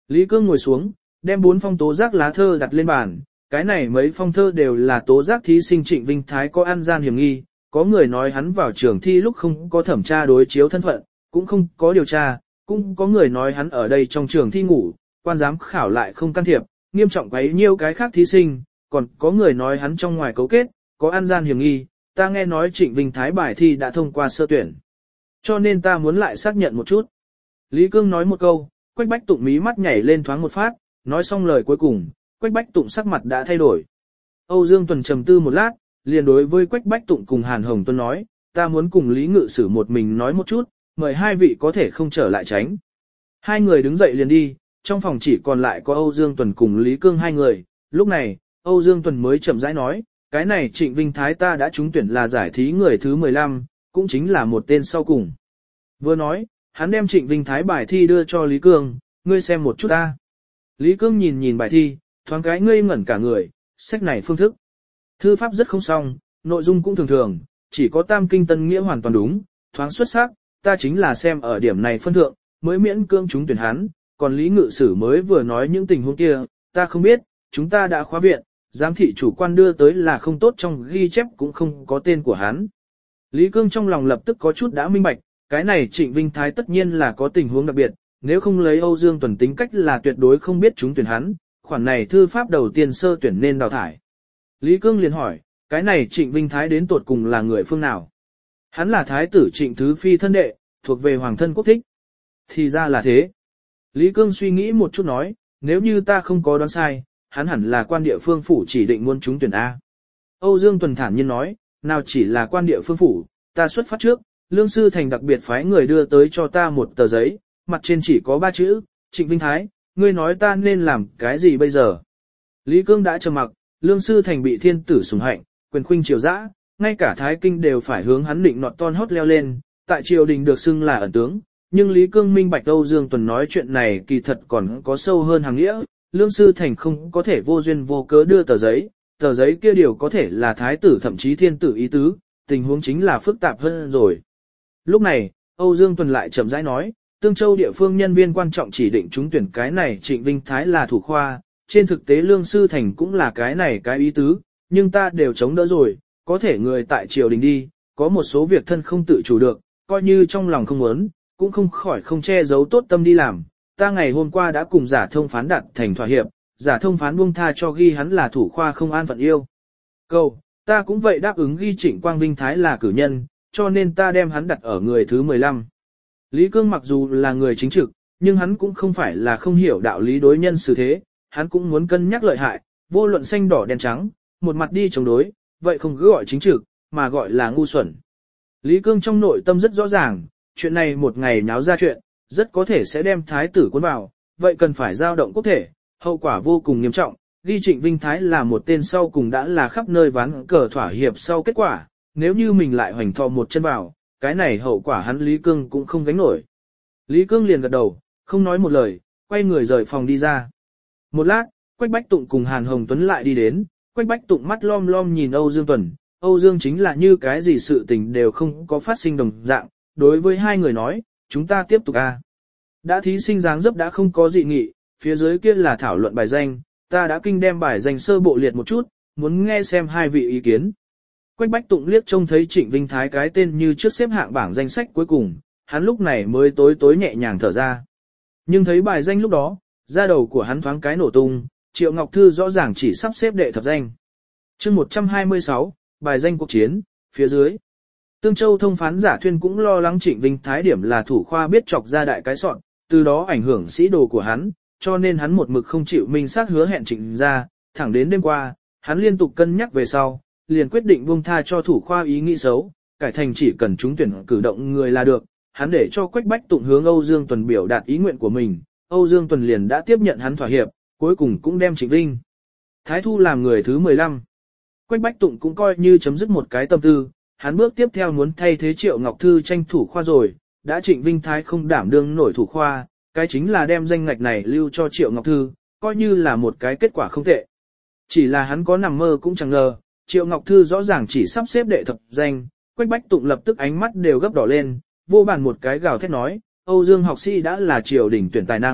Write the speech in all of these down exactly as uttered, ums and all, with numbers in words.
Lý Cương ngồi xuống, đem bốn phong tố giác lá thơ đặt lên bàn, cái này mấy phong thơ đều là tố giác thí sinh Trịnh Vinh Thái có ăn gian hiểm nghi, có người nói hắn vào trường thi lúc không có thẩm tra đối chiếu thân phận, cũng không có điều tra, cũng có người nói hắn ở đây trong trường thi ngủ, quan giám khảo lại không can thiệp, nghiêm trọng quấy nhiêu cái khác thí sinh, còn có người nói hắn trong ngoài cấu kết, có ăn gian hiểm nghi, ta nghe nói Trịnh Vinh Thái bài thi đã thông qua sơ tuyển. Cho nên ta muốn lại xác nhận một chút. Lý Cương nói một câu, Quách Bách Tụng mí mắt nhảy lên thoáng một phát, nói xong lời cuối cùng, Quách Bách Tụng sắc mặt đã thay đổi. Âu Dương Tuần trầm tư một lát, liền đối với Quách Bách Tụng cùng Hàn Hồng Tuân nói, ta muốn cùng Lý Ngự Sử một mình nói một chút, mời hai vị có thể không trở lại tránh. Hai người đứng dậy liền đi, trong phòng chỉ còn lại có Âu Dương Tuần cùng Lý Cương hai người, lúc này, Âu Dương Tuần mới chậm rãi nói, cái này Trịnh Vinh Thái ta đã trúng tuyển là giải thí người thứ mười lăm, cũng chính là một tên sau cùng. Vừa nói, hắn đem Trịnh Vinh Thái bài thi đưa cho Lý Cương, ngươi xem một chút ta. Lý Cương nhìn nhìn bài thi, thoáng cái ngây ngẩn cả người, sách này phương thức. Thư pháp rất không xong, nội dung cũng thường thường, chỉ có tam kinh tân nghĩa hoàn toàn đúng, thoáng xuất sắc, ta chính là xem ở điểm này phân thượng, mới miễn cương chúng tuyển hắn, còn Lý Ngự Sử mới vừa nói những tình huống kia, ta không biết, chúng ta đã khóa viện, giám thị chủ quan đưa tới là không tốt trong ghi chép cũng không có tên của hắn. Lý Cương trong lòng lập tức có chút đã minh bạch, cái này Trịnh Vinh Thái tất nhiên là có tình huống đặc biệt, nếu không lấy Âu Dương Tuần tính cách là tuyệt đối không biết chúng tuyển hắn, khoản này thư pháp đầu tiên sơ tuyển nên đào thải. Lý Cương liền hỏi, cái này Trịnh Vinh Thái đến tột cùng là người phương nào? Hắn là thái tử Trịnh Thứ Phi thân đệ, thuộc về hoàng thân quốc thích. Thì ra là thế. Lý Cương suy nghĩ một chút nói, nếu như ta không có đoán sai, hắn hẳn là quan địa phương phủ chỉ định muốn trúng tuyển A. Âu Dương Tuần thản nhiên nói, nào chỉ là quan địa phương phủ, ta xuất phát trước, Lương Sư Thành đặc biệt phái người đưa tới cho ta một tờ giấy, mặt trên chỉ có ba chữ, Trịnh Vinh Thái, ngươi nói ta nên làm cái gì bây giờ? Lý Cương đã trầm mặc, Lương Sư Thành bị thiên tử sủng hạnh, quyền khuynh triều dã, ngay cả Thái Kinh đều phải hướng hắn định nọt ton hót leo lên, tại triều đình được xưng là ẩn tướng, nhưng Lý Cương minh bạch Âu Dương Tuần nói chuyện này kỳ thật còn có sâu hơn hàng nghĩa, Lương Sư Thành không có thể vô duyên vô cớ đưa tờ giấy, tờ giấy kia điều có thể là thái tử thậm chí thiên tử ý tứ, tình huống chính là phức tạp hơn rồi. Lúc này, Âu Dương Tuần lại chậm rãi nói, Tương Châu địa phương nhân viên quan trọng chỉ định trúng tuyển cái này Trịnh Vinh Thái là thủ khoa, trên thực tế Lương Sư Thành cũng là cái này cái ý tứ, nhưng ta đều chống đỡ rồi, có thể người tại triều đình đi, có một số việc thân không tự chủ được, coi như trong lòng không muốn, cũng không khỏi không che giấu tốt tâm đi làm. Ta ngày hôm qua đã cùng giả thông phán đạt thành thỏa hiệp, giả thông phán buông tha cho ghi hắn là thủ khoa không an phận yêu. Câu, ta cũng vậy đáp ứng ghi Trịnh Quang Vinh Thái là cử nhân, cho nên ta đem hắn đặt ở người thứ mười lăm. Lý Cương mặc dù là người chính trực, nhưng hắn cũng không phải là không hiểu đạo lý đối nhân xử thế, hắn cũng muốn cân nhắc lợi hại, vô luận xanh đỏ đen trắng, một mặt đi chống đối, vậy không cứ gọi chính trực, mà gọi là ngu xuẩn. Lý Cương trong nội tâm rất rõ ràng, chuyện này một ngày nháo ra chuyện, rất có thể sẽ đem thái tử cuốn vào, vậy cần phải giao động quốc thể, hậu quả vô cùng nghiêm trọng, ghi Trịnh Vinh Thái là một tên sau cùng đã là khắp nơi ván cờ thỏa hiệp sau kết quả, nếu như mình lại hoành thò một chân vào, cái này hậu quả hắn Lý Cương cũng không gánh nổi. Lý Cương liền gật đầu, không nói một lời, quay người rời phòng đi ra. Một lát, Quách Bách Tụng cùng Hàn Hồng Tuấn lại đi đến, Quách Bách Tụng mắt lom lom nhìn Âu Dương Tuần, Âu Dương chính là như cái gì sự tình đều không có phát sinh đồng dạng, đối với hai người nói, chúng ta tiếp tục a. Đã thí sinh dáng dấp đã không có dị nghị, phía dưới kia là thảo luận bài danh, ta đã kinh đem bài danh sơ bộ liệt một chút, muốn nghe xem hai vị ý kiến. Quách Bách Tụng liếc trông thấy Trịnh Vinh Thái cái tên như trước xếp hạng bảng danh sách cuối cùng, hắn lúc này mới tối tối nhẹ nhàng thở ra. Nhưng thấy bài danh lúc đó, da đầu của hắn thoáng cái nổ tung, Triệu Ngọc Thư rõ ràng chỉ sắp xếp đệ thập danh. Chương một trăm hai mươi sáu, bài danh cuộc chiến, phía dưới. Tương Châu thông phán Giả Thuyên cũng lo lắng Trịnh Vinh Thái điểm là thủ khoa biết chọc ra đại cái sọn, từ đó ảnh hưởng sĩ đồ của hắn, cho nên hắn một mực không chịu minh xác hứa hẹn Trịnh ra, thẳng đến đêm qua, hắn liên tục cân nhắc về sau, liền quyết định buông tha cho thủ khoa ý nghĩ xấu, cải thành chỉ cần trúng tuyển cử động người là được, hắn để cho Quách Bách Tụng hướng Âu Dương Tuần biểu đạt ý nguyện của mình, Âu Dương Tuần liền đã tiếp nhận hắn thỏa hiệp, cuối cùng cũng đem Trịnh Vinh Thái thu làm người thứ mười lăm. Quách Bách Tụng cũng coi như chấm dứt một cái tâm tư, hắn bước tiếp theo muốn thay thế Triệu Ngọc Thư tranh thủ khoa rồi, đã Trịnh Vinh Thái không đảm đương nổi thủ khoa, cái chính là đem danh ngạch này lưu cho Triệu Ngọc Thư, coi như là một cái kết quả không tệ. Chỉ là hắn có nằm mơ cũng chẳng ngờ, Triệu Ngọc Thư rõ ràng chỉ sắp xếp đệ thập danh, Quách Bách Tụng lập tức ánh mắt đều gấp đỏ lên, vô bàn một cái gào thét nói, Âu Dương học sĩ đã là triều đình tuyển tài năng,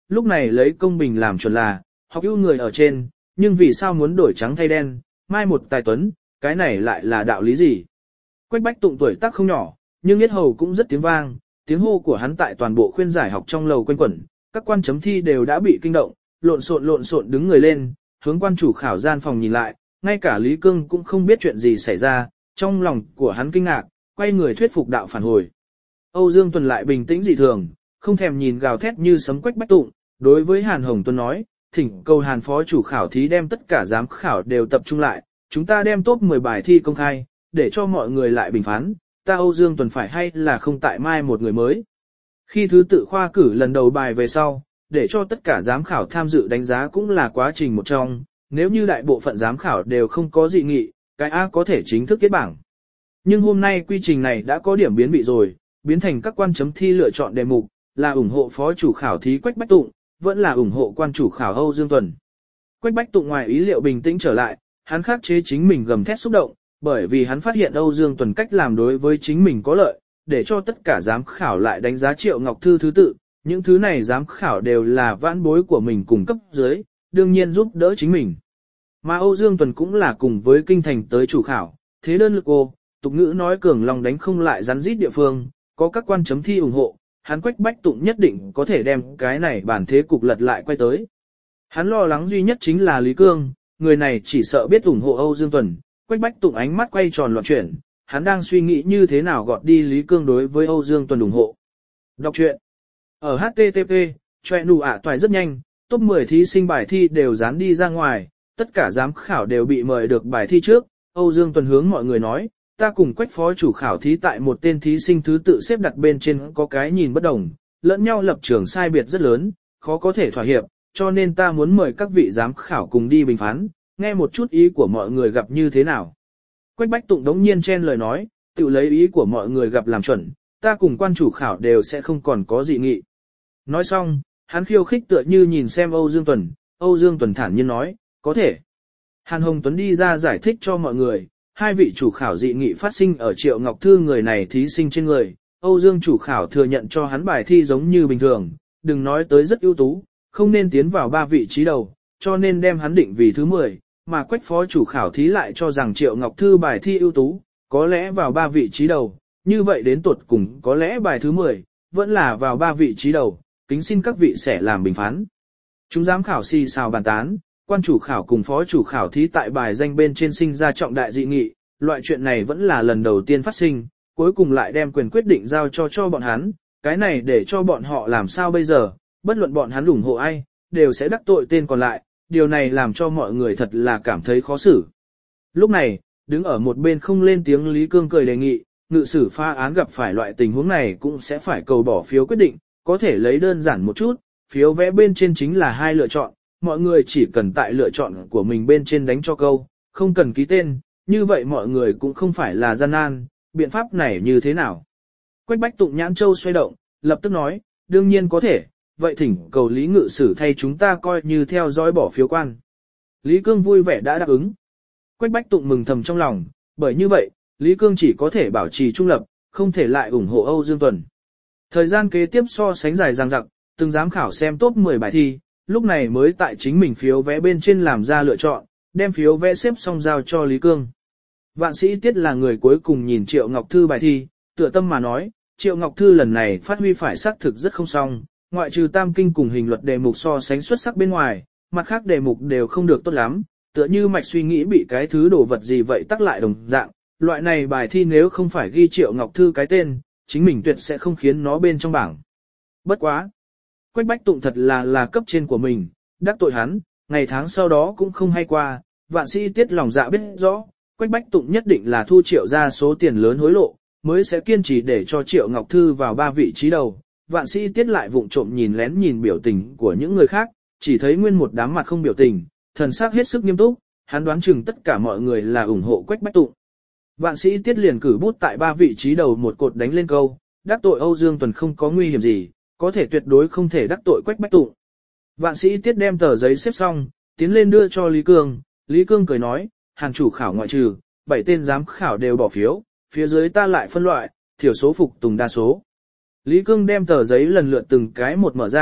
lúc này lấy công bình làm chuẩn là, học ưu người ở trên, nhưng vì sao muốn đổi trắng thay đen, mai một tài tuấn, cái này lại là đạo lý gì? Quách Bách Tụng tuổi tác không nhỏ, nhưng yết hầu cũng rất tiếng vang, tiếng hô của hắn tại toàn bộ khuyên giải học trong lầu quanh quẩn, các quan chấm thi đều đã bị kinh động, lộn xộn lộn xộn đứng người lên, hướng quan chủ khảo gian phòng nhìn lại, ngay cả Lý Cương cũng không biết chuyện gì xảy ra, trong lòng của hắn kinh ngạc, quay người thuyết phục đạo phản hồi. Âu Dương Tuần lại bình tĩnh dị thường, không thèm nhìn gào thét như sấm Quách Bách Tụng, đối với Hàn Hồng Tuấn nói, thỉnh cầu Hàn phó chủ khảo thí đem tất cả giám khảo đều tập trung lại, chúng ta đem top mười bài thi công khai, để cho mọi người lại bình phán, ta Âu Dương Tuần phải hay là không tại mai một người mới. Khi thứ tự khoa cử lần đầu bài về sau, để cho tất cả giám khảo tham dự đánh giá cũng là quá trình một trong, nếu như đại bộ phận giám khảo đều không có dị nghị, cái A có thể chính thức kết bảng. Nhưng hôm nay quy trình này đã có điểm biến vị rồi, biến thành các quan chấm thi lựa chọn đề mục, là ủng hộ phó chủ khảo thí Quách Bách Tụng, vẫn là ủng hộ quan chủ khảo Âu Dương Tuần. Quách Bách Tụng ngoài ý liệu bình tĩnh trở lại, hắn khắc chế chính mình gầm thét xúc động, bởi vì hắn phát hiện Âu Dương Tuần cách làm đối với chính mình có lợi, để cho tất cả giám khảo lại đánh giá Triệu Ngọc Thư thứ tự, những thứ này giám khảo đều là vãn bối của mình cùng cấp dưới, đương nhiên giúp đỡ chính mình. Mà Âu Dương Tuần cũng là cùng với kinh thành tới chủ khảo, thế đơn lực ô, tục ngữ nói cường lòng đánh không lại rắn rít địa phương, có các quan chấm thi ủng hộ, hắn Quách Bách Tụng nhất định có thể đem cái này bản thế cục lật lại quay tới. Hắn lo lắng duy nhất chính là Lý Cương, người này chỉ sợ biết ủng hộ Âu Dương Tuần, Quách Bách Tụng ánh mắt quay tròn loạn chuyển, hắn đang suy nghĩ như thế nào gọt đi Lý Cương đối với Âu Dương Tuần ủng hộ. Đọc truyện. Ở hát tê tê pê, choẹ nụ ạ toài rất nhanh, top mười thí sinh bài thi đều dán đi ra ngoài, tất cả giám khảo đều bị mời được bài thi trước, Âu Dương Tuần hướng mọi người nói, ta cùng Quách phó chủ khảo thí tại một tên thí sinh thứ tự xếp đặt bên trên có cái nhìn bất đồng, lẫn nhau lập trường sai biệt rất lớn, khó có thể thỏa hiệp, cho nên ta muốn mời các vị giám khảo cùng đi bình phán, nghe một chút ý của mọi người gặp như thế nào. Quách Bách Tụng đống nhiên chen lời nói, tự lấy ý của mọi người gặp làm chuẩn, ta cùng quan chủ khảo đều sẽ không còn có dị nghị. Nói xong, hắn khiêu khích tựa như nhìn xem Âu Dương Tuần, Âu Dương Tuần thản nhiên nói, có thể. Hàn Hồng Tuấn đi ra giải thích cho mọi người, hai vị chủ khảo dị nghị phát sinh ở Triệu Ngọc Thư người này thí sinh trên người, Âu Dương chủ khảo thừa nhận cho hắn bài thi giống như bình thường, đừng nói tới rất ưu tú, không nên tiến vào ba vị trí đầu, cho nên đem hắn định vì thứ mười, mà Quách phó chủ khảo thí lại cho rằng Triệu Ngọc Thư bài thi ưu tú, có lẽ vào ba vị trí đầu, như vậy đến tuột cùng có lẽ bài thứ mười, vẫn là vào ba vị trí đầu, kính xin các vị sẽ làm bình phán. Chúng giám khảo xì xào bàn tán, quan chủ khảo cùng phó chủ khảo thí tại bài danh bên trên sinh ra trọng đại dị nghị, loại chuyện này vẫn là lần đầu tiên phát sinh, cuối cùng lại đem quyền quyết định giao cho cho bọn hắn, cái này để cho bọn họ làm sao bây giờ, bất luận bọn hắn ủng hộ ai, đều sẽ đắc tội tên còn lại, điều này làm cho mọi người thật là cảm thấy khó xử. Lúc này, đứng ở một bên không lên tiếng Lý Cương cười đề nghị, ngự sử pha án gặp phải loại tình huống này cũng sẽ phải cầu bỏ phiếu quyết định, có thể lấy đơn giản một chút, phiếu vẽ bên trên chính là hai lựa chọn, mọi người chỉ cần tại lựa chọn của mình bên trên đánh cho câu, không cần ký tên, như vậy mọi người cũng không phải là gian nan, biện pháp này như thế nào. Quách Bách Tụng nhãn châu xoay động, lập tức nói, đương nhiên có thể, vậy thỉnh cầu Lý ngự sử thay chúng ta coi như theo dõi bỏ phiếu quan. Lý Cương vui vẻ đã đáp ứng. Quách Bách Tụng mừng thầm trong lòng, bởi như vậy, Lý Cương chỉ có thể bảo trì trung lập, không thể lại ủng hộ Âu Dương Tuần. Thời gian kế tiếp so sánh dài dằng dặc, từng giám khảo xem top mười bài thi, lúc này mới tại chính mình phiếu vẽ bên trên làm ra lựa chọn, đem phiếu vẽ xếp xong giao cho Lý Cương. Vạn sĩ Tiết là người cuối cùng nhìn Triệu Ngọc Thư bài thi, tựa tâm mà nói, Triệu Ngọc Thư lần này phát huy phải xác thực rất không xong, ngoại trừ tam kinh cùng hình luật đề mục so sánh xuất sắc bên ngoài, mặt khác đề mục đều không được tốt lắm, tựa như mạch suy nghĩ bị cái thứ đồ vật gì vậy tắc lại đồng dạng, loại này bài thi nếu không phải ghi Triệu Ngọc Thư cái tên, chính mình tuyệt sẽ không khiến nó bên trong bảng. Bất quá. Quách Bách Tụng thật là là cấp trên của mình, đắc tội hắn, ngày tháng sau đó cũng không hay qua, vạn sĩ Tiết lòng dạ biết rõ, Quách Bách Tụng nhất định là thu Triệu ra số tiền lớn hối lộ, mới sẽ kiên trì để cho Triệu Ngọc Thư vào ba vị trí đầu. Vạn sĩ Tiết lại vụng trộm nhìn lén nhìn biểu tình của những người khác, chỉ thấy nguyên một đám mặt không biểu tình, thần sắc hết sức nghiêm túc, hắn đoán chừng tất cả mọi người là ủng hộ Quách Bách Tụng. Vạn sĩ Tiết liền cử bút tại ba vị trí đầu một cột đánh lên câu, đắc tội Âu Dương Tuần không có nguy hiểm gì, có thể tuyệt đối không thể đắc tội Quách Bách Tụng. Vạn sĩ Tiết đem tờ giấy xếp xong, tiến lên đưa cho Lý Cương, Lý Cương cười nói, Hàn chủ khảo ngoại trừ, bảy tên giám khảo đều bỏ phiếu, phía dưới ta lại phân loại, thiểu số phục tùng đa số. Lý Cương đem tờ giấy lần lượt từng cái một mở ra,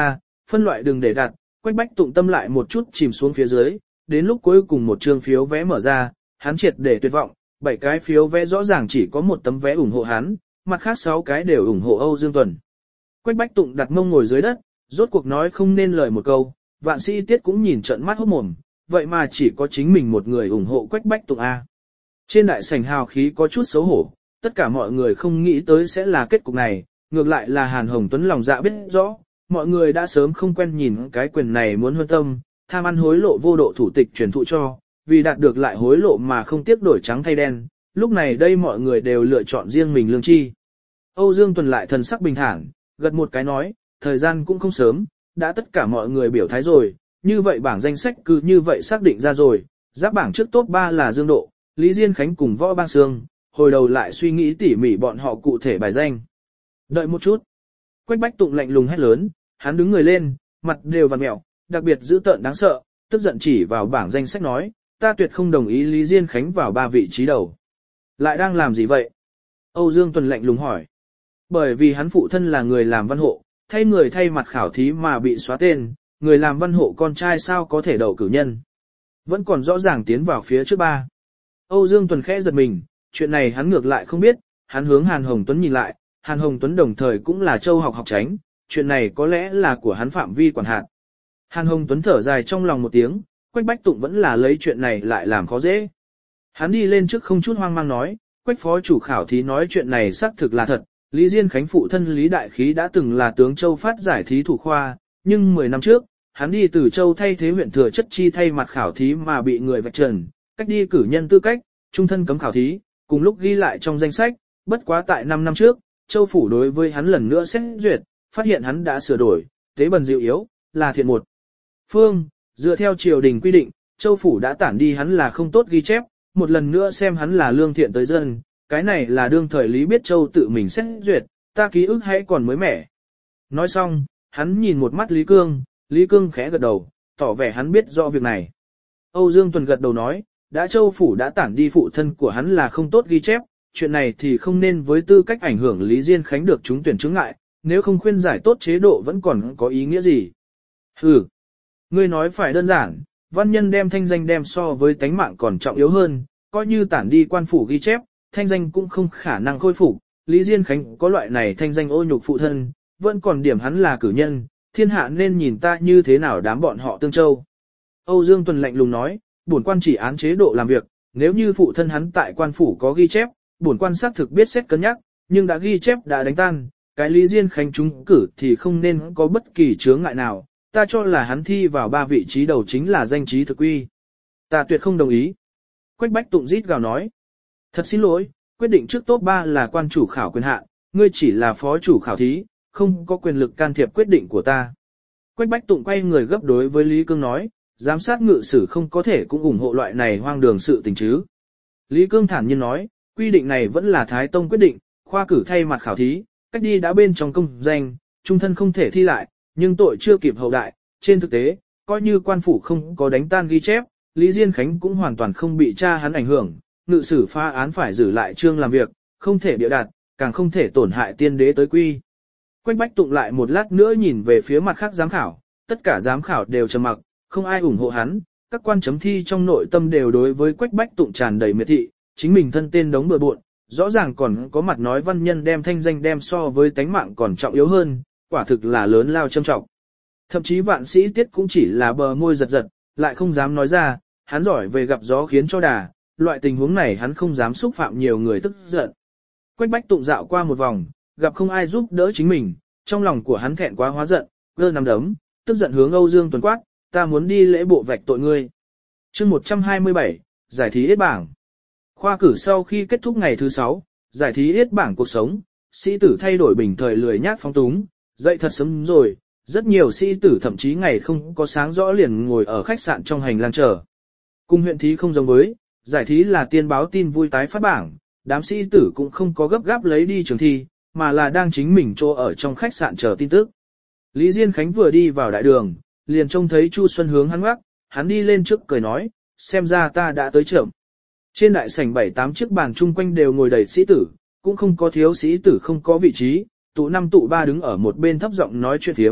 phân loại đừng để đặt, Quách Bách Tụng tâm lại một chút chìm xuống phía dưới, đến lúc cuối cùng một trương phiếu vé mở ra, hắn triệt để tuyệt vọng, bảy cái phiếu vé rõ ràng chỉ có một tấm vé ủng hộ hắn, mặt khác sáu cái đều ủng hộ Âu Dương Tuần. Quách Bách Tụng đặt mông ngồi dưới đất, rốt cuộc nói không nên lời một câu, Vạn Sĩ Tiết cũng nhìn trợn mắt hốt mồm, vậy mà chỉ có chính mình một người ủng hộ Quách Bách Tụng A. Trên đại sảnh hào khí có chút xấu hổ, tất cả mọi người không nghĩ tới sẽ là kết cục này, ngược lại là Hàn Hồng Tuấn lòng dạ biết rõ, mọi người đã sớm không quen nhìn cái quyền này muốn hơn tâm, tham ăn hối lộ vô độ thủ tịch truyền thụ cho, vì đạt được lại hối lộ mà không tiếc đổi trắng thay đen, lúc này đây mọi người đều lựa chọn riêng mình lương chi. Âu Dương Tuần lại thần sắc bình thản, gật một cái nói, thời gian cũng không sớm, đã tất cả mọi người biểu thái rồi, như vậy bảng danh sách cứ như vậy xác định ra rồi, giáp bảng trước top ba là Dương Độ, Lý Diên Khánh cùng Võ Bang Sương, hồi đầu lại suy nghĩ tỉ mỉ bọn họ cụ thể bài danh. Đợi một chút. Quách Bách Tụng lạnh lùng hét lớn, hắn đứng người lên, mặt đều vằn mẹo, đặc biệt dữ tợn đáng sợ, tức giận chỉ vào bảng danh sách nói, ta tuyệt không đồng ý Lý Diên Khánh vào ba vị trí đầu. Lại đang làm gì vậy? Âu Dương Tuần lạnh lùng hỏi. Bởi vì hắn phụ thân là người làm văn hộ, thay người thay mặt khảo thí mà bị xóa tên, người làm văn hộ con trai sao có thể đậu cử nhân. Vẫn còn rõ ràng tiến vào phía trước ba. Âu Dương Tuần khẽ giật mình, chuyện này hắn ngược lại không biết, hắn hướng Hàn Hồng Tuấn nhìn lại, Hàn Hồng Tuấn đồng thời cũng là châu học học tránh, chuyện này có lẽ là của hắn phạm vi quản hạt. Hàn Hồng Tuấn thở dài trong lòng một tiếng, Quách Bách Tụng vẫn là lấy chuyện này lại làm khó dễ. Hắn đi lên trước không chút hoang mang nói, Quách phó chủ khảo thí nói chuyện này xác thực là thật, Lý Diên Khánh phụ thân Lý Đại Khí đã từng là tướng Châu phát giải thí thủ khoa, nhưng mười năm trước, hắn đi từ Châu thay thế huyện thừa chất chi thay mặt khảo thí mà bị người vạch trần, cách đi cử nhân tư cách, trung thân cấm khảo thí, cùng lúc ghi lại trong danh sách, bất quá tại năm năm trước, Châu phủ đối với hắn lần nữa xét duyệt, phát hiện hắn đã sửa đổi, tế bần dịu yếu, là thiện một phương, dựa theo triều đình quy định, Châu phủ đã tản đi hắn là không tốt ghi chép, một lần nữa xem hắn là lương thiện tới dân, cái này là đương thời Lý Biết Châu tự mình xét duyệt, ta ký ức hãy còn mới mẻ. Nói xong, hắn nhìn một mắt Lý Cương, Lý Cương khẽ gật đầu, tỏ vẻ hắn biết rõ việc này. Âu Dương Tuần gật đầu nói, đã Châu phủ đã tản đi phụ thân của hắn là không tốt ghi chép, chuyện này thì không nên với tư cách ảnh hưởng Lý Diên Khánh được trúng tuyển chứng ngại, nếu không khuyên giải tốt chế độ vẫn còn có ý nghĩa gì. Hừ, ngươi nói phải đơn giản, văn nhân đem thanh danh đem so với tánh mạng còn trọng yếu hơn, coi như tản đi quan phủ ghi chép, thanh danh cũng không khả năng khôi phục. Lý Diên Khánh có loại này thanh danh ô nhục phụ thân, vẫn còn điểm hắn là cử nhân, thiên hạ nên nhìn ta như thế nào đám bọn họ Tương Châu. Âu Dương Tuần lạnh lùng nói, bổn quan chỉ án chế độ làm việc, nếu như phụ thân hắn tại quan phủ có ghi chép, bổn quan xác thực biết xét cân nhắc, nhưng đã ghi chép đã đánh tan, cái Lý Diên Khánh trúng cử thì không nên có bất kỳ chướng ngại nào, ta cho là hắn thi vào ba vị trí đầu chính là danh trí thực uy. Ta tuyệt không đồng ý. Quách Bách Tụng rít gào nói. Thật xin lỗi, quyết định trước top ba là quan chủ khảo quyền hạn, ngươi chỉ là phó chủ khảo thí, không có quyền lực can thiệp quyết định của ta. Quách Bách Tụng quay người gấp đối với Lý Cương nói, giám sát ngự sử không có thể cũng ủng hộ loại này hoang đường sự tình chứ. Lý Cương thản nhiên nói, quy định này vẫn là Thái Tông quyết định, khoa cử thay mặt khảo thí, cách đi đã bên trong công danh, trung thân không thể thi lại, nhưng tội chưa kịp hậu đại, trên thực tế, coi như quan phủ không có đánh tan ghi chép, Lý Diên Khánh cũng hoàn toàn không bị cha hắn ảnh hưởng, ngự sử phá án phải giữ lại chương làm việc, không thể bịa đặt, càng không thể tổn hại tiên đế tới quy. Quách Bách Tụng lại một lát nữa nhìn về phía mặt khác giám khảo, tất cả giám khảo đều trầm mặc, không ai ủng hộ hắn, các quan chấm thi trong nội tâm đều đối với Quách Bách Tụng tràn đầy miệt thị, chính mình thân tên đống bừa bộn, rõ ràng còn có mặt nói văn nhân đem thanh danh đem so với tánh mạng còn trọng yếu hơn, quả thực là lớn lao châm trọng. Thậm chí Vạn Sĩ Tiết cũng chỉ là bờ môi giật giật, lại không dám nói ra, hắn giỏi về gặp gió khiến cho đà, loại tình huống này hắn không dám xúc phạm nhiều người tức giận. Quách Bách Tụng dạo qua một vòng, gặp không ai giúp đỡ chính mình, trong lòng của hắn thẹn quá hóa giận, gơ nắm đấm, tức giận hướng Âu Dương Tuần quát, ta muốn đi lễ bộ vạch tội ngươi. Chương một trăm hai mươi bảy, giải thí yết bảng. Khoa cử sau khi kết thúc ngày thứ sáu, giải thí yết bảng cuộc sống, sĩ tử thay đổi bình thời lười nhác phóng túng, dậy thật sớm rồi, rất nhiều sĩ tử thậm chí ngày không có sáng rõ liền ngồi ở khách sạn trong hành lang chờ. Cùng huyện thí không giống với, giải thí là tiên báo tin vui tái phát bảng, đám sĩ tử cũng không có gấp gáp lấy đi trường thi, mà là đang chính mình chỗ ở trong khách sạn chờ tin tức. Lý Diên Khánh vừa đi vào đại đường, liền trông thấy Chu Xuân hướng hắn ngoắc, hắn đi lên trước cười nói, xem ra ta đã tới chậm. Trên đại sảnh bảy tám chiếc bàn chung quanh đều ngồi đầy sĩ tử, cũng không có thiếu sĩ tử không có vị trí, tụ năm tụ ba đứng ở một bên thấp giọng nói chuyện thiếm,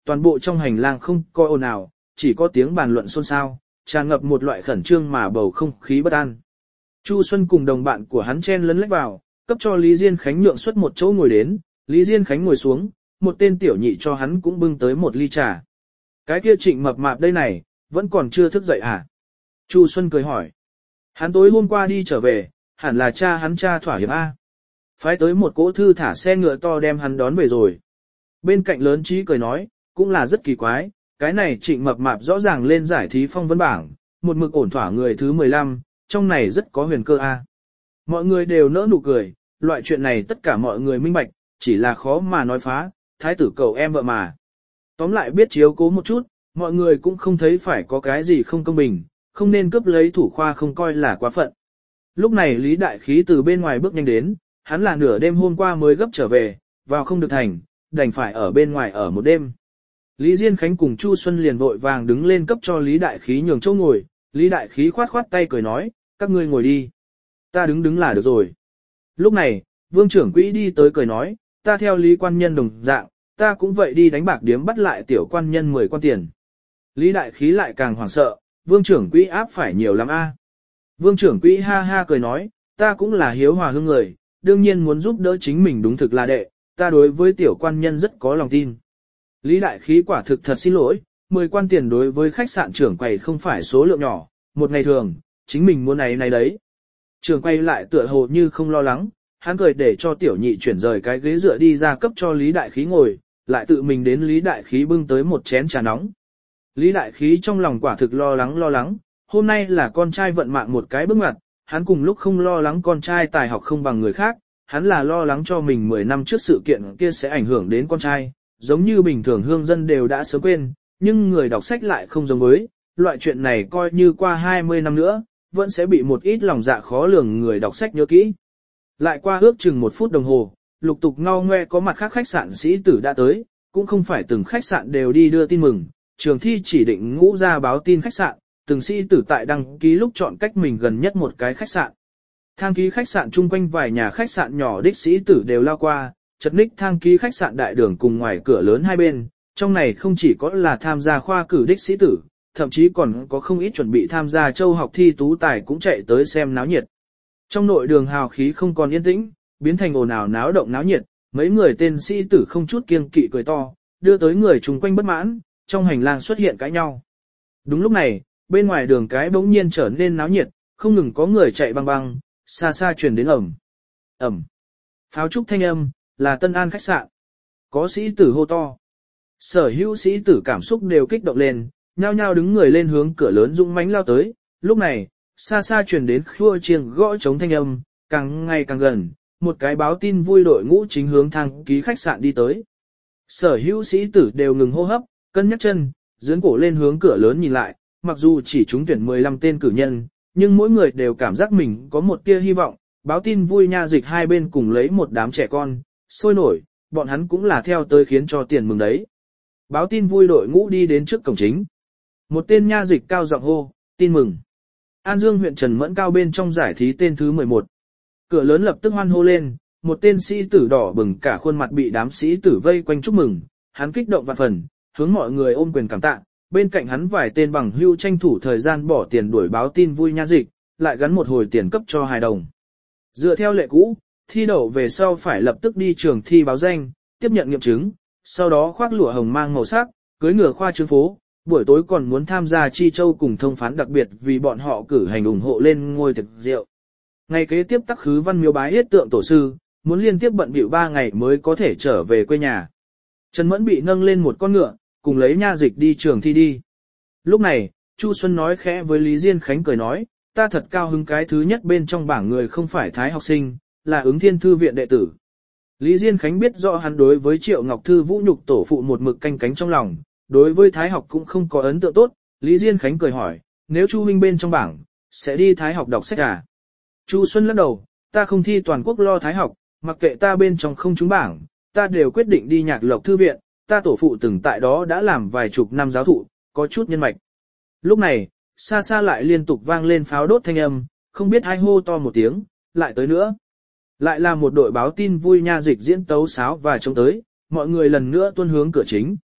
toàn bộ trong hành lang không có ồn ào, chỉ có tiếng bàn luận xôn xao, tràn ngập một loại khẩn trương mà bầu không khí bất an. Chu Xuân cùng đồng bạn của hắn chen lấn lách vào, cấp cho Lý Diên Khánh nhượng xuất một chỗ ngồi đến, Lý Diên Khánh ngồi xuống, một tên tiểu nhị cho hắn cũng bưng tới một ly trà. Cái kia Trịnh mập mạp đây này, vẫn còn chưa thức dậy à? Chu Xuân cười hỏi. Hắn tối hôm qua đi trở về, hẳn là cha hắn cha thỏa hiệp A. Phái tới một cỗ thư thả xe ngựa to đem hắn đón về rồi. Bên cạnh lớn trí cười nói, cũng là rất kỳ quái, cái này Trịnh mập mạp rõ ràng lên giải thí phong vấn bảng, một mực ổn thỏa người thứ mười lăm, trong này rất có huyền cơ A. Mọi người đều nỡ nụ cười, loại chuyện này tất cả mọi người minh bạch, chỉ là khó mà nói phá, thái tử cầu em vợ mà. Tóm lại biết chiếu cố một chút, mọi người cũng không thấy phải có cái gì không công bình, không nên cướp lấy thủ khoa không coi là quá phận. Lúc này Lý Đại Khí từ bên ngoài bước nhanh đến, hắn là nửa đêm hôm qua mới gấp trở về, vào không được thành, đành phải ở bên ngoài ở một đêm. Lý Diên Khánh cùng Chu Xuân liền vội vàng đứng lên cấp cho Lý Đại Khí nhường chỗ ngồi, Lý Đại Khí khoát khoát tay cười nói, các ngươi ngồi đi. Ta đứng đứng là được rồi. Lúc này, Vương trưởng quỹ đi tới cười nói, ta theo Lý quan nhân đồng dạng, ta cũng vậy đi đánh bạc điếm bắt lại tiểu quan nhân mười quan tiền. Lý Đại Khí lại càng hoảng sợ, Vương trưởng quỹ áp phải nhiều lắm a. Vương trưởng quỹ ha ha cười nói, ta cũng là hiếu hòa hương người, đương nhiên muốn giúp đỡ chính mình đúng thực là đệ, ta đối với tiểu quan nhân rất có lòng tin. Lý Đại Khí quả thực thật xin lỗi, mười quan tiền đối với khách sạn trưởng quầy không phải số lượng nhỏ, một ngày thường, chính mình muốn này này đấy. Trưởng quầy lại tựa hồ như không lo lắng, hắn cười để cho tiểu nhị chuyển rời cái ghế dựa đi ra cấp cho Lý Đại Khí ngồi, lại tự mình đến Lý Đại Khí bưng tới một chén trà nóng. Lý Đại Khí trong lòng quả thực lo lắng lo lắng, hôm nay là con trai vận mạng một cái bước ngoặt, hắn cùng lúc không lo lắng con trai tài học không bằng người khác, hắn là lo lắng cho mình mười năm trước sự kiện kia sẽ ảnh hưởng đến con trai, giống như bình thường hương dân đều đã sớm quên, nhưng người đọc sách lại không giống với, loại chuyện này coi như qua hai mươi năm nữa, vẫn sẽ bị một ít lòng dạ khó lường người đọc sách nhớ kỹ. Lại qua ước chừng một phút đồng hồ, lục tục ngao ngoe có mặt khác khách sạn sĩ tử đã tới, cũng không phải từng khách sạn đều đi đưa tin mừng, trường thi chỉ định ngũ ra báo tin khách sạn, từng sĩ tử tại đăng ký lúc chọn cách mình gần nhất một cái khách sạn. Thang ký khách sạn chung quanh vài nhà khách sạn nhỏ đích sĩ tử đều lao qua, chật ních thang ký khách sạn đại đường cùng ngoài cửa lớn hai bên, trong này không chỉ có là tham gia khoa cử đích sĩ tử, thậm chí còn có không ít chuẩn bị tham gia châu học thi tú tài cũng chạy tới xem náo nhiệt. Trong nội đường hào khí không còn yên tĩnh, biến thành ồn ào náo động náo nhiệt, mấy người tên sĩ tử không chút kiêng kỵ cười to, đưa tới người chung quanh bất mãn, trong hành lang xuất hiện cãi nhau. Đúng lúc này, bên ngoài đường cái bỗng nhiên trở nên náo nhiệt, không ngừng có người chạy băng băng, xa xa truyền đến ầm ầm. Pháo trúc thanh âm, là Tân An khách sạn. Có sĩ tử hô to. Sở hữu sĩ tử cảm xúc đều kích động lên, nhao nhao đứng người lên hướng cửa lớn dũng mãnh lao tới. Lúc này, xa xa truyền đến khua chiêng gõ trống thanh âm, càng ngày càng gần, một cái báo tin vui đội ngũ chính hướng thang ký khách sạn đi tới. Sở hữu sĩ tử đều ngừng hô hấp, cân nhắc chân, dướn cổ lên hướng cửa lớn nhìn lại, mặc dù chỉ trúng tuyển mười lăm tên cử nhân, nhưng mỗi người đều cảm giác mình có một tia hy vọng, báo tin vui nha dịch hai bên cùng lấy một đám trẻ con, sôi nổi, bọn hắn cũng là theo tới khiến cho tiền mừng đấy. Báo tin vui đội ngũ đi đến trước cổng chính. Một tên nha dịch cao giọng hô, tin mừng. An Dương huyện Trần Mẫn Cao bên trong giải thí tên thứ mười một. Cửa lớn lập tức hoan hô lên, một tên sĩ tử đỏ bừng cả khuôn mặt bị đám sĩ tử vây quanh chúc mừng, hắn kích động vạn phần, hướng mọi người ôm quyền cảm tạ, bên cạnh hắn vài tên bằng hưu tranh thủ thời gian bỏ tiền đuổi báo tin vui nha dịch, lại gắn một hồi tiền cấp cho hài đồng. Dựa theo lệ cũ, thi đậu về sau phải lập tức đi trường thi báo danh, tiếp nhận nghiệm chứng, sau đó khoác lụa hồng mang màu sắc, cưới ngựa khoa trương phố, buổi tối còn muốn tham gia chi châu cùng thông phán đặc biệt vì bọn họ cử hành ủng hộ lên ngôi thực rượu. Ngày kế tiếp tắc khứ văn miếu bái yết tượng tổ sư, muốn liên tiếp bận bịu ba ngày mới có thể trở về quê nhà. Trần Mẫn bị nâng lên một con ngựa, cùng lấy nha dịch đi trường thi đi. Lúc này, Chu Xuân nói khẽ với Lý Diên Khánh cười nói, ta thật cao hứng cái thứ nhất bên trong bảng người không phải Thái học sinh, là ứng thiên thư viện đệ tử. Lý Diên Khánh biết rõ hắn đối với Triệu Ngọc Thư vũ nhục tổ phụ một mực canh cánh trong lòng, đối với Thái học cũng không có ấn tượng tốt. Lý Diên Khánh cười hỏi, nếu Chu huynh bên trong bảng, sẽ đi Thái học đọc sách à? Chu Xuân lắc đầu, ta không thi toàn quốc lo Thái học, mặc kệ ta bên trong không trúng bảng, ta đều quyết định đi Nhạc Lộc Thư viện, ta tổ phụ từng tại đó đã làm vài chục năm giáo thụ, có chút nhân mạch. Lúc này, xa xa lại liên tục vang lên pháo đốt thanh âm, không biết ai hô to một tiếng, lại tới nữa. Lại là một đội báo tin vui nha dịch diễn tấu sáo và trông tới, mọi người lần nữa tuân hướng cửa chính,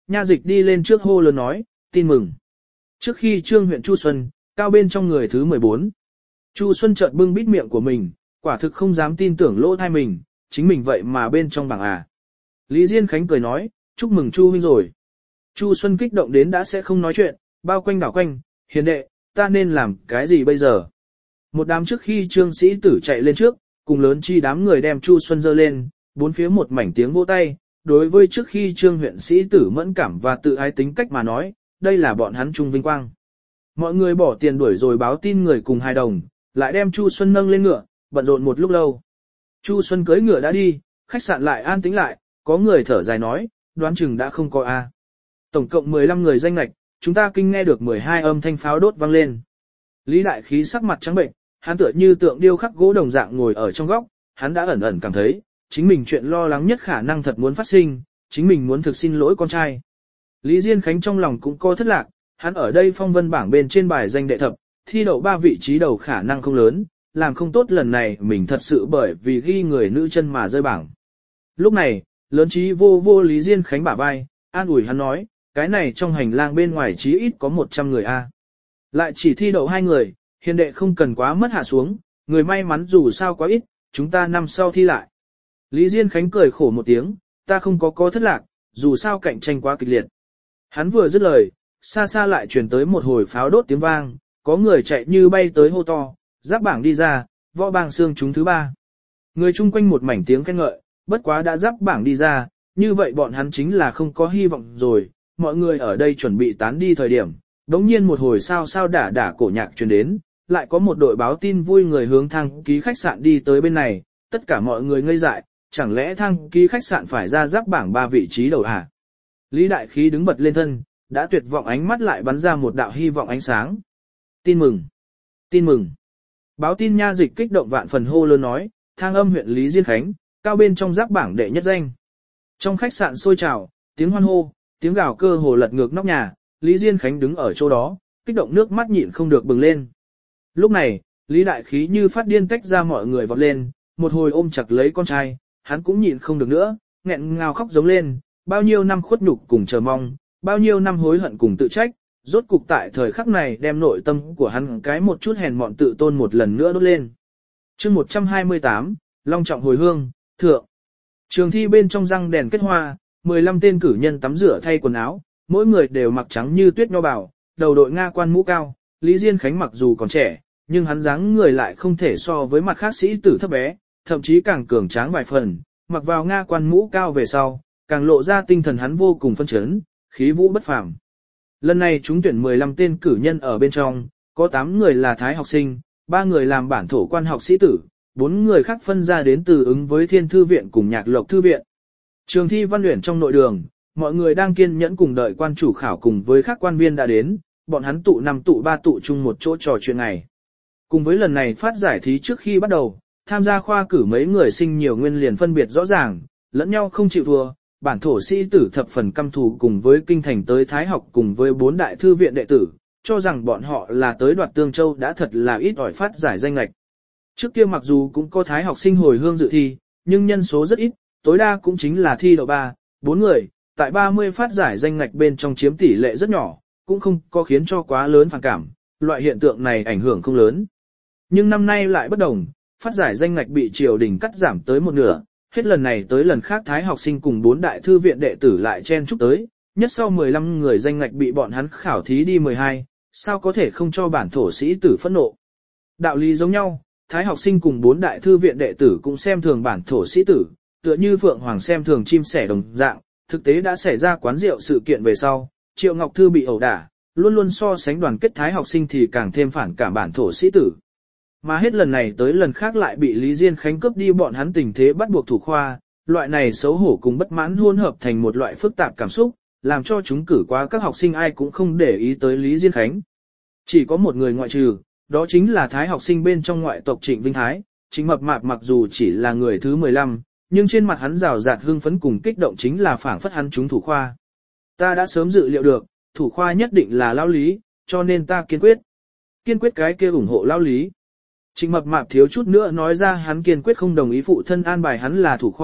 nha dịch đi lên trước hô lớn nói, tin mừng. Trước khi trương huyện Chu Xuân, cao bên trong người thứ mười bốn. Chu Xuân chợt bưng bít miệng của mình, quả thực không dám tin tưởng lỗ thai mình, chính mình vậy mà bên trong bảng à. Lý Diên Khánh cười nói, chúc mừng Chu huynh rồi. Chu Xuân kích động đến đã sẽ không nói chuyện, bao quanh đảo quanh, hiền đệ, ta nên làm cái gì bây giờ? Một đám trước khi trương sĩ tử chạy lên trước, cùng lớn chi đám người đem Chu Xuân dơ lên, bốn phía một mảnh tiếng vỗ tay, đối với trước khi trương huyện sĩ tử mẫn cảm và tự ái tính cách mà nói, đây là bọn hắn trung vinh quang. Mọi người bỏ tiền đuổi rồi báo tin người cùng hai đồng, lại đem Chu Xuân nâng lên ngựa, bận rộn một lúc lâu. Chu Xuân cưỡi ngựa đã đi, khách sạn lại an tĩnh lại, có người thở dài nói, đoán chừng đã không có a. Tổng cộng mười lăm người danh lạch, chúng ta kinh nghe được mười hai âm thanh pháo đốt vang lên. Lý Đại Khí sắc mặt trắng bệnh, hắn tựa như tượng điêu khắc gỗ đồng dạng ngồi ở trong góc, hắn đã ẩn ẩn cảm thấy, chính mình chuyện lo lắng nhất khả năng thật muốn phát sinh, chính mình muốn thực xin lỗi con trai. Lý Diên Khánh trong lòng cũng có thất lạc, hắn ở đây phong vân bảng bên trên bài danh đệ thập, thi đậu ba vị trí đầu khả năng không lớn, làm không tốt lần này mình thật sự bởi vì ghi người nữ chân mà rơi bảng. Lúc này, lớn trí vô vô Lý Diên Khánh bả vai, an ủi hắn nói, cái này trong hành lang bên ngoài chí ít có một trăm người a. Lại chỉ thi đậu hai người, hiền đệ không cần quá mất hạ xuống, người may mắn dù sao quá ít, chúng ta năm sau thi lại. Lý Diên Khánh cười khổ một tiếng, ta không có có thất lạc, dù sao cạnh tranh quá kịch liệt. Hắn vừa dứt lời, xa xa lại truyền tới một hồi pháo đốt tiếng vang, có người chạy như bay tới hô to, giáp bảng đi ra, võ bang xương chúng thứ ba. Người chung quanh một mảnh tiếng khen ngợi, bất quá đã giáp bảng đi ra, như vậy bọn hắn chính là không có hy vọng rồi, mọi người ở đây chuẩn bị tán đi thời điểm. Đống nhiên một hồi sao sao đả đả cổ nhạc truyền đến, lại có một đội báo tin vui người hướng thang ký khách sạn đi tới bên này, tất cả mọi người ngây dại, chẳng lẽ thang ký khách sạn phải ra giáp bảng ba vị trí đầu à? Lý Đại Khí đứng bật lên thân, đã tuyệt vọng ánh mắt lại bắn ra một đạo hy vọng ánh sáng. Tin mừng! Tin mừng! Báo tin nha dịch kích động vạn phần hô lớn nói, thang âm huyện Lý Diên Khánh, cao bên trong giáp bảng đệ nhất danh. Trong khách sạn sôi trào, tiếng hoan hô, tiếng gào cơ hồ lật ngược nóc nhà. Lý Diên Khánh đứng ở chỗ đó, kích động nước mắt nhịn không được bừng lên. Lúc này, Lý Đại Khí như phát điên tách ra mọi người vọt lên, một hồi ôm chặt lấy con trai, hắn cũng nhịn không được nữa, nghẹn ngào khóc giống lên, bao nhiêu năm khuất nhục cùng chờ mong, bao nhiêu năm hối hận cùng tự trách, rốt cục tại thời khắc này đem nội tâm của hắn cái một chút hèn mọn tự tôn một lần nữa đốt lên. Chương một trăm hai mươi tám, long trọng hồi hương, thượng. Trường thi bên trong răng đèn kết hoa, mười lăm tên cử nhân tắm rửa thay quần áo, mỗi người đều mặc trắng như tuyết nho bào, đầu đội Nga quan mũ cao, Lý Diên Khánh mặc dù còn trẻ, nhưng hắn dáng người lại không thể so với mặt khác sĩ tử thấp bé, thậm chí càng cường tráng vài phần, mặc vào Nga quan mũ cao về sau, càng lộ ra tinh thần hắn vô cùng phấn chấn, khí vũ bất phàm. Lần này chúng tuyển mười lăm tên cử nhân ở bên trong, có tám người là thái học sinh, ba người làm bản thổ quan học sĩ tử, bốn người khác phân ra đến từ ứng với Thiên Thư viện cùng Nhạc Lộc Thư viện. Trường thi văn luyện trong nội đường, mọi người đang kiên nhẫn cùng đợi quan chủ khảo cùng với các quan viên đã đến, bọn hắn tụ năm tụ ba tụ chung một chỗ trò chuyện ngày. Cùng với lần này phát giải thí trước khi bắt đầu, tham gia khoa cử mấy người sinh nhiều nguyên liền phân biệt rõ ràng, lẫn nhau không chịu thua, bản thổ sĩ tử thập phần căm thù cùng với kinh thành tới thái học cùng với bốn đại thư viện đệ tử, cho rằng bọn họ là tới đoạt Tương Châu đã thật là ít ỏi phát giải danh lệch. Trước kia mặc dù cũng có thái học sinh hồi hương dự thi, nhưng nhân số rất ít, tối đa cũng chính là thi đậu ba, bốn người, tại ba mươi phát giải danh ngạch bên trong chiếm tỷ lệ rất nhỏ, cũng không có khiến cho quá lớn phản cảm, loại hiện tượng này ảnh hưởng không lớn. Nhưng năm nay lại bất đồng, phát giải danh ngạch bị triều đình cắt giảm tới một nửa, hết lần này tới lần khác thái học sinh cùng bốn đại thư viện đệ tử lại chen chúc tới, nhất sau mười lăm người danh ngạch bị bọn hắn khảo thí đi mười hai, sao có thể không cho bản thổ sĩ tử phẫn nộ. Đạo lý giống nhau, thái học sinh cùng bốn đại thư viện đệ tử cũng xem thường bản thổ sĩ tử, tựa như Phượng Hoàng xem thường chim sẻ đồng dạng, thực tế đã xảy ra quán rượu sự kiện về sau, Triệu Ngọc Thư bị ẩu đả, luôn luôn so sánh đoàn kết thái học sinh thì càng thêm phản cảm bản thổ sĩ tử. Mà hết lần này tới lần khác lại bị Lý Diên Khánh cướp đi bọn hắn tình thế bắt buộc thủ khoa, loại này xấu hổ cùng bất mãn hỗn hợp thành một loại phức tạp cảm xúc, làm cho chúng cử qua các học sinh ai cũng không để ý tới Lý Diên Khánh. Chỉ có một người ngoại trừ, đó chính là thái học sinh bên trong ngoại tộc Trịnh Vinh Thái. Trịnh Mập Mạp mặc dù chỉ là người thứ mười lăm, nhưng trên mặt hắn rào rạt hưng phấn cùng kích động chính là phảng phất hắn trúng thủ khoa. Ta đã sớm dự liệu được, thủ khoa nhất định là Lão Lý, cho nên ta kiên quyết. Kiên quyết cái kia ủng hộ Lão Lý. Trịnh Mập Mạp thiếu chút nữa nói ra hắn kiên quyết không đồng ý phụ thân an bài hắn là thủ khoa,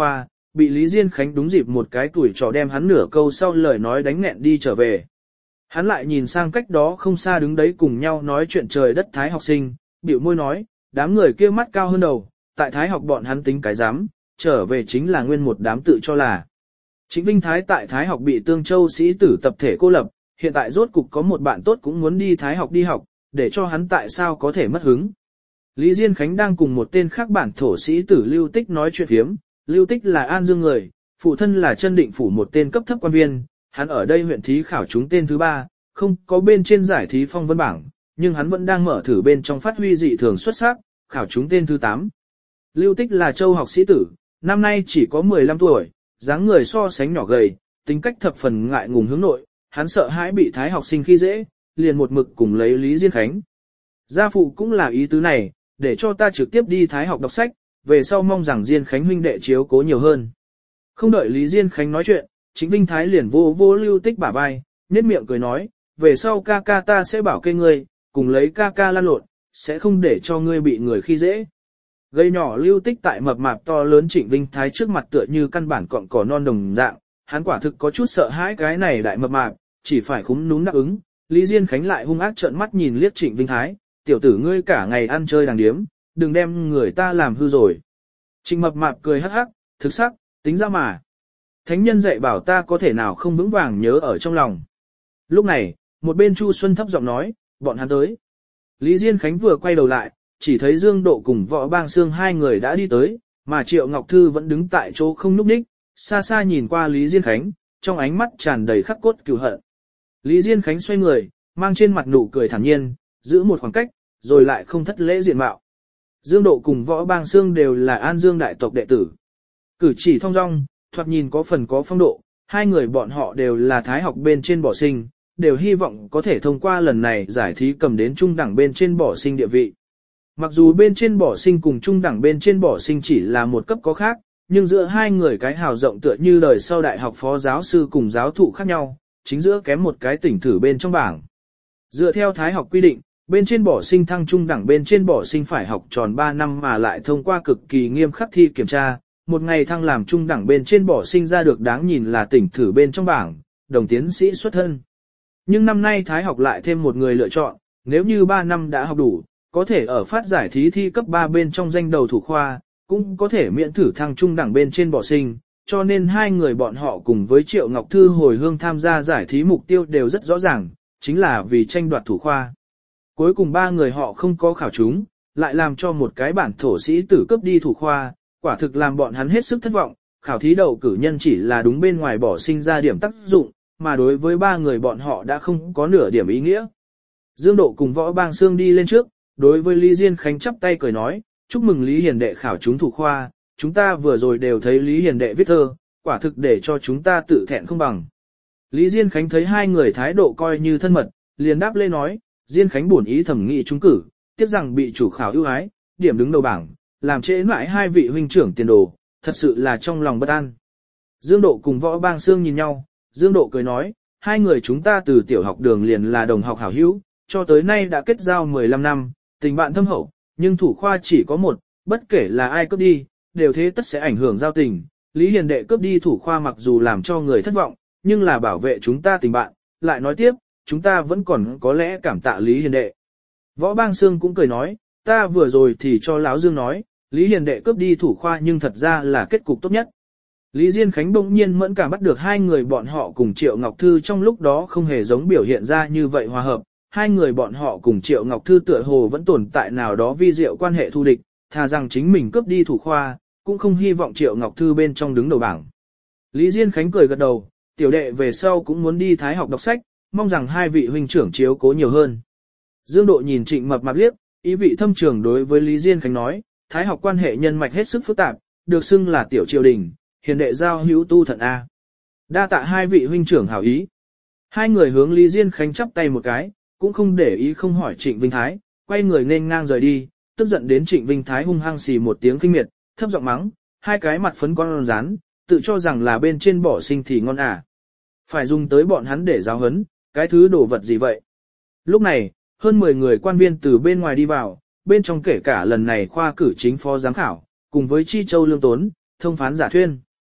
bị Lý Diên Khánh đúng dịp một cái tuổi trò đem hắn nửa câu sau lời nói đánh nghẹn đi trở về. Hắn lại nhìn sang cách đó không xa đứng đấy cùng nhau nói chuyện trời đất Thái học sinh, bĩu môi nói, đám người kia mắt cao hơn đầu, tại Thái học bọn hắn tính cái dám, trở về chính là nguyên một đám tự cho là. Trịnh Vinh Thái tại Thái học bị Tương Châu sĩ tử tập thể cô lập, hiện tại rốt cục có một bạn tốt cũng muốn đi Thái học đi học, để cho hắn tại sao có thể mất hứng. Lý Diên Khánh đang cùng một tên khác bản thổ sĩ tử Lưu Tích nói chuyện phiếm, Lưu Tích là An Dương người, phụ thân là Chân Định phủ một tên cấp thấp quan viên, hắn ở đây huyện thí khảo trúng tên thứ ba, không có bên trên giải thí phong vân bảng, nhưng hắn vẫn đang mở thử bên trong phát huy dị thường xuất sắc, khảo trúng tên thứ tám. Lưu Tích là Châu học sĩ tử, năm nay chỉ có mười lăm tuổi, dáng người so sánh nhỏ gầy, tính cách thập phần ngại ngùng hướng nội, hắn sợ hãi bị Thái học sinh khi dễ, liền một mực cùng lấy Lý Diên Khánh. Gia phụ cũng là ý tứ này, để cho ta trực tiếp đi Thái học đọc sách, về sau mong rằng Diên Khánh huynh đệ chiếu cố nhiều hơn. Không đợi Lý Diên Khánh nói chuyện, Trịnh Vinh Thái liền vô vô Lưu Tích bả vai, nhếch miệng cười nói, về sau ca ca ta sẽ bảo kê ngươi, cùng lấy ca ca lan lộn, sẽ không để cho ngươi bị người khi dễ. Gây nhỏ Lưu Tích tại mập mạp to lớn Trịnh Vinh Thái trước mặt tựa như căn bản cọng cỏ non đồng dạng, hắn quả thực có chút sợ hãi cái này đại mập mạp, chỉ phải khúm núm đáp ứng. Lý Diên Khánh lại hung ác trợn mắt nhìn liếc Trịnh Vinh Thái, tiểu tử ngươi cả ngày ăn chơi đàng điếm, đừng đem người ta làm hư rồi. Trịnh mập mạp cười hắc hắc, thực sắc, tính ra mà. Thánh nhân dạy bảo ta có thể nào không vững vàng nhớ ở trong lòng. Lúc này, một bên Chu Xuân thấp giọng nói, bọn hắn tới. Lý Diên Khánh vừa quay đầu lại, chỉ thấy Dương Độ cùng Võ Bang Sương hai người đã đi tới, mà Triệu Ngọc Thư vẫn đứng tại chỗ không nhúc nhích, xa xa nhìn qua Lý Diên Khánh, trong ánh mắt tràn đầy khắc cốt cừu hận. Lý Diên Khánh xoay người, mang trên mặt nụ cười thản nhiên, giữ một khoảng cách, rồi lại không thất lễ diện mạo. Dương Độ cùng Võ Bang Sương đều là An Dương đại tộc đệ tử. Cử chỉ thong dong, thoạt nhìn có phần có phong độ, hai người bọn họ đều là Thái học bên trên bỏ sinh, đều hy vọng có thể thông qua lần này giải thí cầm đến trung đẳng bên trên bỏ sinh địa vị. Mặc dù bên trên bỏ sinh cùng trung đẳng bên trên bỏ sinh chỉ là một cấp có khác, nhưng giữa hai người cái hào rộng tựa như đời sau đại học phó giáo sư cùng giáo thụ khác nhau, chính giữa kém một cái tỉnh thử bên trong bảng. Dựa theo Thái học quy định, bên trên bỏ sinh thăng trung đẳng bên trên bỏ sinh phải học tròn ba năm mà lại thông qua cực kỳ nghiêm khắc thi kiểm tra, một ngày thăng làm trung đẳng bên trên bỏ sinh ra được đáng nhìn là tỉnh thử bên trong bảng, đồng tiến sĩ xuất thân. Nhưng năm nay Thái học lại thêm một người lựa chọn, nếu như ba năm đã học đủ, có thể ở phát giải thí thi cấp ba bên trong danh đầu thủ khoa, cũng có thể miễn thử thăng trung đẳng bên trên bỏ sinh, cho nên hai người bọn họ cùng với Triệu Ngọc Thư hồi hương tham gia giải thí mục tiêu đều rất rõ ràng, chính là vì tranh đoạt thủ khoa. Cuối cùng ba người họ không có khảo trúng, lại làm cho một cái bản thổ sĩ tử cướp đi thủ khoa, quả thực làm bọn hắn hết sức thất vọng, khảo thí đậu cử nhân chỉ là đúng bên ngoài bỏ sinh ra điểm tác dụng, mà đối với ba người bọn họ đã không có nửa điểm ý nghĩa. Dương Độ cùng Võ Bang Sương đi lên trước, đối với Lý Diên Khánh chắp tay cười nói, chúc mừng Lý Hiền đệ khảo trúng thủ khoa, chúng ta vừa rồi đều thấy Lý Hiền đệ viết thơ, quả thực để cho chúng ta tự thẹn không bằng. Lý Diên Khánh thấy hai người thái độ coi như thân mật, liền đáp lên nói, Diên Khánh buồn ý thẩm nghị trúng cử, tiếc rằng bị chủ khảo ưu ái, điểm đứng đầu bảng, làm trễ mãi hai vị huynh trưởng tiền đồ, thật sự là trong lòng bất an. Dương Độ cùng Võ Bang Sương nhìn nhau, Dương Độ cười nói, hai người chúng ta từ tiểu học đường liền là đồng học hảo hữu, cho tới nay đã kết giao mười lăm năm, tình bạn thâm hậu, nhưng thủ khoa chỉ có một, bất kể là ai cướp đi, đều thế tất sẽ ảnh hưởng giao tình. Lý Hiền đệ cướp đi thủ khoa mặc dù làm cho người thất vọng, nhưng là bảo vệ chúng ta tình bạn, lại nói tiếp, chúng ta vẫn còn có lẽ cảm tạ Lý Hiền đệ. Võ Bang Sương cũng cười nói, ta vừa rồi thì cho Lão Dương nói, Lý Hiền đệ cướp đi thủ khoa nhưng thật ra là kết cục tốt nhất. Lý Diên Khánh bỗng nhiên mẫn cảm bắt được hai người bọn họ cùng Triệu Ngọc Thư trong lúc đó không hề giống biểu hiện ra như vậy hòa hợp, hai người bọn họ cùng Triệu Ngọc Thư tựa hồ vẫn tồn tại nào đó vi diệu quan hệ thù địch, thà rằng chính mình cướp đi thủ khoa, cũng không hy vọng Triệu Ngọc Thư bên trong đứng đầu bảng. Lý Diên Khánh cười gật đầu, tiểu đệ về sau cũng muốn đi Thái học đọc sách, mong rằng hai vị huynh trưởng chiếu cố nhiều hơn. Dương Độ nhìn Trịnh Mập Mạp liếc, ý vị thâm trường đối với Lý Diên Khánh nói, Thái học quan hệ nhân mạch hết sức phức tạp, được xưng là tiểu triều đình, hiền đệ giao hữu tu thận A. Đa tạ hai vị huynh trưởng hảo ý. Hai người hướng Lý Diên Khánh chắp tay một cái, cũng không để ý không hỏi Trịnh Vinh Thái, quay người nên ngang rời đi, tức giận đến Trịnh Vinh Thái hung hăng xì một tiếng kinh miệt, thấp giọng mắng, hai cái mặt phấn con rán, tự cho rằng là bên trên bỏ sinh thì ngon à. Phải dùng tới bọn hắn để giáo huấn, cái thứ đồ vật gì vậy. Lúc này, hơn mười người quan viên từ bên ngoài đi vào, bên trong kể cả lần này khoa cử chính phó giám khảo, cùng với Chi Châu Lương Tốn, thông phán Giả Thuyên.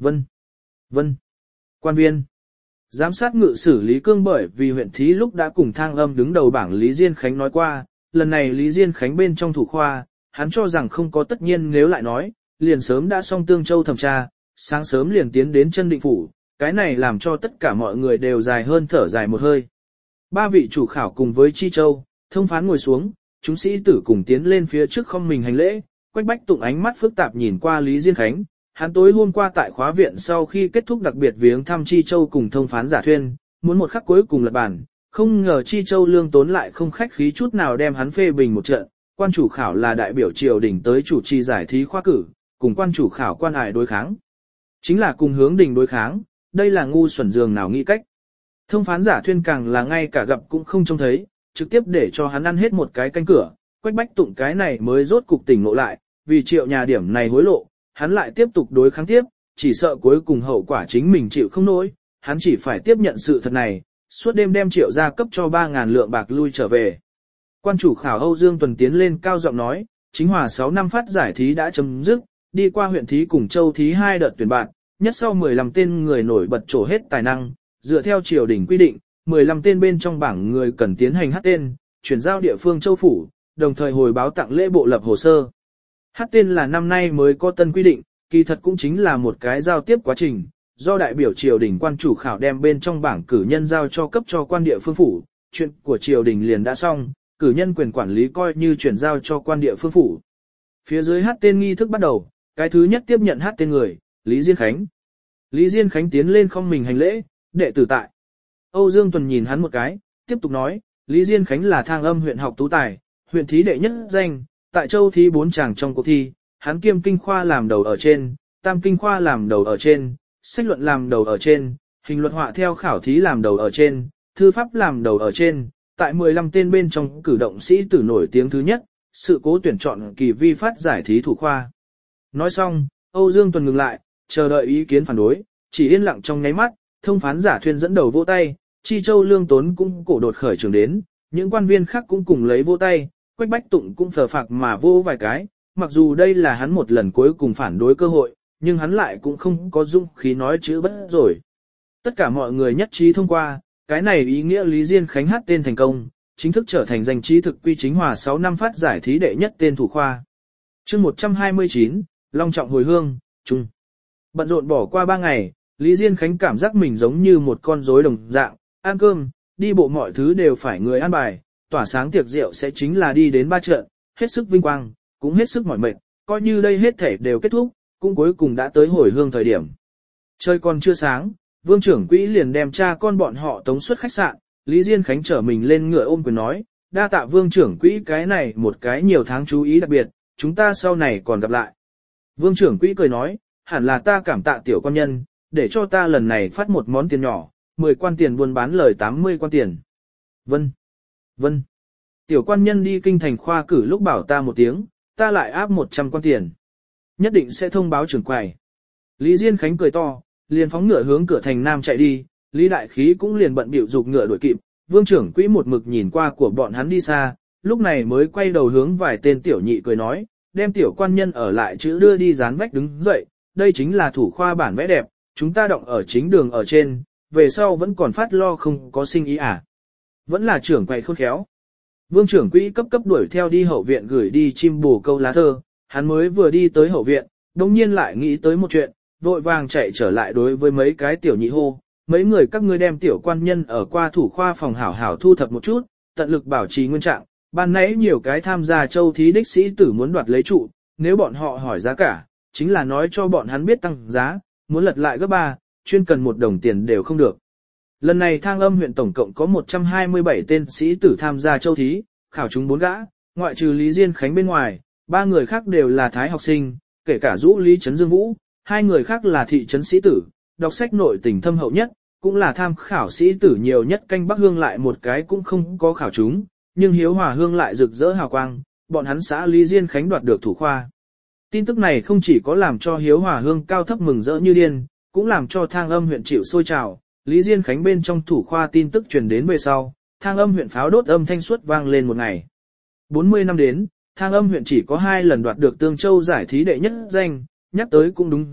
Vân. Vân. Quan viên. Giám sát ngự sử Lý Cương bởi vì huyện thí lúc đã cùng Thang Âm đứng đầu bảng Lý Diên Khánh nói qua, lần này Lý Diên Khánh bên trong thủ khoa, hắn cho rằng không có tất nhiên nếu lại nói, liền sớm đã xong Tương Châu thẩm tra, sáng sớm liền tiến đến chân định phủ, cái này làm cho tất cả mọi người đều dài hơn thở dài một hơi. Ba vị chủ khảo cùng với Chi Châu, thông phán ngồi xuống, chúng sĩ tử cùng tiến lên phía trước không mình hành lễ, Quách Bách Tụng ánh mắt phức tạp nhìn qua Lý Diên Khánh, hắn tối hôm qua tại khóa viện sau khi kết thúc đặc biệt viếng thăm Chi Châu cùng thông phán giả thuyên, muốn một khắc cuối cùng lật bản, không ngờ Chi Châu lương tốn lại không khách khí chút nào đem hắn phê bình một trận, quan chủ khảo là đại biểu triều đình tới chủ trì giải thí khoa cử, cùng quan chủ khảo quan ải đối kháng. Chính là cùng hướng đình đối kháng, đây là ngu xuẩn dường nào nghĩ cách. Thông phán giả thuyên càng là ngay cả gặp cũng không trông thấy, trực tiếp để cho hắn ăn hết một cái canh cửa, Quách Bách Tụng cái này mới rốt cục tỉnh ngộ lại, vì triệu nhà điểm này hối lộ, hắn lại tiếp tục đối kháng tiếp, chỉ sợ cuối cùng hậu quả chính mình chịu không nổi, hắn chỉ phải tiếp nhận sự thật này, suốt đêm đem triệu gia cấp cho ba ngàn lượng bạc lui trở về. Quan chủ khảo Âu Dương Tuần tiến lên cao giọng nói, chính hòa sáu năm phát giải thí đã chấm dứt, đi qua huyện thí cùng châu thí hai đợt tuyển bạn, nhất sau mười lăm tên người nổi bật trổ hết tài năng, dựa theo triều đình quy định, mười lăm tên bên trong bảng người cần tiến hành hát tên, chuyển giao địa phương châu phủ, đồng thời hồi báo tặng lễ bộ lập hồ sơ. Hát tên là năm nay mới có tân quy định, kỳ thật cũng chính là một cái giao tiếp quá trình, do đại biểu triều đình quan chủ khảo đem bên trong bảng cử nhân giao cho cấp cho quan địa phương phủ, chuyện của triều đình liền đã xong, cử nhân quyền quản lý coi như chuyển giao cho quan địa phương phủ. Phía dưới hát tên nghi thức bắt đầu, cái thứ nhất tiếp nhận hát tên người, Lý Diên Khánh. Lý Diên Khánh tiến lên không mình hành lễ, đệ tử tại. Âu Dương Tuần nhìn hắn một cái, tiếp tục nói, Lý Diên Khánh là Thang Âm huyện học tú tài, huyện thí đệ nhất danh, tại châu thí bốn chàng trong cuộc thi, hắn kiêm kinh khoa làm đầu ở trên, tam kinh khoa làm đầu ở trên, sách luận làm đầu ở trên, hình luật họa theo khảo thí làm đầu ở trên, thư pháp làm đầu ở trên, tại mười lăm tên bên trong cử động sĩ tử nổi tiếng thứ nhất, sự cố tuyển chọn kỳ vi phát giải thí thủ khoa. Nói xong, Âu Dương Tuần ngừng lại, chờ đợi ý kiến phản đối, chỉ yên lặng trong nháy mắt, thông phán giả thuyên dẫn đầu vỗ tay, Chi Châu lương tốn cũng cổ đột khởi trường đến, những quan viên khác cũng cùng lấy vỗ tay, Quách Bách Tụng cũng phờ phạc mà vỗ vài cái, mặc dù đây là hắn một lần cuối cùng phản đối cơ hội, nhưng hắn lại cũng không có dũng khí nói chữ bất rồi. Tất cả mọi người nhất trí thông qua, cái này ý nghĩa Lý Diên Khánh hát tên thành công, chính thức trở thành danh trí thực quy chính hòa sáu năm phát giải thí đệ nhất tên thủ khoa. Chương một trăm hai mươi chín, Long trọng hồi hương, chung. Bận rộn bỏ qua ba ngày, Lý Diên Khánh cảm giác mình giống như một con rối đồng dạng, ăn cơm, đi bộ mọi thứ đều phải người ăn bài, tỏa sáng tiệc rượu sẽ chính là đi đến ba trận, hết sức vinh quang, cũng hết sức mỏi mệt, coi như đây hết thể đều kết thúc, cũng cuối cùng đã tới hồi hương thời điểm. Trời còn chưa sáng, Vương trưởng quỹ liền đem cha con bọn họ tống xuất khách sạn, Lý Diên Khánh trở mình lên ngựa ôm quyền nói, đa tạ Vương trưởng quỹ cái này một cái nhiều tháng chú ý đặc biệt, chúng ta sau này còn gặp lại. Vương trưởng quỹ cười nói, hẳn là ta cảm tạ tiểu quan nhân, để cho ta lần này phát một món tiền nhỏ, mười quan tiền buôn bán lời tám mươi quan tiền. Vân, vân, tiểu quan nhân đi kinh thành khoa cử lúc bảo ta một tiếng, ta lại áp một trăm quan tiền. Nhất định sẽ thông báo trưởng quầy. Lý Diên Khánh cười to, liền phóng ngựa hướng cửa thành nam chạy đi, Lý Đại Khí cũng liền bận bịu giục ngựa đuổi kịp, Vương trưởng quỹ một mực nhìn qua của bọn hắn đi xa, lúc này mới quay đầu hướng vài tên tiểu nhị cười nói, đem tiểu quan nhân ở lại chữ đưa đi dán vách đứng dậy, đây chính là thủ khoa bản vẽ đẹp, chúng ta động ở chính đường ở trên, về sau vẫn còn phát lo không có sinh ý à. Vẫn là trưởng quầy khôn khéo. Vương trưởng quỹ cấp cấp đuổi theo đi hậu viện gửi đi chim bồ câu lá thơ, hắn mới vừa đi tới hậu viện, đồng nhiên lại nghĩ tới một chuyện, vội vàng chạy trở lại đối với mấy cái tiểu nhị hô, mấy người các ngươi đem tiểu quan nhân ở qua thủ khoa phòng hảo hảo thu thập một chút, tận lực bảo trì nguyên trạng, ban nãy nhiều cái tham gia châu thí đích sĩ tử muốn đoạt lấy trụ, nếu bọn họ hỏi giá cả, chính là nói cho bọn hắn biết tăng giá, muốn lật lại gấp ba, chuyên cần một đồng tiền đều không được. Lần này Thang Âm huyện tổng cộng có một trăm hai mươi bảy tên sĩ tử tham gia châu thí, khảo chúng bốn gã, ngoại trừ Lý Diên Khánh bên ngoài, ba người khác đều là thái học sinh, kể cả Dũ Lý Trấn Dương Vũ, hai người khác là thị trấn sĩ tử, đọc sách nội tình thâm hậu nhất, cũng là tham khảo sĩ tử nhiều nhất. Canh Bắc Hương lại một cái cũng không có khảo chúng, nhưng Hiếu Hòa Hương lại rực rỡ hào quang, bọn hắn xã Lý Diên Khánh đoạt được thủ khoa. Tin tức này không chỉ có làm cho Hiếu Hòa Hương cao thấp mừng rỡ như điên, cũng làm cho Thang Âm huyện chịu sôi trào. Lý Diên Khánh bên trong thủ khoa tin tức truyền đến về sau, Thang Âm huyện pháo đốt âm thanh suốt vang lên một ngày. bốn mươi năm đến, Thang Âm huyện chỉ có hai lần đoạt được Tương Châu giải thí đệ nhất danh, nhắc tới cũng đúng dịp,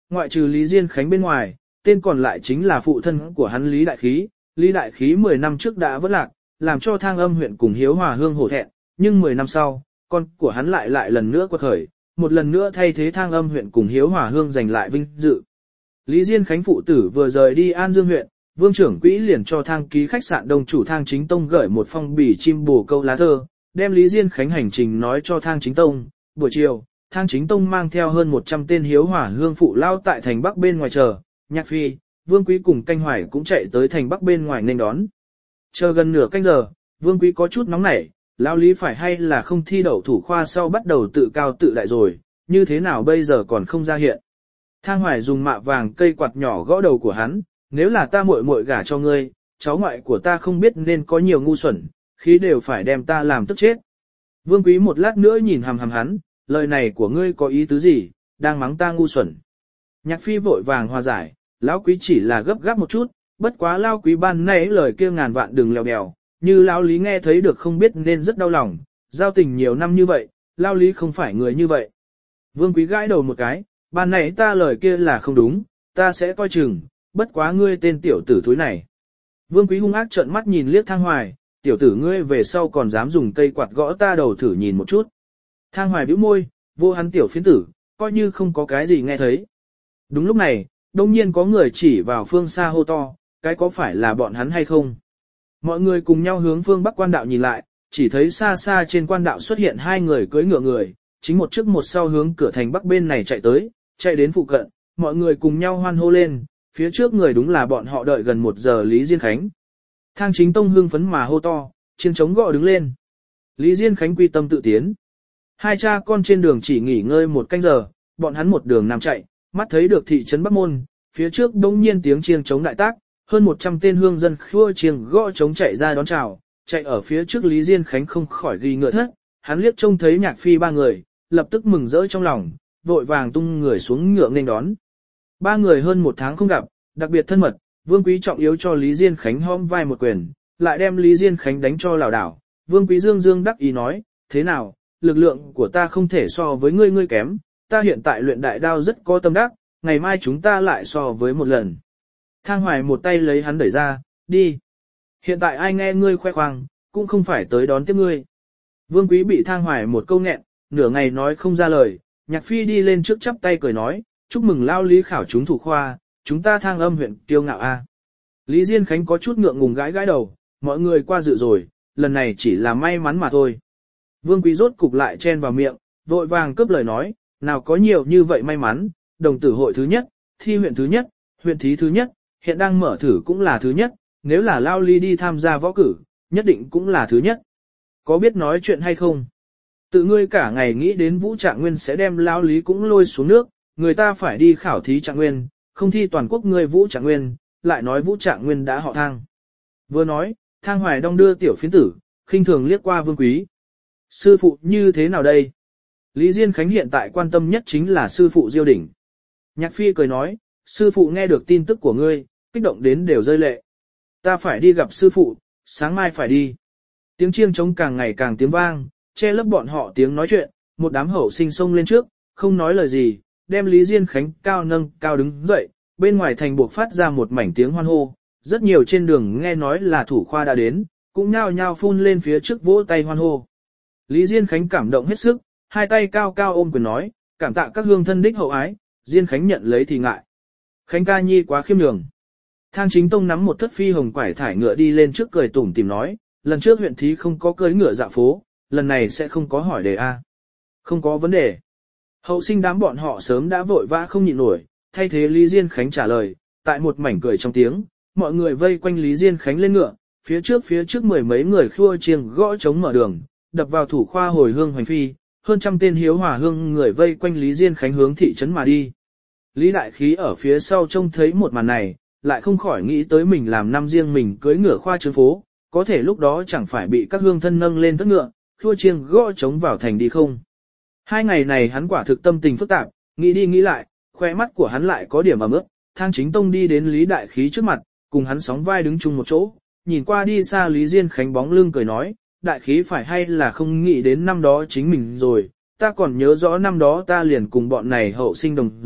ngoại trừ Lý Diên Khánh bên ngoài, tên còn lại chính là phụ thân của hắn Lý Đại Khí. Lý Đại Khí mười năm trước đã vỡ lạc, làm cho Thang Âm huyện cùng Hiếu Hòa Hương hổ thẹn, nhưng mười năm sau, con của hắn lại lại lần nữa quật khởi, một lần nữa thay thế Thang Âm huyện cùng Hiếu Hòa Hương giành lại vinh dự. Lý Diên Khánh phụ tử vừa rời đi An Dương huyện, Vương trưởng quỹ liền cho Thang ký khách sạn đông chủ Thang Chính Tông gửi một phong bì chim bồ câu lá thơ, đem Lý Diên Khánh hành trình nói cho Thang Chính Tông. Buổi chiều, Thang Chính Tông mang theo hơn một trăm tên Hiếu Hòa Hương phụ lao tại thành Bắc bên ngoài chờ, Nhạc Phi, Vương Quý cùng Canh Hoài cũng chạy tới thành Bắc bên ngoài nên đón. Chờ gần nửa canh giờ, Vương Quý có chút nóng nảy, lão Lý phải hay là không thi đậu thủ khoa sau bắt đầu tự cao tự đại rồi, như thế nào bây giờ còn không ra hiện. Thang Hoài dùng mạ vàng cây quạt nhỏ gõ đầu của hắn, nếu là ta muội muội gả cho ngươi, cháu ngoại của ta không biết nên có nhiều ngu xuẩn, khí đều phải đem ta làm tức chết. Vương Quý một lát nữa nhìn hằm hằm hắn, lời này của ngươi có ý tứ gì, đang mắng ta ngu xuẩn. Nhạc Phi vội vàng hòa giải, lão Quý chỉ là gấp gáp một chút, bất quá lão Quý ban nãy lời kia ngàn vạn đừng lèo bèo, như lão Lý nghe thấy được không biết nên rất đau lòng, giao tình nhiều năm như vậy, lão Lý không phải người như vậy. Vương Quý gãi đầu một cái, ban nãy ta lời kia là không đúng, ta sẽ coi chừng, bất quá ngươi tên tiểu tử thúi này. Vương Quý hung ác trợn mắt nhìn liếc Thang Hoài, tiểu tử ngươi về sau còn dám dùng cây quạt gõ ta đầu thử nhìn một chút. Thang Hoài bĩu môi, vô hắn tiểu phiến tử, coi như không có cái gì nghe thấy. Đúng lúc này, đông nhiên có người chỉ vào phương xa hô to, cái có phải là bọn hắn hay không? Mọi người cùng nhau hướng phương Bắc quan đạo nhìn lại, chỉ thấy xa xa trên quan đạo xuất hiện hai người cưỡi ngựa người, chính một trước một sau hướng cửa thành Bắc bên này chạy tới, chạy đến phụ cận, mọi người cùng nhau hoan hô lên, phía trước người đúng là bọn họ đợi gần một giờ Lý Diên Khánh. Thang Chính Tông hưng phấn mà hô to, chiêng trống gõ đứng lên. Lý Diên Khánh quy tâm tự tiến. Hai cha con trên đường chỉ nghỉ ngơi một canh giờ, bọn hắn một đường nằm chạy, mắt thấy được thị trấn Bắc Môn, phía trước đống nhiên tiếng chiêng trống đại tác, hơn một trăm tên hương dân khua chiêng gõ trống chạy ra đón chào, chạy ở phía trước Lý Diên Khánh không khỏi ghi ngựa thất, hắn liếc trông thấy Nhạc Phi ba người, lập tức mừng rỡ trong lòng, vội vàng tung người xuống ngựa nên đón. Ba người hơn một tháng không gặp, đặc biệt thân mật, Vương Quý trọng yếu cho Lý Diên Khánh hõm vai một quyền, lại đem Lý Diên Khánh đánh cho lảo đảo. Vương Quý dương dương đắc ý nói, thế nào, lực lượng của ta không thể so với ngươi ngươi kém, ta hiện tại luyện đại đao rất có tâm đắc, ngày mai chúng ta lại so với một lần. Thang Hoài một tay lấy hắn đẩy ra, đi. Hiện tại ai nghe ngươi khoe khoang, cũng không phải tới đón tiếp ngươi. Vương Quý bị Thang Hoài một câu nghẹn, nửa ngày nói không ra lời, Nhạc Phi đi lên trước chắp tay cười nói, chúc mừng lao Lý khảo chúng thủ khoa, chúng ta Thang Âm huyện kiêu ngạo a. Lý Diên Khánh có chút ngượng ngùng gãi gãi đầu, mọi người qua dự rồi, lần này chỉ là may mắn mà thôi. Vương Quý rốt cục lại chen vào miệng, vội vàng cướp lời nói, nào có nhiều như vậy may mắn, đồng tử hội thứ nhất, thi huyện thứ nhất, huyện thí thứ nhất, hiện đang mở thử cũng là thứ nhất, nếu là lao Lý đi tham gia võ cử, nhất định cũng là thứ nhất. Có biết nói chuyện hay không? Tự ngươi cả ngày nghĩ đến Vũ Trạng Nguyên sẽ đem lao Lý cũng lôi xuống nước, người ta phải đi khảo thí Trạng Nguyên, không thi toàn quốc ngươi Vũ Trạng Nguyên, lại nói Vũ Trạng Nguyên đã họ Thang. Vừa nói, Thang Hoài đong đưa tiểu phiến tử, khinh thường liếc qua Vương Quý. Sư phụ như thế nào đây? Lý Diên Khánh hiện tại quan tâm nhất chính là sư phụ Diêu Đỉnh. Nhạc Phi cười nói, sư phụ nghe được tin tức của ngươi, kích động đến đều rơi lệ. Ta phải đi gặp sư phụ, sáng mai phải đi. Tiếng chiêng trống càng ngày càng tiếng vang, che lấp bọn họ tiếng nói chuyện, một đám hậu sinh xông lên trước, không nói lời gì, đem Lý Diên Khánh cao nâng cao đứng dậy, bên ngoài thành buộc phát ra một mảnh tiếng hoan hô, rất nhiều trên đường nghe nói là thủ khoa đã đến, cũng nhao nhao phun lên phía trước vỗ tay hoan hô. Lý Diên Khánh cảm động hết sức, hai tay cao cao ôm quyền nói, cảm tạ các hương thân đích hậu ái, Diên Khánh nhận lấy thì ngại. Khánh ca nhi quá khiêm nhường. Thang Chính Tông nắm một thất phi hồng quải thải ngựa đi lên trước cười tủm tỉm nói, lần trước huyện thí không có cưỡi ngựa dạ phố, lần này sẽ không có hỏi đề a. Không có vấn đề. Hậu sinh đám bọn họ sớm đã vội vã không nhịn nổi, thay thế Lý Diên Khánh trả lời, tại một mảnh cười trong tiếng, mọi người vây quanh Lý Diên Khánh lên ngựa, phía trước phía trước mười mấy người khua chiêng gõ trống mở đường, đập vào thủ khoa hồi hương hoành phi, hơn trăm tên hiếu hòa hương người vây quanh Lý Diên Khánh hướng thị trấn mà đi. Lý Đại Khí ở phía sau trông thấy một màn này, lại không khỏi nghĩ tới mình làm năm riêng mình cưới ngựa khoa trướng phố, có thể lúc đó chẳng phải bị các hương thân nâng lên thất ngựa, khua chiêng gõ trống vào thành đi không. Hai ngày này hắn quả thực tâm tình phức tạp, nghĩ đi nghĩ lại, khoe mắt của hắn lại có điểm ẩm ướt. Thang Chính Tông đi đến Lý Đại Khí trước mặt, cùng hắn sóng vai đứng chung một chỗ, nhìn qua đi xa Lý Diên Khánh bóng lưng cười nói, Đại Khí phải hay là không nghĩ đến năm đó chính mình rồi, ta còn nhớ rõ năm đó ta liền cùng bọn này hậu sinh đồng dạng,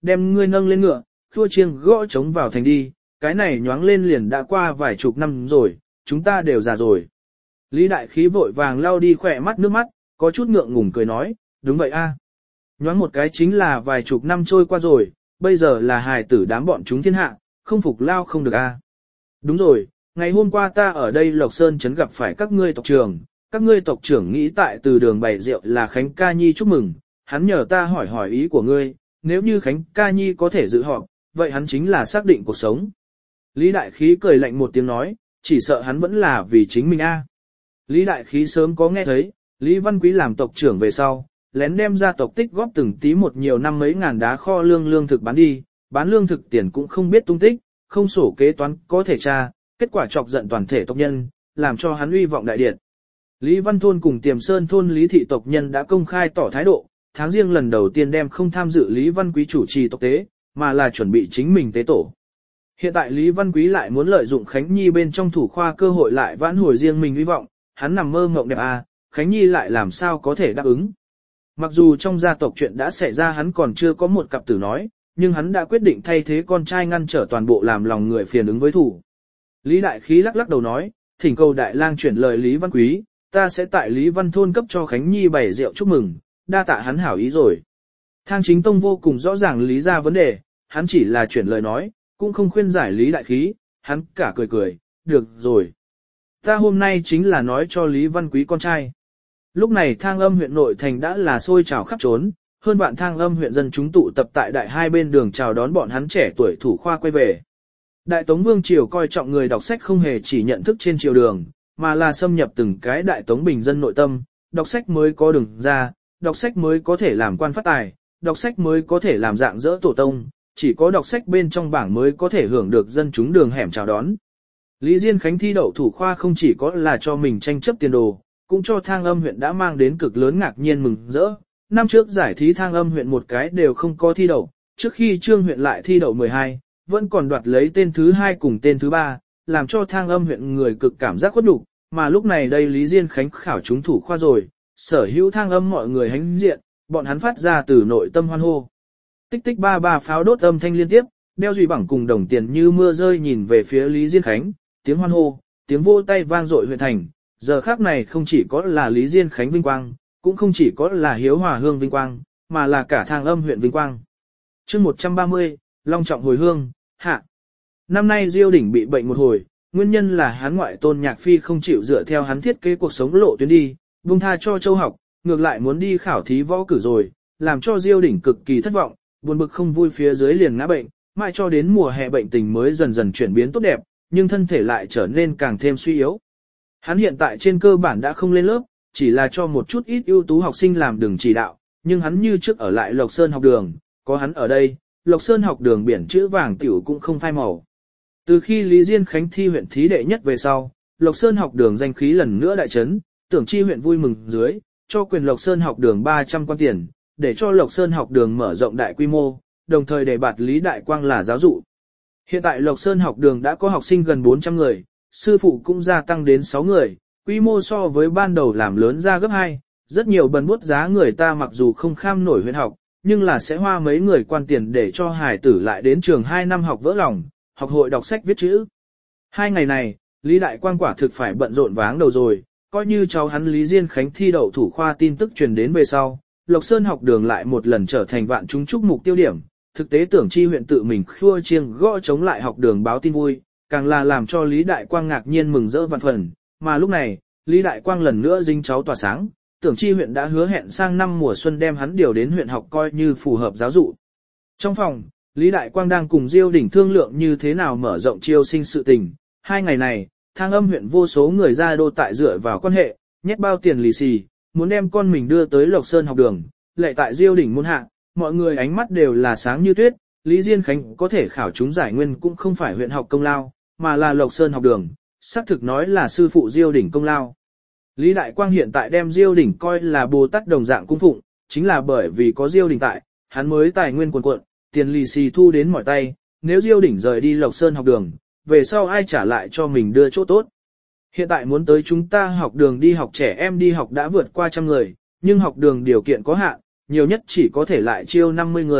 đem ngươi nâng lên ngựa, thua chiêng gõ trống vào thành đi, cái này nhoáng lên liền đã qua vài chục năm rồi, chúng ta đều già rồi. Lý Đại Khí vội vàng lau đi khỏe mắt nước mắt, có chút ngượng ngùng cười nói, đúng vậy a. Nhoáng một cái chính là vài chục năm trôi qua rồi, bây giờ là hài tử đám bọn chúng thiên hạ, không phục lao không được a. Đúng rồi, ngày hôm qua ta ở đây Lộc Sơn trấn gặp phải các ngươi tộc trưởng, các ngươi tộc trưởng nghĩ tại từ đường bày rượu là Khánh Ca Nhi chúc mừng, hắn nhờ ta hỏi hỏi ý của ngươi, nếu như Khánh Ca Nhi có thể dự họp, vậy hắn chính là xác định cuộc sống. Lý Đại Khí cười lạnh một tiếng nói, chỉ sợ hắn vẫn là vì chính mình a. Lý Đại Khí sớm có nghe thấy, Lý Văn Quý làm tộc trưởng về sau, lén đem ra tộc tích góp từng tí một nhiều năm mấy ngàn đá kho lương lương thực bán đi, bán lương thực tiền cũng không biết tung tích, không sổ kế toán có thể tra, kết quả chọc giận toàn thể tộc nhân, làm cho hắn uy vọng đại điệt. Lý Văn Thôn cùng Tiềm Sơn thôn Lý thị tộc nhân đã công khai tỏ thái độ, tháng riêng lần đầu tiên đem không tham dự Lý Văn Quý chủ trì tộc tế, mà là chuẩn bị chính mình tế tổ. Hiện tại Lý Văn Quý lại muốn lợi dụng Khánh Nhi bên trong thủ khoa cơ hội lại vãn hồi riêng mình uy vọng, hắn nằm mơ mộng đẹp à, Khánh Nhi lại làm sao có thể đáp ứng. Mặc dù trong gia tộc chuyện đã xảy ra hắn còn chưa có một cặp tử nói, nhưng hắn đã quyết định thay thế con trai ngăn trở toàn bộ làm lòng người phiền ứng với thủ. Lý Đại Khí lắc lắc đầu nói, thỉnh cầu Đại Lang chuyển lời Lý Văn Quý, ta sẽ tại Lý Văn Thôn cấp cho Khánh Nhi bày rượu chúc mừng, đa tạ hắn hảo ý rồi. Thang Chính Tông vô cùng rõ ràng lý ra vấn đề, hắn chỉ là chuyển lời nói, cũng không khuyên giải Lý Đại Khí, hắn cả cười cười, được rồi. Ta hôm nay chính là nói cho Lý Văn Quý con trai. Lúc này Thang Âm huyện nội thành đã là sôi trào khắp trốn, hơn vạn Thang Âm huyện dân chúng tụ tập tại đại hai bên đường chào đón bọn hắn trẻ tuổi thủ khoa quay về. Đại Tống Vương triều coi trọng người đọc sách không hề chỉ nhận thức trên triều đường, mà là xâm nhập từng cái Đại Tống bình dân nội tâm, đọc sách mới có đường ra, đọc sách mới có thể làm quan phát tài, đọc sách mới có thể làm dạng dỡ tổ tông, chỉ có đọc sách bên trong bảng mới có thể hưởng được dân chúng đường hẻm chào đón. Lý Diên Khánh thi đậu thủ khoa không chỉ có là cho mình tranh chấp tiền đồ, cũng cho Thang Âm huyện đã mang đến cực lớn ngạc nhiên mừng rỡ. Năm trước giải thí Thang Âm huyện một cái đều không có thi đậu, trước khi Trương huyện lại thi đậu mười hai, vẫn còn đoạt lấy tên thứ hai cùng tên thứ ba, làm cho Thang Âm huyện người cực cảm giác khuất nhục. Mà lúc này đây Lý Diên Khánh khảo trúng thủ khoa rồi, sở hữu Thang Âm mọi người hãnh diện, bọn hắn phát ra từ nội tâm hoan hô. Tích tích ba ba pháo đốt âm thanh liên tiếp, đeo dùy bảng cùng đồng tiền như mưa rơi nhìn về phía Lý Diên Khánh, tiếng hoan hô, tiếng vô tay vang dội huyện thành. Giờ khác này không chỉ có là Lý Diên Khánh vinh quang, cũng không chỉ có là Hiếu Hòa Hương vinh quang, mà là cả Thang Âm huyện vinh quang. Chương một trăm ba mươi, long trọng hồi hương, hạ. Năm nay Diêu Đỉnh bị bệnh một hồi, nguyên nhân là hắn ngoại tôn Nhạc Phi không chịu dựa theo hắn thiết kế cuộc sống lộ tuyến đi, buông tha cho Châu học, ngược lại muốn đi khảo thí võ cử rồi, làm cho Diêu Đỉnh cực kỳ thất vọng, buồn bực không vui phía dưới liền ngã bệnh, mãi cho đến mùa hè bệnh tình mới dần dần chuyển biến tốt đẹp, nhưng thân thể lại trở nên càng thêm suy yếu. Hắn hiện tại trên cơ bản đã không lên lớp, chỉ là cho một chút ít ưu tú học sinh làm đường chỉ đạo, nhưng hắn như trước ở lại Lộc Sơn học đường, có hắn ở đây, Lộc Sơn học đường biển chữ vàng tiểu cũng không phai màu. Từ khi Lý Diên Khánh thi huyện thí đệ nhất về sau, Lộc Sơn học đường danh khí lần nữa đại chấn, Tưởng Chi huyện vui mừng dưới, cho quyền Lộc Sơn học đường ba trăm quan tiền, để cho Lộc Sơn học đường mở rộng đại quy mô, đồng thời đề bạt Lý Đại Quang là giáo dụ. Hiện tại Lộc Sơn học đường đã có học sinh gần bốn trăm người, sư phụ cũng gia tăng đến sáu người, quy mô so với ban đầu làm lớn ra gấp hai, rất nhiều bần bút giá người ta mặc dù không kham nổi huyện học, nhưng là sẽ hoa mấy người quan tiền để cho hài tử lại đến trường hai năm học vỡ lòng, học hội đọc sách viết chữ. Hai ngày này, Lý Đại Quang quả thực phải bận rộn váng đầu rồi, coi như cháu hắn Lý Diên Khánh thi đậu thủ khoa tin tức truyền đến về sau, Lộc Sơn học đường lại một lần trở thành vạn chúng chúc mục tiêu điểm, thực tế Tưởng Chi huyện tự mình khua chiêng gõ chống lại học đường báo tin vui, càng là làm cho Lý Đại Quang ngạc nhiên mừng rỡ vạn phần, mà lúc này, Lý Đại Quang lần nữa dính cháu tỏa sáng, Tưởng Chi huyện đã hứa hẹn sang năm mùa xuân đem hắn điều đến huyện học coi như phù hợp giáo dụ. Trong phòng, Lý Đại Quang đang cùng Diêu Đỉnh thương lượng như thế nào mở rộng chiêu sinh sự tình, hai ngày này, Thang Âm huyện vô số người ra đô tại dựa vào quan hệ, nhét bao tiền lì xì, muốn đem con mình đưa tới Lộc Sơn học đường, lệ tại Diêu Đỉnh môn hạ, mọi người ánh mắt đều là sáng như tuyết, Lý Diên Khánh có thể khảo trúng giải nguyên cũng không phải huyện học công lao, mà là Lộc Sơn học đường, xác thực nói là sư phụ Diêu Đỉnh công lao. Lý Đại Quang hiện tại đem Diêu Đỉnh coi là Bồ Tát đồng dạng cung phụng, chính là bởi vì có Diêu Đỉnh tại, hắn mới tài nguyên quần quận, tiền lì xì thu đến mỏi tay, nếu Diêu Đỉnh rời đi Lộc Sơn học đường, về sau ai trả lại cho mình đưa chỗ tốt. Hiện tại muốn tới chúng ta học đường đi học trẻ em đi học đã vượt qua trăm người, nhưng học đường điều kiện có hạn, nhiều nhất chỉ có thể lại chiêu năm mươi người,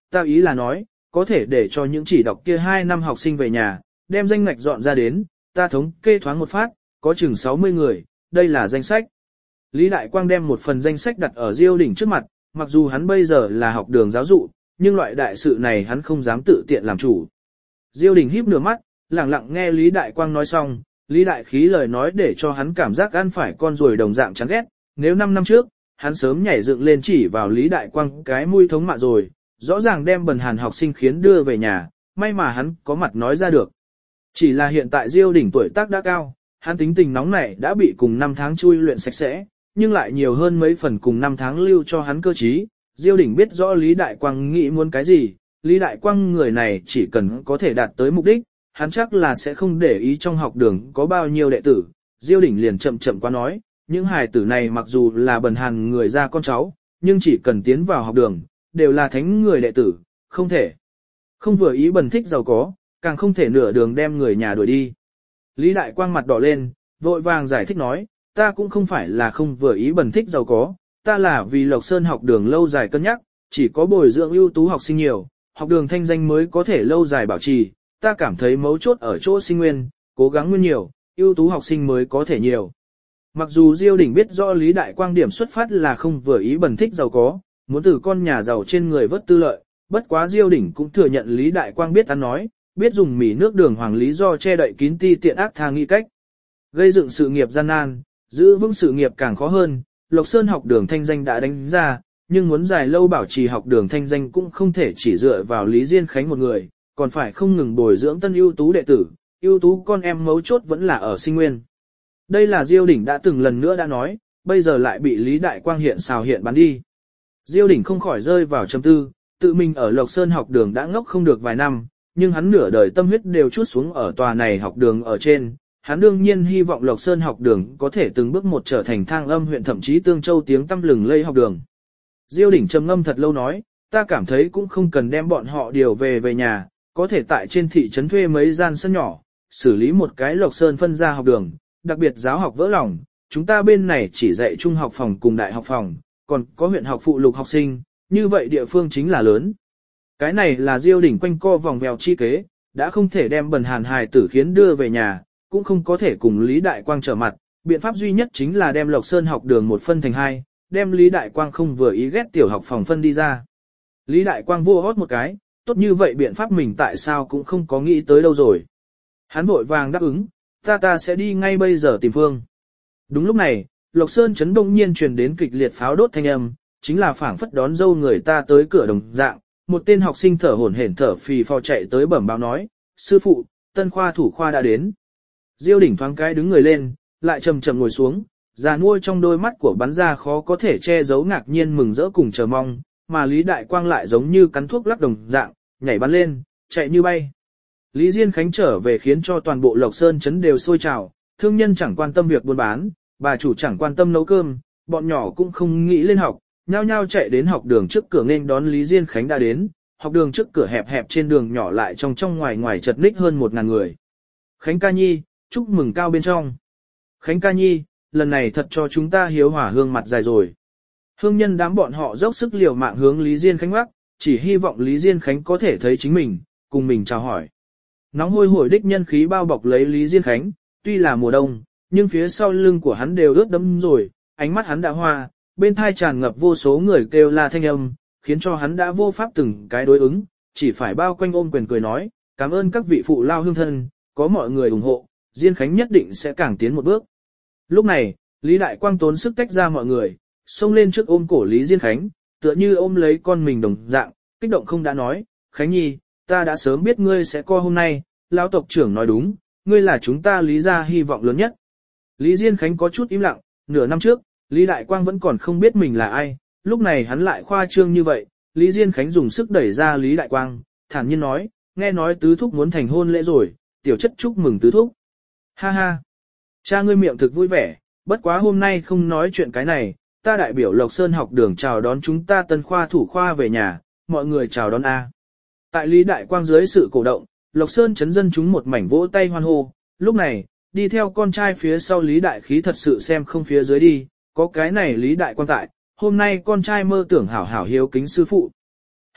ta ý là nói, có thể để cho những chỉ đọc kia hai năm học sinh về nhà, đem danh ngạch dọn ra đến, ta thống kê thoáng một phát, có chừng sáu mươi người, đây là danh sách. Lý Đại Quang đem một phần danh sách đặt ở Diêu Đỉnh trước mặt, mặc dù hắn bây giờ là học đường giáo dụ, nhưng loại đại sự này hắn không dám tự tiện làm chủ. Diêu Đỉnh híp nửa mắt, lặng lặng nghe Lý Đại Quang nói xong, Lý Đại khí lời nói để cho hắn cảm giác ăn phải con ruồi đồng dạng chán ghét, nếu năm năm trước, hắn sớm nhảy dựng lên chỉ vào Lý Đại Quang cái mũi thống mạ rồi, rõ ràng đem bần hàn học sinh khiến đưa về nhà, may mà hắn có mặt nói ra được. Chỉ là hiện tại Diêu Đỉnh tuổi tác đã cao, hắn tính tình nóng nảy đã bị cùng năm tháng chui luyện sạch sẽ, nhưng lại nhiều hơn mấy phần cùng năm tháng lưu cho hắn cơ trí. Diêu Đỉnh biết rõ Lý Đại Quang nghĩ muốn cái gì, Lý Đại Quang người này chỉ cần có thể đạt tới mục đích, hắn chắc là sẽ không để ý trong học đường có bao nhiêu đệ tử. Diêu Đỉnh liền chậm chậm qua nói, những hài tử này mặc dù là bần hàn người ra con cháu, nhưng chỉ cần tiến vào học đường, đều là thánh người đệ tử, không thể. Không vừa ý bần thích giàu có, càng không thể nửa đường đem người nhà đuổi đi. Lý Đại Quang mặt đỏ lên, vội vàng giải thích nói, ta cũng không phải là không vừa ý bần thích giàu có, ta là vì Lộc Sơn học đường lâu dài cân nhắc, chỉ có bồi dưỡng ưu tú học sinh nhiều, học đường thanh danh mới có thể lâu dài bảo trì, ta cảm thấy mấu chốt ở chỗ sinh nguyên, cố gắng nguyên nhiều, ưu tú học sinh mới có thể nhiều. Mặc dù Diêu Đỉnh biết rõ Lý Đại Quang điểm xuất phát là không vừa ý bần thích giàu có, muốn từ con nhà giàu trên người vớt tư lợi, bất quá Diêu Đỉnh cũng thừa nhận Lý Đại Quang biết ăn nói, biết dùng mì nước đường hoàng lý do che đậy kín ti tiện ác tha nghĩ cách. Gây dựng sự nghiệp gian nan, giữ vững sự nghiệp càng khó hơn, Lộc Sơn học đường thanh danh đã đánh ra, nhưng muốn dài lâu bảo trì học đường thanh danh cũng không thể chỉ dựa vào Lý Diên Khánh một người, còn phải không ngừng bồi dưỡng tân ưu tú đệ tử, ưu tú con em mấu chốt vẫn là ở sinh nguyên. Đây là Diêu Đỉnh đã từng lần nữa đã nói, bây giờ lại bị Lý Đại Quang hiện xào hiện bán đi. Diêu Đỉnh không khỏi rơi vào trầm tư, tự mình ở Lộc Sơn học đường đã ngốc không được vài năm, nhưng hắn nửa đời tâm huyết đều trút xuống ở tòa này học đường ở trên. Hắn đương nhiên hy vọng Lộc Sơn học đường có thể từng bước một trở thành Thang Âm huyện thậm chí Tương Châu tiếng tăm lừng lây học đường. Diêu Đỉnh trầm ngâm thật lâu nói, ta cảm thấy cũng không cần đem bọn họ điều về về nhà, có thể tại trên thị trấn thuê mấy gian sân nhỏ, xử lý một cái Lộc Sơn phân ra học đường, đặc biệt giáo học vỡ lòng, chúng ta bên này chỉ dạy trung học phòng cùng đại học phòng, còn có huyện học phụ lục học sinh, như vậy địa phương chính là lớn. Cái này là Diêu Đỉnh quanh co vòng vèo chi kế, đã không thể đem bần hàn hài tử khiến đưa về nhà, cũng không có thể cùng Lý Đại Quang trở mặt, biện pháp duy nhất chính là đem Lộc Sơn học đường một phân thành hai, đem Lý Đại Quang không vừa ý ghét tiểu học phòng phân đi ra. Lý Đại Quang vô hót một cái, tốt như vậy biện pháp mình tại sao cũng không có nghĩ tới đâu rồi. Hắn vội vàng đáp ứng, ta ta sẽ đi ngay bây giờ tìm phương. Đúng lúc này, Lộc Sơn chấn đông nhiên truyền đến kịch liệt pháo đốt thanh âm, chính là phảng phất đón dâu người ta tới cửa đồng dạng, một tên học sinh thở hổn hển thở phì phò chạy tới bẩm báo nói, sư phụ, tân khoa thủ khoa đã đến. Diêu Đỉnh thoáng cái đứng người lên, lại chầm chậm ngồi xuống, già nuôi trong đôi mắt của bắn ra khó có thể che giấu ngạc nhiên mừng rỡ cùng chờ mong, mà Lý Đại Quang lại giống như cắn thuốc lắc đồng dạng, nhảy bắn lên, chạy như bay. Lý Diên Khánh trở về khiến cho toàn bộ Lộc Sơn chấn đều sôi trào, thương nhân chẳng quan tâm việc buôn bán, bà chủ chẳng quan tâm nấu cơm, bọn nhỏ cũng không nghĩ lên học, nhao nhao chạy đến học đường trước cửa nên đón Lý Diên Khánh đã đến, học đường trước cửa hẹp hẹp trên đường nhỏ lại trong trong ngoài ngoài chật ních hơn một ngàn người. Khánh ca nhi, chúc mừng cao bên trong. Khánh ca nhi, lần này thật cho chúng ta hiếu hỏa hương mặt dài rồi. Hương nhân đám bọn họ dốc sức liều mạng hướng Lý Diên Khánh ngoắc, chỉ hy vọng Lý Diên Khánh có thể thấy chính mình, cùng mình chào hỏi. Nóng hôi hổi đích nhân khí bao bọc lấy Lý Diên Khánh, tuy là mùa đông, nhưng phía sau lưng của hắn đều ướt đẫm rồi, ánh mắt hắn đã hoa, bên thai tràn ngập vô số người kêu la thanh âm, khiến cho hắn đã vô pháp từng cái đối ứng, chỉ phải bao quanh ôm quyền cười nói, cảm ơn các vị phụ lao hương thân, có mọi người ủng hộ, Diên Khánh nhất định sẽ càng tiến một bước. Lúc này, Lý Đại Quang tốn sức tách ra mọi người, xông lên trước ôm cổ Lý Diên Khánh, tựa như ôm lấy con mình đồng dạng, kích động không đã nói, Khánh nhi, ta đã sớm biết ngươi sẽ co hôm nay, lão tộc trưởng nói đúng, ngươi là chúng ta Lý gia hy vọng lớn nhất. Lý Diên Khánh có chút im lặng, nửa năm trước, Lý Đại Quang vẫn còn không biết mình là ai, lúc này hắn lại khoa trương như vậy, Lý Diên Khánh dùng sức đẩy ra Lý Đại Quang, thản nhiên nói, nghe nói tứ thúc muốn thành hôn lễ rồi, tiểu chất chúc mừng tứ thúc. Ha ha, cha ngươi miệng thực vui vẻ, bất quá hôm nay không nói chuyện cái này, ta đại biểu Lộc Sơn học đường chào đón chúng ta tân khoa thủ khoa về nhà, mọi người chào đón A. Tại Lý Đại Quang dưới sự cổ động, Lộc Sơn chấn dân chúng một mảnh vỗ tay hoan hô, lúc này, đi theo con trai phía sau Lý Đại Khí thật sự xem không phía dưới đi, có cái này Lý Đại Quang tại, hôm nay con trai mơ tưởng hảo hảo hiếu kính sư phụ.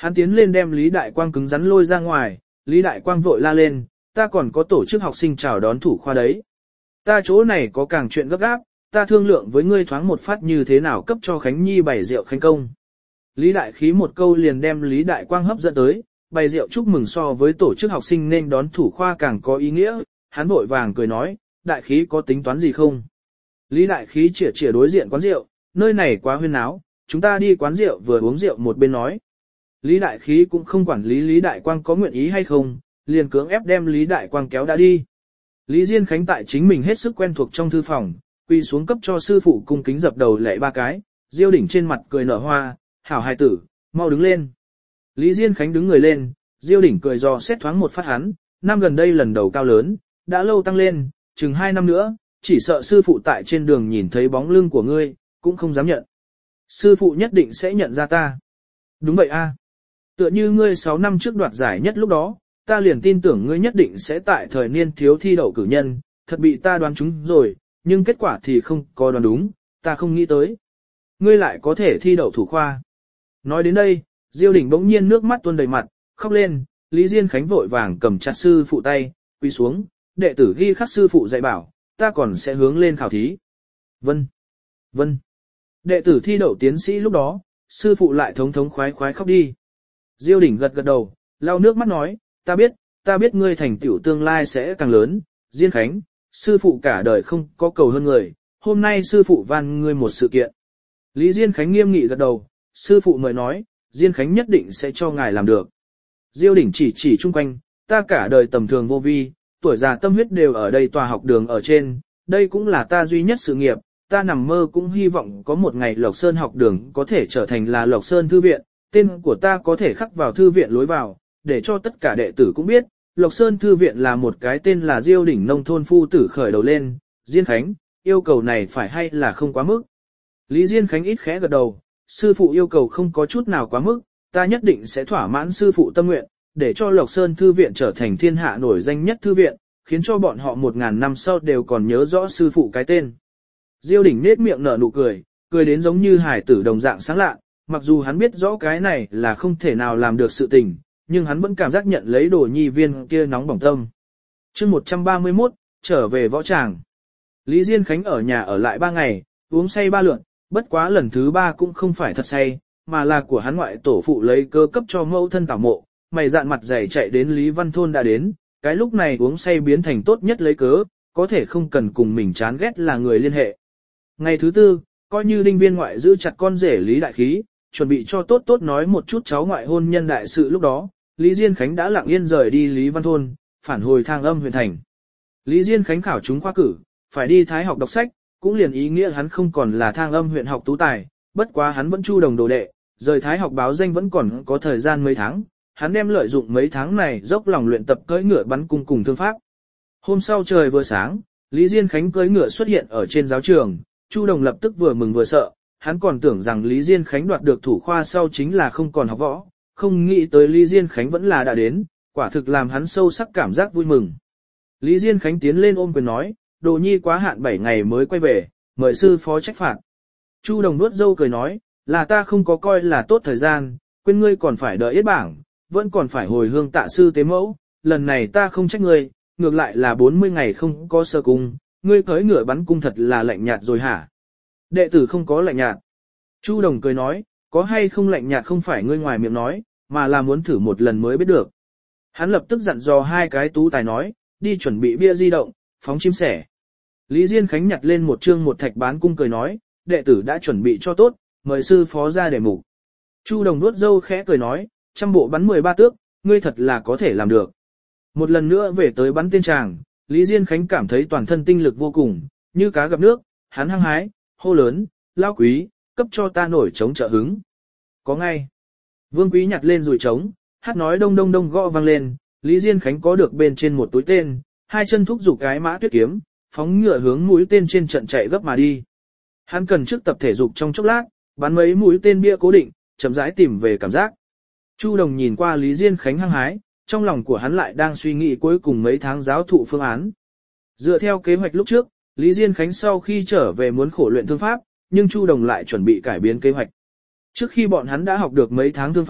Hắn tiến lên đem Lý Đại Quang cứng rắn lôi ra ngoài, Lý Đại Quang vội la lên, ta còn có tổ chức học sinh chào đón thủ khoa đấy. Ta chỗ này có càng chuyện gấp gáp, ta thương lượng với ngươi thoáng một phát như thế nào cấp cho Khánh Nhi bày rượu khánh công. Lý Đại Khí một câu liền đem Lý Đại Quang hấp dẫn tới, bày rượu chúc mừng so với tổ chức học sinh nên đón thủ khoa càng có ý nghĩa, hắn vội vàng cười nói, Đại Khí có tính toán gì không? Lý Đại Khí chỉa chỉa đối diện quán rượu, nơi này quá huyên náo, chúng ta đi quán rượu vừa uống rượu một bên nói. Lý Đại Khí cũng không quản lý Lý Đại Quang có nguyện ý hay không, liền cưỡng ép đem Lý Đại Quang kéo đã đi. Lý Diên Khánh tại chính mình hết sức quen thuộc trong thư phòng, quy xuống cấp cho sư phụ cung kính dập đầu lạy ba cái, Diêu Đỉnh trên mặt cười nở hoa, hảo hài tử, mau đứng lên. Lý Diên Khánh đứng người lên, Diêu Đỉnh cười dò xét thoáng một phát hắn, năm gần đây lần đầu cao lớn, đã lâu tăng lên, chừng hai năm nữa, chỉ sợ sư phụ tại trên đường nhìn thấy bóng lưng của ngươi, cũng không dám nhận. Sư phụ nhất định sẽ nhận ra ta. Đúng vậy a. Tựa như ngươi sáu năm trước đoạt giải nhất lúc đó, ta liền tin tưởng ngươi nhất định sẽ tại thời niên thiếu thi đậu cử nhân, thật bị ta đoán trúng rồi, nhưng kết quả thì không có đoán đúng, ta không nghĩ tới. Ngươi lại có thể thi đậu thủ khoa. Nói đến đây, Diêu Đỉnh bỗng nhiên nước mắt tuôn đầy mặt, khóc lên, Lý Diên Khánh vội vàng cầm chặt sư phụ tay, quỳ xuống, đệ tử ghi khắc sư phụ dạy bảo, ta còn sẽ hướng lên khảo thí. Vân, vân. Đệ tử thi đậu tiến sĩ lúc đó, sư phụ lại thống thống khoái khoái khóc đi. Diêu Đỉnh gật gật đầu, lau nước mắt nói, ta biết, ta biết ngươi thành tựu tương lai sẽ càng lớn, Diên Khánh, sư phụ cả đời không có cầu hơn người, hôm nay sư phụ van ngươi một sự kiện. Lý Diên Khánh nghiêm nghị gật đầu, sư phụ mời nói, Diên Khánh nhất định sẽ cho ngài làm được. Diêu Đỉnh chỉ chỉ chung quanh, ta cả đời tầm thường vô vi, tuổi già tâm huyết đều ở đây tòa học đường ở trên, đây cũng là ta duy nhất sự nghiệp, ta nằm mơ cũng hy vọng có một ngày Lộc Sơn học đường có thể trở thành là Lộc Sơn Thư viện, tên của ta có thể khắc vào thư viện lối vào, để cho tất cả đệ tử cũng biết, Lộc Sơn Thư viện là một cái tên là Diêu Đỉnh nông thôn phu tử khởi đầu lên, Diên Khánh, yêu cầu này phải hay là không quá mức. Lý Diên Khánh ít khẽ gật đầu, sư phụ yêu cầu không có chút nào quá mức, ta nhất định sẽ thỏa mãn sư phụ tâm nguyện, để cho Lộc Sơn Thư viện trở thành thiên hạ nổi danh nhất thư viện, khiến cho bọn họ một ngàn năm sau đều còn nhớ rõ sư phụ cái tên. Diêu Đỉnh nết miệng nở nụ cười, cười đến giống như hải tử đồng dạng sáng lạ, mặc dù hắn biết rõ cái này là không thể nào làm được sự tình, nhưng hắn vẫn cảm giác nhận lấy đồ nhi viên kia nóng bỏng tâm. Chương một trăm ba mươi mốt, trở về võ tràng. Lý Diên Khánh ở nhà ở lại ba ngày, uống say ba lượn, bất quá lần thứ ba cũng không phải thật say, mà là của hắn ngoại tổ phụ lấy cơ cấp cho mẫu thân tảo mộ, mày dạn mặt dày chạy đến Lý Văn Thôn đã đến, cái lúc này uống say biến thành tốt nhất lấy cớ, có thể không cần cùng mình chán ghét là người liên hệ. Ngày thứ tư, coi như đinh viên ngoại giữ chặt con rể Lý Đại Khí, chuẩn bị cho tốt tốt nói một chút cháu ngoại hôn nhân đại sự lúc đó, Lý Diên Khánh đã lặng yên rời đi Lý Văn Thôn, phản hồi Thang Âm huyện thành. Lý Diên Khánh khảo trúng khoa cử, phải đi Thái học đọc sách, cũng liền ý nghĩa hắn không còn là Thang Âm huyện học tú tài, bất quá hắn vẫn chu đồng đồ đệ, rời Thái học báo danh vẫn còn có thời gian mấy tháng, hắn đem lợi dụng mấy tháng này dốc lòng luyện tập cưỡi ngựa bắn cung cùng thương pháp. Hôm sau trời vừa sáng, Lý Diên Khánh cưỡi ngựa xuất hiện ở trên giáo trường, Chu Đồng lập tức vừa mừng vừa sợ, hắn còn tưởng rằng Lý Diên Khánh đoạt được thủ khoa sau chính là không còn học võ, không nghĩ tới Lý Diên Khánh vẫn là đã đến, quả thực làm hắn sâu sắc cảm giác vui mừng. Lý Diên Khánh tiến lên ôm quyền nói, đồ nhi quá hạn bảy ngày mới quay về, mời sư phó trách phạt. Chu Đồng nuốt dâu cười nói, là ta không có coi là tốt thời gian, quên ngươi còn phải đợi yết bảng, vẫn còn phải hồi hương tạ sư tế mẫu, lần này ta không trách ngươi, ngược lại là bốn mươi ngày không có sơ cung, ngươi cưỡi ngựa bắn cung thật là lạnh nhạt rồi hả? Đệ tử không có lạnh nhạt. Chu Đồng cười nói, có hay không lạnh nhạt không phải ngươi ngoài miệng nói, mà là muốn thử một lần mới biết được. Hắn lập tức dặn dò hai cái tú tài nói, đi chuẩn bị bia di động, phóng chim sẻ. Lý Diên Khánh nhặt lên một chương một thạch bán cung cười nói, đệ tử đã chuẩn bị cho tốt, mời sư phó ra đề mục. Chu Đồng nuốt dâu khẽ cười nói, trăm bộ bắn mười ba tước, ngươi thật là có thể làm được. Một lần nữa về tới bắn tên tràng, Lý Diên Khánh cảm thấy toàn thân tinh lực vô cùng, như cá gặp nước, hắn hăng hái, hô lớn, lao quý, cấp cho ta nổi trống trợ hứng. Có ngay. Vương Quý nhặt lên rùi trống, hát nói đông đông đông gõ vang lên, Lý Diên Khánh có được bên trên một túi tên, hai chân thúc giục cái mã tuyết kiếm, phóng ngựa hướng mũi tên trên trận chạy gấp mà đi. Hắn cần trước tập thể dục trong chốc lát, bắn mấy mũi tên bia cố định, chậm rãi tìm về cảm giác. Chu Đồng nhìn qua Lý Diên Khánh hăng hái, trong lòng của hắn lại đang suy nghĩ cuối cùng mấy tháng giáo thụ phương án. Dựa theo kế hoạch lúc trước, Lý Diên Khánh sau khi trở về muốn khổ luyện thương pháp, nhưng Chu Đồng lại chuẩn bị cải biến kế hoạch. Trước khi bọn hắn đã học được mấy tháng thương pháp,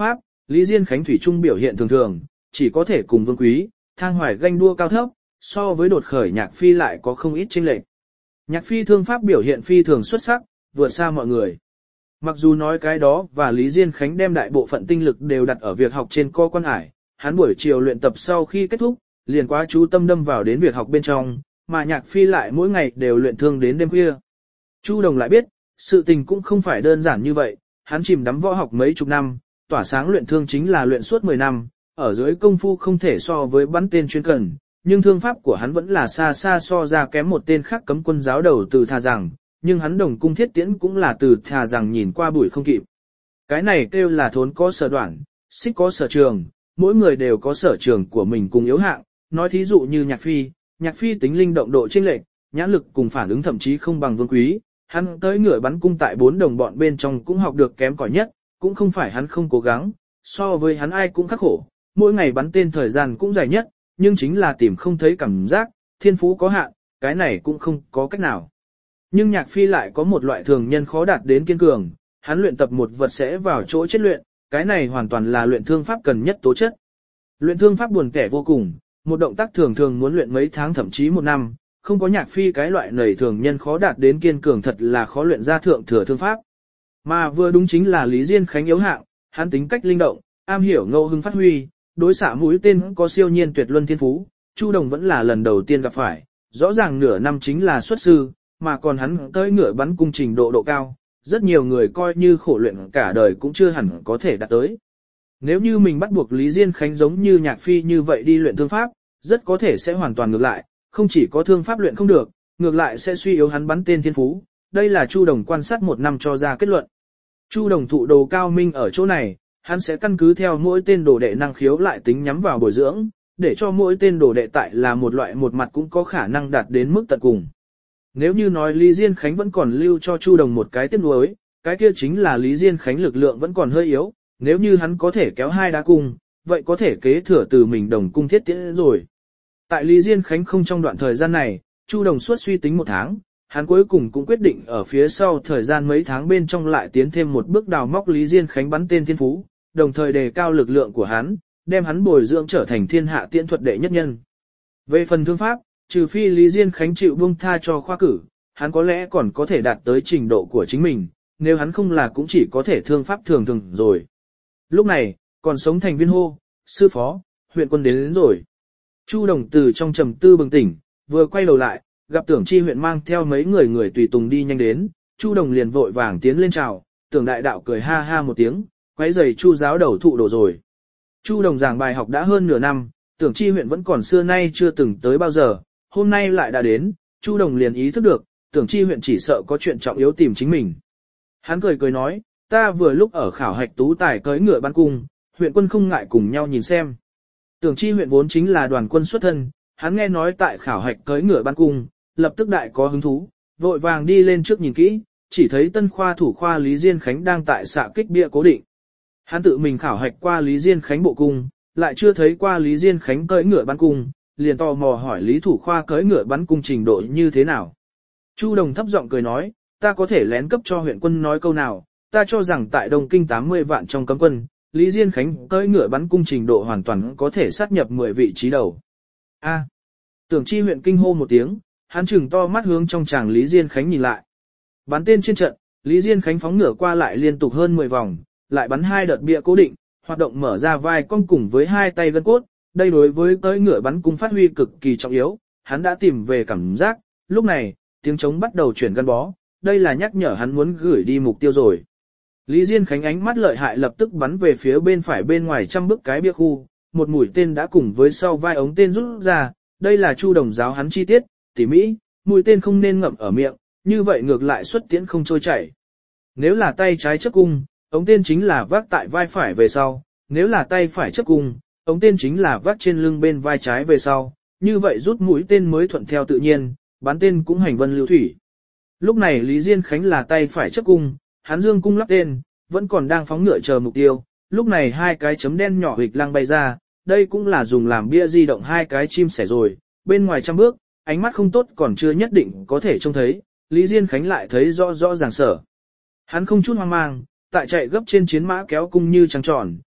Lý Diên Khánh thủy trung biểu hiện thường thường, chỉ có thể cùng Vương Quý, Thang Hoài ganh đua cao thấp, so với đột khởi Nhạc Phi lại có không ít chênh lệch. Nhạc Phi thương pháp biểu hiện phi thường xuất sắc, vượt xa mọi người. Mặc dù nói cái đó và Lý Diên Khánh đem đại bộ phận tinh lực đều đặt ở việc học trên co quan hải, hắn buổi chiều luyện tập sau khi kết thúc, liền quá chú tâm đâm vào đến việc học bên trong, mà Nhạc Phi lại mỗi ngày đều luyện thương đến đêm khuya. Chu Đồng lại biết, sự tình cũng không phải đơn giản như vậy, hắn chìm đắm võ học mấy chục năm, tỏa sáng luyện thương chính là luyện suốt mười năm, ở dưới công phu không thể so với bắn tên chuyên cần, nhưng thương pháp của hắn vẫn là xa xa so ra kém một tên khác cấm quân giáo đầu từ Thà Rằng, nhưng hắn đồng cung thiết tiễn cũng là từ Thà Rằng nhìn qua bụi không kịp. Cái này kêu là thốn có sở đoạn, xích có sở trường, mỗi người đều có sở trường của mình cùng yếu hạng, nói thí dụ như Nhạc Phi, Nhạc Phi tính linh động độ chênh lệch, nhãn lực cùng phản ứng thậm chí không bằng Vương Quý, hắn tới ngựa bắn cung tại bốn đồng bọn bên trong cũng học được kém cỏi nhất, cũng không phải hắn không cố gắng, so với hắn ai cũng khắc khổ, mỗi ngày bắn tên thời gian cũng dài nhất, nhưng chính là tìm không thấy cảm giác, thiên phú có hạn, cái này cũng không có cách nào. Nhưng Nhạc Phi lại có một loại thường nhân khó đạt đến kiên cường, hắn luyện tập một vật sẽ vào chỗ chết luyện, cái này hoàn toàn là luyện thương pháp cần nhất tố chất. Luyện thương pháp buồn kẻ vô cùng, một động tác thường thường muốn luyện mấy tháng thậm chí một năm, không có Nhạc Phi cái loại nầy thường nhân khó đạt đến kiên cường thật là khó luyện ra thượng thừa thương pháp. Mà vừa đúng chính là Lý Diên Khánh yếu hạng, hắn tính cách linh động, am hiểu ngẫu hứng phát huy, đối xạ mũi tên có siêu nhiên tuyệt luân thiên phú, Chu Đồng vẫn là lần đầu tiên gặp phải, rõ ràng nửa năm chính là xuất sư, mà còn hắn tới ngựa bắn cung trình độ độ cao, rất nhiều người coi như khổ luyện cả đời cũng chưa hẳn có thể đạt tới. Nếu như mình bắt buộc Lý Diên Khánh giống như Nhạc Phi như vậy đi luyện thương pháp, rất có thể sẽ hoàn toàn ngược lại, không chỉ có thương pháp luyện không được, ngược lại sẽ suy yếu hắn bắn tên thiên phú, đây là Chu Đồng quan sát một năm cho ra kết luận. Chu Đồng thụ đồ cao minh ở chỗ này, hắn sẽ căn cứ theo mỗi tên đồ đệ năng khiếu lại tính nhắm vào bồi dưỡng, để cho mỗi tên đồ đệ tại là một loại một mặt cũng có khả năng đạt đến mức tận cùng. Nếu như nói Lý Diên Khánh vẫn còn lưu cho Chu Đồng một cái tiếc nuối, cái kia chính là Lý Diên Khánh lực lượng vẫn còn hơi yếu, nếu như hắn có thể kéo hai đá cung, vậy có thể kế thừa từ mình đồng cung thiết tiễn rồi. Tại Lý Diên Khánh không trong đoạn thời gian này, Chu Đồng suốt suy tính một tháng, hắn cuối cùng cũng quyết định ở phía sau thời gian mấy tháng bên trong lại tiến thêm một bước đào móc Lý Diên Khánh bắn tên thiên phú, đồng thời đề cao lực lượng của hắn, đem hắn bồi dưỡng trở thành thiên hạ tiễn thuật đệ nhất nhân. Về phần thương pháp, trừ phi Lý Diên Khánh chịu buông tha cho khoa cử, hắn có lẽ còn có thể đạt tới trình độ của chính mình, nếu hắn không là cũng chỉ có thể thương pháp thường thường rồi. Lúc này, còn sống thành viên hô, sư phó, huyện quân đến, đến rồi. Chu Đồng từ trong trầm tư bừng tỉnh, vừa quay đầu lại, gặp Tưởng Chi huyện mang theo mấy người người tùy tùng đi nhanh đến, Chu Đồng liền vội vàng tiến lên chào, Tưởng đại đạo cười ha ha một tiếng, quấy giày Chu giáo đầu thụ đồ rồi. Chu Đồng giảng bài học đã hơn nửa năm, Tưởng Chi huyện vẫn còn xưa nay chưa từng tới bao giờ, hôm nay lại đã đến, Chu Đồng liền ý thức được, Tưởng Chi huyện chỉ sợ có chuyện trọng yếu tìm chính mình. Hắn cười cười nói, ta vừa lúc ở khảo hạch tú tài cưỡi ngựa bắn cung, huyện quân không ngại cùng nhau nhìn xem. Tưởng Chi huyện vốn chính là đoàn quân xuất thân, hắn nghe nói tại khảo hạch cưỡi ngựa bắn cung, lập tức đại có hứng thú, vội vàng đi lên trước nhìn kỹ, chỉ thấy tân khoa thủ khoa Lý Diên Khánh đang tại xạ kích bia cố định. Hắn tự mình khảo hạch qua Lý Diên Khánh bộ cung, lại chưa thấy qua Lý Diên Khánh cưỡi ngựa bắn cung, liền tò mò hỏi Lý thủ khoa cưỡi ngựa bắn cung trình độ như thế nào. Chu Đồng thấp giọng cười nói, ta có thể lén cấp cho huyện quân nói câu nào, ta cho rằng tại Đông Kinh tám mươi vạn trong cấm quân, Lý Diên Khánh cưỡi ngựa bắn cung trình độ hoàn toàn có thể sát nhập mười vị trí đầu. A. Tưởng Chi huyện kinh hô một tiếng, hắn trừng to mắt hướng trong tràng Lý Diên Khánh nhìn lại. Bắn tên trên trận, Lý Diên Khánh phóng ngựa qua lại liên tục hơn mười vòng, lại bắn hai đợt bia cố định, hoạt động mở ra vai cong cùng với hai tay gân cốt, đây đối với cưỡi ngựa bắn cung phát huy cực kỳ trọng yếu, hắn đã tìm về cảm giác, lúc này, tiếng trống bắt đầu chuyển gân bó, đây là nhắc nhở hắn muốn gửi đi mục tiêu rồi. Lý Diên Khánh ánh mắt lợi hại lập tức bắn về phía bên phải bên ngoài trăm bước cái bia khu, một mũi tên đã cùng với sau vai ống tên rút ra, đây là Chu Đồng giáo hắn chi tiết, tỉ mỹ, mũi tên không nên ngậm ở miệng, như vậy ngược lại xuất tiễn không trôi chảy. Nếu là tay trái chấp cung, ống tên chính là vác tại vai phải về sau, nếu là tay phải chấp cung, ống tên chính là vác trên lưng bên vai trái về sau, như vậy rút mũi tên mới thuận theo tự nhiên, bắn tên cũng hành vân lưu thủy. Lúc này Lý Diên Khánh là tay phải chấp cung, hắn dương cung lắp tên, vẫn còn đang phóng ngựa chờ mục tiêu, lúc này hai cái chấm đen nhỏ hịch lăng bay ra, đây cũng là dùng làm bia di động hai cái chim sẻ rồi, bên ngoài trăm bước, ánh mắt không tốt còn chưa nhất định có thể trông thấy, Lý Diên Khánh lại thấy rõ rõ ràng sở. Hắn không chút hoang mang, tại chạy gấp trên chiến mã kéo cung như trăng tròn,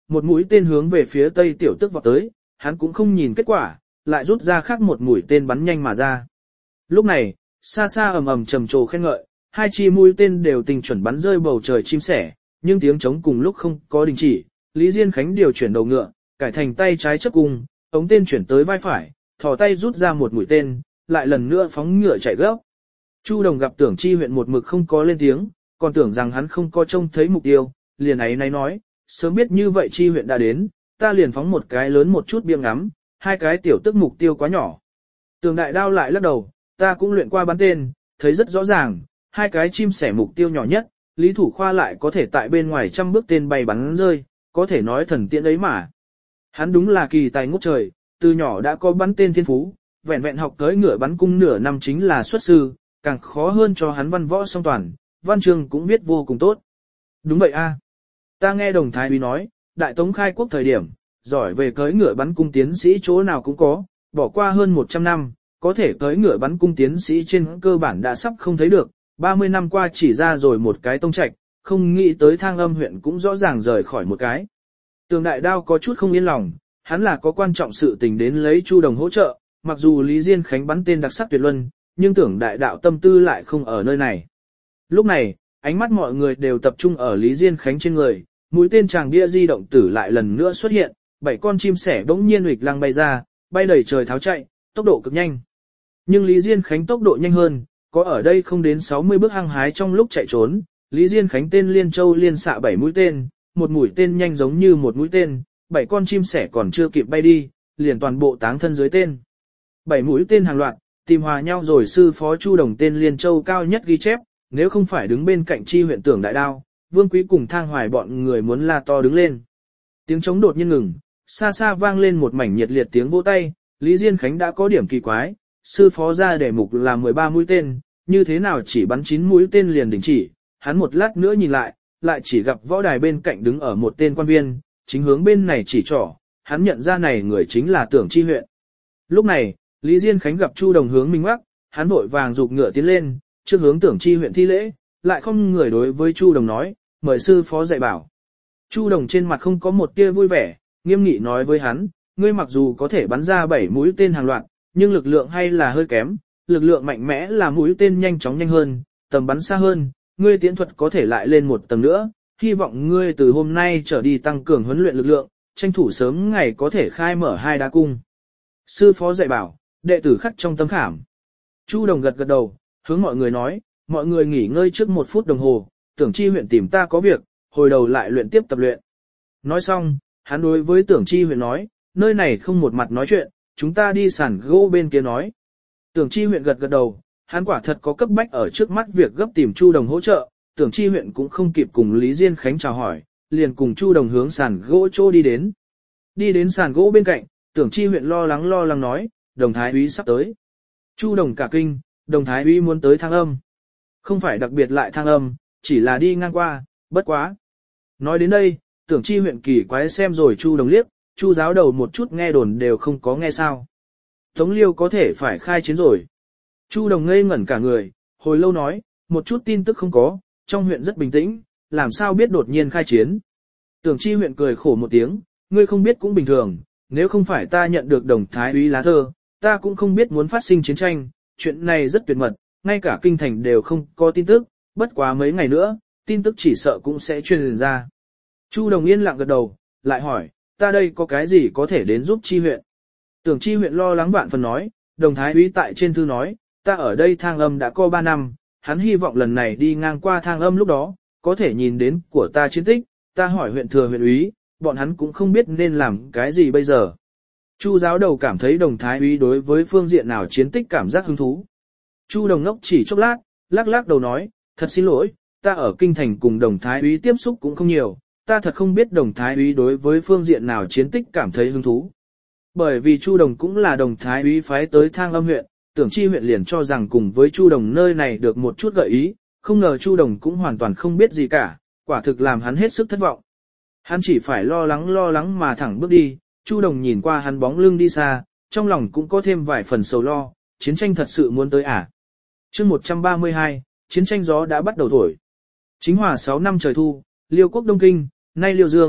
một mũi tên hướng về phía Tây Tiểu Tước vọt tới, hắn cũng không nhìn kết quả, lại rút ra khác một mũi tên bắn nhanh mà ra. Lúc này, xa xa ầm ầm trầm trồ khen ngợi, hai chi mũi tên đều tình chuẩn bắn rơi bầu trời chim sẻ, nhưng tiếng trống cùng lúc không có đình chỉ. Lý Diên Khánh điều chuyển đầu ngựa, cải thành tay trái chấp cung, ống tên chuyển tới vai phải, thò tay rút ra một mũi tên, lại lần nữa phóng ngựa chạy gấp. Chu Đồng gặp Tưởng Chi huyện một mực không có lên tiếng, còn tưởng rằng hắn không có trông thấy mục tiêu, liền ấy náy nói, sớm biết như vậy Chi huyện đã đến, ta liền phóng một cái lớn một chút biếng ngắm, hai cái tiểu tức mục tiêu quá nhỏ. Tường Đại Đao lại lắc đầu, ta cũng luyện qua bắn tên, thấy rất rõ ràng, hai cái chim sẻ mục tiêu nhỏ nhất, Lý Thủ Khoa lại có thể tại bên ngoài trăm bước tên bay bắn rơi, có thể nói thần tiện ấy mà. Hắn đúng là kỳ tài ngút trời, từ nhỏ đã có bắn tên thiên phú, vẹn vẹn học tới ngựa bắn cung nửa năm chính là xuất sư, càng khó hơn cho hắn văn võ song toàn, văn chương cũng viết vô cùng tốt. Đúng vậy a, ta nghe Đồng Thái úy nói, Đại Tống khai quốc thời điểm, giỏi về cưỡi ngựa bắn cung tiến sĩ chỗ nào cũng có, bỏ qua hơn một trăm năm, có thể cưỡi ngựa bắn cung tiến sĩ trên cơ bản đã sắp không thấy được, ba mươi năm qua chỉ ra rồi một cái tông trạch, không nghĩ tới Thang Âm huyện cũng rõ ràng rời khỏi một cái. Tường Đại Đao có chút không yên lòng, hắn là có quan trọng sự tình đến lấy Chu Đồng hỗ trợ, mặc dù Lý Diên Khánh bắn tên đặc sắc tuyệt luân, nhưng Tưởng Đại Đạo tâm tư lại không ở nơi này. Lúc này, ánh mắt mọi người đều tập trung ở Lý Diên Khánh trên người, mũi tên tràng bia di động tử lại lần nữa xuất hiện, bảy con chim sẻ bỗng nhiên huỵch lăng bay ra, bay đầy trời tháo chạy, tốc độ cực nhanh. Nhưng Lý Diên Khánh tốc độ nhanh hơn, có ở đây không đến sáu mươi bước hăng hái trong lúc chạy trốn, Lý Diên Khánh tên Liên Châu liên xạ bảy mũi tên, một mũi tên nhanh giống như một mũi tên, bảy con chim sẻ còn chưa kịp bay đi, liền toàn bộ táng thân dưới tên. Bảy mũi tên hàng loạt, tìm hòa nhau rồi sư phó Chu Đồng tên Liên Châu cao nhất ghi chép, nếu không phải đứng bên cạnh Chi huyện Tưởng Đại Đao, Vương Quý cùng Thang Hoài bọn người muốn la to đứng lên. Tiếng trống đột nhiên ngừng, xa xa vang lên một mảnh nhiệt liệt tiếng vỗ tay, Lý Diên Khánh đã có điểm kỳ quái, sư phó ra đề mục là mười ba mũi tên, như thế nào chỉ bắn chín mũi tên liền đình chỉ, hắn một lát nữa nhìn lại, lại chỉ gặp võ đài bên cạnh đứng ở một tên quan viên, chính hướng bên này chỉ trỏ, hắn nhận ra này người chính là Tưởng Chi huyện. Lúc này, Lý Diên Khánh gặp Chu Đồng hướng mình ngoắc, hắn vội vàng giục ngựa tiến lên, trước hướng Tưởng Chi huyện thi lễ, lại không người đối với Chu Đồng nói, mời sư phó dạy bảo. Chu Đồng trên mặt không có một tia vui vẻ, nghiêm nghị nói với hắn, ngươi mặc dù có thể bắn ra bảy mũi tên hàng loạt, nhưng lực lượng hay là hơi kém, lực lượng mạnh mẽ là mũi tên nhanh chóng nhanh hơn, tầm bắn xa hơn, ngươi tiễn thuật có thể lại lên một tầng nữa, hy vọng ngươi từ hôm nay trở đi tăng cường huấn luyện lực lượng, tranh thủ sớm ngày có thể khai mở hai đá cung. Sư phó dạy bảo, đệ tử khắc trong tấm khảm. Chu Đồng gật gật đầu, hướng mọi người nói, mọi người nghỉ ngơi trước một phút đồng hồ, Tưởng Chi huyện tìm ta có việc, hồi đầu lại luyện tiếp tập luyện. Nói xong, hắn đối với Tưởng Chi huyện nói, nơi này không một mặt nói chuyện, chúng ta đi sàn gỗ bên kia nói. Tưởng Chi huyện gật gật đầu, hắn quả thật có cấp bách ở trước mắt việc gấp tìm Chu Đồng hỗ trợ, Tưởng Chi huyện cũng không kịp cùng Lý Diên Khánh chào hỏi, liền cùng Chu Đồng hướng sàn gỗ chỗ đi đến. Đi đến sàn gỗ bên cạnh, Tưởng Chi huyện lo lắng lo lắng nói, Đồng Thái úy sắp tới. Chu Đồng cả kinh, Đồng Thái úy muốn tới Thang Âm. Không phải đặc biệt lại Thang Âm, chỉ là đi ngang qua, bất quá. Nói đến đây, Tưởng Chi huyện kỳ quái xem rồi Chu Đồng liếc, Chu giáo đầu một chút nghe đồn đều không có nghe sao. Tống Liêu có thể phải khai chiến rồi. Chu Đồng ngây ngẩn cả người, hồi lâu nói, một chút tin tức không có, trong huyện rất bình tĩnh, làm sao biết đột nhiên khai chiến. Tưởng Chi huyện cười khổ một tiếng, ngươi không biết cũng bình thường, nếu không phải ta nhận được Đồng Thái úy lá thơ, ta cũng không biết muốn phát sinh chiến tranh, chuyện này rất tuyệt mật, ngay cả kinh thành đều không có tin tức, bất quá mấy ngày nữa, tin tức chỉ sợ cũng sẽ truyền ra. Chu Đồng yên lặng gật đầu, lại hỏi, ta đây có cái gì có thể đến giúp Chi huyện? Tưởng Chi huyện lo lắng vạn phần nói, Đồng Thái úy tại trên thư nói, ta ở đây Thang Âm đã có ba năm, hắn hy vọng lần này đi ngang qua Thang Âm lúc đó, có thể nhìn đến của ta chiến tích, ta hỏi huyện thừa huyện úy, bọn hắn cũng không biết nên làm cái gì bây giờ. Chu giáo đầu cảm thấy Đồng Thái úy đối với phương diện nào chiến tích cảm giác hứng thú. Chu Đồng ngốc chỉ chốc lát, lắc lắc đầu nói, thật xin lỗi, ta ở kinh thành cùng Đồng Thái úy tiếp xúc cũng không nhiều, ta thật không biết Đồng Thái úy đối với phương diện nào chiến tích cảm thấy hứng thú. Bởi vì Chu Đồng cũng là Đồng Thái úy phái tới Thang Âm huyện, Tưởng Chi huyện liền cho rằng cùng với Chu Đồng nơi này được một chút gợi ý, không ngờ Chu Đồng cũng hoàn toàn không biết gì cả, quả thực làm hắn hết sức thất vọng. Hắn chỉ phải lo lắng lo lắng mà thẳng bước đi, Chu Đồng nhìn qua hắn bóng lưng đi xa, trong lòng cũng có thêm vài phần sầu lo, chiến tranh thật sự muốn tới à. Chương một trăm ba mươi hai, chiến tranh gió đã bắt đầu thổi. Chính hòa sáu năm trời thu, Liêu quốc Đông Kinh, nay Liêu Dương,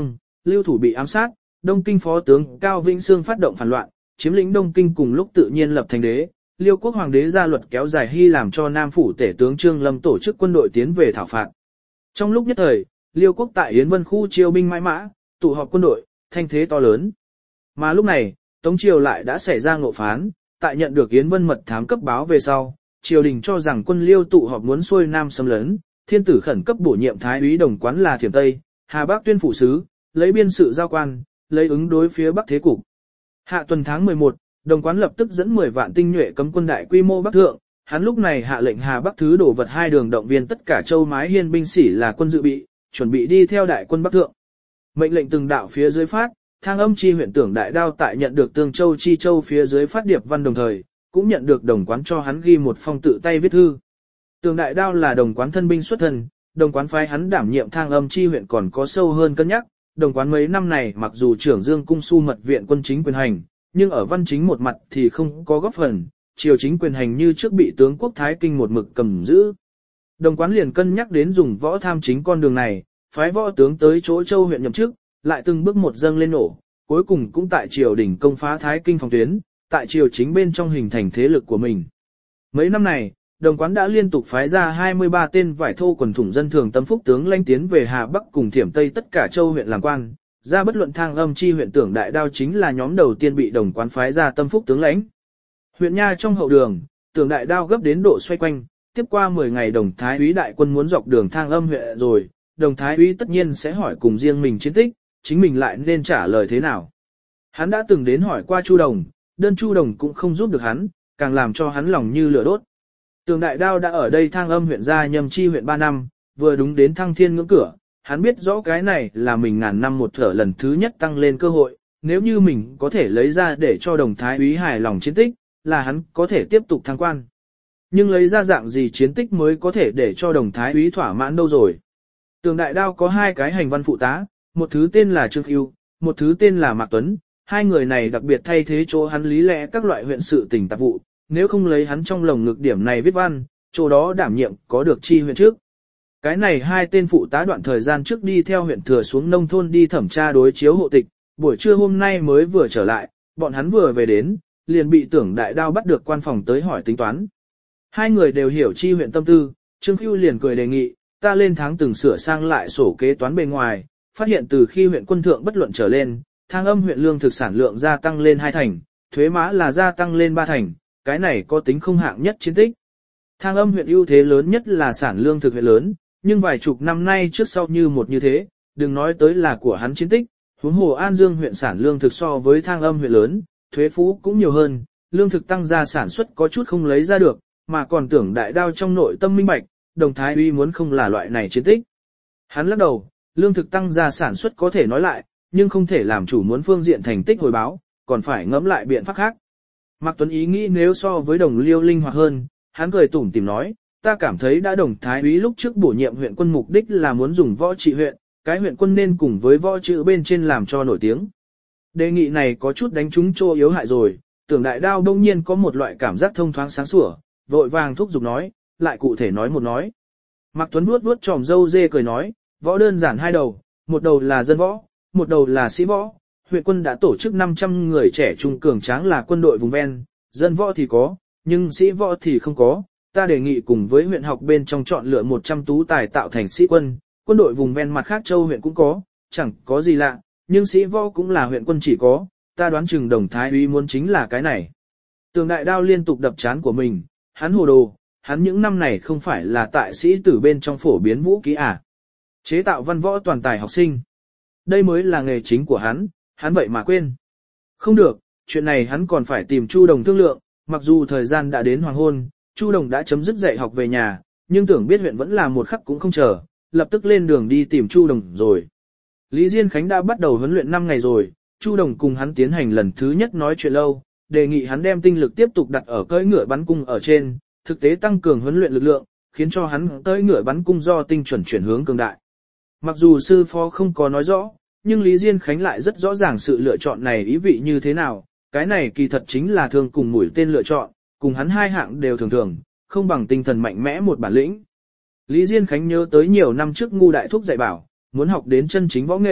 lưu thủ bị ám sát, Đông Kinh phó tướng Cao Vĩnh Sương phát động phản loạn, chiếm lĩnh Đông Kinh cùng lúc tự nhiên lập thành đế. Liêu quốc hoàng đế ra luật kéo dài hy làm cho Nam phủ tể tướng Trương Lâm tổ chức quân đội tiến về thảo phạt. Trong lúc nhất thời, Liêu quốc tại Yến Vân khu chiêu binh mãi mã, tụ họp quân đội, thanh thế to lớn. Mà lúc này, Tống triều lại đã xảy ra ngộ phán, tại nhận được Yến Vân mật thám cấp báo về sau, triều đình cho rằng quân Liêu tụ họp muốn xuôi Nam xâm lấn, thiên tử khẩn cấp bổ nhiệm thái úy Đồng Quán là Thiểm Tây, Hà Bắc tuyên phủ sứ, lấy biên sự giao quan, lấy ứng đối phía Bắc thế cục. Hạ tuần tháng mười một, Đồng Quán lập tức dẫn mười vạn tinh nhuệ cấm quân đại quy mô Bắc thượng, hắn lúc này hạ lệnh Hà Bắc thứ đổ vật hai đường động viên tất cả châu mái hiên binh sĩ là quân dự bị, chuẩn bị đi theo đại quân Bắc thượng. Mệnh lệnh từng đạo phía dưới phát, Thang Âm chi huyện tưởng đại đao tại nhận được Tương Châu chi châu phía dưới phát điệp văn đồng thời, cũng nhận được Đồng Quán cho hắn ghi một phong tự tay viết thư. Tường đại đao là Đồng Quán thân binh xuất thân, Đồng Quán phái hắn đảm nhiệm Thang Âm chi huyện còn có sâu hơn cân nhắc. Đồng Quán mấy năm này mặc dù trưởng Dương cung su mật viện quân chính quyền hành, nhưng ở văn chính một mặt thì không có góp phần, triều chính quyền hành như trước bị tướng quốc Thái Kinh một mực cầm giữ. Đồng Quán liền cân nhắc đến dùng võ tham chính con đường này, phái võ tướng tới chỗ Châu huyện nhậm chức, lại từng bước một dâng lên nổ, cuối cùng cũng tại triều đình công phá Thái Kinh phòng tuyến, tại triều chính bên trong hình thành thế lực của mình. Mấy năm này, Đồng Quán đã liên tục phái ra hai mươi ba tên vải thô quần thủng dân thường tâm phúc tướng lãnh tiến về Hà Bắc cùng Thiểm Tây tất cả châu huyện làm quan, ra bất luận Thang Âm chi huyện tưởng đại đao chính là nhóm đầu tiên bị Đồng Quán phái ra tâm phúc tướng lãnh. Huyện Nha trong hậu đường, tưởng đại đao gấp đến độ xoay quanh, tiếp qua mười ngày Đồng Thái úy đại quân muốn dọc đường Thang Âm huyện rồi, Đồng Thái úy tất nhiên sẽ hỏi cùng riêng mình chiến tích, chính mình lại nên trả lời thế nào. Hắn đã từng đến hỏi qua Chu Đồng, đơn Chu Đồng cũng không giúp được hắn, càng làm cho hắn lòng như lửa đốt. Tường đại đao đã ở đây Thang Âm huyện gia nhâm chi huyện ba năm, vừa đúng đến Thăng Thiên ngưỡng cửa, hắn biết rõ cái này là mình ngàn năm một thở lần thứ nhất tăng lên cơ hội, nếu như mình có thể lấy ra để cho Đồng Thái úy hài lòng chiến tích, là hắn có thể tiếp tục thăng quan. Nhưng lấy ra dạng gì chiến tích mới có thể để cho Đồng Thái úy thỏa mãn đâu rồi. Tường đại đao có hai cái hành văn phụ tá, một thứ tên là Trương Khưu, một thứ tên là Mạc Tuấn, hai người này đặc biệt thay thế chỗ hắn lý lẽ các loại huyện sự tình tạp vụ, nếu không lấy hắn trong lồng ngực điểm này viết văn, chỗ đó đảm nhiệm có được chi huyện trước. Cái này hai tên phụ tá đoạn thời gian trước đi theo huyện thừa xuống nông thôn đi thẩm tra đối chiếu hộ tịch, buổi trưa hôm nay mới vừa trở lại, bọn hắn vừa về đến, liền bị tưởng đại đao bắt được quan phòng tới hỏi tính toán. Hai người đều hiểu chi huyện tâm tư, Trương Khưu liền cười đề nghị, ta lên tháng từng sửa sang lại sổ kế toán bề ngoài, phát hiện từ khi huyện quân thượng bất luận trở lên, Thang Âm huyện lương thực sản lượng gia tăng lên hai thành, thuế má là gia tăng lên ba thành, cái này có tính không hạng nhất chiến tích. Thang Âm huyện ưu thế lớn nhất là sản lương thực huyện lớn, nhưng vài chục năm nay trước sau như một như thế, đừng nói tới là của hắn chiến tích, huống hồ An Dương huyện sản lương thực so với Thang Âm huyện lớn, thuế phú cũng nhiều hơn, lương thực tăng gia sản xuất có chút không lấy ra được, mà còn tưởng đại đao trong nội tâm minh bạch, Đồng Thái úy muốn không là loại này chiến tích. Hắn lắc đầu, lương thực tăng gia sản xuất có thể nói lại, nhưng không thể làm chủ muốn phương diện thành tích hồi báo, còn phải ngẫm lại biện pháp khác. Mạc Tuấn ý nghĩ nếu so với Đồng Liêu linh hoạt hơn, hắn cười tủm tỉm nói, ta cảm thấy đã Đồng Thái úy lúc trước bổ nhiệm huyện quân mục đích là muốn dùng võ trị huyện, cái huyện quân nên cùng với võ chữ bên trên làm cho nổi tiếng. Đề nghị này có chút đánh trúng chỗ yếu hại rồi, tưởng đại đao đông nhiên có một loại cảm giác thông thoáng sáng sủa, vội vàng thúc giục nói, lại cụ thể nói một nói. Mạc Tuấn vuốt vuốt tròm râu dê cười nói, võ đơn giản hai đầu, một đầu là dân võ, một đầu là sĩ võ. Huyện quân đã tổ chức năm trăm người trẻ trung cường tráng là quân đội vùng ven, dân võ thì có, nhưng sĩ võ thì không có. Ta đề nghị cùng với huyện học bên trong chọn lựa một trăm tú tài tạo thành sĩ quân, quân đội vùng ven mặt khác châu huyện cũng có, chẳng có gì lạ, nhưng sĩ võ cũng là huyện quân chỉ có, ta đoán chừng Đồng Thái úy muốn chính là cái này. Tường đại đao liên tục đập chán của mình, hắn hồ đồ, hắn những năm này không phải là tại sĩ tử bên trong phổ biến vũ khí à. Chế tạo văn võ toàn tài học sinh. Đây mới là nghề chính của hắn, hắn vậy mà quên. Không được, chuyện này hắn còn phải tìm Chu Đồng thương lượng, mặc dù thời gian đã đến hoàng hôn, Chu Đồng đã chấm dứt dạy học về nhà, nhưng tưởng biết huyện vẫn là một khắc cũng không chờ, lập tức lên đường đi tìm Chu Đồng rồi. Lý Diên Khánh đã bắt đầu huấn luyện năm ngày rồi, Chu Đồng cùng hắn tiến hành lần thứ nhất nói chuyện lâu, đề nghị hắn đem tinh lực tiếp tục đặt ở cưỡi ngựa bắn cung ở trên, thực tế tăng cường huấn luyện lực lượng, khiến cho hắn tới ngựa bắn cung do tinh chuẩn chuyển hướng cường đại. Mặc dù sư phó không có nói rõ, nhưng Lý Diên Khánh lại rất rõ ràng sự lựa chọn này ý vị như thế nào, cái này kỳ thật chính là thường cùng mũi tên lựa chọn, cùng hắn hai hạng đều thường thường, không bằng tinh thần mạnh mẽ một bản lĩnh. Lý Diên Khánh nhớ tới nhiều năm trước Ngu Đại Thúc dạy bảo, muốn học đến chân chính võ nghệ,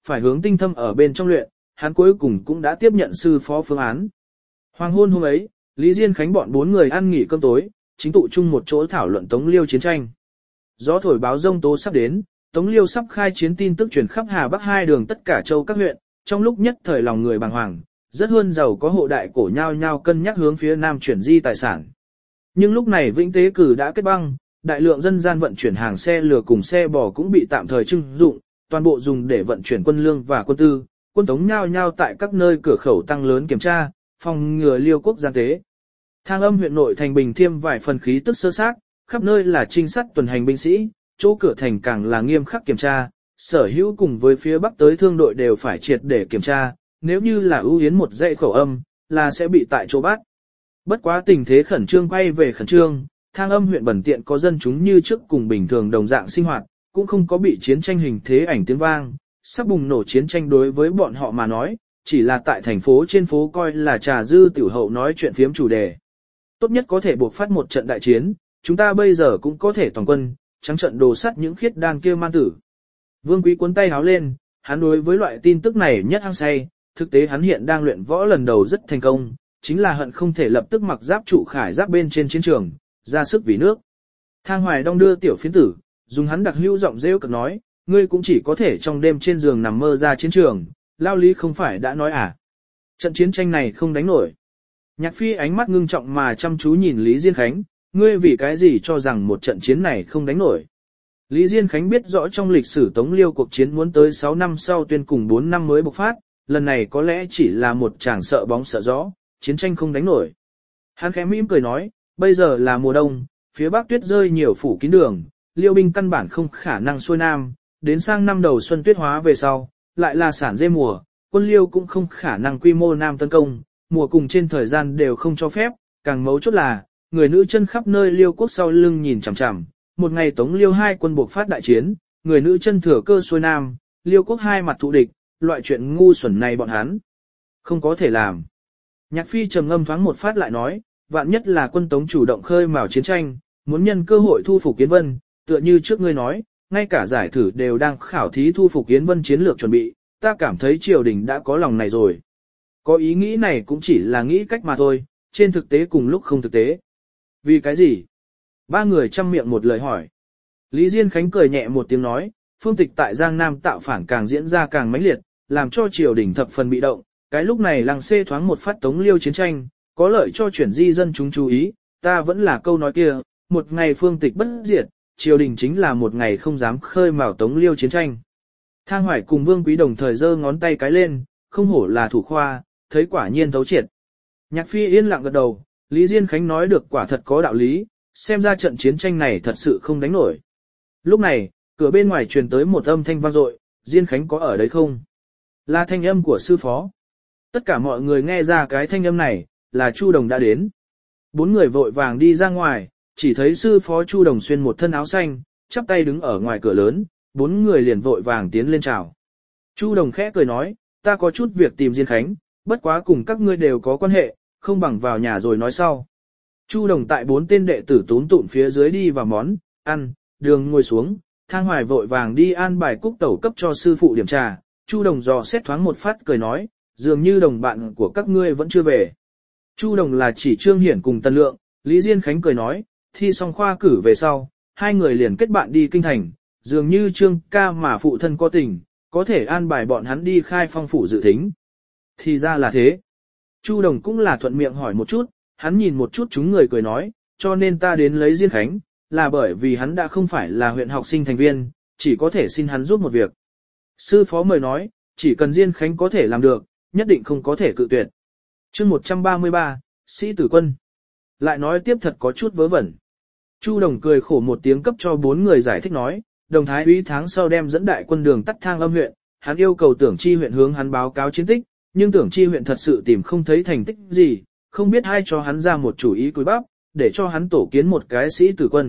phải hướng tinh thâm ở bên trong luyện, hắn cuối cùng cũng đã tiếp nhận sư phó phương án. Hoàng hôn hôm ấy, Lý Diên Khánh bọn bốn người ăn nghỉ cơm tối, chính tụ chung một chỗ thảo luận Tống Liêu chiến tranh. Gió thổi báo rông tố sắp đến, Tống Liêu sắp khai chiến tin tức truyền khắp Hà Bắc hai đường tất cả châu các huyện, trong lúc nhất thời lòng người bàng hoàng, rất hơn giàu có hộ đại cổ nhau nhau cân nhắc hướng phía nam chuyển di tài sản. Nhưng lúc này Vĩnh Tế Cử đã kết băng, đại lượng dân gian vận chuyển hàng xe lừa cùng xe bò cũng bị tạm thời trưng dụng, toàn bộ dùng để vận chuyển quân lương và quân tư, quân Tống nhau nhau tại các nơi cửa khẩu tăng lớn kiểm tra, phòng ngừa Liêu quốc gian tế. Thang Âm huyện nội thành bình thiêm vài phần khí tức sơ xác, khắp nơi là trinh sát tuần hành binh sĩ, chỗ cửa thành càng là nghiêm khắc kiểm tra, sở hữu cùng với phía bắc tới thương đội đều phải triệt để kiểm tra, nếu như là ưu yến một dãy khẩu âm, là sẽ bị tại chỗ bắt. Bất quá tình thế khẩn trương quay về khẩn trương, Thang Âm huyện bẩn tiện có dân chúng như trước cùng bình thường đồng dạng sinh hoạt, cũng không có bị chiến tranh hình thế ảnh tiếng vang, sắp bùng nổ chiến tranh đối với bọn họ mà nói, chỉ là tại thành phố trên phố coi là trà dư tiểu hậu nói chuyện phiếm chủ đề. Tốt nhất có thể buộc phát một trận đại chiến, chúng ta bây giờ cũng có thể toàn quân, trắng trận đồ sắt những khiết đan kia man tử. Vương Quý cuốn tay háo lên, hắn đối với loại tin tức này nhất hăng say, thực tế hắn hiện đang luyện võ lần đầu rất thành công, chính là hận không thể lập tức mặc giáp trụ khải giáp bên trên chiến trường, ra sức vì nước. Thang Hoài Đông đưa tiểu phiến tử, dùng hắn đặc hữu giọng rêu cực nói, ngươi cũng chỉ có thể trong đêm trên giường nằm mơ ra chiến trường, Lao Lý không phải đã nói à. Trận chiến tranh này không đánh nổi. Nhạc Phi ánh mắt ngưng trọng mà chăm chú nhìn Lý Diên Khánh, ngươi vì cái gì cho rằng một trận chiến này không đánh nổi. Lý Diên Khánh biết rõ trong lịch sử Tống Liêu cuộc chiến muốn tới sáu năm sau tuyên cùng bốn năm mới bộc phát, lần này có lẽ chỉ là một chàng sợ bóng sợ gió, chiến tranh không đánh nổi. Hắn khẽ mỉm cười nói, bây giờ là mùa đông, phía bắc tuyết rơi nhiều phủ kín đường, Liêu binh căn bản không khả năng xuôi nam, đến sang năm đầu xuân tuyết hóa về sau, lại là sản dê mùa, quân Liêu cũng không khả năng quy mô nam tấn công, mùa cùng trên thời gian đều không cho phép, càng mấu chốt là, người nữ chân khắp nơi Liêu quốc sau lưng nhìn chằm chằm, một ngày Tống Liêu hai quân buộc phát đại chiến, người nữ chân thừa cơ xuôi nam, Liêu quốc hai mặt thù địch, loại chuyện ngu xuẩn này bọn hắn không có thể làm. Nhạc Phi trầm ngâm thoáng một phát lại nói, vạn nhất là quân Tống chủ động khơi mào chiến tranh, muốn nhân cơ hội thu phục Kiến Vân, tựa như trước ngươi nói, ngay cả giải thử đều đang khảo thí thu phục Kiến Vân chiến lược chuẩn bị, ta cảm thấy triều đình đã có lòng này rồi. Có ý nghĩ này cũng chỉ là nghĩ cách mà thôi, trên thực tế cùng lúc không thực tế. Vì cái gì? Ba người chăm miệng một lời hỏi. Lý Diên Khánh cười nhẹ một tiếng nói, phương tịch tại Giang Nam tạo phản càng diễn ra càng mãnh liệt, làm cho triều đình thập phần bị động, cái lúc này làng xê thoáng một phát Tống Liêu chiến tranh, có lợi cho chuyển di dân chúng chú ý, ta vẫn là câu nói kia, một ngày phương tịch bất diệt, triều đình chính là một ngày không dám khơi mào Tống Liêu chiến tranh. Thang Hoài cùng Vương Quý đồng thời giơ ngón tay cái lên, không hổ là thủ khoa, thấy quả nhiên thấu triệt. Nhạc Phi yên lặng gật đầu, Lý Diên Khánh nói được quả thật có đạo lý, xem ra trận chiến tranh này thật sự không đánh nổi. Lúc này, cửa bên ngoài truyền tới một âm thanh vang dội, Diên Khánh có ở đấy không? Là thanh âm của sư phó. Tất cả mọi người nghe ra cái thanh âm này, là Chu Đồng đã đến. Bốn người vội vàng đi ra ngoài, chỉ thấy sư phó Chu Đồng xuyên một thân áo xanh, chắp tay đứng ở ngoài cửa lớn, bốn người liền vội vàng tiến lên chào. Chu Đồng khẽ cười nói, ta có chút việc tìm Diên Khánh, bất quá cùng các ngươi đều có quan hệ, không bằng vào nhà rồi nói sau. Chu Đồng tại bốn tên đệ tử tún tụn phía dưới đi vào món, ăn, đường ngồi xuống, Thang Hoài vội vàng đi an bài cúc tẩu cấp cho sư phụ điểm trà, Chu Đồng dò xét thoáng một phát cười nói, dường như đồng bạn của các ngươi vẫn chưa về. Chu Đồng là chỉ Trương Hiển cùng Tần Lượng, Lý Diên Khánh cười nói, thi xong khoa cử về sau, hai người liền kết bạn đi kinh thành, dường như Trương ca mà phụ thân có tình, có thể an bài bọn hắn đi khai phong phủ dự thính. Thì ra là thế. Chu Đồng cũng là thuận miệng hỏi một chút, hắn nhìn một chút chúng người cười nói, cho nên ta đến lấy Diên Khánh, là bởi vì hắn đã không phải là huyện học sinh thành viên, chỉ có thể xin hắn giúp một việc. Sư phó mời nói, chỉ cần Diên Khánh có thể làm được, nhất định không có thể cự tuyệt. Chương một trăm ba mươi ba, Sĩ Tử Quân. Lại nói tiếp thật có chút vớ vẩn. Chu Đồng cười khổ một tiếng cấp cho bốn người giải thích nói, Đồng Thái úy tháng sau đem dẫn đại quân đường tắt Thang Âm huyện, hắn yêu cầu Tưởng Chi huyện hướng hắn báo cáo chiến tích, nhưng Tưởng Chi huyện thật sự tìm không thấy thành tích gì, không biết ai cho hắn ra một chủ ý cúi bắp, để cho hắn tổ kiến một cái sĩ tử quân.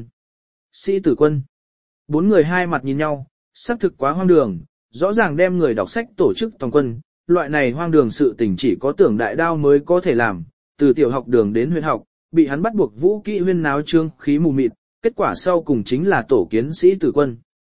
Sĩ tử quân. Bốn người hai mặt nhìn nhau, xác thực quá hoang đường, rõ ràng đem người đọc sách tổ chức toàn quân, loại này hoang đường sự tình chỉ có Tưởng Đại Đao mới có thể làm, từ tiểu học đường đến huyện học, bị hắn bắt buộc vũ kỹ huyên náo trương khí mù mịt, kết quả sau cùng chính là tổ kiến sĩ tử quân.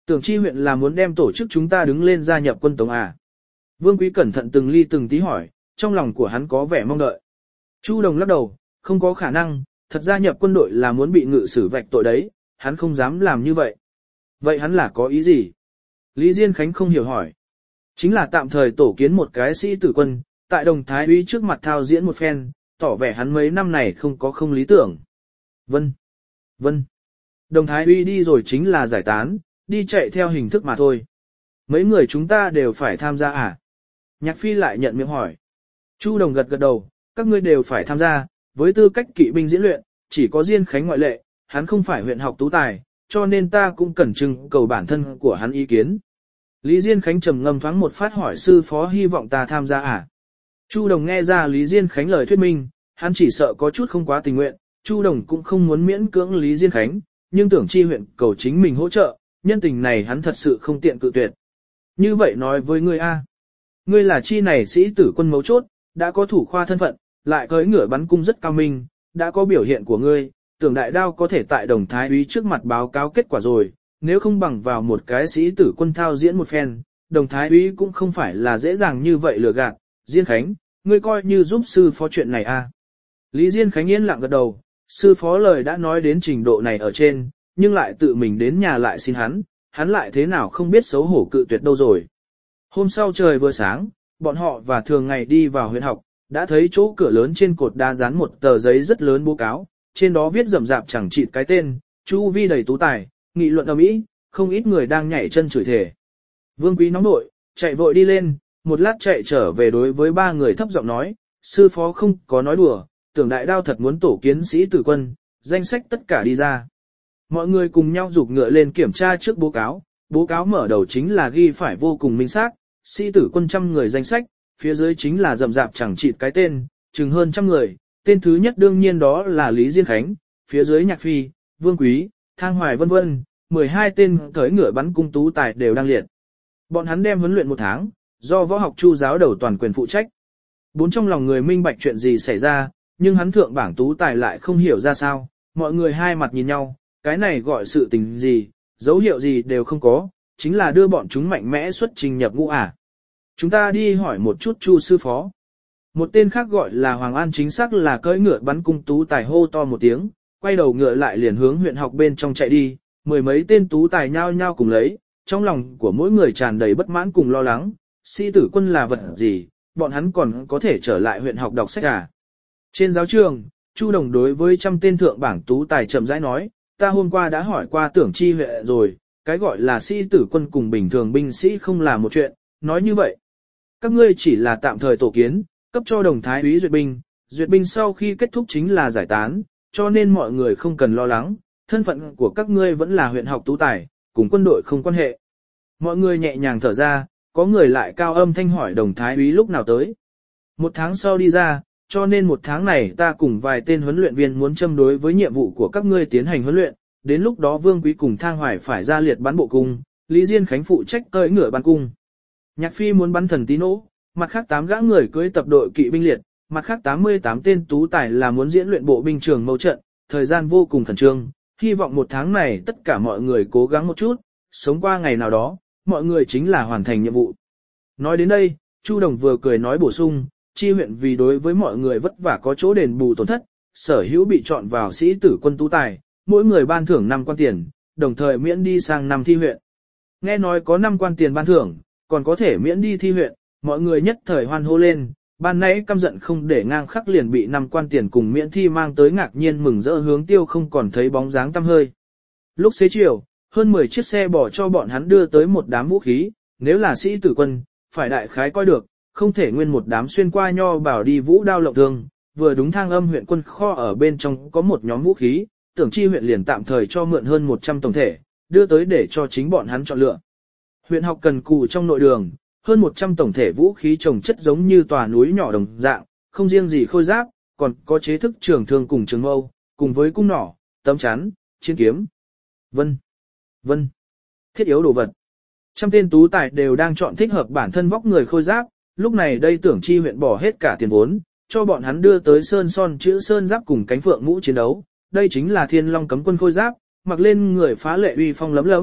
Tưởng chi huyện là muốn đem tổ chức chúng ta đứng lên gia nhập quân tống à. Vương Quý cẩn thận từng ly từng tí hỏi, trong lòng của hắn có vẻ mong đợi. Chu Đồng lắc đầu, không có khả năng, thật gia nhập quân đội là muốn bị ngự xử vạch tội đấy, hắn không dám làm như vậy. Vậy hắn là có ý gì? Lý Diên Khánh không hiểu hỏi. Chính là tạm thời tổ kiến một cái sĩ tử quân, tại Đồng Thái úy trước mặt thao diễn một phen, tỏ vẻ hắn mấy năm này không có không lý tưởng. Vân, vân. Đồng Thái úy đi rồi chính là giải tán, đi chạy theo hình thức mà thôi. Mấy người chúng ta đều phải tham gia à? Nhạc Phi lại nhận miệng hỏi. Chu Đồng gật gật đầu, các ngươi đều phải tham gia, với tư cách kỵ binh diễn luyện, chỉ có Diên Khánh ngoại lệ, hắn không phải huyện học tú tài, cho nên ta cũng cần trưng cầu bản thân của hắn ý kiến. Lý Diên Khánh trầm ngâm thoáng một phát hỏi sư phó hy vọng ta tham gia à? Chu Đồng nghe ra Lý Diên Khánh lời thuyết minh, hắn chỉ sợ có chút không quá tình nguyện, Chu Đồng cũng không muốn miễn cưỡng Lý Diên Khánh, nhưng tưởng chi huyện cầu chính mình hỗ trợ, nhân tình này hắn thật sự không tiện cự tuyệt. Như vậy nói với ngươi a, ngươi là chi này sĩ tử quân mấu chốt, đã có thủ khoa thân phận, lại cưỡi ngựa bắn cung rất cao minh, đã có biểu hiện của ngươi, tưởng đại đao có thể tại Đồng Thái úy trước mặt báo cáo kết quả rồi, nếu không bằng vào một cái sĩ tử quân thao diễn một phen, Đồng Thái úy cũng không phải là dễ dàng như vậy lừa gạt. Diên Khánh, ngươi coi như giúp sư phó chuyện này a. Lý Diên Khánh yên lặng gật đầu, sư phó lời đã nói đến trình độ này ở trên, nhưng lại tự mình đến nhà lại xin hắn, hắn lại thế nào không biết xấu hổ cự tuyệt đâu rồi. Hôm sau trời vừa sáng, bọn họ và thường ngày đi vào huyện học, đã thấy chỗ cửa lớn trên cột đá dán một tờ giấy rất lớn bố cáo, trên đó viết rậm rạp chẳng chịt cái tên, chu vi đầy tú tài, nghị luận ầm ĩ, không ít người đang nhảy chân chửi thề. Vương Quý nóng nội, chạy vội đi lên, một lát chạy trở về đối với ba người thấp giọng nói, sư phó không có nói đùa, tưởng đại đao thật muốn tổ kiến sĩ tử quân, danh sách tất cả đi ra. Mọi người cùng nhau rục ngựa lên kiểm tra trước bố cáo, bố cáo mở đầu chính là ghi phải vô cùng minh xác, sĩ tử quân trăm người danh sách, phía dưới chính là rậm rạp chẳng chịt cái tên, chừng hơn trăm người, tên thứ nhất đương nhiên đó là Lý Diên Khánh, phía dưới Nhạc Phi, Vương Quý, Thang Hoài vân vân, mười hai tên cưỡi ngựa bắn cung tú tài đều đang liệt. Bọn hắn đem huấn luyện một tháng, do võ học Chu giáo đầu toàn quyền phụ trách. Bốn trong lòng người minh bạch chuyện gì xảy ra, nhưng hắn thượng bảng tú tài lại không hiểu ra sao, mọi người hai mặt nhìn nhau, cái này gọi sự tình gì, dấu hiệu gì đều không có, chính là đưa bọn chúng mạnh mẽ xuất trình nhập ngũ à. Chúng ta đi hỏi một chút Chu sư phó. Một tên khác gọi là Hoàng An chính xác là cưỡi ngựa bắn cung tú tài hô to một tiếng, quay đầu ngựa lại liền hướng huyện học bên trong chạy đi, mười mấy tên tú tài nhao nhao cùng lấy, trong lòng của mỗi người tràn đầy bất mãn cùng lo lắng, sĩ tử quân là vật gì, bọn hắn còn có thể trở lại huyện học đọc sách à. Trên giáo trường, Chu Đồng đối với trăm tên thượng bảng tú tài chậm rãi nói, ta hôm qua đã hỏi qua tưởng chi huyện rồi, cái gọi là sĩ tử quân cùng bình thường binh sĩ không là một chuyện, nói như vậy. Các ngươi chỉ là tạm thời tổ kiến, cấp cho Đồng Thái úy duyệt binh, duyệt binh sau khi kết thúc chính là giải tán, cho nên mọi người không cần lo lắng, thân phận của các ngươi vẫn là huyện học tú tài, cùng quân đội không quan hệ. Mọi người nhẹ nhàng thở ra, có người lại cao âm thanh hỏi Đồng Thái úy lúc nào tới. Một tháng sau đi ra, cho nên một tháng này ta cùng vài tên huấn luyện viên muốn châm đối với nhiệm vụ của các ngươi tiến hành huấn luyện, đến lúc đó Vương Quý cùng Thang Hoài phải ra liệt bắn bộ cung, Lý Diên Khánh phụ trách cưỡi ngựa bắn cung. Nhạc Phi muốn bắn thần tí nỗ, mặt khác tám gã người cưỡi tập đội kỵ binh liệt, mặt khác tám mươi tám tên tú tài là muốn diễn luyện bộ binh trường mâu trận, thời gian vô cùng khẩn trương, hy vọng một tháng này tất cả mọi người cố gắng một chút, sống qua ngày nào đó, mọi người chính là hoàn thành nhiệm vụ. Nói đến đây, Chu Đồng vừa cười nói bổ sung, chi huyện vì đối với mọi người vất vả có chỗ đền bù tổn thất, sở hữu bị chọn vào sĩ tử quân tú tài, mỗi người ban thưởng năm quan tiền, đồng thời miễn đi sang năm thi huyện. Nghe nói có năm quan tiền ban thưởng, còn có thể miễn đi thi huyện, mọi người nhất thời hoan hô lên, ban nãy căm giận không để ngang khắc liền bị năm quan tiền cùng miễn thi mang tới ngạc nhiên mừng rỡ hướng tiêu không còn thấy bóng dáng tăm hơi. Lúc xế chiều, hơn mười chiếc xe bỏ cho bọn hắn đưa tới một đám vũ khí, nếu là sĩ tử quân, phải đại khái coi được, không thể nguyên một đám xuyên qua nho bảo đi vũ đao lộng thương, vừa đúng Thang Âm huyện quân kho ở bên trong có một nhóm vũ khí, Tưởng Chi huyện liền tạm thời cho mượn hơn một trăm tổng thể, đưa tới để cho chính bọn hắn chọn lựa. Huyện học cần cù trong nội đường, hơn một trăm tổng thể vũ khí trồng chất giống như tòa núi nhỏ đồng dạng, không riêng gì khôi giáp, còn có chế thức trường thương cùng trường mâu, cùng với cung nỏ, tấm chắn, chiến kiếm, vân, vân, thiết yếu đồ vật. Trăm tên tú tài đều đang chọn thích hợp bản thân vóc người khôi giáp, lúc này đây Tưởng Chi huyện bỏ hết cả tiền vốn, cho bọn hắn đưa tới sơn son chữ sơn giáp cùng cánh phượng mũ chiến đấu, đây chính là Thiên Long cấm quân khôi giáp, mặc lên người phá lệ uy phong lấm lấm,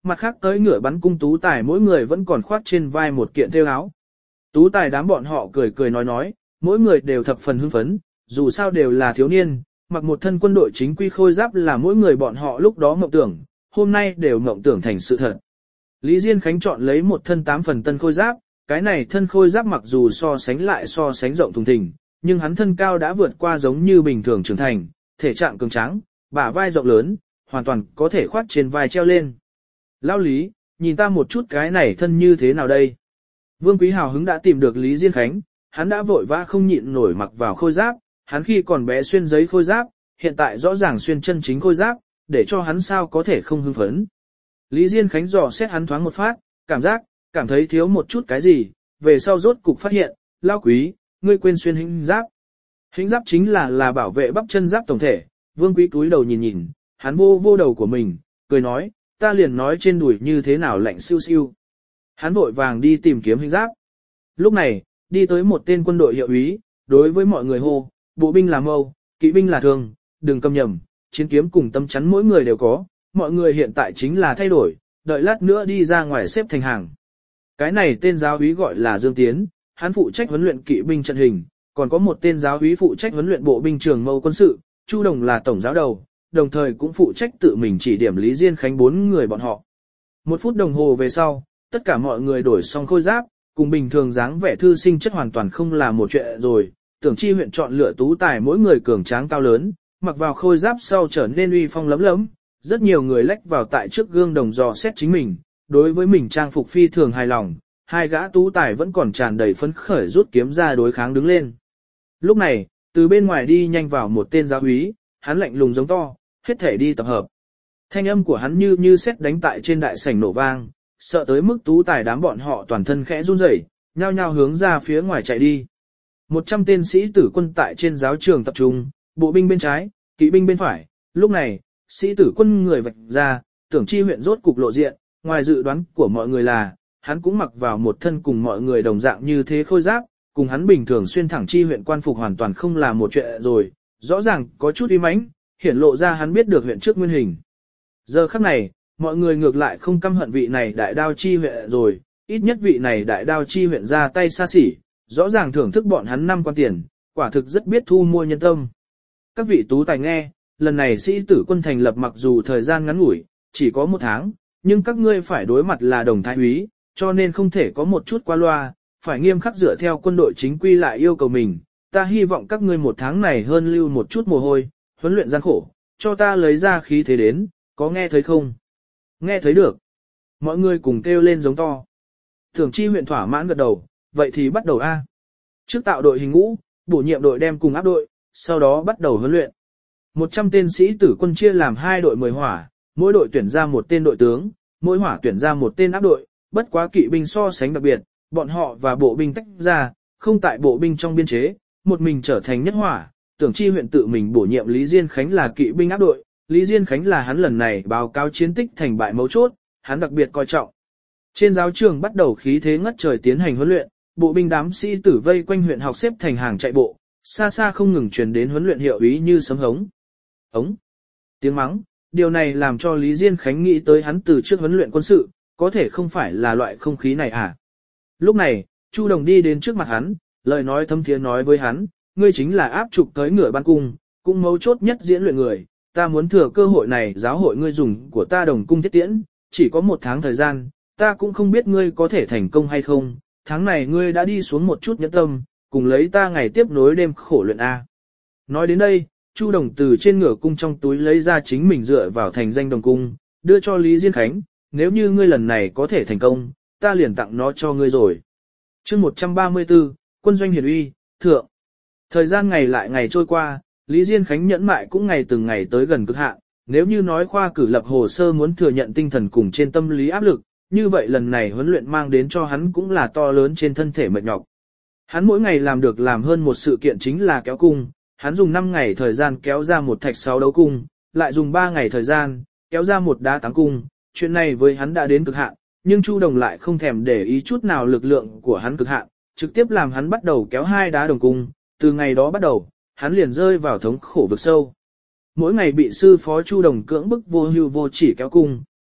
mặt khác tới ngựa bắn cung tú tài mỗi người vẫn còn khoác trên vai một kiện thêu áo. Tú tài đám bọn họ cười cười nói nói, mỗi người đều thập phần hưng phấn, dù sao đều là thiếu niên, mặc một thân quân đội chính quy khôi giáp là mỗi người bọn họ lúc đó mộng tưởng, hôm nay đều mộng tưởng thành sự thật. Lý Diên Khánh chọn lấy một thân tám phần tân khôi giáp, cái này thân khôi giáp mặc dù so sánh lại so sánh rộng thùng thình, nhưng hắn thân cao đã vượt qua giống như bình thường trưởng thành, thể trạng cường tráng, bả vai rộng lớn, hoàn toàn có thể khoác trên vai treo lên. Lão Lý, nhìn ta một chút cái này thân như thế nào đây? Vương Quý hào hứng đã tìm được Lý Diên Khánh, hắn đã vội vã không nhịn nổi mặc vào khôi giáp, hắn khi còn bé xuyên giấy khôi giáp, hiện tại rõ ràng xuyên chân chính khôi giáp, để cho hắn sao có thể không hưng phấn. Lý Diên Khánh dò xét hắn thoáng một phát, cảm giác, cảm thấy thiếu một chút cái gì, về sau rốt cục phát hiện, Lão Quý, ngươi quên xuyên hĩnh giáp. Hĩnh giáp chính là là bảo vệ bắp chân giáp tổng thể, Vương Quý túi đầu nhìn nhìn, hắn vô vô đầu của mình, cười nói, ta liền nói trên đùi như thế nào lạnh siêu siêu. Hắn vội vàng đi tìm kiếm hĩnh giáp. Lúc này, đi tới một tên quân đội hiệu úy, đối với mọi người hô, bộ binh là mâu, kỵ binh là thường, đừng cầm nhầm, chiến kiếm cùng tâm chắn mỗi người đều có, mọi người hiện tại chính là thay đổi, đợi lát nữa đi ra ngoài xếp thành hàng. Cái này tên giáo úy gọi là Dương Tiến, hắn phụ trách huấn luyện kỵ binh trận hình, còn có một tên giáo úy phụ trách huấn luyện bộ binh trường mâu quân sự, Chu Đồng là tổng giáo đầu, đồng thời cũng phụ trách tự mình chỉ điểm Lý Diên Khánh bốn người bọn họ. Một phút đồng hồ về sau, tất cả mọi người đổi xong khôi giáp, cùng bình thường dáng vẻ thư sinh chất hoàn toàn không là một chuyện rồi, Tưởng Chi huyện chọn lựa tú tài mỗi người cường tráng cao lớn, mặc vào khôi giáp sau trở nên uy phong lấm lấm, rất nhiều người lách vào tại trước gương đồng dò xét chính mình, đối với mình trang phục phi thường hài lòng, hai gã tú tài vẫn còn tràn đầy phấn khởi rút kiếm ra đối kháng đứng lên. Lúc này, từ bên ngoài đi nhanh vào một tên giáo úy, hắn lạnh lùng giống to, hết thể đi tập hợp. Thanh âm của hắn như như sét đánh tại trên đại sảnh nổ vang, sợ tới mức tú tài đám bọn họ toàn thân khẽ run rẩy, nhao nhao hướng ra phía ngoài chạy đi. Một trăm tên sĩ tử quân tại trên giáo trường tập trung, bộ binh bên trái, kỵ binh bên phải. Lúc này, sĩ tử quân người vạch ra, Tưởng Chi huyện rốt cục lộ diện, ngoài dự đoán của mọi người là, hắn cũng mặc vào một thân cùng mọi người đồng dạng như thế khôi giáp, cùng hắn bình thường xuyên thẳng Chi huyện quan phục hoàn toàn không là một chuyện rồi, rõ ràng có chút uy mãnh, hiển lộ ra hắn biết được huyện trước nguyên hình. Giờ khắc này, mọi người ngược lại không căm hận vị này đại đao Chi huyện rồi, ít nhất vị này đại đao Chi huyện ra tay xa xỉ, rõ ràng thưởng thức bọn hắn năm quan tiền, quả thực rất biết thu mua nhân tâm. Các vị tú tài nghe, lần này sĩ tử quân thành lập mặc dù thời gian ngắn ngủi, chỉ có một tháng, nhưng các ngươi phải đối mặt là đồng thái úy, cho nên không thể có một chút qua loa, phải nghiêm khắc dựa theo quân đội chính quy lại yêu cầu mình. Ta hy vọng các ngươi một tháng này hơn lưu một chút mồ hôi, huấn luyện gian khổ, cho ta lấy ra khí thế đến, có nghe thấy không? Nghe thấy được. Mọi người cùng kêu lên giống to. Tưởng Chi huyện thỏa mãn gật đầu, vậy thì bắt đầu A. Trước tạo đội hình ngũ, bổ nhiệm đội đem cùng áp đội, sau đó bắt đầu huấn luyện. một trăm tên sĩ tử quân chia làm hai đội mười hỏa, mỗi đội tuyển ra một tên đội tướng, mỗi hỏa tuyển ra một tên áp đội, bất quá kỵ binh so sánh đặc biệt, bọn họ và bộ binh tách ra, không tại bộ binh trong biên chế, một mình trở thành nhất hỏa. Tưởng Chi huyện tự mình bổ nhiệm Lý Diên Khánh là kỵ binh áp đội, Lý Diên Khánh là hắn lần này báo cáo chiến tích thành bại mấu chốt, hắn đặc biệt coi trọng. Trên giáo trường bắt đầu khí thế ngất trời tiến hành huấn luyện, bộ binh đám sĩ tử vây quanh huyện học xếp thành hàng chạy bộ, xa xa không ngừng truyền đến huấn luyện hiệu ý như sấm hống. Hống. Tiếng mắng, điều này làm cho Lý Diên Khánh nghĩ tới hắn từ trước huấn luyện quân sự, có thể không phải là loại không khí này à. Lúc này, Chu Đồng đi đến trước mặt hắn, lời nói thâm thiế nói với hắn, ngươi chính là áp trục tới ngựa ban cung, cũng mấu chốt nhất diễn luyện người, ta muốn thừa cơ hội này giáo hội ngươi dùng của ta Đồng cung thiết tiễn, chỉ có một tháng thời gian, ta cũng không biết ngươi có thể thành công hay không, tháng này ngươi đã đi xuống một chút nhẫn tâm, cùng lấy ta ngày tiếp nối đêm khổ luyện A. Nói đến đây, Chu Đồng từ trên ngựa cung trong túi lấy ra chính mình dựa vào thành danh Đồng cung, đưa cho Lý Diên Khánh, nếu như ngươi lần này có thể thành công, ta liền tặng nó cho ngươi rồi. Chương một trăm ba mươi tư, Quân doanh hiển uy, thượng. Thời gian ngày lại ngày trôi qua, Lý Diên Khánh nhẫn mại cũng ngày từng ngày tới gần cực hạn, nếu như nói khoa cử lập hồ sơ muốn thừa nhận tinh thần cùng trên tâm lý áp lực, như vậy lần này huấn luyện mang đến cho hắn cũng là to lớn trên thân thể mệt nhọc. Hắn mỗi ngày làm được làm hơn một sự kiện chính là kéo cung, hắn dùng năm ngày thời gian kéo ra một thạch sáu đấu cung, lại dùng ba ngày thời gian kéo ra một đá tám cung, chuyện này với hắn đã đến cực hạn, nhưng Chu Đồng lại không thèm để ý chút nào lực lượng của hắn cực hạn, trực tiếp làm hắn bắt đầu kéo hai đá đồng cung, từ ngày đó bắt đầu, hắn liền rơi vào thống khổ vực sâu. Mỗi ngày bị sư phó Chu Đồng cưỡng bức vô hưu vô chỉ kéo cung,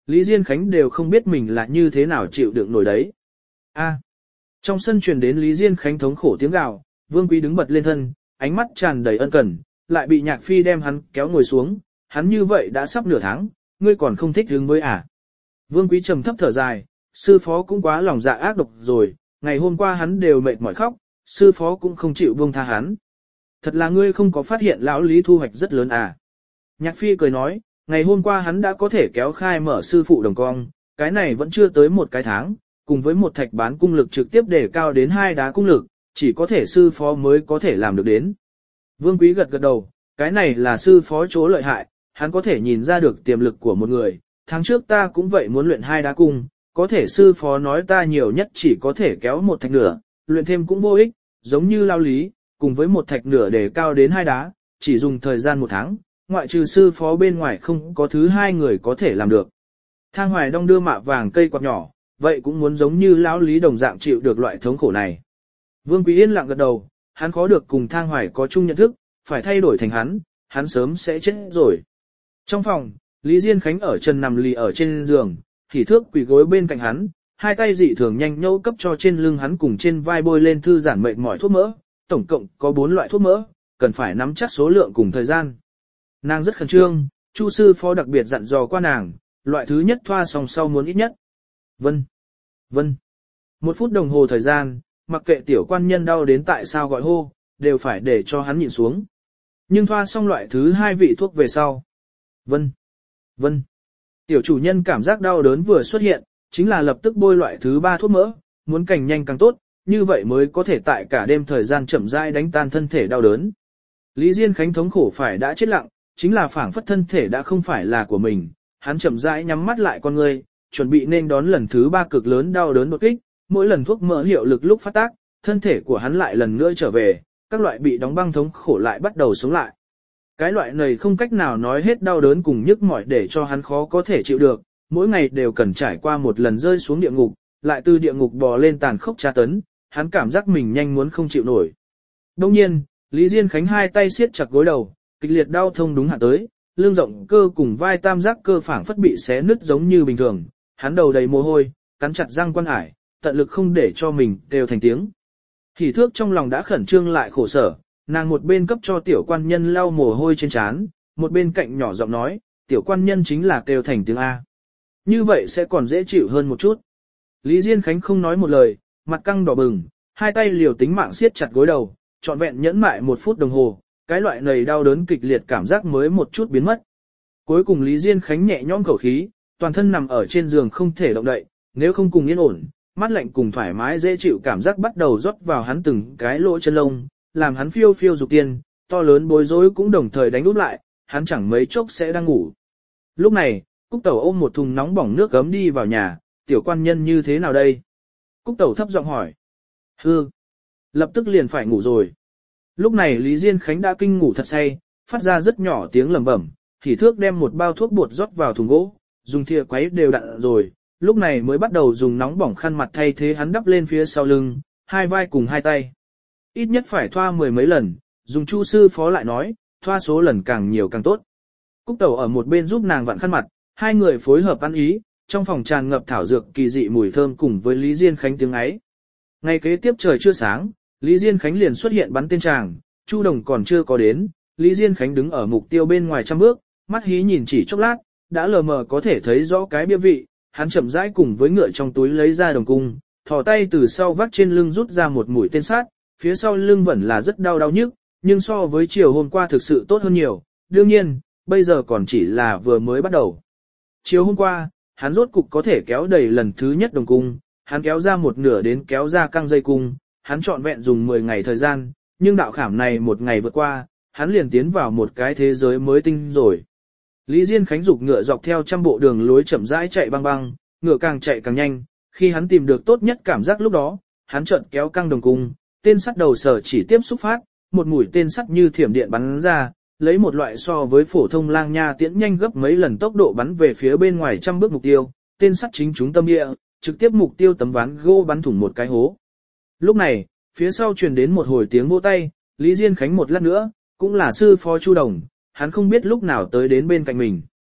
Lý Diên Khánh đều không biết mình là như thế nào chịu đựng nổi đấy. A. Trong sân truyền đến Lý Diên Khánh thống khổ tiếng gào, Vương Quý đứng bật lên thân, ánh mắt tràn đầy ân cần, lại bị Nhạc Phi đem hắn kéo ngồi xuống, hắn như vậy đã sắp nửa tháng, ngươi còn không thích hứng với à. Vương Quý trầm thấp thở dài, sư phó cũng quá lòng dạ ác độc rồi, ngày hôm qua hắn đều mệt mỏi khóc, sư phó cũng không chịu buông tha hắn. Thật là ngươi không có phát hiện lão Lý thu hoạch rất lớn à. Nhạc Phi cười nói, ngày hôm qua hắn đã có thể kéo khai mở sư phụ đồng cong, cái này vẫn chưa tới một cái tháng, cùng với một thạch bán cung lực trực tiếp để cao đến hai đá cung lực, chỉ có thể sư phó mới có thể làm được đến. Vương Quý gật gật đầu, cái này là sư phó chỗ lợi hại, hắn có thể nhìn ra được tiềm lực của một người, tháng trước ta cũng vậy muốn luyện hai đá cung, có thể sư phó nói ta nhiều nhất chỉ có thể kéo một thạch nửa, luyện thêm cũng vô ích, giống như lao lý, cùng với một thạch nửa để cao đến hai đá, chỉ dùng thời gian một tháng, ngoại trừ sư phó bên ngoài không có thứ hai người có thể làm được. Thang Hoài Đông đưa mạ vàng cây quạt nhỏ, vậy cũng muốn giống như lão lý đồng dạng chịu được loại thống khổ này. Vương Quý yên lặng gật đầu, hắn khó được cùng Thang Hoài có chung nhận thức, phải thay đổi thành hắn, hắn sớm sẽ chết rồi. Trong phòng, Lý Diên Khánh ở chân nằm lì ở trên giường, Hỉ Thước quỳ gối bên cạnh hắn, hai tay dị thường nhanh nhâu cấp cho trên lưng hắn cùng trên vai bôi lên thư giản mệt mỏi thuốc mỡ, tổng cộng có bốn loại thuốc mỡ, cần phải nắm chắc số lượng cùng thời gian. Nàng rất khẩn trương, Chu sư phó đặc biệt dặn dò qua nàng, loại thứ nhất thoa xong sau muốn ít nhất. Vân, vân. Một phút đồng hồ thời gian, mặc kệ tiểu quan nhân đau đến tại sao gọi hô, đều phải để cho hắn nhìn xuống. Nhưng thoa xong loại thứ hai vị thuốc về sau. Vân, vân. Tiểu chủ nhân cảm giác đau đớn vừa xuất hiện, chính là lập tức bôi loại thứ ba thuốc mỡ, muốn càng nhanh càng tốt, như vậy mới có thể tại cả đêm thời gian chậm rãi đánh tan thân thể đau đớn. Lý Diên Khánh thống khổ phải đã chết lặng, chính là phảng phất thân thể đã không phải là của mình, hắn chậm rãi nhắm mắt lại con ngươi, chuẩn bị nên đón lần thứ ba cực lớn đau đớn đột kích, mỗi lần thuốc mỡ hiệu lực lúc phát tác, thân thể của hắn lại lần nữa trở về, các loại bị đóng băng thống khổ lại bắt đầu sống lại. Cái loại này không cách nào nói hết đau đớn cùng nhức mỏi để cho hắn khó có thể chịu được, mỗi ngày đều cần trải qua một lần rơi xuống địa ngục, lại từ địa ngục bò lên tàn khốc tra tấn, hắn cảm giác mình nhanh muốn không chịu nổi. Đồng nhiên, Lý Diên Khánh hai tay siết chặt gối đầu, kịch liệt đau thông đúng hạ tới, lưng rộng cơ cùng vai tam giác cơ phảng phất bị xé nứt giống như bình thường, hắn đầu đầy mồ hôi, cắn chặt răng quan ải, tận lực không để cho mình đều thành tiếng. Hỉ Thước trong lòng đã khẩn trương lại khổ sở, nàng một bên cấp cho tiểu quan nhân lau mồ hôi trên trán, một bên cạnh nhỏ giọng nói, tiểu quan nhân chính là kêu thành tiếng A. Như vậy sẽ còn dễ chịu hơn một chút. Lý Diên Khánh không nói một lời, mặt căng đỏ bừng, hai tay liều tính mạng siết chặt gối đầu, trọn vẹn nhẫn mại một phút đồng hồ, cái loại này đau đớn kịch liệt cảm giác mới một chút biến mất. Cuối cùng Lý Diên Khánh nhẹ nhõm khẩu khí, toàn thân nằm ở trên giường không thể động đậy, nếu không cùng yên ổn, mắt lạnh cùng thoải mái dễ chịu cảm giác bắt đầu rót vào hắn từng cái lỗ chân lông, làm hắn phiêu phiêu dục tiên, to lớn bối rối cũng đồng thời đánh úp lại, hắn chẳng mấy chốc sẽ đang ngủ. Lúc này, Cúc Tẩu ôm một thùng nóng bỏng nước gấm đi vào nhà, tiểu quan nhân như thế nào đây? Cúc Tẩu thấp giọng hỏi. Hư, lập tức liền phải ngủ rồi. Lúc này Lý Diên Khánh đã kinh ngủ thật say, phát ra rất nhỏ tiếng lẩm bẩm, Hỉ Thước đem một bao thuốc bột rót vào thùng gỗ, dùng thìa quấy đều đặn rồi, lúc này mới bắt đầu dùng nóng bỏng khăn mặt thay thế hắn đắp lên phía sau lưng, hai vai cùng hai tay. Ít nhất phải thoa mười mấy lần, dùng Chu sư phó lại nói, thoa số lần càng nhiều càng tốt. Cúc Tẩu ở một bên giúp nàng vặn khăn mặt, hai người phối hợp ăn ý, trong phòng tràn ngập thảo dược kỳ dị mùi thơm cùng với Lý Diên Khánh tiếng ấy. Ngày kế tiếp trời chưa sáng, Lý Diên Khánh liền xuất hiện bắn tên tràng, Chu Đồng còn chưa có đến, Lý Diên Khánh đứng ở mục tiêu bên ngoài trăm bước, mắt hí nhìn chỉ chốc lát, đã lờ mờ có thể thấy rõ cái bia vị, hắn chậm rãi cùng với ngựa trong túi lấy ra đồng cung, thò tay từ sau vác trên lưng rút ra một mũi tên sát, phía sau lưng vẫn là rất đau đau nhức, nhưng so với chiều hôm qua thực sự tốt hơn nhiều, đương nhiên, bây giờ còn chỉ là vừa mới bắt đầu. Chiều hôm qua, hắn rốt cục có thể kéo đầy lần thứ nhất đồng cung, hắn kéo ra một nửa đến kéo ra căng dây cung, hắn trọn vẹn dùng mười ngày thời gian, nhưng đạo khảm này một ngày vượt qua, hắn liền tiến vào một cái thế giới mới tinh rồi. Lý Diên Khánh dục ngựa dọc theo trăm bộ đường lối chậm rãi chạy băng băng, ngựa càng chạy càng nhanh, khi hắn tìm được tốt nhất cảm giác lúc đó, hắn chợt kéo căng đồng cung, tên sắt đầu sở chỉ tiếp xúc phát, một mũi tên sắt như thiểm điện bắn ra, lấy một loại so với phổ thông lang nha tiễn nhanh gấp mấy lần tốc độ bắn về phía bên ngoài trăm bước mục tiêu, tên sắt chính trúng tâm địa, trực tiếp mục tiêu tấm ván gỗ bắn thủng một cái hố. Lúc này, phía sau truyền đến một hồi tiếng vỗ tay, Lý Diên Khánh một lát nữa, cũng là sư phó Chu Đồng, hắn không biết lúc nào tới đến bên cạnh mình.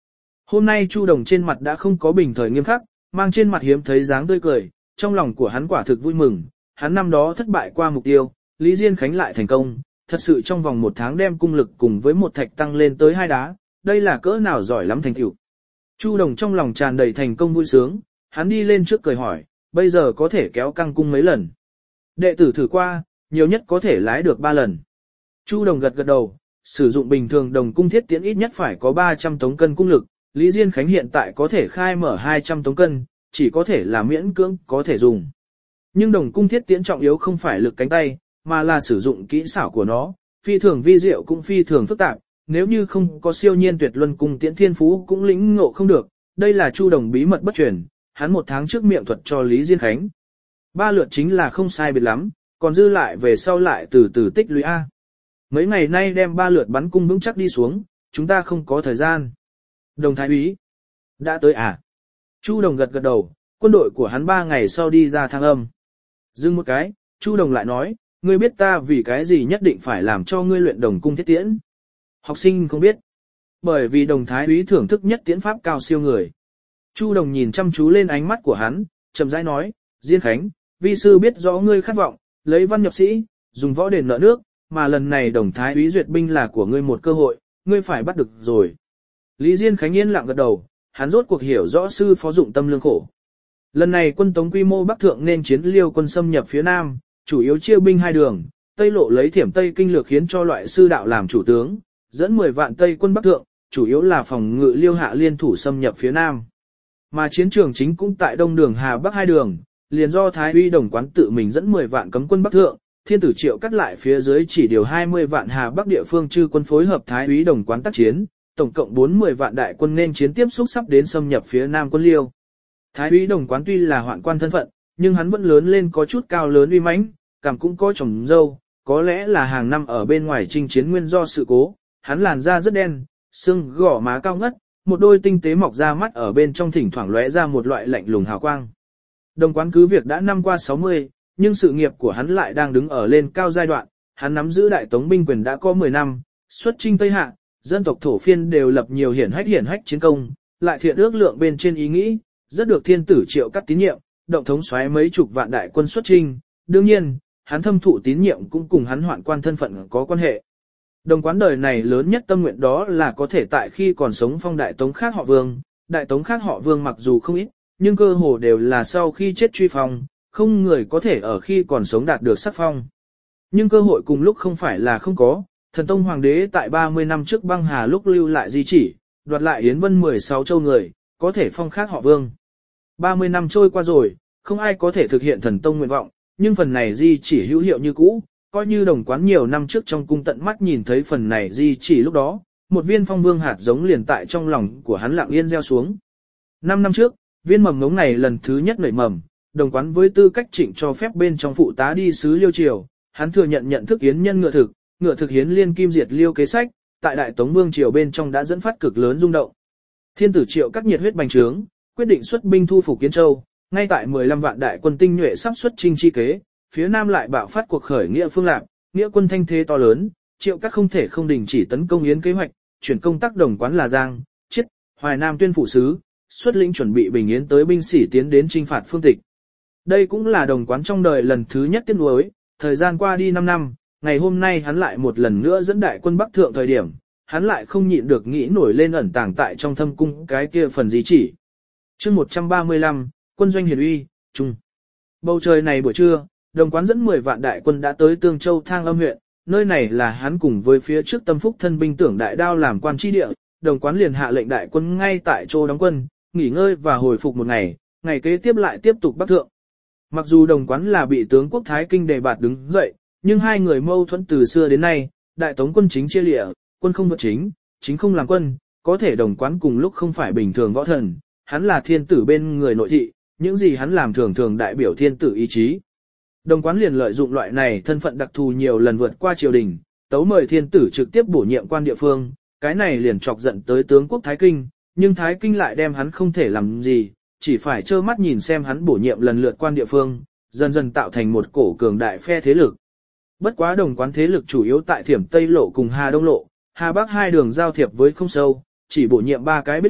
Hôm nay Chu Đồng trên mặt đã không có bình thời nghiêm khắc, mang trên mặt hiếm thấy dáng tươi cười, trong lòng của hắn quả thực vui mừng, hắn năm đó thất bại qua mục tiêu, Lý Diên Khánh lại thành công, thật sự trong vòng một tháng đem cung lực cùng với một thạch tăng lên tới hai đá, đây là cỡ nào giỏi lắm thành tựu. Chu Đồng trong lòng tràn đầy thành công vui sướng, hắn đi lên trước cười hỏi, bây giờ có thể kéo căng cung mấy lần. Đệ tử thử qua, nhiều nhất có thể lái được ba lần. Chu Đồng gật gật đầu, sử dụng bình thường đồng cung thiết tiễn ít nhất phải có ba trăm tống cân cung lực, Lý Diên Khánh hiện tại có thể khai mở hai trăm tống cân, chỉ có thể là miễn cưỡng có thể dùng. Nhưng đồng cung thiết tiễn trọng yếu không phải lực cánh tay, mà là sử dụng kỹ xảo của nó, phi thường vi diệu cũng phi thường phức tạp, nếu như không có siêu nhiên tuyệt luân cung tiễn thiên phú cũng lĩnh ngộ không được, đây là Chu Đồng bí mật bất truyền, hắn một tháng trước miệng thuật cho Lý Diên Khánh. Ba lượt chính là không sai biệt lắm, còn dư lại về sau lại từ từ tích lũy A. Mấy ngày nay đem ba lượt bắn cung vững chắc đi xuống, chúng ta không có thời gian. Đồng thái úy, đã tới à? Chu Đồng gật gật đầu, quân đội của hắn ba ngày sau đi ra Thăng Âm. Dừng một cái, Chu Đồng lại nói, ngươi biết ta vì cái gì nhất định phải làm cho ngươi luyện đồng cung thiết tiễn. Học sinh không biết. Bởi vì đồng thái úy thưởng thức nhất tiễn pháp cao siêu người. Chu Đồng nhìn chăm chú lên ánh mắt của hắn, chậm rãi nói, Diên Khánh, vi sư biết rõ ngươi khát vọng, lấy văn nhập sĩ, dùng võ đền nợ nước, mà lần này đồng thái úy duyệt binh là của ngươi một cơ hội, ngươi phải bắt được rồi. Lý Diên Khánh yên lặng gật đầu, hắn rốt cuộc hiểu rõ sư phó dụng tâm lương khổ. Lần này quân Tống quy mô bắc thượng nên chiến Liêu quân xâm nhập phía nam, chủ yếu chia binh hai đường, Tây lộ lấy Thiểm Tây kinh lược khiến cho loại sư đạo làm chủ tướng, dẫn mười vạn Tây quân bắc thượng, chủ yếu là phòng ngự Liêu hạ liên thủ xâm nhập phía nam. Mà chiến trường chính cũng tại đông đường Hà Bắc hai đường, liền do Thái úy Đồng Quán tự mình dẫn mười vạn cấm quân bắc thượng, Thiên tử Triệu cắt lại phía dưới chỉ điều hai mươi vạn Hà Bắc địa phương chư quân phối hợp Thái úy Đồng Quán tác chiến, tổng cộng bốn mươi vạn đại quân nên chiến tiếp xúc sắp đến xâm nhập phía nam quân Liêu. Thái úy Đồng Quán tuy là hoạn quan thân phận, nhưng hắn vẫn lớn lên có chút cao lớn uy mãnh, cảm cũng có trồng râu, có lẽ là hàng năm ở bên ngoài chinh chiến nguyên do sự cố, hắn làn da rất đen, xương gò má cao ngất, một đôi tinh tế mọc ra mắt ở bên trong thỉnh thoảng lóe ra một loại lạnh lùng hào quang. Đồng Quán cứ việc đã năm qua sáu mươi, nhưng sự nghiệp của hắn lại đang đứng ở lên cao giai đoạn, hắn nắm giữ đại tống binh quyền đã có mười năm, xuất chinh Tây Hạ, dân tộc thổ phiên đều lập nhiều hiển hách hiển hách chiến công, lại thiện ước lượng bên trên ý nghĩ, rất được thiên tử Triệu cắt tín nhiệm, động thống soái mấy chục vạn đại quân xuất chinh, đương nhiên, hắn thâm thụ tín nhiệm cũng cùng hắn hoạn quan thân phận có quan hệ. Đồng Quán đời này lớn nhất tâm nguyện đó là có thể tại khi còn sống phong đại tống khác họ Vương, đại tống khác họ Vương mặc dù không ít, nhưng cơ hồ đều là sau khi chết truy phong, không người có thể ở khi còn sống đạt được sắc phong. Nhưng cơ hội cùng lúc không phải là không có, thần tông hoàng đế tại ba mươi năm trước băng hà lúc lưu lại di chỉ, đoạt lại Yến Vân mười sáu châu người, có thể phong khác họ Vương. ba mươi năm trôi qua rồi, không ai có thể thực hiện thần tông nguyện vọng, nhưng phần này di chỉ hữu hiệu như cũ, coi như Đồng Quán nhiều năm trước trong cung tận mắt nhìn thấy phần này di chỉ lúc đó, một viên phong vương hạt giống liền tại trong lòng của hắn lặng yên gieo xuống. Năm năm trước, viên mầm ngống này lần thứ nhất nảy mầm, Đồng Quán với tư cách trịnh cho phép bên trong phụ tá đi sứ Liêu Triều, hắn thừa nhận nhận thức yến nhân ngựa thực, ngựa thực hiến liên kim diệt Liêu kế sách, tại Đại Tống Vương Triều bên trong đã dẫn phát cực lớn rung động. Thiên tử Triệu các nhiệt huyết bành trướng, quyết định xuất binh thu phục Kiến Châu, ngay tại mười lăm vạn đại quân tinh nhuệ sắp xuất chinh chi kế, phía nam lại bạo phát cuộc khởi nghĩa phương Lạc, nghĩa quân thanh thế to lớn, Triệu các không thể không đình chỉ tấn công yến kế hoạch, chuyển công tác Đồng Quán là Giang, Chiết, Hoài Nam tuyên phủ sứ, xuất lĩnh chuẩn bị bình yến tới binh sĩ tiến đến chinh phạt phương Tịch. Đây cũng là Đồng Quán trong đời lần thứ nhất tiếc nuối, thời gian qua đi năm năm, ngày hôm nay hắn lại một lần nữa dẫn đại quân bắc thượng thời điểm, hắn lại không nhịn được nghĩ nổi lên ẩn tàng tại trong thâm cung cái kia phần di chỉ. Chương một trăm ba mươi lăm, quân doanh hiển uy, trung. Bầu trời này buổi trưa, Đồng Quán dẫn mười vạn đại quân đã tới Tương Châu Thang Âm huyện, nơi này là hắn cùng với phía trước Tâm Phúc thân binh tưởng đại đao làm quan tri địa, Đồng Quán liền hạ lệnh đại quân ngay tại chỗ đóng quân, nghỉ ngơi và hồi phục một ngày, ngày kế tiếp lại tiếp tục bắc thượng. Mặc dù Đồng Quán là bị tướng quốc Thái Kinh đề bạt đứng dậy, nhưng hai người mâu thuẫn từ xưa đến nay, đại tống quân chính chia lịa, quân không vượt chính, chính không làm quân, có thể Đồng Quán cùng lúc không phải bình thường võ thần, hắn là thiên tử bên người nội thị, những gì hắn làm thường thường đại biểu thiên tử ý chí. Đồng Quán liền lợi dụng loại này thân phận đặc thù nhiều lần vượt qua triều đình, tấu mời thiên tử trực tiếp bổ nhiệm quan địa phương, cái này liền chọc giận tới tướng quốc Thái Kinh, nhưng Thái Kinh lại đem hắn không thể làm gì, chỉ phải trơ mắt nhìn xem hắn bổ nhiệm lần lượt quan địa phương, dần dần tạo thành một cổ cường đại phe thế lực. Bất quá Đồng Quán thế lực chủ yếu tại Thiểm Tây lộ cùng Hà Đông lộ, Hà Bắc hai đường giao thiệp với không sâu, chỉ bổ nhiệm ba cái biết huyện,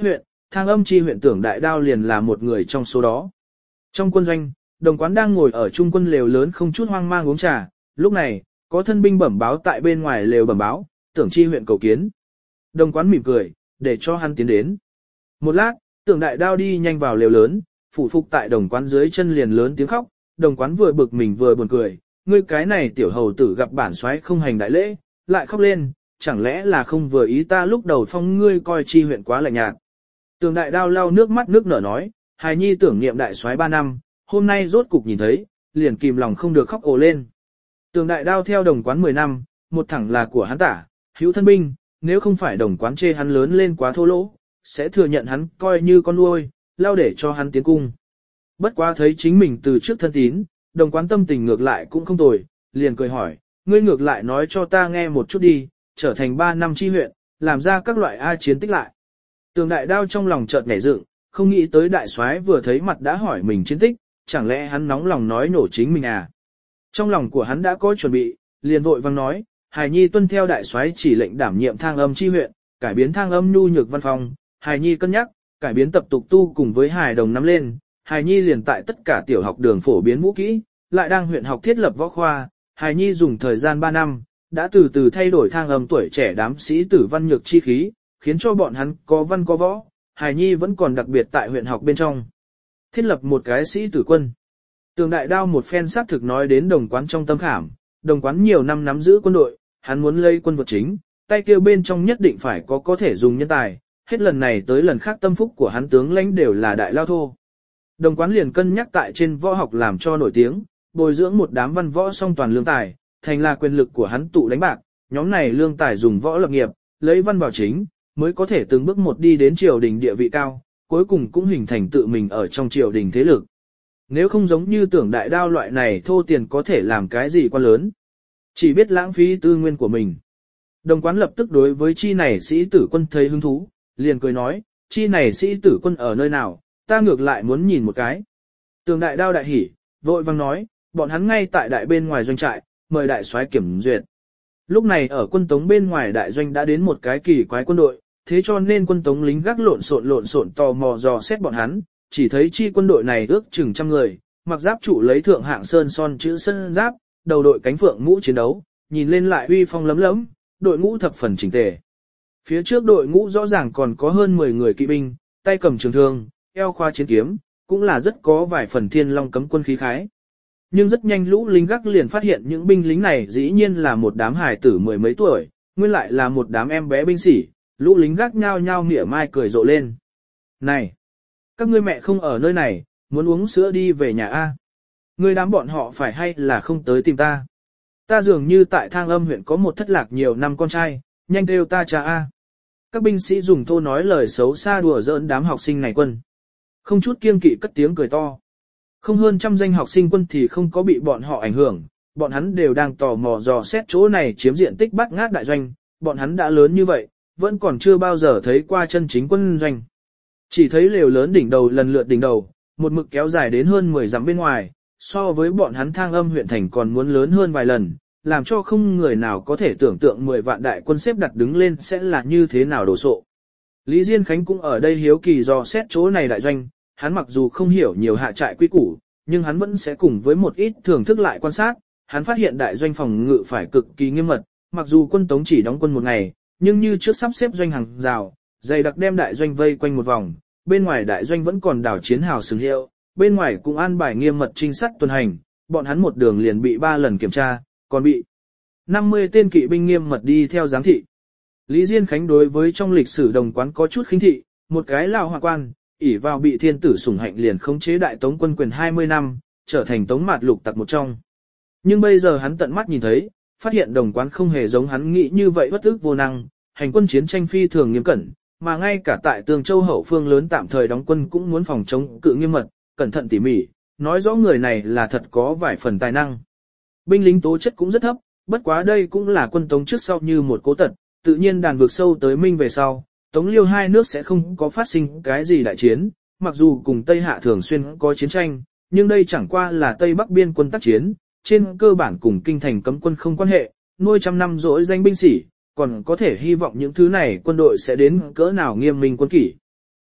Thang Âm chi huyện Tưởng Đại Đao liền là một người trong số đó. Trong quân doanh, Đồng Quán đang ngồi ở trung quân lều lớn không chút hoang mang uống trà, lúc này, có thân binh bẩm báo tại bên ngoài lều bẩm báo, Tưởng chi huyện cầu kiến. Đồng Quán mỉm cười, để cho hắn tiến đến. Một lát, Tưởng Đại Đao đi nhanh vào lều lớn, phủ phục tại Đồng Quán dưới chân liền lớn tiếng khóc, Đồng Quán vừa bực mình vừa buồn cười, ngươi cái này tiểu hầu tử gặp bản soái không hành đại lễ, lại khóc lên, chẳng lẽ là không vừa ý ta lúc đầu phong ngươi coi chi huyện quá lạnh nhạt. Tưởng Đại Đao lau nước mắt nước nở nói, hài nhi tưởng niệm đại soái ba năm, hôm nay rốt cục nhìn thấy, liền kìm lòng không được khóc ồ lên. Tưởng Đại Đao theo Đồng Quán mười năm, một thẳng là của hắn tả, hữu thân binh, nếu không phải Đồng Quán chê hắn lớn lên quá thô lỗ, sẽ thừa nhận hắn coi như con nuôi, lao để cho hắn tiến cung. Bất quá thấy chính mình từ trước thân tín, Đồng Quán tâm tình ngược lại cũng không tồi, liền cười hỏi, ngươi ngược lại nói cho ta nghe một chút đi, trở thành ba năm chi huyện, làm ra các loại A chiến tích lại. Tưởng Đại Đao trong lòng chợt nhảy dựng, không nghĩ tới đại soái vừa thấy mặt đã hỏi mình chiến tích, chẳng lẽ hắn nóng lòng nói nổ chính mình à? Trong lòng của hắn đã có chuẩn bị, liền vội vang nói, hài nhi tuân theo đại soái chỉ lệnh đảm nhiệm Thang Âm chi huyện, cải biến Thang Âm nhu nhược văn phòng, hài nhi cân nhắc, cải biến tập tục tu cùng với hài đồng nắm lên, hài nhi liền tại tất cả tiểu học đường phổ biến vũ kỹ, lại đang huyện học thiết lập võ khoa, hài nhi dùng thời gian ba năm, đã từ từ thay đổi Thang Âm tuổi trẻ đám sĩ tử văn nhược chi khí, khiến cho bọn hắn có văn có võ, hài nhi vẫn còn đặc biệt tại huyện học bên trong. Thiết lập một cái sĩ tử quân. Tưởng Đại Đao một phen xác thực nói đến Đồng Quán trong tâm khảm, Đồng Quán nhiều năm nắm giữ quân đội, hắn muốn lấy quân vật chính, tay kêu bên trong nhất định phải có có thể dùng nhân tài, hết lần này tới lần khác tâm phúc của hắn tướng lãnh đều là đại lao thô. Đồng Quán liền cân nhắc tại trên võ học làm cho nổi tiếng, bồi dưỡng một đám văn võ song toàn lương tài, thành là quyền lực của hắn tụ đánh bạc, nhóm này lương tài dùng võ lập nghiệp, lấy văn vào chính, mới có thể từng bước một đi đến triều đình địa vị cao, cuối cùng cũng hình thành tự mình ở trong triều đình thế lực. Nếu không giống như Tưởng Đại Đao loại này thô tiền có thể làm cái gì quá lớn, chỉ biết lãng phí tư nguyên của mình. Đồng Quán lập tức đối với chi này sĩ tử quân thấy hứng thú, liền cười nói, chi này sĩ tử quân ở nơi nào, ta ngược lại muốn nhìn một cái. Tưởng Đại Đao đại hỉ, vội vang nói, bọn hắn ngay tại đại bên ngoài doanh trại, mời đại soái kiểm duyệt. Lúc này ở quân tống bên ngoài đại doanh đã đến một cái kỳ quái quân đội, thế cho nên quân tống lính gác lộn xộn lộn xộn tò mò dò xét bọn hắn, chỉ thấy chi quân đội này ước chừng trăm người, mặc giáp trụ lấy thượng hạng sơn son chữ sơn giáp, đầu đội cánh phượng mũ chiến đấu, nhìn lên lại uy phong lấm lấm, đội ngũ thập phần chỉnh tề. Phía trước đội ngũ rõ ràng còn có hơn mười người kỵ binh, tay cầm trường thương, eo khoa chiến kiếm, cũng là rất có vài phần thiên long cấm quân khí khái. Nhưng rất nhanh lũ lính gác liền phát hiện những binh lính này dĩ nhiên là một đám hài tử mười mấy tuổi, nguyên lại là một đám em bé binh sĩ, lũ lính gác nhao nhao mỉa mai cười rộ lên. Này! Các ngươi mẹ không ở nơi này, muốn uống sữa đi về nhà A. Ngươi đám bọn họ phải hay là không tới tìm ta. Ta dường như tại Thang Âm huyện có một thất lạc nhiều năm con trai, nhanh kêu ta cha A. Các binh sĩ dùng thô nói lời xấu xa đùa giỡn đám học sinh này quân. Không chút kiêng kỵ cất tiếng cười to. Không hơn trăm danh học sinh quân thì không có bị bọn họ ảnh hưởng, bọn hắn đều đang tò mò dò xét chỗ này chiếm diện tích bát ngát đại doanh, bọn hắn đã lớn như vậy, vẫn còn chưa bao giờ thấy qua chân chính quân doanh. Chỉ thấy lều lớn đỉnh đầu lần lượt đỉnh đầu, một mực kéo dài đến hơn mười dặm bên ngoài, so với bọn hắn Thang Âm huyện thành còn muốn lớn hơn vài lần, làm cho không người nào có thể tưởng tượng mười vạn đại quân xếp đặt đứng lên sẽ là như thế nào đồ sộ. Lý Diên Khánh cũng ở đây hiếu kỳ dò xét chỗ này đại doanh, hắn mặc dù không hiểu nhiều hạ trại quy củ, nhưng hắn vẫn sẽ cùng với một ít thưởng thức lại quan sát, hắn phát hiện đại doanh phòng ngự phải cực kỳ nghiêm mật, mặc dù quân Tống chỉ đóng quân một ngày, nhưng như trước sắp xếp doanh hàng rào, dày đặc đem đại doanh vây quanh một vòng, bên ngoài đại doanh vẫn còn đảo chiến hào sừng hiệu, bên ngoài cũng an bài nghiêm mật trinh sát tuần hành, bọn hắn một đường liền bị ba lần kiểm tra, còn bị năm mươi tên kỵ binh nghiêm mật đi theo giám thị. Lý Diên Khánh đối với trong lịch sử Đồng Quán có chút khinh thị, một cái lao hòa quan, ỷ vào bị thiên tử sủng hạnh liền khống chế đại tống quân quyền hai mươi năm, trở thành tống mạt lục tặc một trong. Nhưng bây giờ hắn tận mắt nhìn thấy, phát hiện Đồng Quán không hề giống hắn nghĩ như vậy bất ức vô năng, hành quân chiến tranh phi thường nghiêm cẩn, mà ngay cả tại Tường Châu hậu phương lớn tạm thời đóng quân cũng muốn phòng chống cự nghiêm mật, cẩn thận tỉ mỉ, nói rõ người này là thật có vài phần tài năng. Binh lính tố chất cũng rất thấp, bất quá đây cũng là quân Tống trước sau như một cố tật, tự nhiên đàn vượt sâu tới Minh về sau, Tống Liêu hai nước sẽ không có phát sinh cái gì đại chiến, mặc dù cùng Tây Hạ thường xuyên có chiến tranh, nhưng đây chẳng qua là Tây Bắc biên quân tác chiến, trên cơ bản cùng kinh thành cấm quân không quan hệ, nuôi trăm năm dỗi danh binh sĩ, còn có thể hy vọng những thứ này quân đội sẽ đến cỡ nào nghiêm minh quân kỷ.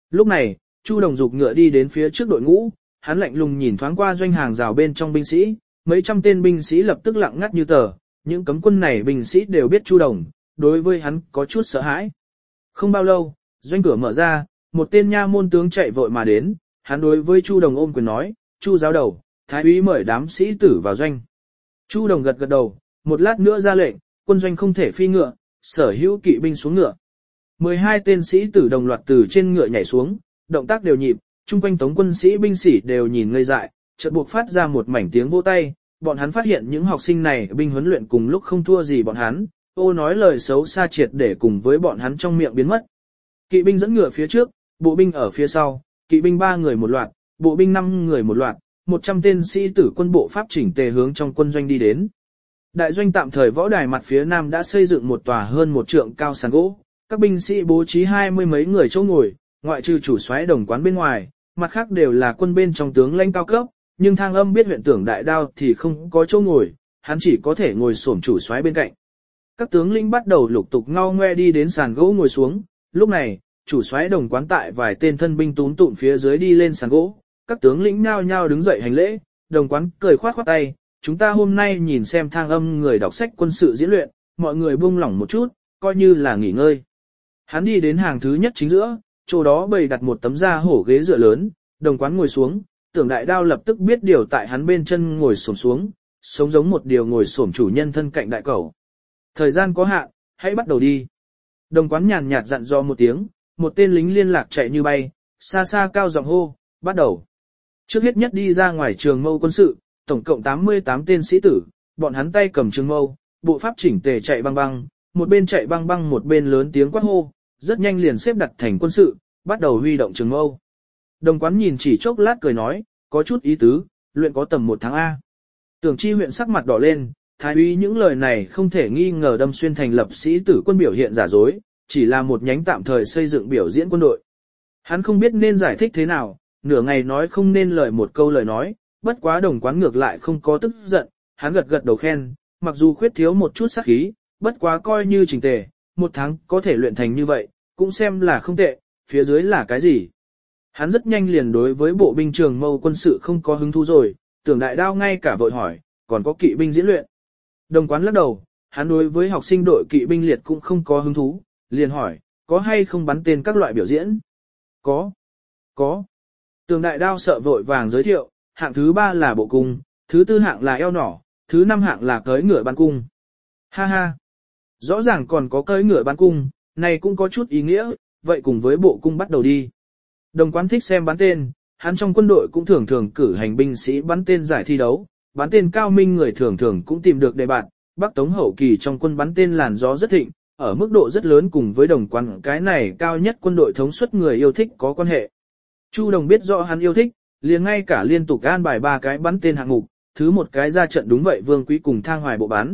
Lúc này, Chu Đồng dục ngựa đi đến phía trước đội ngũ, hắn lạnh lùng nhìn thoáng qua doanh hàng rào bên trong binh sĩ, mấy trăm tên binh sĩ lập tức lặng ngắt như tờ, những cấm quân này binh sĩ đều biết Chu Đồng, đối với hắn có chút sợ hãi. Không bao lâu, doanh cửa mở ra, một tên nha môn tướng chạy vội mà đến, hắn đối với Chu Đồng ôm quyền nói, Chu giáo đầu, thái úy mời đám sĩ tử vào doanh. Chu Đồng gật gật đầu, một lát nữa ra lệnh, quân doanh không thể phi ngựa, sở hữu kỵ binh xuống ngựa. mười hai tên sĩ tử đồng loạt từ trên ngựa nhảy xuống, động tác đều nhịp, chung quanh tống quân sĩ binh sĩ đều nhìn ngây dại, chợt buộc phát ra một mảnh tiếng vỗ tay, bọn hắn phát hiện những học sinh này binh huấn luyện cùng lúc không thua gì bọn hắn, ô nói lời xấu xa triệt để cùng với bọn hắn trong miệng biến mất. Kỵ binh dẫn ngựa phía trước, bộ binh ở phía sau, kỵ binh ba người một loạt, bộ binh năm người một loạt, một trăm tên sĩ tử quân bộ pháp chỉnh tề hướng trong quân doanh đi đến. Đại doanh tạm thời võ đài mặt phía nam đã xây dựng một tòa hơn một trượng cao sàn gỗ, các binh sĩ bố trí hai mươi mấy người chỗ ngồi, ngoại trừ chủ soái Đồng Quán bên ngoài, mặt khác đều là quân bên trong tướng lãnh cao cấp, nhưng Thang Âm biết huyện tưởng Đại Đao thì không có chỗ ngồi, hắn chỉ có thể ngồi xổm chủ soái bên cạnh. Các tướng lĩnh bắt đầu lục tục ngao ngoe đi đến sàn gỗ ngồi xuống, lúc này, chủ soái Đồng Quán tại vài tên thân binh túm tụm phía dưới đi lên sàn gỗ, các tướng lĩnh nhao nhao đứng dậy hành lễ, Đồng Quán cười khoát khoát tay, chúng ta hôm nay nhìn xem Thang Âm người đọc sách quân sự diễn luyện, mọi người buông lỏng một chút, coi như là nghỉ ngơi. Hắn đi đến hàng thứ nhất chính giữa, chỗ đó bày đặt một tấm da hổ ghế dựa lớn, Đồng Quán ngồi xuống, Tưởng Đại Đao lập tức biết điều tại hắn bên chân ngồi xổm xuống, sống giống một điều ngồi xổm chủ nhân thân cạnh đại cẩu. Thời gian có hạn, hãy bắt đầu đi. Đồng Quán nhàn nhạt dặn dò một tiếng, một tên lính liên lạc chạy như bay, xa xa cao giọng hô, bắt đầu. Trước hết nhất đi ra ngoài trường mâu quân sự, tổng cộng tám mươi tám tên sĩ tử, bọn hắn tay cầm trường mâu, bộ pháp chỉnh tề chạy băng băng, một bên chạy băng băng một bên lớn tiếng quát hô, rất nhanh liền xếp đặt thành quân sự, bắt đầu huy động trường mâu. Đồng Quán nhìn chỉ chốc lát cười nói, có chút ý tứ, luyện có tầm một tháng A. Tưởng Chi huyện sắc mặt đỏ lên, thái úy những lời này không thể nghi ngờ đâm xuyên thành lập sĩ tử quân biểu hiện giả dối, chỉ là một nhánh tạm thời xây dựng biểu diễn quân đội. Hắn không biết nên giải thích thế nào, nửa ngày nói không nên lời một câu lời nói, bất quá Đồng Quán ngược lại không có tức giận, hắn gật gật đầu khen, mặc dù khuyết thiếu một chút sát khí, bất quá coi như chỉnh tề, một tháng có thể luyện thành như vậy, cũng xem là không tệ, phía dưới là cái gì. Hắn rất nhanh liền đối với bộ binh trường mâu quân sự không có hứng thú rồi, Tưởng Đại Đao ngay cả vội hỏi, còn có kỵ binh diễn luyện. Đồng Quán lắc đầu, hắn đối với học sinh đội kỵ binh liệt cũng không có hứng thú, liền hỏi, có hay không bắn tên các loại biểu diễn? Có. Có. Tưởng Đại Đao sợ vội vàng giới thiệu, hạng thứ ba là bộ cung, thứ tư hạng là eo nỏ, thứ năm hạng là cưỡi ngựa bắn cung. Ha ha. Rõ ràng còn có cưỡi ngựa bắn cung, này cũng có chút ý nghĩa, vậy cùng với bộ cung bắt đầu đi. Đồng Quán thích xem bắn tên, hắn trong quân đội cũng thường thường cử hành binh sĩ bắn tên giải thi đấu, bắn tên cao minh người thường thường cũng tìm được đề bạn, Bắc Tống hậu kỳ trong quân bắn tên làn gió rất thịnh, ở mức độ rất lớn cùng với Đồng Quán cái này cao nhất quân đội thống suất người yêu thích có quan hệ. Chu Đồng biết rõ hắn yêu thích, liền ngay cả liên tục an bài ba cái bắn tên hạng mục, thứ một cái ra trận đúng vậy Vương Quý cùng Thang Hoài bộ bắn.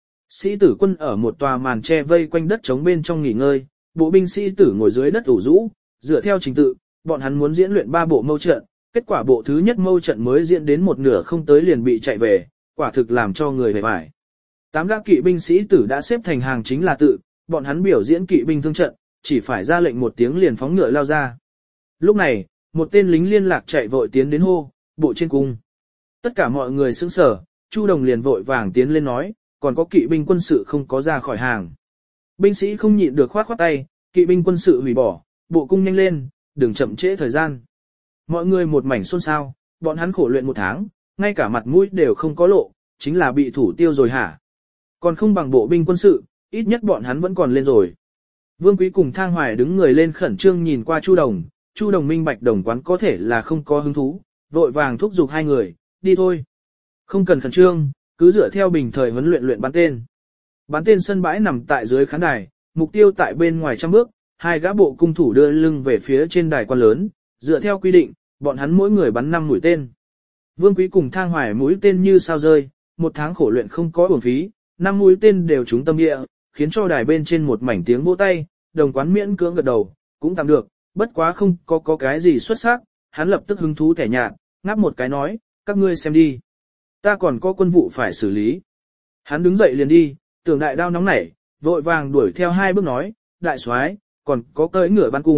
Sĩ tử quân ở một tòa màn che vây quanh đất trống bên trong nghỉ ngơi, bộ binh sĩ tử ngồi dưới đất ủ rũ, dựa theo trình tự, bọn hắn muốn diễn luyện ba bộ mâu trận, kết quả bộ thứ nhất mâu trận mới diễn đến một nửa không tới liền bị chạy về, quả thực làm cho người hề bại. Tám gã kỵ binh sĩ tử đã xếp thành hàng chính là tự, bọn hắn biểu diễn kỵ binh thương trận, chỉ phải ra lệnh một tiếng liền phóng ngựa lao ra. Lúc này, một tên lính liên lạc chạy vội tiến đến hô, bộ trên cung. Tất cả mọi người sững sờ, Chu Đồng liền vội vàng tiến lên nói, còn có kỵ binh quân sự không có ra khỏi hàng. Binh sĩ không nhịn được khoát khoát tay, kỵ binh quân sự hủy bỏ, bộ cung nhanh lên, đừng chậm trễ thời gian. Mọi người một mảnh xôn xao, bọn hắn khổ luyện một tháng, ngay cả mặt mũi đều không có lộ, chính là bị thủ tiêu rồi hả? Còn không bằng bộ binh quân sự, ít nhất bọn hắn vẫn còn lên rồi. Vương Quý cùng Thang Hoài đứng người lên khẩn trương nhìn qua Chu Đồng, Chu Đồng minh bạch Đồng Quán có thể là không có hứng thú, vội vàng thúc giục hai người, đi thôi. Không cần khẩn trương, cứ dựa theo bình thời huấn luyện luyện bắn tên. Bắn tên sân bãi nằm tại dưới khán đài, mục tiêu tại bên ngoài trăm bước, hai gã bộ cung thủ đưa lưng về phía trên đài quan lớn, dựa theo quy định, bọn hắn mỗi người bắn năm mũi tên. Vương Quý cùng Thang Hoài mũi tên như sao rơi, một tháng khổ luyện không có uổng phí, năm mũi tên đều trúng tâm địa, khiến cho đài bên trên một mảnh tiếng vỗ tay, Đồng Quán miễn cưỡng gật đầu, cũng tạm được, bất quá không có có cái gì xuất sắc, hắn lập tức hứng thú thẻ nhạt, ngáp một cái nói, các ngươi xem đi. Ta còn có quân vụ phải xử lý. Hắn đứng dậy liền đi, Tưởng Đại Đao nóng nảy, vội vàng đuổi theo hai bước nói, đại soái, còn có cưỡi ngựa bắn cung,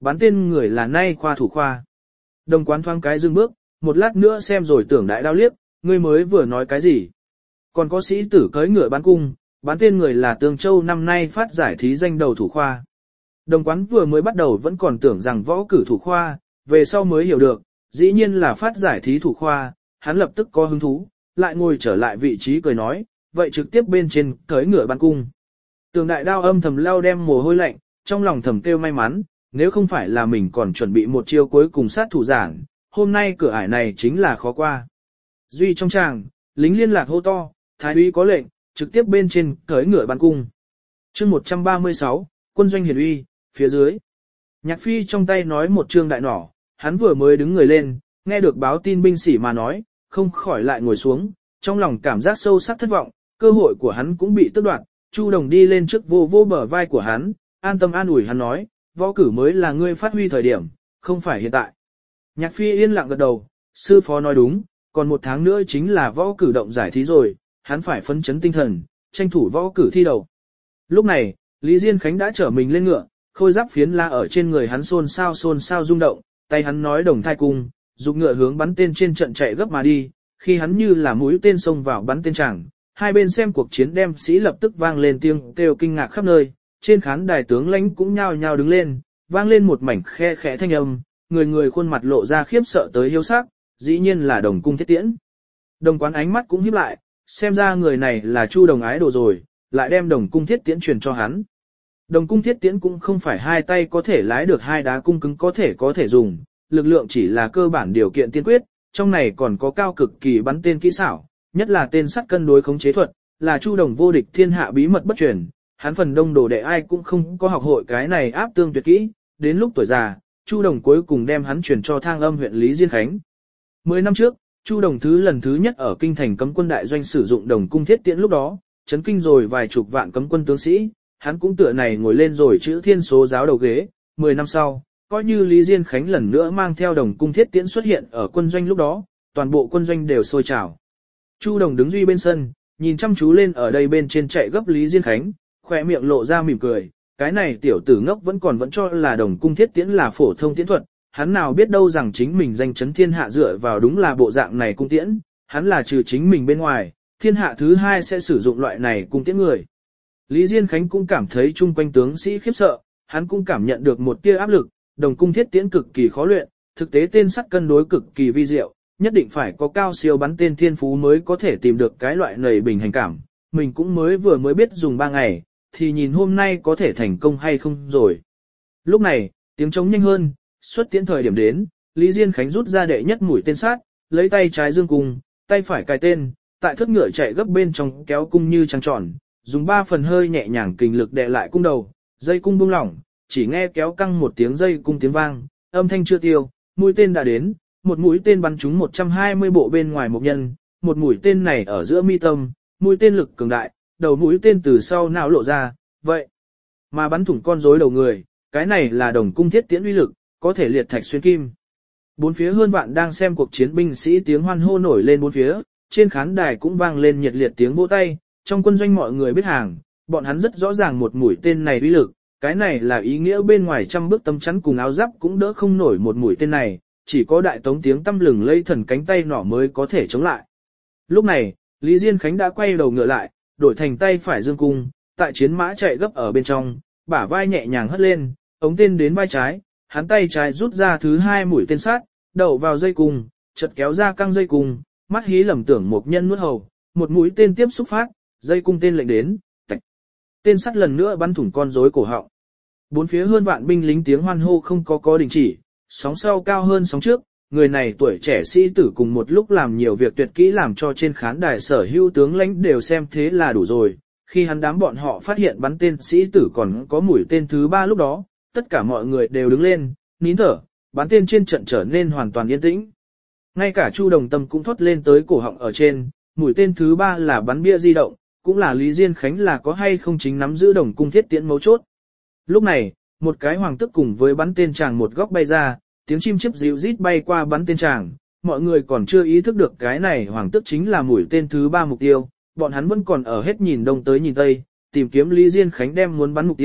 Bắn tên người là nay khoa thủ khoa. Đồng quán thoáng cái dừng bước, một lát nữa xem rồi tưởng đại đao liếc, ngươi mới vừa nói cái gì. Còn có sĩ tử cưỡi ngựa bắn cung, bắn tên người là Tương Châu năm nay phát giải thí danh đầu thủ khoa. Đồng quán vừa mới bắt đầu vẫn còn tưởng rằng võ cử thủ khoa, về sau mới hiểu được, dĩ nhiên là phát giải thí thủ khoa, hắn lập tức có hứng thú, lại ngồi trở lại vị trí cười nói, vậy trực tiếp bên trên cưỡi ngựa bắn cung. Tường đại đao âm thầm lao đem mồ hôi lạnh, trong lòng thầm kêu may mắn, nếu không phải là mình còn chuẩn bị một chiêu cuối cùng sát thủ giảng, hôm nay cửa ải này chính là khó qua. Duy trong tràng, lính liên lạc hô to, thái úy có lệnh, trực tiếp bên trên cưỡi ngựa bắn cung. Chương một trăm ba mươi sáu, quân doanh hiển uy, phía dưới. Nhạc Phi trong tay nói một chương đại nỏ, hắn vừa mới đứng người lên, nghe được báo tin binh sĩ mà nói, không khỏi lại ngồi xuống, trong lòng cảm giác sâu sắc thất vọng, cơ hội của hắn cũng bị tước đoạt. Chu Đồng đi lên trước vô vô bờ vai của hắn, an tâm an ủi hắn nói, võ cử mới là ngươi phát huy thời điểm, không phải hiện tại. Nhạc Phi yên lặng gật đầu, sư phó nói đúng, còn một tháng nữa chính là võ cử động giải thí rồi, hắn phải phấn chấn tinh thần, tranh thủ võ cử thi đầu. Lúc này, Lý Diên Khánh đã trở mình lên ngựa, khôi giáp phiến la ở trên người hắn xôn xao xôn xao rung động, tay hắn nói đồng thai cung, dục ngựa hướng bắn tên trên trận chạy gấp mà đi, khi hắn như là mũi tên xông vào bắn tên tràng, hai bên xem cuộc chiến đem sĩ lập tức vang lên tiếng kêu kinh ngạc khắp nơi, trên khán đài tướng lãnh cũng nhao nhao đứng lên, vang lên một mảnh khe khẽ thanh âm, người người khuôn mặt lộ ra khiếp sợ tới hiếu sắc, dĩ nhiên là Đồng Cung Thiết Tiễn. Đồng Quán ánh mắt cũng híp lại, xem ra người này là Chu Đồng ái đồ rồi, lại đem Đồng Cung Thiết Tiễn truyền cho hắn. Đồng Cung Thiết Tiễn cũng không phải hai tay có thể lái được hai đá cung cứng có thể có thể dùng, lực lượng chỉ là cơ bản điều kiện tiên quyết, trong này còn có cao cực kỳ bắn tên kỹ xảo, nhất là tên sắt cân đối khống chế thuật, là Chu Đồng vô địch thiên hạ bí mật bất truyền, hắn phần đông đồ đệ ai cũng không có học hội cái này áp tương tuyệt kỹ, đến lúc tuổi già, Chu Đồng cuối cùng đem hắn truyền cho Thang Âm huyện Lý Diên Khánh. Mười năm trước, Chu Đồng thứ lần thứ nhất ở kinh thành cấm quân đại doanh sử dụng Đồng Cung Thiết Tiễn lúc đó, chấn kinh rồi vài chục vạn cấm quân tướng sĩ, hắn cũng tựa này ngồi lên rồi chữ thiên số giáo đầu ghế. Mười năm sau, coi như Lý Diên Khánh lần nữa mang theo Đồng Cung Thiết Tiễn xuất hiện ở quân doanh lúc đó, toàn bộ quân doanh đều sôi trào. Chu Đồng đứng duy bên sân, nhìn chăm chú lên ở đây bên trên chạy gấp Lý Diên Khánh, khỏe miệng lộ ra mỉm cười, cái này tiểu tử ngốc vẫn còn vẫn cho là Đồng Cung Thiết Tiễn là phổ thông tiễn thuật, hắn nào biết đâu rằng chính mình danh chấn thiên hạ dựa vào đúng là bộ dạng này cung tiễn, hắn là trừ chính mình bên ngoài, thiên hạ thứ hai sẽ sử dụng loại này cung tiễn người. Lý Diên Khánh cũng cảm thấy chung quanh tướng sĩ khiếp sợ, hắn cũng cảm nhận được một tia áp lực, Đồng Cung Thiết Tiễn cực kỳ khó luyện, thực tế tên sắt cân đối cực kỳ vi diệu, nhất định phải có cao siêu bắn tên thiên phú mới có thể tìm được cái loại nầy bình hành cảm, mình cũng mới vừa mới biết dùng ba ngày, thì nhìn hôm nay có thể thành công hay không rồi. Lúc này, tiếng trống nhanh hơn, xuất tiễn thời điểm đến, Lý Diên Khánh rút ra đệ nhất mũi tên sát, lấy tay trái dương cung, tay phải cài tên, tại thất ngựa chạy gấp bên trong kéo cung như trăng tròn, dùng ba phần hơi nhẹ nhàng kình lực đè lại cung đầu, dây cung buông lỏng, chỉ nghe kéo căng một tiếng dây cung tiếng vang, âm thanh chưa tiêu, mũi tên đã đến, một mũi tên bắn trúng một trăm hai mươi bộ bên ngoài một nhân, một mũi tên này ở giữa mi tâm, mũi tên lực cường đại, đầu mũi tên từ sau não lộ ra, vậy mà bắn thủng con rối đầu người, cái này là Đồng Cung Thiết Tiễn uy lực, có thể liệt thạch xuyên kim. Bốn phía hơn vạn đang xem cuộc chiến binh sĩ tiếng hoan hô nổi lên bốn phía, trên khán đài cũng vang lên nhiệt liệt tiếng vỗ tay, trong quân doanh mọi người biết hàng, bọn hắn rất rõ ràng một mũi tên này uy lực, cái này là ý nghĩa bên ngoài trăm bước tấm chắn cùng áo giáp cũng đỡ không nổi một mũi tên này, chỉ có đại tống tiếng tăm lừng lây thần cánh tay nỏ mới có thể chống lại. Lúc này, Lý Diên Khánh đã quay đầu ngựa lại, đổi thành tay phải dương cung, tại chiến mã chạy gấp ở bên trong, bả vai nhẹ nhàng hất lên, ống tên đến vai trái, hắn tay trái rút ra thứ hai mũi tên sát, đậu vào dây cung, chợt kéo ra căng dây cung, mắt hí lẩm tưởng một nhân nuốt hầu, một mũi tên tiếp xúc phát, dây cung tên lệnh đến, tạch. Tên sắt lần nữa bắn thủng con rối cổ họng. Bốn phía hơn vạn binh lính tiếng hoan hô không có có đình chỉ, sóng sau cao hơn sóng trước, người này tuổi trẻ sĩ tử cùng một lúc làm nhiều việc tuyệt kỹ làm cho trên khán đài sở hữu tướng lãnh đều xem thế là đủ rồi. Khi hắn đám bọn họ phát hiện bắn tên sĩ tử còn có mũi tên thứ ba lúc đó, tất cả mọi người đều đứng lên, nín thở, bắn tên trên trận trở nên hoàn toàn yên tĩnh. Ngay cả Chu Đồng Tâm cũng thoát lên tới cổ họng ở trên, mũi tên thứ ba là bắn bia di động, cũng là Lý Diên Khánh là có hay không chính nắm giữ Đồng Cung Thiết Tiễn mấu chốt. Lúc này, một cái hoàng tức cùng với bắn tên chàng một góc bay ra, tiếng chim chiếp dịu rít bay qua bắn tên chàng, mọi người còn chưa ý thức được cái này hoàng tức chính là mũi tên thứ ba mục tiêu, bọn hắn vẫn còn ở hết nhìn đông tới nhìn tây, tìm kiếm Lý Diên Khánh đem muốn bắn mục tiêu,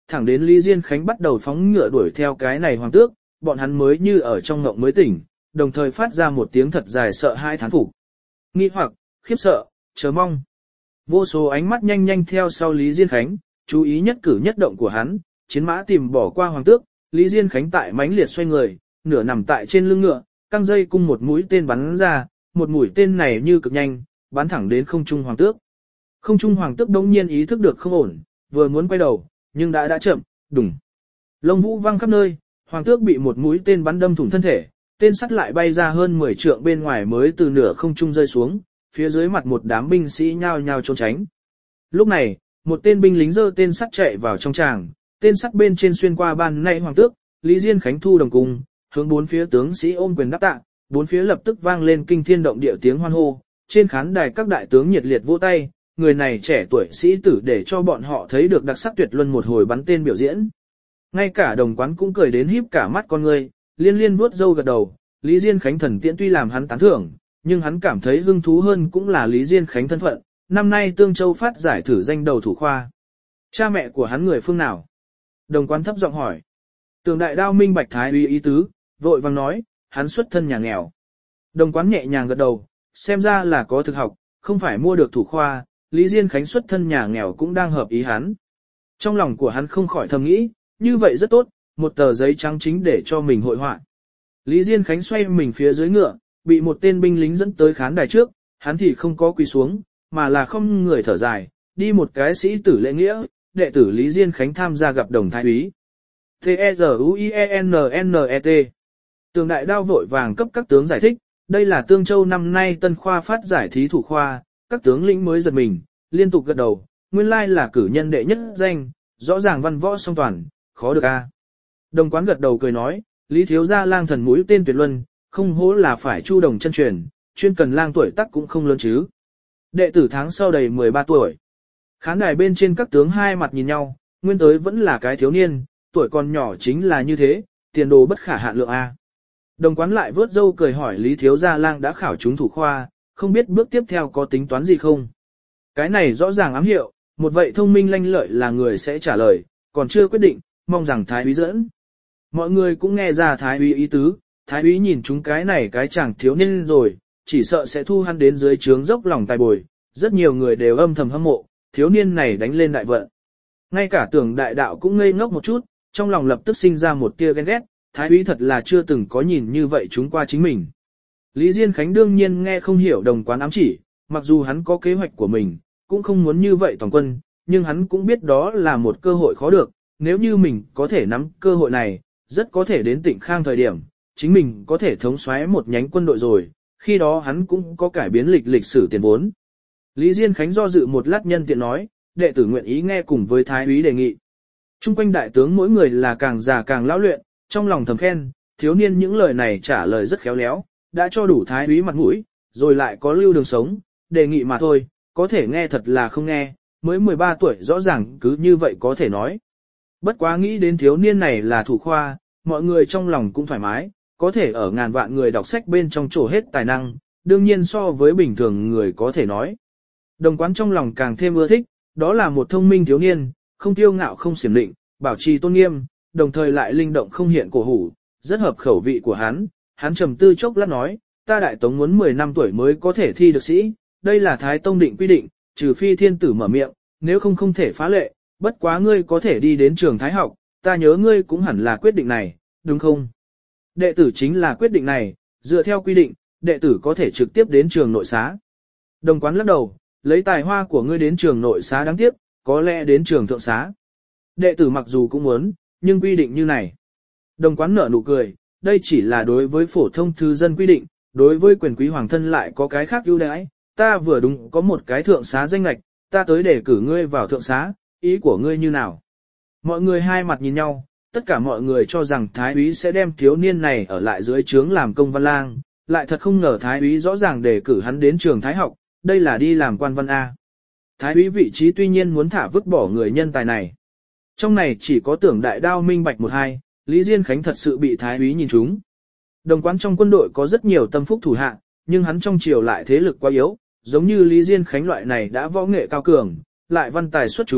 thẳng đến Lý Diên Khánh bắt đầu phóng ngựa đuổi theo cái này hoàng tước, bọn hắn mới như ở trong ngộng mới tỉnh, đồng thời phát ra một tiếng thật dài sợ hãi thán phục. Nghi hoặc, khiếp sợ, chờ mong. Vô số ánh mắt nhanh nhanh theo sau Lý Diên Khánh, chú ý nhất cử nhất động của hắn, chiến mã tìm bỏ qua hoàng tước, Lý Diên Khánh tại mãnh liệt xoay người, nửa nằm tại trên lưng ngựa, căng dây cung một mũi tên bắn ra, một mũi tên này như cực nhanh, bắn thẳng đến không trung hoàng tước. Không trung hoàng tước đống nhiên ý thức được không ổn, vừa muốn quay đầu, nhưng đã đã chậm, đùng. Lông vũ văng khắp nơi, hoàng tước bị một mũi tên bắn đâm thủng thân thể, tên sắt lại bay ra hơn mười trượng bên ngoài mới từ nửa không trung rơi xuống, phía dưới mặt một đám binh sĩ nhao nhao trốn tránh. Lúc này, một tên binh lính giơ tên sắt chạy vào trong tràng, tên sắt bên trên xuyên qua ban nay hoàng tước, Lý Diên Khánh thu đồng cung, hướng bốn phía tướng sĩ ôm quyền đáp tạ, bốn phía lập tức vang lên kinh thiên động địa tiếng hoan hô, trên khán đài các đại tướng nhiệt liệt vỗ tay, người này trẻ tuổi sĩ tử để cho bọn họ thấy được đặc sắc tuyệt luân một hồi bắn tên biểu diễn. Ngay cả đồng quán cũng cười đến híp cả mắt con người, liên liên vuốt râu gật đầu, Lý Diên Khánh thần tiễn tuy làm hắn tán thưởng, nhưng hắn cảm thấy hứng thú hơn cũng là Lý Diên Khánh thân phận, năm nay Tương Châu phát giải thử danh đầu thủ khoa. Cha mẹ của hắn người phương nào? Đồng quán thấp giọng hỏi. Tường đại đao minh bạch thái uy ý tứ, vội vàng nói, hắn xuất thân nhà nghèo. Đồng quán nhẹ nhàng gật đầu, xem ra là có thực học, không phải mua được thủ khoa, Lý Diên Khánh xuất thân nhà nghèo cũng đang hợp ý hắn. Trong lòng của hắn không khỏi thầm nghĩ, như vậy rất tốt, một tờ giấy trắng chính để cho mình hội họa. Lý Diên Khánh xoay mình phía dưới ngựa, bị một tên binh lính dẫn tới khán đài trước, hắn thì không có quỳ xuống, mà là không người thở dài, đi một cái sĩ tử lễ nghĩa, đệ tử Lý Diên Khánh tham gia gặp đồng thái úy. T-E-Z-U-I-E-N-N-E-T Tường đại đao vội vàng cấp các tướng giải thích, đây là Tương Châu năm nay tân khoa phát giải thí thủ khoa, các tướng lĩnh mới giật mình, liên tục gật đầu, nguyên lai là cử nhân đệ nhất danh, rõ ràng văn võ song toàn, khó được a. Đồng quán gật đầu cười nói, Lý thiếu gia lang thần mũi tên tuyệt luân, không hố là phải chu đồng chân truyền, chuyên cần lang tuổi tác cũng không lớn chứ. Đệ tử tháng sau đầy mười ba tuổi. Khán đài bên trên các tướng hai mặt nhìn nhau, nguyên tới vẫn là cái thiếu niên, tuổi còn nhỏ chính là như thế, tiền đồ bất khả hạn lượng a. Đồng quán lại vớt dâu cười hỏi Lý thiếu gia lang đã khảo trúng thủ khoa, không biết bước tiếp theo có tính toán gì không? Cái này rõ ràng ám hiệu, một vậy thông minh lanh lợi là người sẽ trả lời, còn chưa quyết định, mong rằng thái úy dẫn. Mọi người cũng nghe ra thái úy ý tứ, thái úy nhìn chúng cái này cái chẳng thiếu niên rồi, chỉ sợ sẽ thu hắn đến dưới trướng dốc lòng tài bồi, rất nhiều người đều âm thầm hâm mộ, thiếu niên này đánh lên đại vận. Ngay cả tưởng đại đạo cũng ngây ngốc một chút, trong lòng lập tức sinh ra một tia ghen ghét, thái úy thật là chưa từng có nhìn như vậy chúng qua chính mình. Lý Diên Khánh đương nhiên nghe không hiểu đồng quán ám chỉ, mặc dù hắn có kế hoạch của mình, cũng không muốn như vậy toàn quân, nhưng hắn cũng biết đó là một cơ hội khó được, nếu như mình có thể nắm cơ hội này, rất có thể đến Tịnh Khang thời điểm, chính mình có thể thống soái một nhánh quân đội rồi, khi đó hắn cũng có cải biến lịch lịch sử tiền vốn. Lý Diên Khánh do dự một lát nhân tiện nói, đệ tử nguyện ý nghe cùng với thái úy đề nghị. Trung quanh đại tướng mỗi người là càng già càng lão luyện, trong lòng thầm khen, thiếu niên những lời này trả lời rất khéo léo, đã cho đủ thái úy mặt mũi, rồi lại có lưu đường sống, đề nghị mà thôi, có thể nghe thật là không nghe, mới mười ba tuổi rõ ràng cứ như vậy có thể nói. Bất quá nghĩ đến thiếu niên này là thủ khoa, mọi người trong lòng cũng thoải mái, có thể ở ngàn vạn người đọc sách bên trong trổ hết tài năng, đương nhiên so với bình thường người có thể nói. Đồng quán trong lòng càng thêm ưa thích, đó là một thông minh thiếu niên, không tiêu ngạo không xiểm định, bảo trì tôn nghiêm, đồng thời lại linh động không hiện cổ hủ, rất hợp khẩu vị của hắn. Hắn trầm tư chốc lát nói, ta đại tống muốn mười năm tuổi mới có thể thi được sĩ, đây là Thái Tông định quy định, trừ phi thiên tử mở miệng, nếu không không thể phá lệ, bất quá ngươi có thể đi đến trường Thái học, ta nhớ ngươi cũng hẳn là quyết định này, đúng không? Đệ tử chính là quyết định này, dựa theo quy định, đệ tử có thể trực tiếp đến trường nội xá. Đồng quán lắc đầu, lấy tài hoa của ngươi đến trường nội xá đáng tiếc, có lẽ đến trường thượng xá. Đệ tử mặc dù cũng muốn, nhưng quy định như này. Đồng quán nở nụ cười, đây chỉ là đối với phổ thông thư dân quy định, đối với quyền quý hoàng thân lại có cái khác ưu đãi, ta vừa đúng có một cái thượng xá danh lệch, ta tới để cử ngươi vào thượng xá, ý của ngươi như nào? Mọi người hai mặt nhìn nhau, tất cả mọi người cho rằng Thái úy sẽ đem thiếu niên này ở lại dưới trướng làm công văn lang, lại thật không ngờ Thái úy rõ ràng đề cử hắn đến trường Thái học, đây là đi làm quan văn A. Thái úy vị trí tuy nhiên muốn thả vứt bỏ người nhân tài này. Trong này chỉ có tưởng đại đao minh bạch một hai, Lý Diên Khánh thật sự bị Thái úy nhìn trúng. Đồng quán trong quân đội có rất nhiều tâm phúc thủ hạ, nhưng hắn trong triều lại thế lực quá yếu, giống như Lý Diên Khánh loại này đã võ nghệ cao cường, lại văn tài xuất chúng,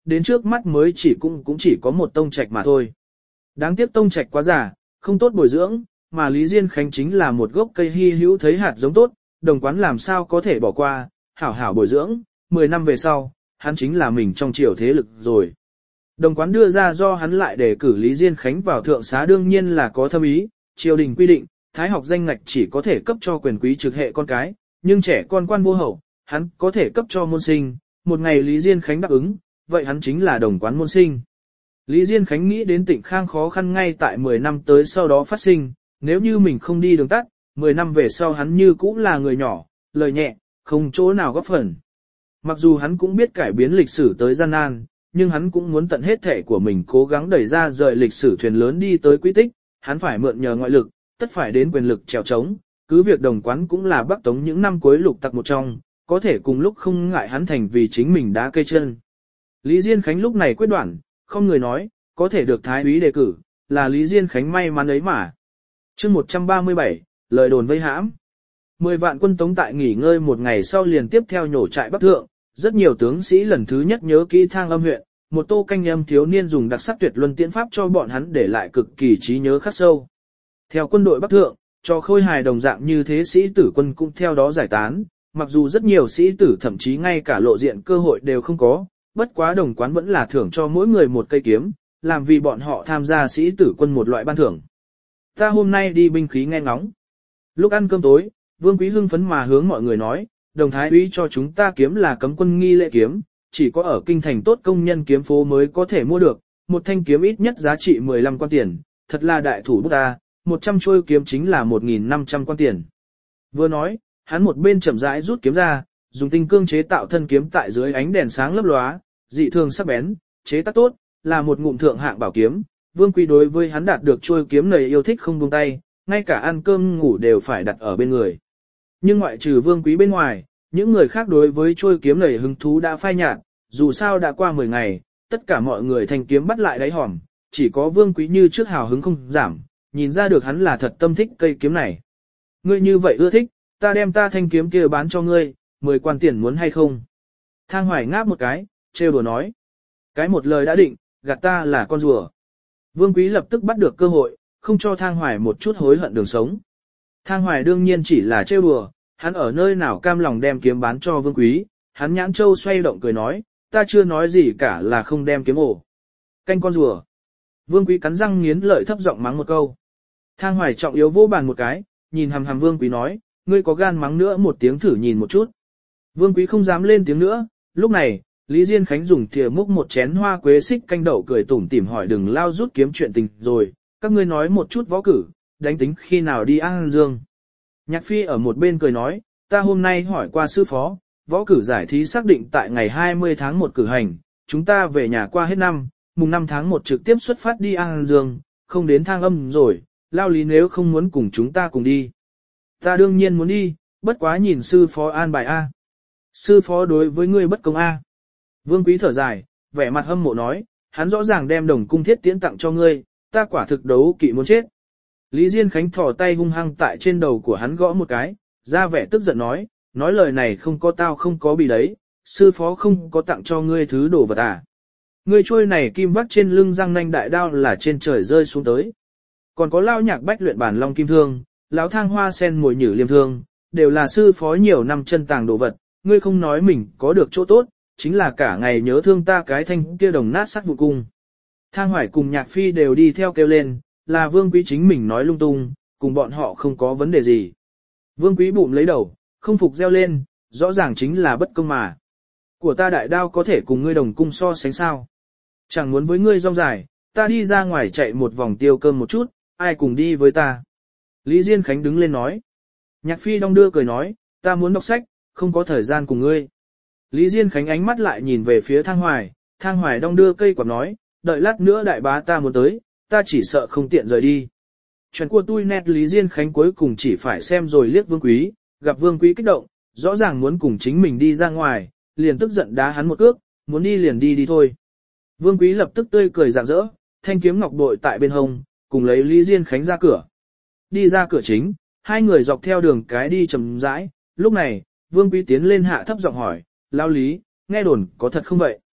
đến trước mắt mới chỉ cũng cũng chỉ có một tông trạch mà thôi. Đáng tiếc tông trạch quá già, không tốt bồi dưỡng, mà Lý Diên Khánh chính là một gốc cây hy hữu thấy hạt giống tốt, đồng quán làm sao có thể bỏ qua, hảo hảo bồi dưỡng, mười năm về sau, hắn chính là mình trong triều thế lực rồi. Đồng quán đưa ra do hắn lại để cử Lý Diên Khánh vào thượng xá đương nhiên là có thâm ý, triều đình quy định, thái học danh ngạch chỉ có thể cấp cho quyền quý trực hệ con cái, nhưng trẻ con quan vô hậu, hắn có thể cấp cho môn sinh, một ngày Lý Diên Khánh đáp ứng, vậy hắn chính là đồng quán môn sinh. Lý Diên Khánh nghĩ đến Tịnh Khang khó khăn ngay tại mười năm tới sau đó phát sinh, nếu như mình không đi đường tắt, mười năm về sau hắn như cũng là người nhỏ, lời nhẹ, không chỗ nào góp phần. Mặc dù hắn cũng biết cải biến lịch sử tới gian nan, nhưng hắn cũng muốn tận hết thể của mình cố gắng đẩy ra rời lịch sử thuyền lớn đi tới quy tích, hắn phải mượn nhờ ngoại lực, tất phải đến quyền lực trèo trống, cứ việc đồng quán cũng là Bắc Tống những năm cuối lục tặc một trong, có thể cùng lúc không ngại hắn thành vì chính mình đá cây chân. Lý Diên Khánh lúc này quyết đoán, không người nói, có thể được thái úy đề cử, là Lý Diên Khánh may mắn ấy mà. Chương một trăm ba mươi bảy, lời đồn vây hãm. Mười vạn quân Tống tại nghỉ ngơi một ngày sau liền tiếp theo nhổ trại Bắc Thượng, rất nhiều tướng sĩ lần thứ nhất nhớ kỹ Thang Âm huyện, một tô canh âm thiếu niên dùng đặc sắc tuyệt luân tiễn pháp cho bọn hắn để lại cực kỳ trí nhớ khắc sâu. Theo quân đội Bắc Thượng, cho khôi hài đồng dạng như thế sĩ tử quân cũng theo đó giải tán, mặc dù rất nhiều sĩ tử thậm chí ngay cả lộ diện cơ hội đều không có, bất quá đồng quán vẫn là thưởng cho mỗi người một cây kiếm, làm vì bọn họ tham gia sĩ tử quân một loại ban thưởng. Ta hôm nay đi binh khí nghe ngóng. Lúc ăn cơm tối, Vương Quý hưng phấn mà hướng mọi người nói, đồng thái úy cho chúng ta kiếm là cấm quân nghi lễ kiếm, chỉ có ở kinh thành tốt công nhân kiếm phố mới có thể mua được, một thanh kiếm ít nhất giá trị mười lăm quan tiền, thật là đại thủ bút ta, một trăm chuôi kiếm chính là một nghìn năm trăm quan tiền. Vừa nói, hắn một bên chậm rãi rút kiếm ra, dùng tinh cương chế tạo thân kiếm tại dưới ánh đèn sáng lấp lóa, dị thường sắc bén, chế tác tốt, là một ngụm thượng hạng bảo kiếm. Vương Quý đối với hắn đạt được chuôi kiếm này yêu thích không buông tay, ngay cả ăn cơm ngủ đều phải đặt ở bên người. Nhưng ngoại trừ Vương Quý bên ngoài, những người khác đối với chuôi kiếm này hứng thú đã phai nhạt, dù sao đã qua mười ngày, tất cả mọi người thành kiếm bắt lại đáy hòm, chỉ có Vương Quý như trước hào hứng không giảm, nhìn ra được hắn là thật tâm thích cây kiếm này. Ngươi như vậy ưa thích, ta đem ta thanh kiếm kia bán cho ngươi, mười quan tiền muốn hay không? Thang Hoài ngáp một cái, trêu đùa nói. Cái một lời đã định, gạt ta là con rùa. Vương Quý lập tức bắt được cơ hội, không cho Thang Hoài một chút hối hận đường sống. Thang Hoài đương nhiên chỉ là trêu đùa, hắn ở nơi nào cam lòng đem kiếm bán cho Vương Quý, hắn nhãn châu xoay động cười nói, ta chưa nói gì cả là không đem kiếm ổ. Canh con rùa. Vương Quý cắn răng nghiến lợi thấp giọng mắng một câu. Thang Hoài trọng yếu vô bàn một cái, nhìn hằm hằm Vương Quý nói, ngươi có gan mắng nữa một tiếng thử nhìn một chút. Vương Quý không dám lên tiếng nữa, lúc này, Lý Diên Khánh dùng thìa múc một chén hoa quế xích canh đậu cười tủm tỉm hỏi đừng lao rút kiếm chuyện tình rồi, các ngươi nói một chút võ cử, đánh tính khi nào đi An Dương. Nhạc Phi ở một bên cười nói, ta hôm nay hỏi qua sư phó, võ cử giải thí xác định tại ngày hai mươi tháng một cử hành, chúng ta về nhà qua hết năm, mùng năm tháng một trực tiếp xuất phát đi An Dương, không đến Thang Âm rồi, lao Lý nếu không muốn cùng chúng ta cùng đi. Ta đương nhiên muốn đi, bất quá nhìn sư phó an bài A. Sư phó đối với ngươi bất công A. Vương Quý thở dài, vẻ mặt hâm mộ nói, hắn rõ ràng đem đồng cung thiết tiễn tặng cho ngươi, ta quả thực đấu kỵ muốn chết. Lý Diên Khánh thò tay hung hăng tại trên đầu của hắn gõ một cái, ra vẻ tức giận nói, nói lời này không có tao không có bị đấy, sư phó không có tặng cho ngươi thứ đồ vật à. Ngươi trôi này kim vắt trên lưng răng nanh đại đao là trên trời rơi xuống tới. Còn có lao nhạc bách luyện bản long kim thương, lão thang hoa sen mồi nhử liêm thương, đều là sư phó nhiều năm chân tàng đồ vật, ngươi không nói mình có được chỗ tốt, chính là cả ngày nhớ thương ta cái thanh kia đồng nát sắt vụ cung. Thang Hoài cùng Nhạc Phi đều đi theo kêu lên, là Vương Quý chính mình nói lung tung, cùng bọn họ không có vấn đề gì. Vương Quý bụng lấy đầu, không phục reo lên, rõ ràng chính là bất công mà. Của ta đại đao có thể cùng ngươi đồng cung so sánh sao. Chẳng muốn với ngươi rong dài, ta đi ra ngoài chạy một vòng tiêu cơm một chút, ai cùng đi với ta. Lý Diên Khánh đứng lên nói. Nhạc Phi đong đưa cười nói, ta muốn đọc sách, không có thời gian cùng ngươi. Lý Diên Khánh ánh mắt lại nhìn về phía Thang Hoài, Thang Hoài đong đưa cây quạt nói, đợi lát nữa đại bá ta muốn tới, ta chỉ sợ không tiện rời đi. Chuyện của tôi nét Lý Diên Khánh cuối cùng chỉ phải xem rồi liếc Vương Quý, gặp Vương Quý kích động, rõ ràng muốn cùng chính mình đi ra ngoài, liền tức giận đá hắn một cước, muốn đi liền đi đi thôi. Vương Quý lập tức tươi cười rạng rỡ, thanh kiếm ngọc bội tại bên hông, cùng lấy Lý Diên Khánh ra cửa. Đi ra cửa chính, hai người dọc theo đường cái đi chậm rãi, lúc này, Vương Quý tiến lên hạ thấp giọng hỏi, lao Lý, nghe đồn có thật không vậy?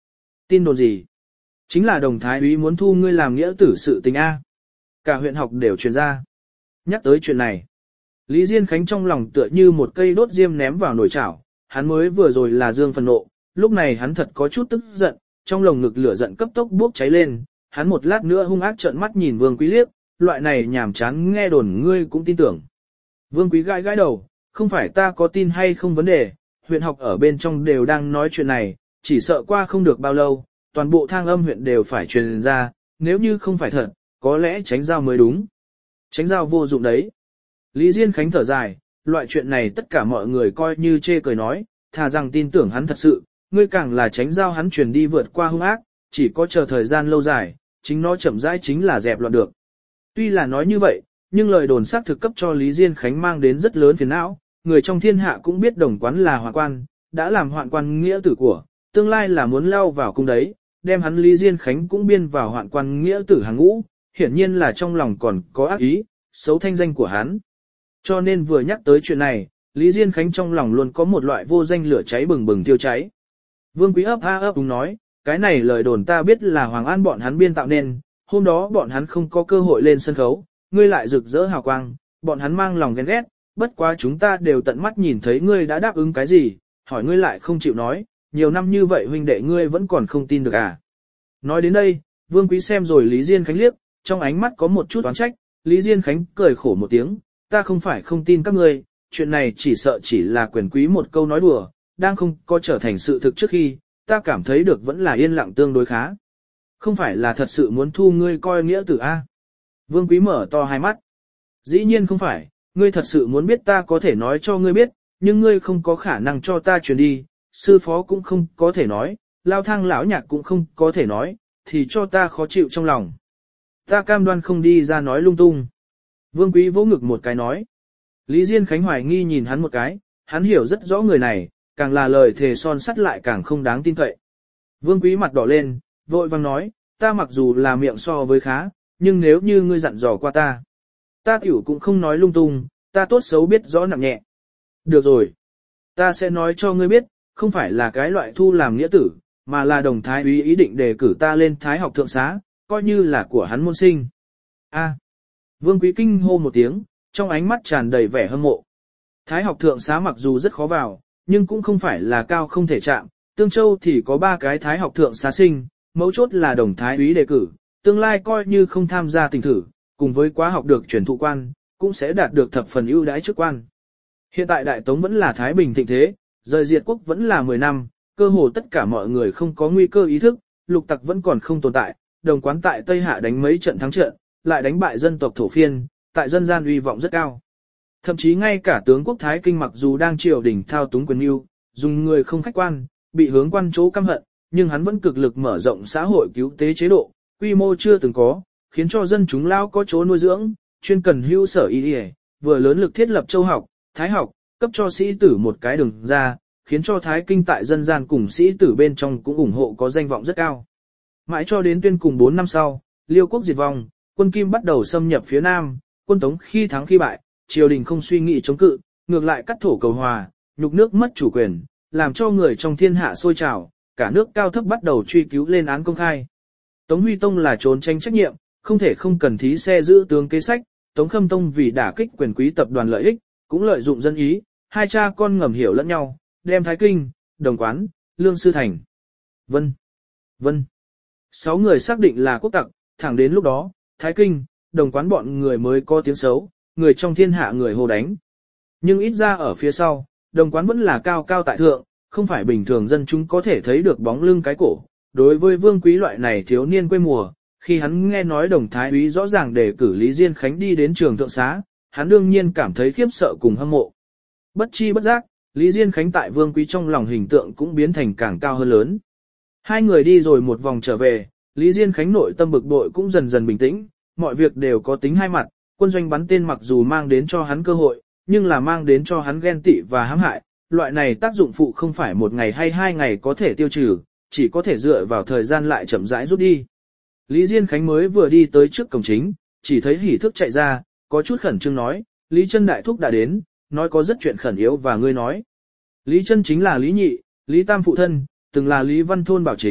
Tin đồn gì? Chính là đồng thái úy muốn thu ngươi làm nghĩa tử sự tình A. Cả huyện học đều truyền ra. Nhắc tới chuyện này, Lý Diên Khánh trong lòng tựa như một cây đốt diêm ném vào nồi chảo, hắn mới vừa rồi là dương phần nộ, lúc này hắn thật có chút tức giận, trong lồng ngực lửa giận cấp tốc bốc cháy lên, hắn một lát nữa hung ác trợn mắt nhìn Vương Quý liếc, loại này nhảm chán nghe đồn ngươi cũng tin tưởng. Vương Quý gãi gãi đầu, không phải ta có tin hay không vấn đề, huyện học ở bên trong đều đang nói chuyện này, chỉ sợ qua không được bao lâu, toàn bộ Thang Âm huyện đều phải truyền ra, nếu như không phải thật, có lẽ tránh giao mới đúng. Tránh giao vô dụng đấy. Lý Diên Khánh thở dài, loại chuyện này tất cả mọi người coi như chê cười nói, thà rằng tin tưởng hắn thật sự, ngươi càng là tránh giao hắn truyền đi vượt qua hung ác, chỉ có chờ thời gian lâu dài, chính nó chậm rãi chính là dẹp loạn được. Tuy là nói như vậy, nhưng lời đồn xác thực cấp cho Lý Diên Khánh mang đến rất lớn phiền não, người trong thiên hạ cũng biết đồng quán là hoạn quan, đã làm hoạn quan nghĩa tử của, tương lai là muốn lao vào cung đấy, đem hắn Lý Diên Khánh cũng biên vào hoạn quan nghĩa tử hàng ngũ, hiển nhiên là trong lòng còn có ác ý, xấu thanh danh của hắn. Cho nên vừa nhắc tới chuyện này, Lý Diên Khánh trong lòng luôn có một loại vô danh lửa cháy bừng bừng tiêu cháy. Vương Quý ấp a ấp đúng nói, cái này lời đồn ta biết là Hoàng An bọn hắn biên tạo nên, hôm đó bọn hắn không có cơ hội lên sân khấu, ngươi lại rực rỡ hào quang, bọn hắn mang lòng ghen ghét, bất quá chúng ta đều tận mắt nhìn thấy ngươi đã đáp ứng cái gì, hỏi ngươi lại không chịu nói, nhiều năm như vậy huynh đệ ngươi vẫn còn không tin được à. Nói đến đây, Vương Quý xem rồi Lý Diên Khánh liếc, trong ánh mắt có một chút oán trách, Lý Diên Khánh cười khổ một tiếng, ta không phải không tin các ngươi, chuyện này chỉ sợ chỉ là quyền quý một câu nói đùa, đang không có trở thành sự thực trước khi, ta cảm thấy được vẫn là yên lặng tương đối khá. Không phải là thật sự muốn thu ngươi coi nghĩa tử A. Vương Quý mở to hai mắt. Dĩ nhiên không phải, ngươi thật sự muốn biết ta có thể nói cho ngươi biết, nhưng ngươi không có khả năng cho ta truyền đi, sư phó cũng không có thể nói, lao thang lão nhạc cũng không có thể nói, thì cho ta khó chịu trong lòng. Ta cam đoan không đi ra nói lung tung. Vương Quý vỗ ngực một cái nói. Lý Diên Khánh hoài nghi nhìn hắn một cái, hắn hiểu rất rõ người này, càng là lời thề son sắt lại càng không đáng tin cậy. Vương Quý mặt đỏ lên, vội vang nói, ta mặc dù là miệng so với khá, nhưng nếu như ngươi dặn dò qua ta, ta tiểu cũng không nói lung tung, ta tốt xấu biết rõ nặng nhẹ. Được rồi, ta sẽ nói cho ngươi biết, không phải là cái loại thu làm nghĩa tử, mà là đồng thái úy ý định đề cử ta lên thái học thượng xá, coi như là của hắn môn sinh. A. Vương Quý kinh hô một tiếng, trong ánh mắt tràn đầy vẻ hâm mộ. Thái học thượng xá mặc dù rất khó vào, nhưng cũng không phải là cao không thể chạm, Tương Châu thì có ba cái thái học thượng xá sinh, mấu chốt là đồng thái úy đề cử, tương lai coi như không tham gia tình thử, cùng với quá học được truyền thụ quan, cũng sẽ đạt được thập phần ưu đãi chức quan. Hiện tại Đại Tống vẫn là Thái Bình thịnh thế, rời diệt quốc vẫn là mười năm, cơ hồ tất cả mọi người không có nguy cơ ý thức, lục tặc vẫn còn không tồn tại, đồng quán tại Tây Hạ đánh mấy trận thắng trận, lại đánh bại dân tộc thổ phiên, tại dân gian uy vọng rất cao. Thậm chí ngay cả tướng quốc Thái Kinh mặc dù đang triều đình thao túng quyền mưu, dùng người không khách quan, bị hướng quan chỗ căm hận, nhưng hắn vẫn cực lực mở rộng xã hội cứu tế chế độ, quy mô chưa từng có, khiến cho dân chúng lao có chỗ nuôi dưỡng, chuyên cần hưu sở y y, vừa lớn lực thiết lập châu học, thái học, cấp cho sĩ tử một cái đường ra, khiến cho Thái Kinh tại dân gian cùng sĩ tử bên trong cũng ủng hộ có danh vọng rất cao. Mãi cho đến tuyên cùng bốn năm sau, Liêu quốc diệt vong, quân Kim bắt đầu xâm nhập phía Nam, quân Tống khi thắng khi bại, triều đình không suy nghĩ chống cự, ngược lại cắt thổ cầu hòa, nhục nước mất chủ quyền, làm cho người trong thiên hạ sôi trào, cả nước cao thấp bắt đầu truy cứu lên án công khai. Tống Huy Tông là trốn tránh trách nhiệm, không thể không cần thí xe giữ tướng kế sách, Tống Khâm Tông vì đả kích quyền quý tập đoàn lợi ích, cũng lợi dụng dân ý, hai cha con ngầm hiểu lẫn nhau, đem Thái Kinh, Đồng Quán, Lương Sư Thành, Vân, Vân. Sáu người xác định là quốc tặc, thẳng đến lúc đó, Thái Kinh, Đồng Quán bọn người mới có tiếng xấu, người trong thiên hạ người hồ đánh. Nhưng ít ra ở phía sau, Đồng Quán vẫn là cao cao tại thượng, không phải bình thường dân chúng có thể thấy được bóng lưng cái cổ. Đối với Vương Quý loại này thiếu niên quê mùa, khi hắn nghe nói Đồng Thái úy rõ ràng đề cử Lý Diên Khánh đi đến trường thượng xá, hắn đương nhiên cảm thấy khiếp sợ cùng hâm mộ. Bất chi bất giác, Lý Diên Khánh tại Vương Quý trong lòng hình tượng cũng biến thành càng cao hơn lớn. Hai người đi rồi một vòng trở về, Lý Diên Khánh nội tâm bực bội cũng dần dần bình tĩnh, mọi việc đều có tính hai mặt, quân doanh bắn tên mặc dù mang đến cho hắn cơ hội, nhưng là mang đến cho hắn ghen tị và hãm hại, loại này tác dụng phụ không phải một ngày hay hai ngày có thể tiêu trừ, chỉ có thể dựa vào thời gian lại chậm rãi rút đi. Lý Diên Khánh mới vừa đi tới trước cổng chính, chỉ thấy hỉ thức chạy ra, có chút khẩn trương nói, Lý Chân đại thúc đã đến, nói có rất chuyện khẩn yếu và ngươi nói. Lý Chân chính là Lý Nhị, Lý Tam phụ thân, từng là Lý Văn Thôn bảo chính,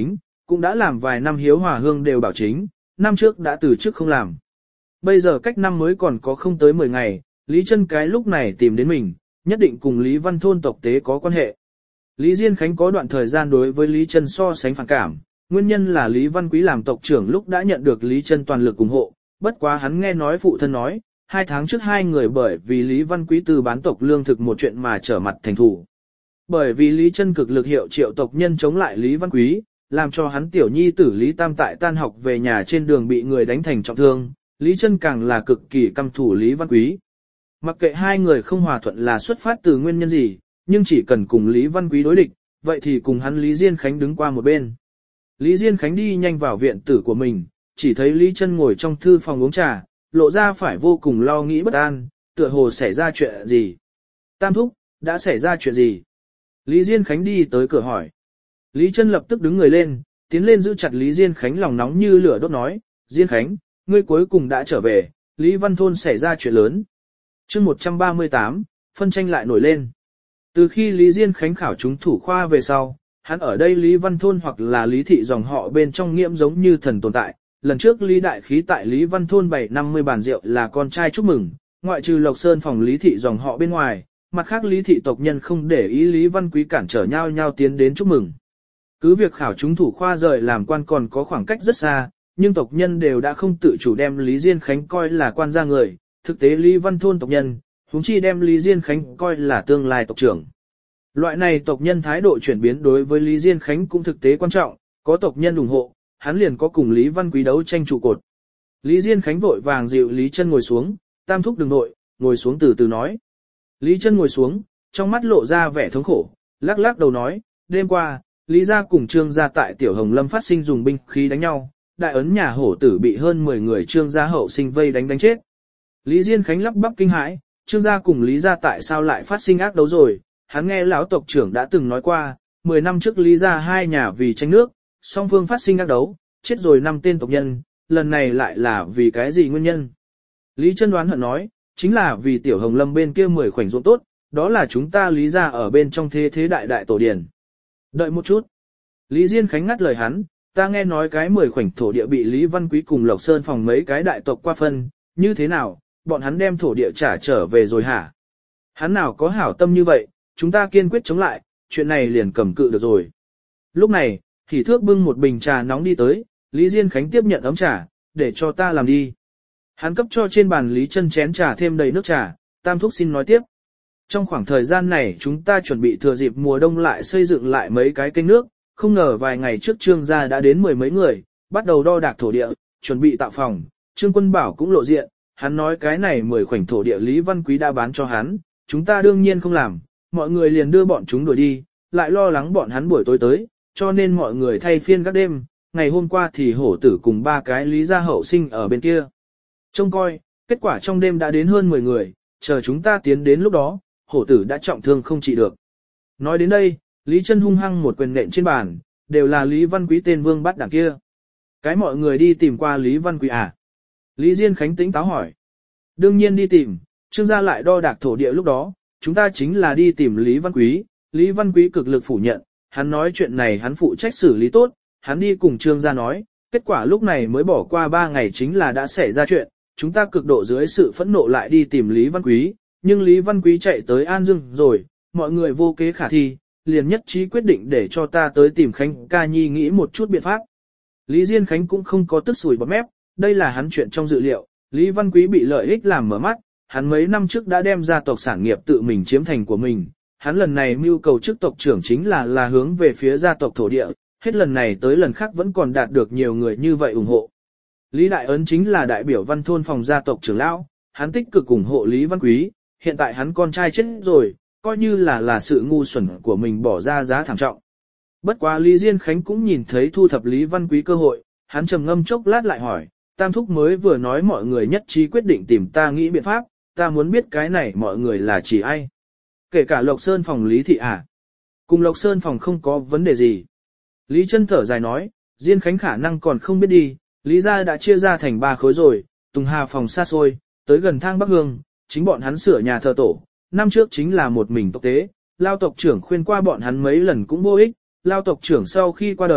cũng đã làm vài năm hiếu hòa hương đều bảo chính, năm trước đã từ chức không làm. Bây giờ cách năm mới còn có không tới mười ngày, Lý Chân cái lúc này tìm đến mình, nhất định cùng Lý Văn thôn tộc tế có quan hệ. Lý Diên Khánh có đoạn thời gian đối với Lý Chân so sánh phản cảm, nguyên nhân là Lý Văn Quý làm tộc trưởng lúc đã nhận được Lý Chân toàn lực ủng hộ, bất quá hắn nghe nói phụ thân nói, hai tháng trước hai người bởi vì Lý Văn Quý từ bán tộc lương thực một chuyện mà trở mặt thành thù. Bởi vì Lý Chân cực lực hiệu triệu tộc nhân chống lại Lý Văn Quý, làm cho hắn tiểu nhi tử Lý Tam tại tan học về nhà trên đường bị người đánh thành trọng thương, Lý Chân càng là cực kỳ căm thù Lý Văn Quý. Mặc kệ hai người không hòa thuận là xuất phát từ nguyên nhân gì, nhưng chỉ cần cùng Lý Văn Quý đối địch, vậy thì cùng hắn Lý Diên Khánh đứng qua một bên. Lý Diên Khánh đi nhanh vào viện tử của mình, chỉ thấy Lý Chân ngồi trong thư phòng uống trà, lộ ra phải vô cùng lo nghĩ bất an, tựa hồ xảy ra chuyện gì. Tam thúc, đã xảy ra chuyện gì? Lý Diên Khánh đi tới cửa hỏi. Lý Chân lập tức đứng người lên, tiến lên giữ chặt Lý Diên Khánh lòng nóng như lửa đốt nói, Diên Khánh, ngươi cuối cùng đã trở về, Lý Văn thôn xảy ra chuyện lớn. Chương một trăm ba mươi tám, phân tranh lại nổi lên. Từ khi Lý Diên Khánh khảo trúng thủ khoa về sau, hắn ở đây Lý Văn thôn hoặc là Lý thị dòng họ bên trong nghiễm giống như thần tồn tại. Lần trước Lý Đại Khí tại Lý Văn thôn bảy năm mươi bàn rượu là con trai chúc mừng, ngoại trừ Lộc Sơn phòng Lý thị dòng họ bên ngoài, mặt khác Lý thị tộc nhân không để ý Lý Văn Quý cản trở nhau nhau tiến đến chúc mừng. Cứ việc khảo trúng thủ khoa rời làm quan còn có khoảng cách rất xa, nhưng tộc nhân đều đã không tự chủ đem Lý Diên Khánh coi là quan gia người, thực tế Lý Văn thôn tộc nhân, huống chi đem Lý Diên Khánh coi là tương lai tộc trưởng. Loại này tộc nhân thái độ chuyển biến đối với Lý Diên Khánh cũng thực tế quan trọng, có tộc nhân ủng hộ, hắn liền có cùng Lý Văn Quý đấu tranh trụ cột. Lý Diên Khánh vội vàng dịu Lý Chân ngồi xuống, tam thúc đừng nội, ngồi xuống từ từ nói. Lý Chân ngồi xuống, trong mắt lộ ra vẻ thống khổ, lắc lắc đầu nói, đêm qua, Lý gia cùng Trương gia tại Tiểu Hồng Lâm phát sinh dùng binh khí đánh nhau, đại ấn nhà hổ tử bị hơn mười người Trương gia hậu sinh vây đánh đánh chết. Lý Diên Khánh lắp bắp kinh hãi, Trương gia cùng Lý gia tại sao lại phát sinh ác đấu rồi? Hắn nghe lão tộc trưởng đã từng nói qua, mười năm trước Lý gia hai nhà vì tranh nước, song phương phát sinh ác đấu, chết rồi năm tên tộc nhân, lần này lại là vì cái gì nguyên nhân? Lý Chân đoán hận nói, chính là vì Tiểu Hồng Lâm bên kia mười khoảnh ruộng tốt, đó là chúng ta Lý gia ở bên trong thế thế đại đại tổ điển. Đợi một chút. Lý Diên Khánh ngắt lời hắn, ta nghe nói cái mười khoảnh thổ địa bị Lý Văn Quý cùng Lộc Sơn phòng mấy cái đại tộc qua phân, như thế nào, bọn hắn đem thổ địa trả trở về rồi hả? Hắn nào có hảo tâm như vậy, chúng ta kiên quyết chống lại, chuyện này liền cầm cự được rồi. Lúc này, Hỉ Thước bưng một bình trà nóng đi tới, Lý Diên Khánh tiếp nhận ấm trà, để cho ta làm đi. Hắn cấp cho trên bàn Lý Chân chén trà thêm đầy nước trà, tam thúc xin nói tiếp. Trong khoảng thời gian này chúng ta chuẩn bị thừa dịp mùa đông lại xây dựng lại mấy cái kênh nước, không ngờ vài ngày trước Trương gia đã đến mười mấy người, bắt đầu đo đạc thổ địa, chuẩn bị tạo phòng, Trương Quân Bảo cũng lộ diện, hắn nói cái này mười khoảnh thổ địa Lý Văn Quý đã bán cho hắn, chúng ta đương nhiên không làm, mọi người liền đưa bọn chúng đuổi đi, lại lo lắng bọn hắn buổi tối tới, cho nên mọi người thay phiên các đêm, ngày hôm qua thì hổ tử cùng ba cái Lý gia hậu sinh ở bên kia. Trông coi, kết quả trong đêm đã đến hơn mười người, chờ chúng ta tiến đến lúc đó, hổ tử đã trọng thương không trị được. Nói đến đây, Lý Chân hung hăng một quyền nện trên bàn, đều là Lý Văn Quý tên vương bắt đảng kia. Cái mọi người đi tìm qua Lý Văn Quý à? Lý Diên Khánh tĩnh táo hỏi. Đương nhiên đi tìm, Trương gia lại đo đạc thổ địa lúc đó, chúng ta chính là đi tìm Lý Văn Quý, Lý Văn Quý cực lực phủ nhận, hắn nói chuyện này hắn phụ trách xử lý tốt, hắn đi cùng Trương gia nói, kết quả lúc này mới bỏ qua ba ngày chính là đã xảy ra chuyện, chúng ta cực độ dưới sự phẫn nộ lại đi tìm Lý Văn Quý, nhưng Lý Văn Quý chạy tới An Dương rồi, mọi người vô kế khả thi, liền nhất trí quyết định để cho ta tới tìm Khánh ca nhi nghĩ một chút biện pháp. Lý Diên Khánh cũng không có tức sủi bọt mép, đây là hắn chuyện trong dự liệu, Lý Văn Quý bị lợi ích làm mở mắt, hắn mấy năm trước đã đem gia tộc sản nghiệp tự mình chiếm thành của mình, hắn lần này mưu cầu chức tộc trưởng chính là là hướng về phía gia tộc thổ địa, hết lần này tới lần khác vẫn còn đạt được nhiều người như vậy ủng hộ. Lý Đại Ấn chính là đại biểu văn thôn phòng gia tộc trưởng lão, hắn tích cực ủng hộ Lý Văn Quý, hiện tại hắn con trai chết rồi, coi như là là sự ngu xuẩn của mình bỏ ra giá thảm trọng. Bất quá Lý Diên Khánh cũng nhìn thấy thu thập Lý Văn Quý cơ hội, hắn trầm ngâm chốc lát lại hỏi, Tam Thúc mới vừa nói mọi người nhất trí quyết định tìm ta nghĩ biện pháp, ta muốn biết cái này mọi người là chỉ ai. Kể cả Lộc Sơn phòng Lý Thị à? Cùng Lộc Sơn phòng không có vấn đề gì. Lý Chân thở dài nói, Diên Khánh khả năng còn không biết đi, Lý gia đã chia ra thành ba khối rồi, Tùng Hà phòng xa xôi, tới gần thang Bắc Hương, chính bọn hắn sửa nhà thờ tổ, năm trước chính là một mình tộc tế, Lao tộc trưởng khuyên qua bọn hắn mấy lần cũng vô ích, Lao tộc trưởng sau khi qua đời,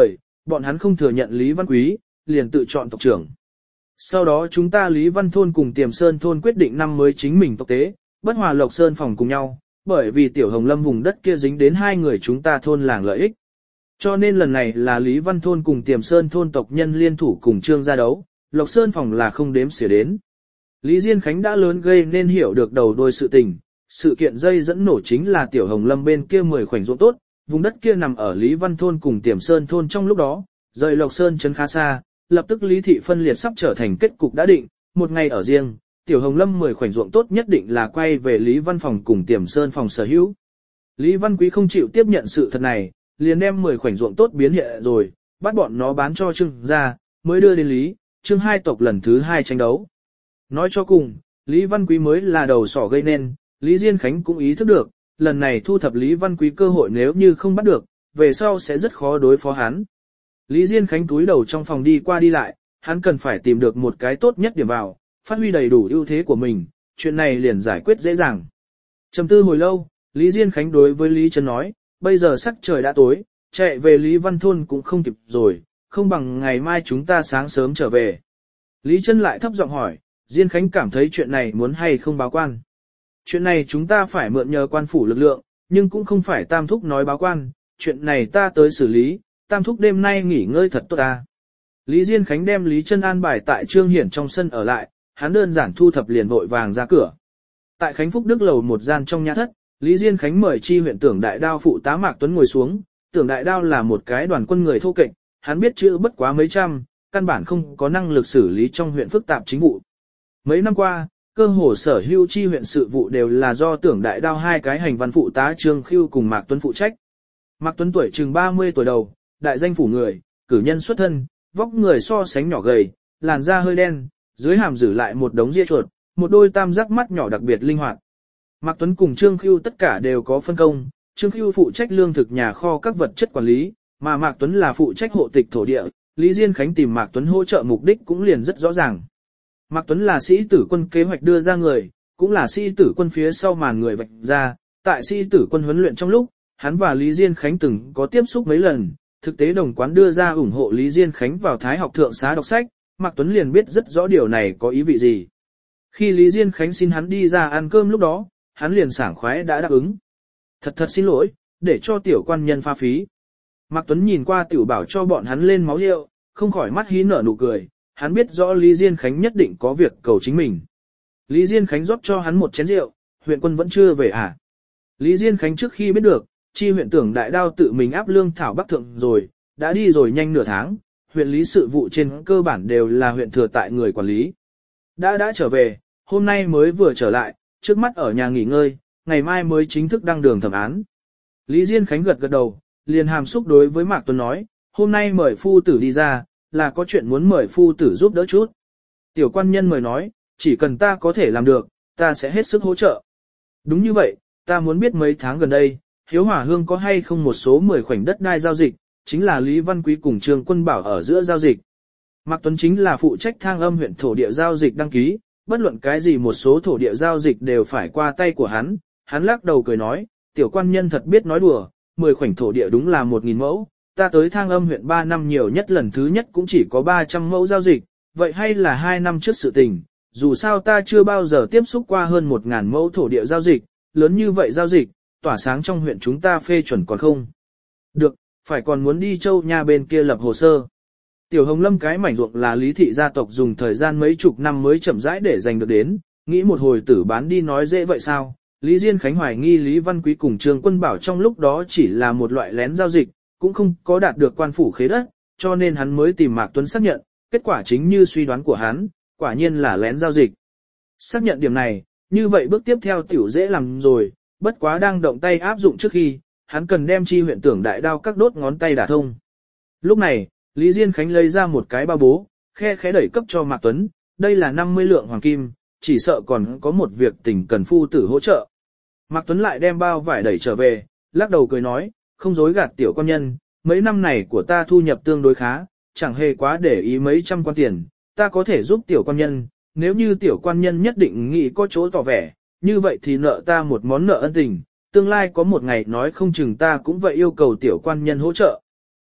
bọn hắn không thừa nhận Lý Văn Quý, liền tự chọn tộc trưởng. Sau đó chúng ta Lý Văn Thôn cùng Tiềm Sơn Thôn quyết định năm mới chính mình tộc tế, bất hòa Lộc Sơn phòng cùng nhau, bởi vì Tiểu Hồng Lâm vùng đất kia dính đến hai người chúng ta thôn làng lợi ích. Cho nên lần này là Lý Văn Thôn cùng Tiềm Sơn Thôn tộc nhân liên thủ cùng Trương gia đấu, Lộc Sơn phòng là không đếm xỉa đến. Lý Diên Khánh đã lớn gây nên hiểu được đầu đuôi sự tình, sự kiện dây dẫn nổ chính là Tiểu Hồng Lâm bên kia mười khoảnh ruộng tốt, vùng đất kia nằm ở Lý Văn Thôn cùng Tiềm Sơn Thôn trong lúc đó, rời Lộc Sơn trấn khá xa, lập tức Lý thị phân liệt sắp trở thành kết cục đã định, một ngày ở riêng, Tiểu Hồng Lâm mười khoảnh ruộng tốt nhất định là quay về Lý Văn phòng cùng Tiềm Sơn phòng sở hữu. Lý Văn Quý không chịu tiếp nhận sự thật này, liền đem mười khoảnh ruộng tốt biến hiện rồi, bắt bọn nó bán cho Trương gia, mới đưa đến Lý, Trương hai tộc lần thứ hai tranh đấu. Nói cho cùng, Lý Văn Quý mới là đầu sỏ gây nên, Lý Diên Khánh cũng ý thức được, lần này thu thập Lý Văn Quý cơ hội nếu như không bắt được, về sau sẽ rất khó đối phó hắn. Lý Diên Khánh túi đầu trong phòng đi qua đi lại, hắn cần phải tìm được một cái tốt nhất điểm vào, phát huy đầy đủ ưu thế của mình, chuyện này liền giải quyết dễ dàng. Trầm tư hồi lâu, Lý Diên Khánh đối với Lý Trân nói, bây giờ sắc trời đã tối, chạy về Lý Văn Thôn cũng không kịp rồi, không bằng ngày mai chúng ta sáng sớm trở về. Lý Trân lại thấp giọng hỏi, Diên Khánh cảm thấy chuyện này muốn hay không báo quan. Chuyện này chúng ta phải mượn nhờ quan phủ lực lượng, nhưng cũng không phải Tam Thúc nói báo quan, chuyện này ta tới xử lý, Tam Thúc đêm nay nghỉ ngơi thật tốt ta. Lý Diên Khánh đem Lý Trân an bài tại Trương Hiển trong sân ở lại, hắn đơn giản thu thập liền vội vàng ra cửa. Tại Khánh Phúc Đức lầu một gian trong nhà thất, Lý Diên Khánh mời chi huyện Tưởng Đại Đao phụ tá Mạc Tuấn ngồi xuống, Tưởng Đại Đao là một cái đoàn quân người thô kệch, hắn biết chữ bất quá mấy trăm, căn bản không có năng lực xử lý trong huyện phức tạp chính vụ. Mấy năm qua, cơ hồ sở hữu chi huyện sự vụ đều là do Tưởng Đại Đao hai cái hành văn phụ tá Trương Khưu cùng Mạc Tuấn phụ trách. Mạc Tuấn tuổi chừng ba mươi tuổi đầu, đại danh phủ người, cử nhân xuất thân, vóc người so sánh nhỏ gầy, làn da hơi đen, dưới hàm giữ lại một đống ria chuột, một đôi tam giác mắt nhỏ đặc biệt linh hoạt. Mạc Tuấn cùng Trương Khưu tất cả đều có phân công, Trương Khưu phụ trách lương thực nhà kho các vật chất quản lý, mà Mạc Tuấn là phụ trách hộ tịch thổ địa, Lý Diên Khánh tìm Mạc Tuấn hỗ trợ mục đích cũng liền rất rõ ràng. Mạc Tuấn là sĩ tử quân kế hoạch đưa ra người, cũng là sĩ tử quân phía sau màn người vạch ra, tại sĩ tử quân huấn luyện trong lúc, hắn và Lý Diên Khánh từng có tiếp xúc mấy lần, thực tế đồng quán đưa ra ủng hộ Lý Diên Khánh vào Thái học thượng xá đọc sách, Mạc Tuấn liền biết rất rõ điều này có ý vị gì. Khi Lý Diên Khánh xin hắn đi ra ăn cơm lúc đó, hắn liền sảng khoái đã đáp ứng. Thật thật xin lỗi, để cho tiểu quan nhân pha phí. Mạc Tuấn nhìn qua tiểu bảo cho bọn hắn lên máu rượu, không khỏi mắt hí nở nụ cười, hắn biết rõ Lý Diên Khánh nhất định có việc cầu chính mình. Lý Diên Khánh rót cho hắn một chén rượu, huyện quân vẫn chưa về à. Lý Diên Khánh trước khi biết được, chi huyện Tưởng Đại Đao tự mình áp lương thảo bắc thượng rồi, đã đi rồi nhanh nửa tháng, huyện lý sự vụ trên cơ bản đều là huyện thừa tại người quản lý. Đã đã trở về, hôm nay mới vừa trở lại, trước mắt ở nhà nghỉ ngơi, ngày mai mới chính thức đăng đường thẩm án. Lý Diên Khánh gật gật đầu, liền hàm xúc đối với Mạc Tuấn nói, hôm nay mời phu tử đi ra, là có chuyện muốn mời phu tử giúp đỡ chút. Tiểu quan nhân mời nói, chỉ cần ta có thể làm được, ta sẽ hết sức hỗ trợ. Đúng như vậy, ta muốn biết mấy tháng gần đây, Hiếu Hỏa Hương có hay không một số mười khoảnh đất đai giao dịch, chính là Lý Văn Quý cùng Trương Quân Bảo ở giữa giao dịch. Mạc Tuấn chính là phụ trách Thang Âm huyện thổ địa giao dịch đăng ký, bất luận cái gì một số thổ địa giao dịch đều phải qua tay của hắn. Hắn lắc đầu cười nói, tiểu quan nhân thật biết nói đùa, mười khoảnh thổ địa đúng là một nghìn mẫu, ta tới Thang Âm huyện ba năm nhiều nhất lần thứ nhất cũng chỉ có ba trăm mẫu giao dịch, vậy hay là hai năm trước sự tình, dù sao ta chưa bao giờ tiếp xúc qua hơn một ngàn mẫu thổ địa giao dịch, lớn như vậy giao dịch, tỏa sáng trong huyện chúng ta phê chuẩn còn không. Được, phải còn muốn đi Châu Nha bên kia lập hồ sơ. Tiểu Hồng Lâm cái mảnh ruộng là Lý thị gia tộc dùng thời gian mấy chục năm mới chậm rãi để giành được đến, nghĩ một hồi tử bán đi nói dễ vậy sao? Lý Diên Khánh hoài nghi Lý Văn Quý cùng Trương Quân Bảo trong lúc đó chỉ là một loại lén giao dịch, cũng không có đạt được quan phủ khế đất, cho nên hắn mới tìm Mạc Tuấn xác nhận, kết quả chính như suy đoán của hắn, quả nhiên là lén giao dịch. Xác nhận điểm này, như vậy bước tiếp theo tiểu dễ làm rồi, bất quá đang động tay áp dụng trước khi, hắn cần đem chi huyện Tưởng Đại Đao các đốt ngón tay đả thông. Lúc này, Lý Diên Khánh lấy ra một cái bao bố, khe khẽ đẩy cấp cho Mạc Tuấn, đây là năm mươi lượng hoàng kim, chỉ sợ còn có một việc tình cần phu tử hỗ trợ. Mạc Tuấn lại đem bao vải đẩy trở về, lắc đầu cười nói, không dối gạt tiểu quan nhân, mấy năm này của ta thu nhập tương đối khá, chẳng hề quá để ý mấy trăm quan tiền, ta có thể giúp tiểu quan nhân, nếu như tiểu quan nhân nhất định nghĩ có chỗ tỏ vẻ, như vậy thì nợ ta một món nợ ân tình, tương lai có một ngày nói không chừng ta cũng vậy yêu cầu tiểu quan nhân hỗ trợ.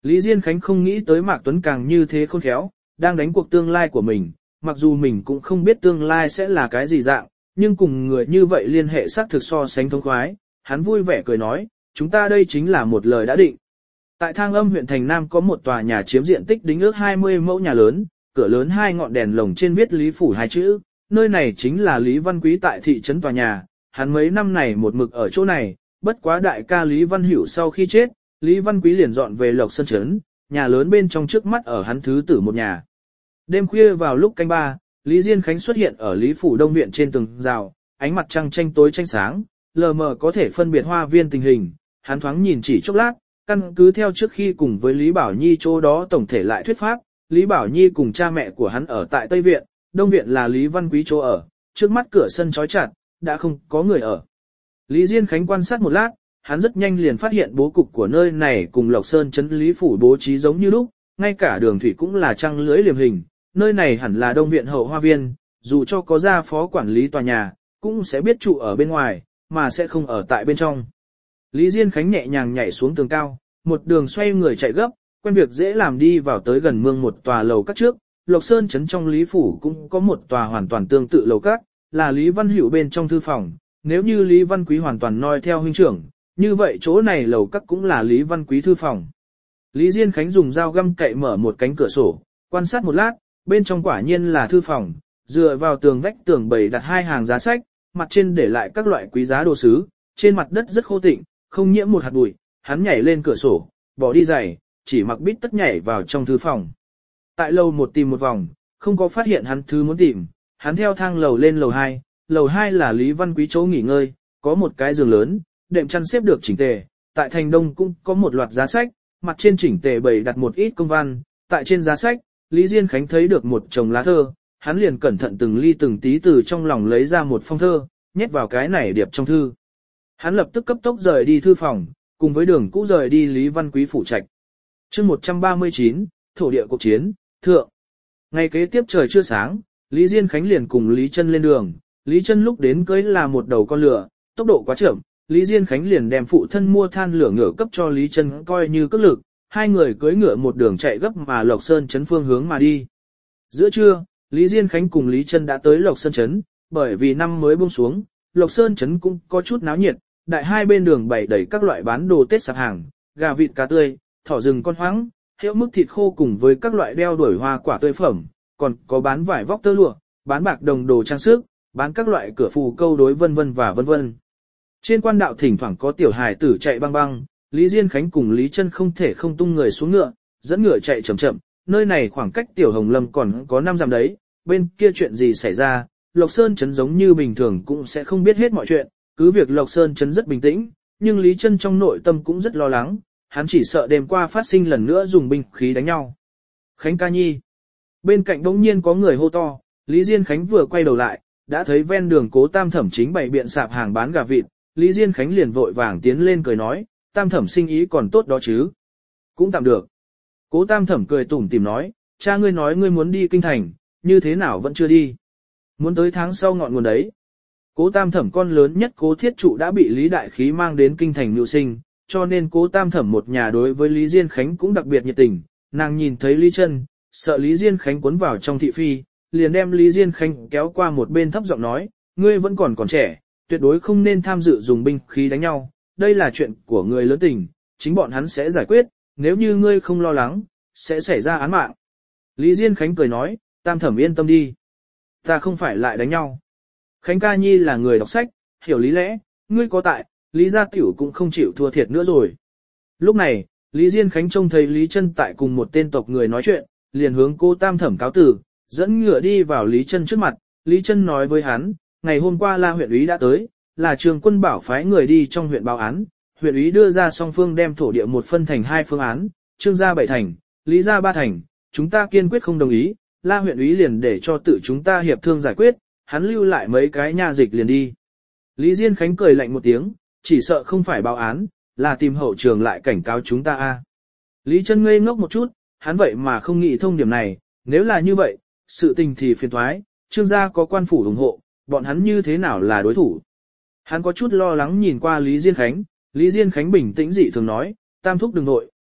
Lý Diên Khánh không nghĩ tới Mạc Tuấn càng như thế khôn khéo, đang đánh cuộc tương lai của mình, mặc dù mình cũng không biết tương lai sẽ là cái gì dạng, nhưng cùng người như vậy liên hệ xác thực so sánh thông khoái, hắn vui vẻ cười nói, chúng ta đây chính là một lời đã định. Tại Thang Âm huyện Thành Nam có một tòa nhà chiếm diện tích đính ước hai mươi mẫu nhà lớn, cửa lớn hai ngọn đèn lồng trên viết Lý Phủ hai chữ, nơi này chính là Lý Văn Quý tại thị trấn tòa nhà, hắn mấy năm này một mực ở chỗ này, bất quá đại ca Lý Văn Hữu sau khi chết, Lý Văn Quý liền dọn về Lộc Sơn trấn, nhà lớn bên trong trước mắt ở hắn thứ tử một nhà. Đêm khuya vào lúc canh ba, Lý Diên Khánh xuất hiện ở Lý Phủ Đông viện trên tường rào, ánh mặt trăng tranh tối tranh sáng, lờ mờ có thể phân biệt hoa viên tình hình, hắn thoáng nhìn chỉ chốc lát, căn cứ theo trước khi cùng với Lý Bảo Nhi chỗ đó tổng thể lại thuyết pháp, Lý Bảo Nhi cùng cha mẹ của hắn ở tại Tây Viện, Đông Viện là Lý Văn Quý chỗ ở, trước mắt cửa sân chói chặt, đã không có người ở. Lý Diên Khánh quan sát một lát, hắn rất nhanh liền phát hiện bố cục của nơi này cùng Lộc Sơn trấn Lý Phủ bố trí giống như lúc, ngay cả đường thủy cũng là trăng lưỡi liềm hình, nơi này hẳn là Đông Viện hậu hoa viên, dù cho có gia phó quản lý tòa nhà, cũng sẽ biết trụ ở bên ngoài, mà sẽ không ở tại bên trong. Lý Diên Khánh nhẹ nhàng nhảy xuống tường cao, một đường xoay người chạy gấp, quen việc dễ làm đi vào tới gần mương một tòa lầu các trước, Lộc Sơn trấn trong Lý Phủ cũng có một tòa hoàn toàn tương tự lầu các, là Lý Văn Hữu bên trong thư phòng, nếu như Lý Văn Quý hoàn toàn noi theo huynh trưởng, như vậy chỗ này lầu các cũng là Lý Văn Quý thư phòng. Lý Diên Khánh dùng dao găm cậy mở một cánh cửa sổ, quan sát một lát, bên trong quả nhiên là thư phòng, dựa vào tường vách tường bày đặt hai hàng giá sách, mặt trên để lại các loại quý giá đồ sứ, trên mặt đất rất khô tịnh, không nhiễm một hạt bụi, hắn nhảy lên cửa sổ, bỏ đi giày, chỉ mặc bít tất nhảy vào trong thư phòng. Tại lầu một tìm một vòng, không có phát hiện hắn thứ muốn tìm, hắn theo thang lầu lên lầu hai, lầu hai là Lý Văn Quý chỗ nghỉ ngơi, có một cái giường lớn, đệm chăn xếp được chỉnh tề, tại thành đông cũng có một loạt giá sách, mặt trên chỉnh tề bày đặt một ít công văn, tại trên giá sách, Lý Diên Khánh thấy được một chồng lá thơ, hắn liền cẩn thận từng ly từng tí từ trong lòng lấy ra một phong thơ, nhét vào cái này điệp trong thư. Hắn lập tức cấp tốc rời đi thư phòng, cùng với đường cũ rời đi Lý Văn Quý phủ trạch. Chương một trăm ba mươi chín, thổ địa cuộc chiến, thượng. Ngày kế tiếp trời chưa sáng, Lý Diên Khánh liền cùng Lý Chân lên đường, Lý Chân lúc đến cưới là một đầu con lửa, tốc độ quá chậm, Lý Diên Khánh liền đem phụ thân mua than lửa ngựa cấp cho Lý Chân coi như cước lực, hai người cưỡi ngựa một đường chạy gấp mà Lộc Sơn trấn phương hướng mà đi. Giữa trưa, Lý Diên Khánh cùng Lý Chân đã tới Lộc Sơn trấn, bởi vì năm mới buông xuống, Lộc Sơn trấn cũng có chút náo nhiệt, đại hai bên đường bày đầy các loại bán đồ Tết sạp hàng, gà vịt cá tươi, thỏ rừng con hoáng, heo mức thịt khô cùng với các loại đeo đuổi hoa quả tươi phẩm, còn có bán vải vóc tơ lụa, bán bạc đồng đồ trang sức, bán các loại cửa phù câu đối vân vân và vân vân. Trên quan đạo thỉnh thoảng có tiểu hài tử chạy băng băng, Lý Diên Khánh cùng Lý Chân không thể không tung người xuống ngựa, dẫn ngựa chạy chậm chậm, nơi này khoảng cách Tiểu Hồng Lâm còn có năm dặm đấy, bên kia chuyện gì xảy ra, Lộc Sơn trấn giống như bình thường cũng sẽ không biết hết mọi chuyện, cứ việc Lộc Sơn trấn rất bình tĩnh, nhưng Lý Chân trong nội tâm cũng rất lo lắng, hắn chỉ sợ đêm qua phát sinh lần nữa dùng binh khí đánh nhau. Khánh ca nhi. Bên cạnh đống nhiên có người hô to, Lý Diên Khánh vừa quay đầu lại, đã thấy ven đường Cố Tam Thẩm chính bày biện sạp hàng bán gà vịt, Lý Diên Khánh liền vội vàng tiến lên cười nói, Tam Thẩm sinh ý còn tốt đó chứ. Cũng tạm được. Cố Tam Thẩm cười tủm tỉm nói, cha ngươi nói ngươi muốn đi kinh thành, như thế nào vẫn chưa đi. Muốn tới tháng sau ngọn nguồn đấy. Cố Tam Thẩm con lớn nhất Cố Thiết Trụ đã bị Lý Đại Khí mang đến kinh thành mưu sinh, cho nên Cố Tam Thẩm một nhà đối với Lý Diên Khánh cũng đặc biệt nhiệt tình, nàng nhìn thấy Lý Chân, sợ Lý Diên Khánh cuốn vào trong thị phi, liền đem Lý Diên Khánh kéo qua một bên thấp giọng nói, ngươi vẫn còn còn trẻ, tuyệt đối không nên tham dự dùng binh khí đánh nhau, đây là chuyện của người lớn tình, chính bọn hắn sẽ giải quyết, nếu như ngươi không lo lắng, sẽ xảy ra án mạng. Lý Diên Khánh cười nói, Tam Thẩm yên tâm đi, ta không phải lại đánh nhau. Khánh ca nhi là người đọc sách, hiểu lý lẽ, ngươi có tại, Lý gia tiểu cũng không chịu thua thiệt nữa rồi. Lúc này, Lý Diên Khánh trông thấy Lý Chân tại cùng một tên tộc người nói chuyện, liền hướng Cố Tam Thẩm cáo từ, dẫn ngựa đi vào Lý Chân trước mặt, Lý Chân nói với hắn, ngày hôm qua La huyện úy đã tới, là Trường Quân bảo phái người đi trong huyện báo án, huyện úy đưa ra song phương đem thổ địa một phân thành hai phương án, Trương gia bảy thành, Lý gia ba thành, chúng ta kiên quyết không đồng ý, La huyện úy liền để cho tự chúng ta hiệp thương giải quyết, hắn lưu lại mấy cái nha dịch liền đi. Lý Diên Khánh cười lạnh một tiếng, chỉ sợ không phải báo án, là tìm hậu trường lại cảnh cáo chúng ta a. Lý Chân ngây ngốc một chút, hắn vậy mà không nghĩ thông điểm này, nếu là như vậy, sự tình thì phiền toái, Trương gia có quan phủ ủng hộ, bọn hắn như thế nào là đối thủ. Hắn có chút lo lắng nhìn qua Lý Diên Khánh, Lý Diên Khánh bình tĩnh dị thường nói, Tam thúc đừng nội,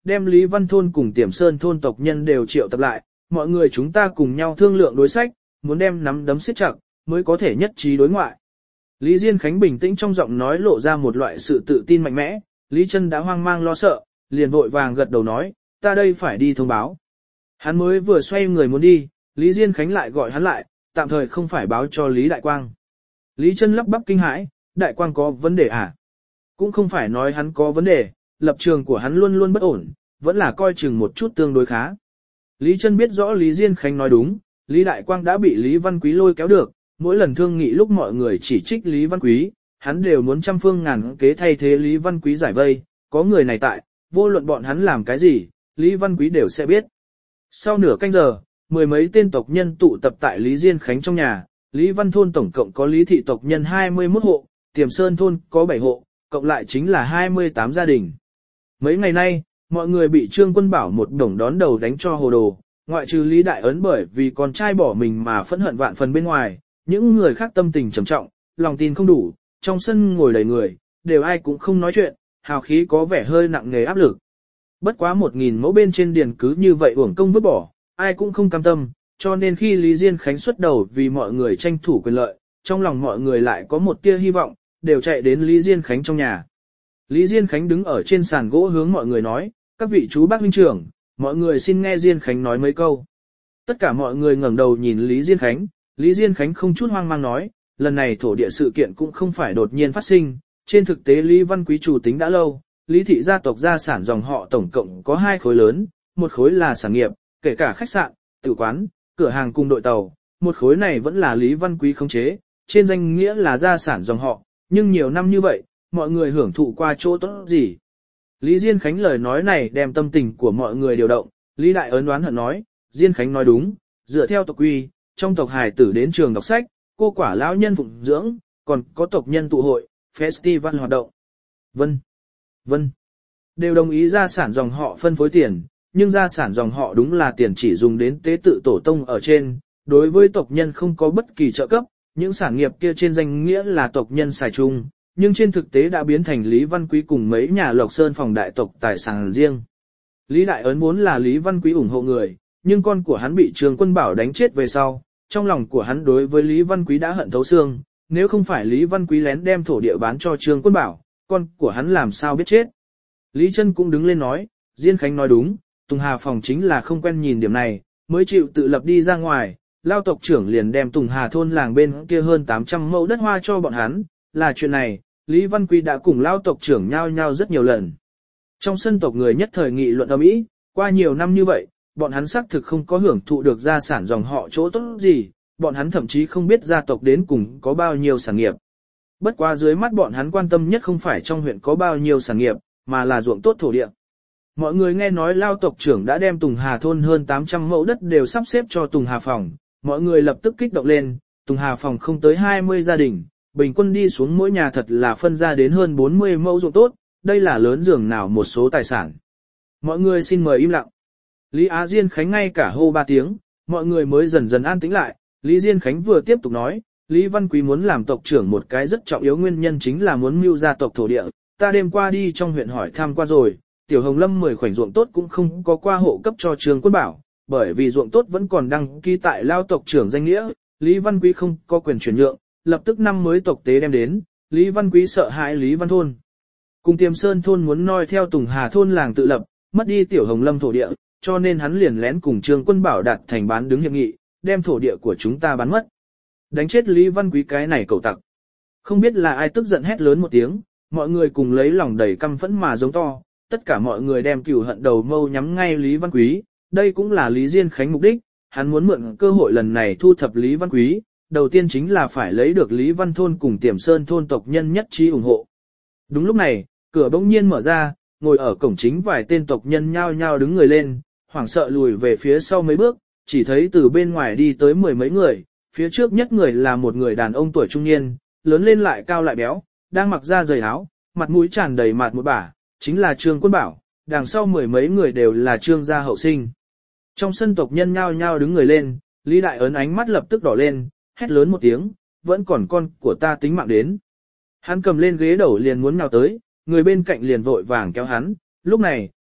đem Lý Văn thôn cùng Tiềm Sơn thôn tộc nhân đều triệu tập lại, mọi người chúng ta cùng nhau thương lượng đối sách, muốn đem nắm đấm siết chặt, mới có thể nhất trí đối ngoại. Lý Diên Khánh bình tĩnh trong giọng nói lộ ra một loại sự tự tin mạnh mẽ, Lý Chân đã hoang mang lo sợ, liền vội vàng gật đầu nói, ta đây phải đi thông báo. Hắn mới vừa xoay người muốn đi, Lý Diên Khánh lại gọi hắn lại, tạm thời không phải báo cho Lý Đại Quang. Lý Chân lắp bắp kinh hãi, Đại Quang có vấn đề à? Cũng không phải nói hắn có vấn đề, lập trường của hắn luôn luôn bất ổn, vẫn là coi chừng một chút tương đối khá. Lý Chân biết rõ Lý Diên Khánh nói đúng, Lý Đại Quang đã bị Lý Văn Quý lôi kéo được, mỗi lần thương nghị lúc mọi người chỉ trích Lý Văn Quý, hắn đều muốn trăm phương ngàn kế thay thế Lý Văn Quý giải vây, có người này tại, vô luận bọn hắn làm cái gì, Lý Văn Quý đều sẽ biết. Sau nửa canh giờ, mười mấy tên tộc nhân tụ tập tại Lý Diên Khánh trong nhà, Lý Văn thôn tổng cộng có Lý thị tộc nhân hai mươi mốt hộ, Tiềm Sơn thôn có bảy hộ, cộng lại chính là hai mươi tám gia đình. Mấy ngày nay, mọi người bị Trương Quân Bảo một đổng đón đầu đánh cho hồ đồ, ngoại trừ Lý Đại Ấn bởi vì con trai bỏ mình mà phẫn hận vạn phần bên ngoài, những người khác tâm tình trầm trọng, lòng tin không đủ, trong sân ngồi đầy người, đều ai cũng không nói chuyện, hào khí có vẻ hơi nặng nề áp lực. Bất quá một nghìn mẫu bên trên điền cứ như vậy uổng công vứt bỏ, ai cũng không cam tâm, cho nên khi Lý Diên Khánh xuất đầu vì mọi người tranh thủ quyền lợi, trong lòng mọi người lại có một tia hy vọng, đều chạy đến Lý Diên Khánh trong nhà. Lý Diên Khánh đứng ở trên sàn gỗ hướng mọi người nói, các vị chú bác huynh trưởng, mọi người xin nghe Diên Khánh nói mấy câu. Tất cả mọi người ngẩng đầu nhìn Lý Diên Khánh, Lý Diên Khánh không chút hoang mang nói, lần này thổ địa sự kiện cũng không phải đột nhiên phát sinh, trên thực tế Lý Văn Quý chủ tính đã lâu, Lý thị gia tộc gia sản dòng họ tổng cộng có hai khối lớn, một khối là sản nghiệp, kể cả khách sạn, tử quán, cửa hàng cùng đội tàu, một khối này vẫn là Lý Văn Quý khống chế, trên danh nghĩa là gia sản dòng họ, nhưng nhiều năm như vậy, mọi người hưởng thụ qua chỗ tốt gì. Lý Diên Khánh lời nói này đem tâm tình của mọi người điều động, Lý Đại Ấn đoán hận nói, Diên Khánh nói đúng, dựa theo tộc quy, trong tộc hài tử đến trường đọc sách, cô quả lão nhân phụng dưỡng, còn có tộc nhân tụ hội, festival hoạt động. Vân, vân, đều đồng ý gia sản dòng họ phân phối tiền, nhưng gia sản dòng họ đúng là tiền chỉ dùng đến tế tự tổ tông ở trên, đối với tộc nhân không có bất kỳ trợ cấp, những sản nghiệp kia trên danh nghĩa là tộc nhân xài chung, nhưng trên thực tế đã biến thành Lý Văn Quý cùng mấy nhà Lộc Sơn phòng đại tộc tài sản riêng. Lý Đại Ấn vốn là Lý Văn Quý ủng hộ người, nhưng con của hắn bị Trương Quân Bảo đánh chết về sau, trong lòng của hắn đối với Lý Văn Quý đã hận thấu xương, nếu không phải Lý Văn Quý lén đem thổ địa bán cho Trương Quân Bảo, con của hắn làm sao biết chết. Lý Chân cũng đứng lên nói, Diên Khánh nói đúng, Tùng Hà phòng chính là không quen nhìn điểm này, mới chịu tự lập đi ra ngoài, lao tộc trưởng liền đem Tùng Hà thôn làng bên kia hơn tám trăm mẫu đất hoa cho bọn hắn, là chuyện này, Lý Văn Quý đã cùng lao tộc trưởng nhau nhau rất nhiều lần. Trong sân tộc người nhất thời nghị luận ầm ĩ, qua nhiều năm như vậy, bọn hắn xác thực không có hưởng thụ được gia sản dòng họ chỗ tốt gì, bọn hắn thậm chí không biết gia tộc đến cùng có bao nhiêu sản nghiệp. Bất quá dưới mắt bọn hắn quan tâm nhất không phải trong huyện có bao nhiêu sản nghiệp, mà là ruộng tốt thổ địa. Mọi người nghe nói lao tộc trưởng đã đem Tùng Hà thôn hơn tám trăm mẫu đất đều sắp xếp cho Tùng Hà phòng, mọi người lập tức kích động lên, Tùng Hà phòng không tới hai mươi gia đình, bình quân đi xuống mỗi nhà thật là phân ra đến hơn bốn mươi mẫu ruộng tốt, đây là lớn dường nào một số tài sản. Mọi người xin mời im lặng. Lý Á Diên Khánh ngay cả hô ba tiếng, mọi người mới dần dần an tĩnh lại, Lý Diên Khánh vừa tiếp tục nói, Lý Văn Quý muốn làm tộc trưởng một cái rất trọng yếu nguyên nhân chính là muốn mưu gia tộc thổ địa, ta đêm qua đi trong huyện hỏi thăm qua rồi, Tiểu Hồng Lâm mười khoảnh ruộng tốt cũng không có qua hộ cấp cho Trương Quân Bảo, bởi vì ruộng tốt vẫn còn đăng ký tại lao tộc trưởng danh nghĩa, Lý Văn Quý không có quyền chuyển nhượng, lập tức năm mới tộc tế đem đến, Lý Văn Quý sợ hãi Lý Văn thôn. Cùng Tiềm Sơn thôn muốn noi theo Tùng Hà thôn làng tự lập, mất đi Tiểu Hồng Lâm thổ địa, cho nên hắn liền lén cùng Trương Quân Bảo đạt thành bán đứng hiệp nghị, đem thổ địa của chúng ta bán mất. Đánh chết Lý Văn Quý cái này cẩu tặc. Không biết là ai tức giận hét lớn một tiếng, mọi người cùng lấy lòng đầy căm phẫn mà giống to, tất cả mọi người đem cừu hận đầu mâu nhắm ngay Lý Văn Quý, đây cũng là Lý Diên Khánh mục đích, hắn muốn mượn cơ hội lần này thu thập Lý Văn Quý, đầu tiên chính là phải lấy được Lý Văn thôn cùng Tiềm Sơn thôn tộc nhân nhất trí ủng hộ. Đúng lúc này, cửa bỗng nhiên mở ra, ngồi ở cổng chính vài tên tộc nhân nhao nhao đứng người lên, hoảng sợ lùi về phía sau mấy bước, chỉ thấy từ bên ngoài đi tới mười mấy người, phía trước nhất người là một người đàn ông tuổi trung niên, lớn lên lại cao lại béo, đang mặc da dày áo, mặt mũi tràn đầy mạt một bả, chính là Trương Quân Bảo, đằng sau mười mấy người đều là Trương gia hậu sinh. Trong sân tộc nhân nhao nhao đứng người lên, Lý Đại Ấn ánh mắt lập tức đỏ lên, hét lớn một tiếng, vẫn còn con của ta tính mạng đến. Hắn cầm lên ghế đầu liền muốn nhào tới, người bên cạnh liền vội vàng kéo hắn, lúc này,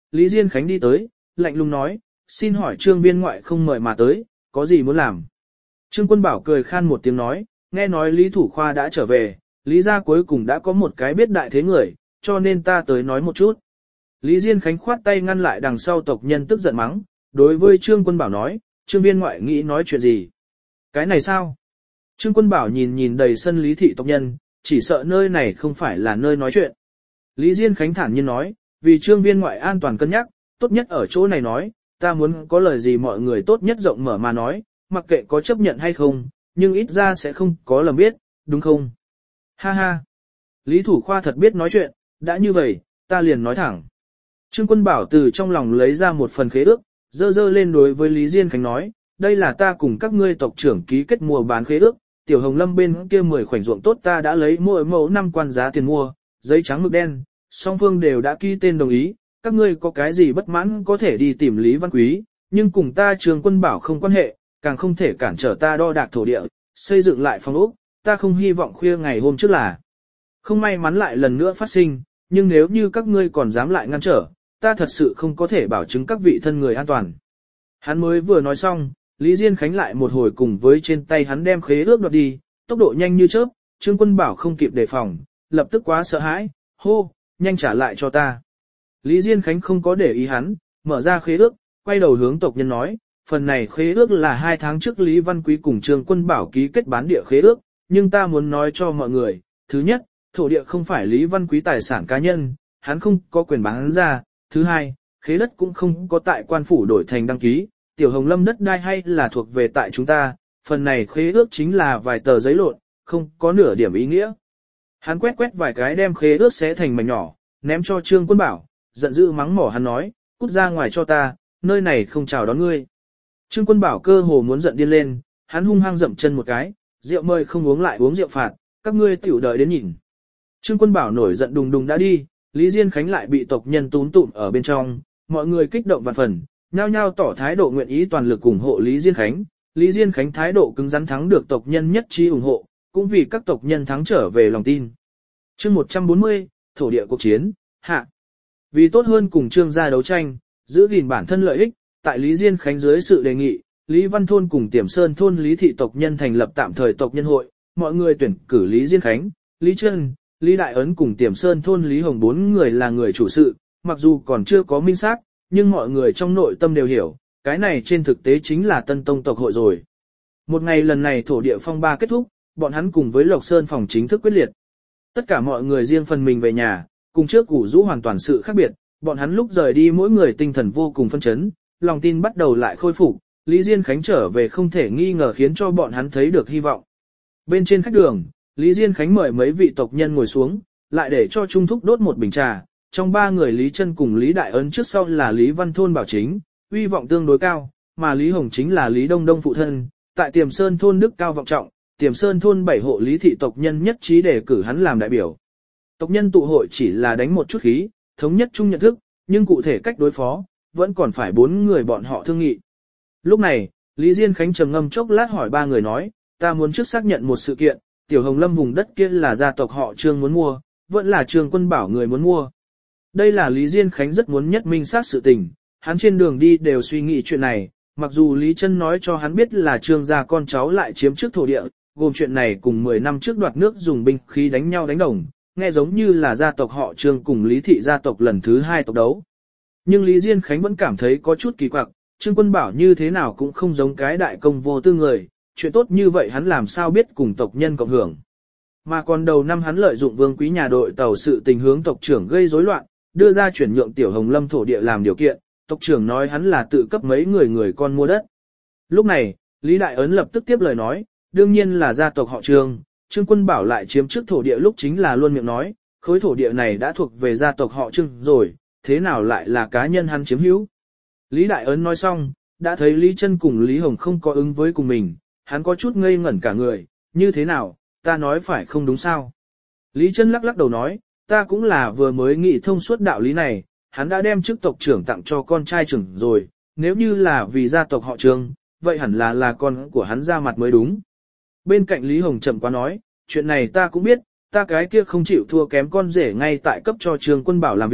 Lý Diên Khánh đi tới, lạnh lùng nói, xin hỏi Trương viên ngoại không mời mà tới, có gì muốn làm? Trương Quân Bảo cười khan một tiếng nói, nghe nói Lý Thủ Khoa đã trở về, Lý gia cuối cùng đã có một cái biết đại thế người, cho nên ta tới nói một chút. Lý Diên Khánh khoát tay ngăn lại đằng sau tộc nhân tức giận mắng, đối với Trương Quân Bảo nói, Trương viên ngoại nghĩ nói chuyện gì? Cái này sao? Trương Quân Bảo nhìn nhìn đầy sân Lý thị tộc nhân, chỉ sợ nơi này không phải là nơi nói chuyện. Lý Diên Khánh thản nhiên nói, vì Trương viên ngoại an toàn cân nhắc, tốt nhất ở chỗ này nói, ta muốn có lời gì mọi người tốt nhất rộng mở mà nói, mặc kệ có chấp nhận hay không, nhưng ít ra sẽ không có lầm biết, đúng không? Ha ha! Lý Thủ Khoa thật biết nói chuyện, đã như vậy, ta liền nói thẳng. Trương Quân Bảo từ trong lòng lấy ra một phần khế ước, dơ dơ lên đối với Lý Diên Khánh nói, đây là ta cùng các ngươi tộc trưởng ký kết mua bán khế ước, Tiểu Hồng Lâm bên kia mười khoảnh ruộng tốt ta đã lấy mỗi mẫu năm quan giá tiền mua, giấy trắng mực đen, song phương đều đã ký tên đồng ý, các ngươi có cái gì bất mãn có thể đi tìm Lý Văn Quý, nhưng cùng ta Trương Quân Bảo không quan hệ, càng không thể cản trở ta đo đạc thổ địa, xây dựng lại phòng ốc, ta không hy vọng khuya ngày hôm trước là không may mắn lại lần nữa phát sinh, nhưng nếu như các ngươi còn dám lại ngăn trở, ta thật sự không có thể bảo chứng các vị thân người an toàn. Hắn mới vừa nói xong, Lý Diên Khánh lại một hồi cùng với trên tay hắn đem khế ước đoạt đi, tốc độ nhanh như chớp, Trương Quân Bảo không kịp đề phòng, lập tức quá sợ hãi, hô, nhanh trả lại cho ta. Lý Diên Khánh không có để ý hắn, mở ra khế ước, quay đầu hướng tộc nhân nói, phần này khế ước là hai tháng trước Lý Văn Quý cùng Trương Quân Bảo ký kết bán địa khế ước, nhưng ta muốn nói cho mọi người, thứ nhất, thổ địa không phải Lý Văn Quý tài sản cá nhân, hắn không có quyền bán ra, thứ hai, khế đất cũng không có tại quan phủ đổi thành đăng ký, Tiểu Hồng Lâm đất đai hay là thuộc về tại chúng ta, phần này khế ước chính là vài tờ giấy lộn, không có nửa điểm ý nghĩa. Hắn quét quét vài cái đem khế ước xé thành mảnh nhỏ, ném cho Trương Quân Bảo, giận dữ mắng mỏ hắn nói, cút ra ngoài cho ta, nơi này không chào đón ngươi. Trương Quân Bảo cơ hồ muốn giận điên lên, hắn hung hăng dậm chân một cái, rượu mời không uống lại uống rượu phạt, các ngươi tiểu đợi đến nhìn. Trương Quân Bảo nổi giận đùng đùng đã đi, Lý Diên Khánh lại bị tộc nhân túm tụm ở bên trong, mọi người kích động vạn phần, nhao nhao tỏ thái độ nguyện ý toàn lực ủng hộ Lý Diên Khánh. Lý Diên Khánh thái độ cứng rắn thắng được tộc nhân nhất trí ủng hộ, cũng vì các tộc nhân thắng trở về lòng tin. Chương một trăm bốn mươi, thổ địa cuộc chiến, hạ. Vì tốt hơn cùng Trương gia đấu tranh, giữ gìn bản thân lợi ích, tại Lý Diên Khánh dưới sự đề nghị, Lý Văn Thôn cùng Tiềm Sơn Thôn Lý thị tộc nhân thành lập tạm thời tộc nhân hội, mọi người tuyển cử Lý Diên Khánh, Lý Trân, Lý Đại Ấn cùng Tiềm Sơn Thôn Lý Hồng bốn người là người chủ sự, mặc dù còn chưa có minh xác, nhưng mọi người trong nội tâm đều hiểu, cái này trên thực tế chính là Tân Tông tộc hội rồi. Một ngày lần này thổ địa phong ba kết thúc, bọn hắn cùng với Lộc Sơn phòng chính thức quyết liệt. Tất cả mọi người riêng phần mình về nhà, cùng trước củ rũ hoàn toàn sự khác biệt, bọn hắn lúc rời đi mỗi người tinh thần vô cùng phân chấn, lòng tin bắt đầu lại khôi phục, Lý Diên Khánh trở về không thể nghi ngờ khiến cho bọn hắn thấy được hy vọng. Bên trên khách đường, Lý Diên Khánh mời mấy vị tộc nhân ngồi xuống, lại để cho Trung Thúc đốt một bình trà, trong ba người Lý Trân cùng Lý Đại Ấn trước sau là Lý Văn Thôn bảo chính, uy vọng tương đối cao, mà Lý Hồng chính là Lý Đông Đông phụ thân, tại Tiềm Sơn Thôn đức cao vọng trọng, Tiềm Sơn Thôn bảy hộ Lý thị tộc nhân nhất trí để cử hắn làm đại biểu. Tộc nhân tụ hội chỉ là đánh một chút khí, thống nhất chung nhận thức, nhưng cụ thể cách đối phó, vẫn còn phải bốn người bọn họ thương nghị. Lúc này, Lý Diên Khánh trầm ngâm chốc lát hỏi ba người nói, ta muốn trước xác nhận một sự kiện, Tiểu Hồng Lâm vùng đất kia là gia tộc họ Trương muốn mua, vẫn là Trương Quân Bảo người muốn mua. Đây là Lý Diên Khánh rất muốn nhất minh xác sự tình, hắn trên đường đi đều suy nghĩ chuyện này, mặc dù Lý Trân nói cho hắn biết là Trương gia con cháu lại chiếm trước thổ địa, gồm chuyện này cùng mười năm trước đoạt nước dùng binh khí đánh nhau đánh đồng, nghe giống như là gia tộc họ Trương cùng Lý thị gia tộc lần thứ hai tộc đấu. Nhưng Lý Diên Khánh vẫn cảm thấy có chút kỳ quặc, Trương Quân Bảo như thế nào cũng không giống cái đại công vô tư người, chuyện tốt như vậy hắn làm sao biết cùng tộc nhân cộng hưởng. Mà còn đầu năm hắn lợi dụng Vương Quý nhà đội tàu sự tình hướng tộc trưởng gây rối loạn, đưa ra chuyển nhượng Tiểu Hồng Lâm thổ địa làm điều kiện, tộc trưởng nói hắn là tự cấp mấy người người con mua đất. Lúc này, Lý Đại Ấn lập tức tiếp lời nói, đương nhiên là gia tộc họ Trương, Trương Quân Bảo lại chiếm trước thổ địa lúc chính là luôn miệng nói, khối thổ địa này đã thuộc về gia tộc họ Trương rồi, thế nào lại là cá nhân hắn chiếm hữu. Lý Đại Ấn nói xong, đã thấy Lý Trân cùng Lý Hồng không có ứng với cùng mình, hắn có chút ngây ngẩn cả người, như thế nào, ta nói phải không đúng sao. Lý Trân lắc lắc đầu nói, ta cũng là vừa mới nghĩ thông suốt đạo lý này, hắn đã đem chức tộc trưởng tặng cho con trai trưởng rồi, nếu như là vì gia tộc họ Trương, vậy hẳn là là con của hắn ra mặt mới đúng. Bên cạnh Lý Hồng chậm quá nói, chuyện này ta cũng biết, ta cái kia không chịu thua kém con rể ngay tại cấp cho Trương Quân Bảo làm việc,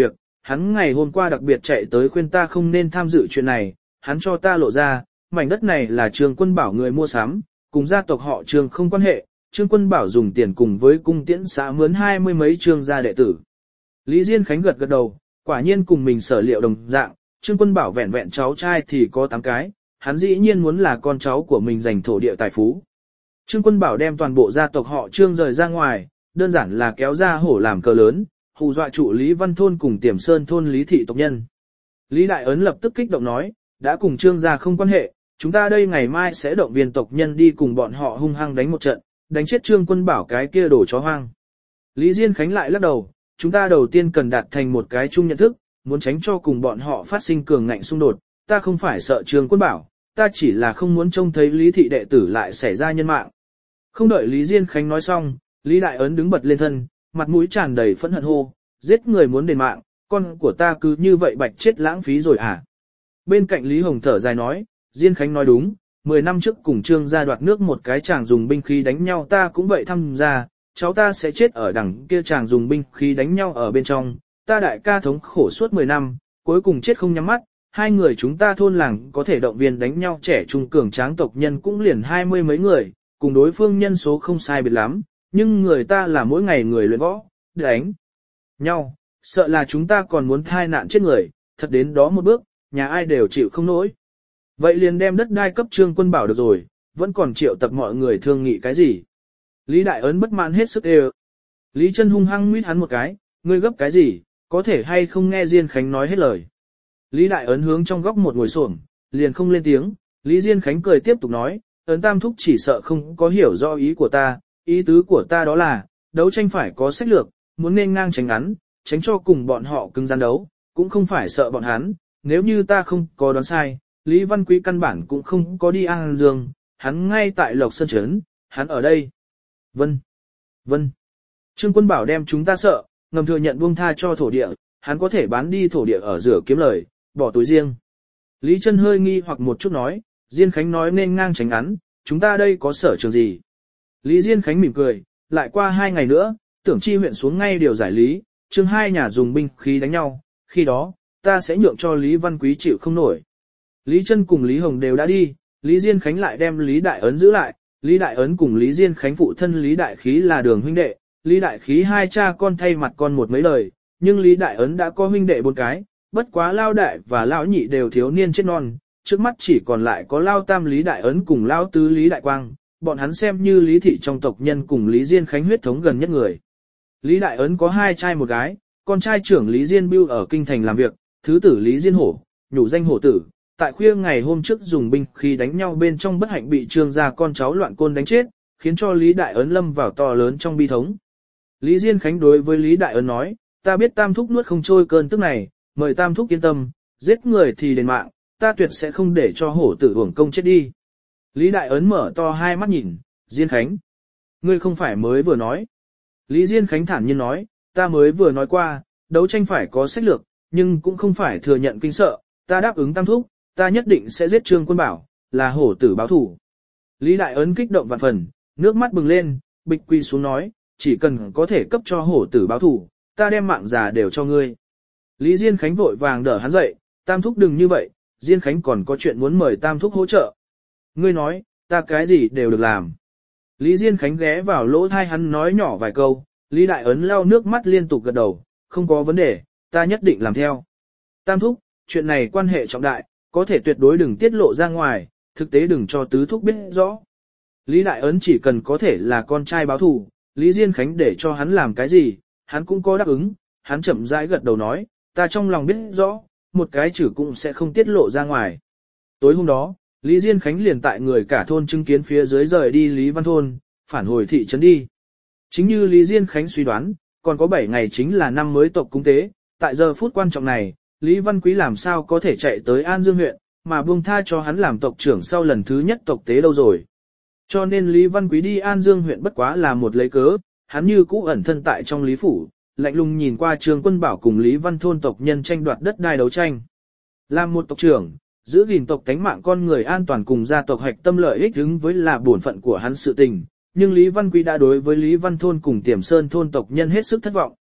hắn ngày hôm qua đặc biệt chạy tới khuyên ta không nên tham dự chuyện này, hắn cho ta lộ ra, mảnh đất này là Trương Quân Bảo người mua sắm, cùng gia tộc họ Trương không quan hệ, Trương Quân Bảo dùng tiền cùng với cung tiễn xã mướn hai mươi mấy trương gia đệ tử. Lý Diên Khánh gật gật đầu, quả nhiên cùng mình sở liệu đồng dạng, Trương Quân Bảo vẹn vẹn cháu trai thì có tám cái, hắn dĩ nhiên muốn là con cháu của mình giành thổ địa tài phú. Trương Quân Bảo đem toàn bộ gia tộc họ Trương rời ra ngoài, đơn giản là kéo ra hổ làm cờ lớn, hù dọa trụ Lý Văn Thôn cùng Tiềm Sơn thôn Lý thị tộc nhân. Lý Đại Ấn lập tức kích động nói, đã cùng Trương gia không quan hệ, chúng ta đây ngày mai sẽ động viên tộc nhân đi cùng bọn họ hung hăng đánh một trận, đánh chết Trương Quân Bảo cái kia đổ chó hoang. Lý Diên Khánh lại lắc đầu, chúng ta đầu tiên cần đạt thành một cái chung nhận thức, muốn tránh cho cùng bọn họ phát sinh cường ngạnh xung đột, ta không phải sợ Trương Quân Bảo, ta chỉ là không muốn trông thấy Lý thị đệ tử lại xảy ra nhân mạng. Không đợi Lý Diên Khánh nói xong, Lý Đại Ấn đứng bật lên thân, mặt mũi tràn đầy phẫn hận hô, giết người muốn đền mạng, con của ta cứ như vậy bạch chết lãng phí rồi à. Bên cạnh Lý Hồng thở dài nói, Diên Khánh nói đúng, mười năm trước cùng Trương gia đoạt nước một cái chàng dùng binh khí đánh nhau ta cũng vậy tham gia, cháu ta sẽ chết ở đằng kia chàng dùng binh khí đánh nhau ở bên trong, ta đại ca thống khổ suốt mười năm, cuối cùng chết không nhắm mắt, hai người chúng ta thôn làng có thể động viên đánh nhau trẻ trung cường tráng tộc nhân cũng liền hai mươi mấy người, cùng đối phương nhân số không sai biệt lắm, nhưng người ta là mỗi ngày người luyện võ, đánh nhau, sợ là chúng ta còn muốn thai nạn chết người, thật đến đó một bước, nhà ai đều chịu không nổi. Vậy liền đem đất đai cấp Trương Quân Bảo được rồi, vẫn còn triệu tập mọi người thương nghị cái gì. Lý Đại Ấn bất mãn hết sức đều. Lý Chân hung hăng nguyết hắn một cái, ngươi gấp cái gì, có thể hay không nghe Diên Khánh nói hết lời. Lý Đại Ấn hướng trong góc một ngồi xổm, liền không lên tiếng, Lý Diên Khánh cười tiếp tục nói, Ấn Tam Thúc chỉ sợ không có hiểu rõ ý của ta, ý tứ của ta đó là, đấu tranh phải có sách lược, muốn nên ngang tránh ngắn, tránh cho cùng bọn họ cứng rắn đấu, cũng không phải sợ bọn hắn, nếu như ta không có đoán sai, Lý Văn Quý căn bản cũng không có đi An Dương, hắn ngay tại Lộc Sơn Trấn, hắn ở đây. Vân, Vân, Trương Quân Bảo đem chúng ta sợ, ngầm thừa nhận buông tha cho thổ địa, hắn có thể bán đi thổ địa ở rửa kiếm lời, bỏ túi riêng. Lý Chân hơi nghi hoặc một chút nói, Diên Khánh nói nên ngang tránh ngắn, chúng ta đây có sở trường gì. Lý Diên Khánh mỉm cười, lại qua hai ngày nữa, Tưởng Chi huyện xuống ngay điều giải lý, Trương hai nhà dùng binh khí đánh nhau, khi đó, ta sẽ nhượng cho Lý Văn Quý chịu không nổi. Lý Chân cùng Lý Hồng đều đã đi, Lý Diên Khánh lại đem Lý Đại Ấn giữ lại, Lý Đại Ấn cùng Lý Diên Khánh phụ thân Lý Đại Khí là đường huynh đệ, Lý Đại Khí hai cha con thay mặt con một mấy lời, nhưng Lý Đại Ấn đã có huynh đệ bốn cái, bất quá Lao Đại và Lão Nhị đều thiếu niên chết non, trước mắt chỉ còn lại có Lao Tam Lý Đại Ấn cùng Lao Tứ Lý Đại Quang, bọn hắn xem như Lý thị trong tộc nhân cùng Lý Diên Khánh huyết thống gần nhất người. Lý Đại Ấn có hai trai một gái, con trai trưởng Lý Diên Bưu ở kinh thành làm việc, thứ tử Lý Diên Hổ, nhủ danh hổ tử, tại khuya ngày hôm trước dùng binh khí đánh nhau bên trong bất hạnh bị Trương gia con cháu loạn côn đánh chết, khiến cho Lý Đại Ấn lâm vào to lớn trong bi thống. Lý Diên Khánh đối với Lý Đại Ấn nói, ta biết Tam Thúc nuốt không trôi cơn tức này, mời Tam Thúc yên tâm, giết người thì đền mạng, ta tuyệt sẽ không để cho hổ tử hưởng công chết đi. Lý Đại Ấn mở to hai mắt nhìn, Diên Khánh, ngươi không phải mới vừa nói. Lý Diên Khánh thản nhiên nói, ta mới vừa nói qua, đấu tranh phải có sách lược, nhưng cũng không phải thừa nhận kinh sợ, ta đáp ứng Tam Thúc, ta nhất định sẽ giết Trương Quân Bảo, là hổ tử báo thủ. Lý Đại Ấn kích động vạn phần, nước mắt bừng lên, bịch quỳ xuống nói, chỉ cần có thể cấp cho hổ tử báo thủ, ta đem mạng già đều cho ngươi. Lý Diên Khánh vội vàng đỡ hắn dậy, Tam Thúc đừng như vậy, Diên Khánh còn có chuyện muốn mời Tam Thúc hỗ trợ. Ngươi nói, ta cái gì đều được làm. Lý Diên Khánh ghé vào lỗ tai hắn nói nhỏ vài câu, Lý Đại Ấn lau nước mắt liên tục gật đầu, không có vấn đề, ta nhất định làm theo. Tam Thúc, chuyện này quan hệ trọng đại, có thể tuyệt đối đừng tiết lộ ra ngoài, thực tế đừng cho Tứ Thúc biết rõ. Lý Đại Ấn chỉ cần có thể là con trai báo thù, Lý Diên Khánh để cho hắn làm cái gì, hắn cũng có đáp ứng, hắn chậm rãi gật đầu nói, ta trong lòng biết rõ, một cái chữ cũng sẽ không tiết lộ ra ngoài. Tối hôm đó, Lý Diên Khánh liền tại người cả thôn chứng kiến phía dưới rời đi Lý Văn Thôn, phản hồi thị trấn đi. Chính như Lý Diên Khánh suy đoán, còn có bảy ngày chính là năm mới tộc cúng tế, tại giờ phút quan trọng này, Lý Văn Quý làm sao có thể chạy tới An Dương huyện, mà buông tha cho hắn làm tộc trưởng sau lần thứ nhất tộc tế đâu rồi. Cho nên Lý Văn Quý đi An Dương huyện bất quá là một lấy cớ, hắn như cũ ẩn thân tại trong Lý Phủ, lạnh lùng nhìn qua Trương Quân Bảo cùng Lý Văn Thôn tộc nhân tranh đoạt đất đai đấu tranh. Làm một tộc trưởng, giữ gìn tộc tánh mạng con người an toàn cùng gia tộc hạch tâm lợi ích ứng với là bổn phận của hắn sự tình, nhưng Lý Văn Quý đã đối với Lý Văn Thôn cùng Tiềm Sơn thôn tộc nhân hết sức thất vọng.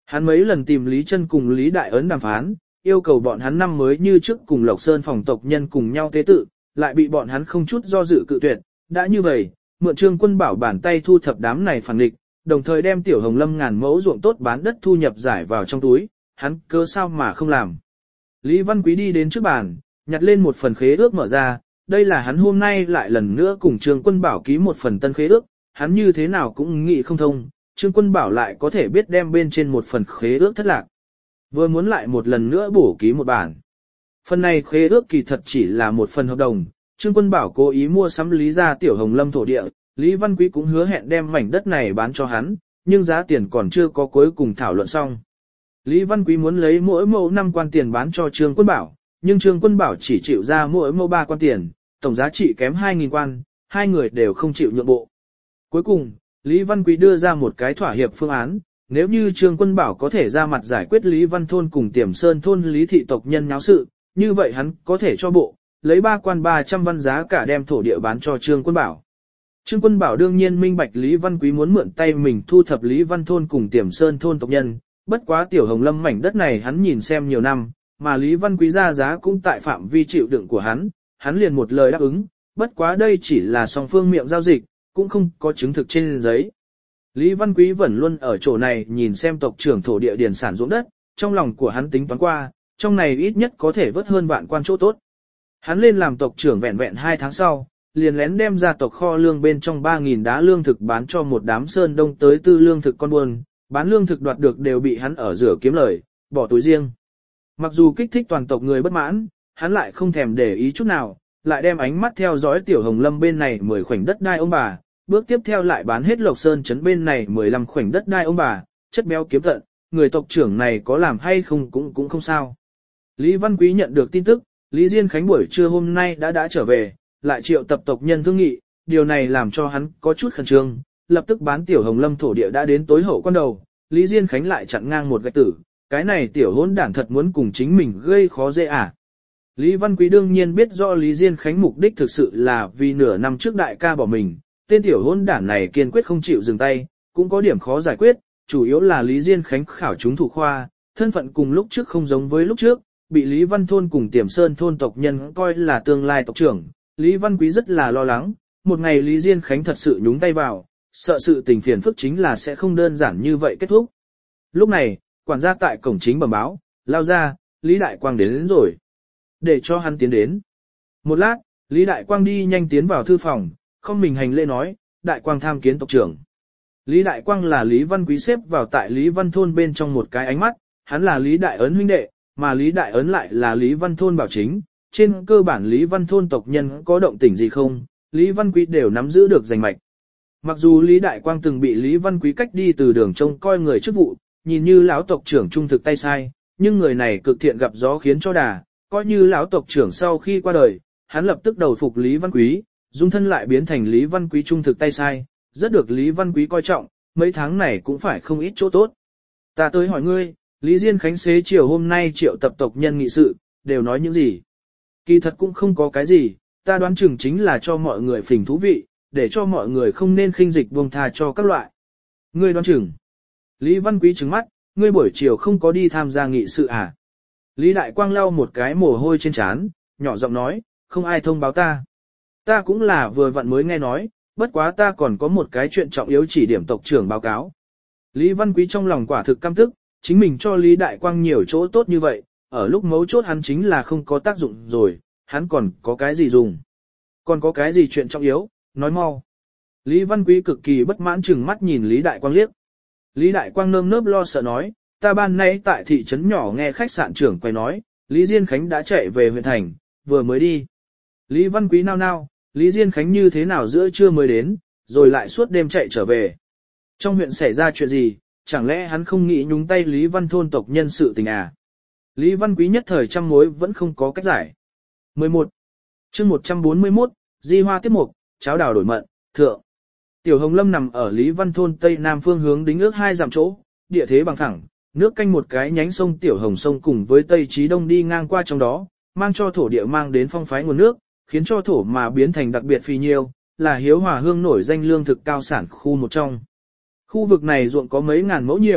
Hắn mấy lần tìm Lý Chân cùng Lý Đại Ấn đàm phán, yêu cầu bọn hắn năm mới như trước cùng Lộc Sơn phòng tộc nhân cùng nhau tế tự, lại bị bọn hắn không chút do dự cự tuyệt. Đã như vậy, mượn Trương Quân Bảo bàn tay thu thập đám này phản địch, đồng thời đem Tiểu Hồng Lâm ngàn mẫu ruộng tốt bán đất thu nhập giải vào trong túi, hắn cơ sao mà không làm. Lý Văn Quý đi đến trước bàn, nhặt lên một phần khế ước mở ra, đây là hắn hôm nay lại lần nữa cùng Trương Quân Bảo ký một phần tân khế ước, hắn như thế nào cũng nghĩ không thông, Trương Quân Bảo lại có thể biết đem bên trên một phần khế ước thất lạc. Vừa muốn lại một lần nữa bổ ký một bản. Phần này khế ước kỳ thật chỉ là một phần hợp đồng, Trương Quân Bảo cố ý mua sắm Lý gia Tiểu Hồng Lâm thổ địa, Lý Văn Quý cũng hứa hẹn đem mảnh đất này bán cho hắn, nhưng giá tiền còn chưa có cuối cùng thảo luận xong. Lý Văn Quý muốn lấy mỗi mẫu năm quan tiền bán cho Trương Quân Bảo, nhưng Trương Quân Bảo chỉ chịu ra mỗi mẫu ba quan tiền, tổng giá trị kém hai nghìn quan, hai người đều không chịu nhượng bộ. Cuối cùng, Lý Văn Quý đưa ra một cái thỏa hiệp phương án, nếu như Trương Quân Bảo có thể ra mặt giải quyết Lý Văn Thôn cùng Tiềm Sơn Thôn Lý thị tộc nhân náo sự, như vậy hắn có thể cho bộ, lấy ba quan ba trăm văn giá cả đem thổ địa bán cho Trương Quân Bảo. Trương Quân Bảo đương nhiên minh bạch Lý Văn Quý muốn mượn tay mình thu thập Lý Văn Thôn cùng Tiềm Sơn Thôn tộc nhân, bất quá Tiểu Hồng Lâm mảnh đất này hắn nhìn xem nhiều năm, mà Lý Văn Quý ra giá cũng tại phạm vi chịu đựng của hắn, hắn liền một lời đáp ứng, bất quá đây chỉ là song phương miệng giao dịch, cũng không có chứng thực trên giấy. Lý Văn Quý vẫn luôn ở chỗ này nhìn xem tộc trưởng thổ địa điền sản ruộng đất, trong lòng của hắn tính toán qua, trong này ít nhất có thể vớt hơn vạn quan chỗ tốt. Hắn lên làm tộc trưởng vẹn vẹn hai tháng sau, liền lén đem ra tộc kho lương bên trong ba nghìn đá lương thực bán cho một đám sơn đông tới tư lương thực con buôn, bán lương thực đoạt được đều bị hắn ở rửa kiếm lời, bỏ túi riêng. Mặc dù kích thích toàn tộc người bất mãn, hắn lại không thèm để ý chút nào, lại đem ánh mắt theo dõi Tiểu Hồng Lâm bên này mười khoảnh đất đai ông bà, bước tiếp theo lại bán hết Lộc Sơn trấn bên này mười lăm khoảnh đất đai ông bà, chất béo kiếm tận, người tộc trưởng này có làm hay không cũng cũng không sao. Lý Văn Quý nhận được tin tức, Lý Diên Khánh buổi trưa hôm nay đã đã trở về, lại triệu tập tộc nhân thương nghị, điều này làm cho hắn có chút khẩn trương, lập tức bán Tiểu Hồng Lâm thổ địa đã đến tối hậu quan đầu, Lý Diên Khánh lại chặn ngang một gạch tử, cái này tiểu hỗn đản thật muốn cùng chính mình gây khó dễ à. Lý Văn Quý đương nhiên biết rõ Lý Diên Khánh mục đích thực sự là vì nửa năm trước đại ca bỏ mình, tên tiểu hỗn đản này kiên quyết không chịu dừng tay, cũng có điểm khó giải quyết, chủ yếu là Lý Diên Khánh khảo trúng thủ khoa, thân phận cùng lúc trước không giống với lúc trước, bị Lý Văn Thôn cùng Tiềm Sơn Thôn tộc nhân coi là tương lai tộc trưởng, Lý Văn Quý rất là lo lắng, một ngày Lý Diên Khánh thật sự nhúng tay vào, sợ sự tình phiền phức chính là sẽ không đơn giản như vậy kết thúc. Lúc này, quản gia tại cổng chính bẩm báo, lao ra, Lý Đại Quang đến, đến rồi. Để cho hắn tiến đến. Một lát, Lý Đại Quang đi nhanh tiến vào thư phòng, không mình hành lễ nói, Đại Quang tham kiến tộc trưởng. Lý Đại Quang là Lý Văn Quý xếp vào tại Lý Văn Thôn bên trong một cái ánh mắt, hắn là Lý Đại Ấn huynh đệ, mà Lý Đại Ấn lại là Lý Văn Thôn bảo chính. Trên cơ bản Lý Văn Thôn tộc nhân có động tĩnh gì không, Lý Văn Quý đều nắm giữ được danh mạch. Mặc dù Lý Đại Quang từng bị Lý Văn Quý cách đi từ đường trông coi người chức vụ, nhìn như lão tộc trưởng trung thực tay sai, nhưng người này cực thiện gặp gió khiến cho đà, coi như lão tộc trưởng sau khi qua đời, hắn lập tức đầu phục Lý Văn Quý, dung thân lại biến thành Lý Văn Quý trung thực tay sai, rất được Lý Văn Quý coi trọng, mấy tháng này cũng phải không ít chỗ tốt. Ta tới hỏi ngươi, Lý Diên Khánh xế chiều hôm nay triệu tập tộc nhân nghị sự, đều nói những gì? Kỳ thật cũng không có cái gì, ta đoán chừng chính là cho mọi người phình thú vị, để cho mọi người không nên khinh dịch buông tha cho các loại. Ngươi đoán chừng. Lý Văn Quý trừng mắt, ngươi buổi chiều không có đi tham gia nghị sự à? Lý Đại Quang lau một cái mồ hôi trên trán, nhỏ giọng nói, không ai thông báo ta. Ta cũng là vừa vặn mới nghe nói, bất quá ta còn có một cái chuyện trọng yếu chỉ điểm tộc trưởng báo cáo. Lý Văn Quý trong lòng quả thực căm tức, chính mình cho Lý Đại Quang nhiều chỗ tốt như vậy, ở lúc mấu chốt hắn chính là không có tác dụng rồi, hắn còn có cái gì dùng. Còn có cái gì chuyện trọng yếu, nói mau. Lý Văn Quý cực kỳ bất mãn chừng mắt nhìn Lý Đại Quang liếc. Lý Đại Quang nơm nớp lo sợ nói, ta ban nay tại thị trấn nhỏ nghe khách sạn trưởng quay nói, Lý Diên Khánh đã chạy về huyện thành, vừa mới đi. Lý Văn Quý nao nao, Lý Diên Khánh như thế nào giữa trưa mới đến, rồi lại suốt đêm chạy trở về. Trong huyện xảy ra chuyện gì, chẳng lẽ hắn không nghĩ nhúng tay Lý Văn Thôn tộc nhân sự tình à? Lý Văn Quý nhất thời trăm mối vẫn không có cách giải. mười một. Chương một trăm bốn mươi mốt, Di Hoa tiếp mục, cháo đào đổi mận, thượng. Tiểu Hồng Lâm nằm ở Lý Văn Thôn tây nam phương hướng đính ước hai dặm chỗ, địa thế bằng phẳng, nước canh một cái nhánh sông Tiểu Hồng sông cùng với Tây Chí Đông đi ngang qua trong đó, mang cho thổ địa mang đến phong phái nguồn nước, khiến cho thổ mà biến thành đặc biệt phì nhiêu, là Hiếu Hòa Hương nổi danh lương thực cao sản khu một trong. Khu vực này ruộng có mấy ngàn mẫu nhiều,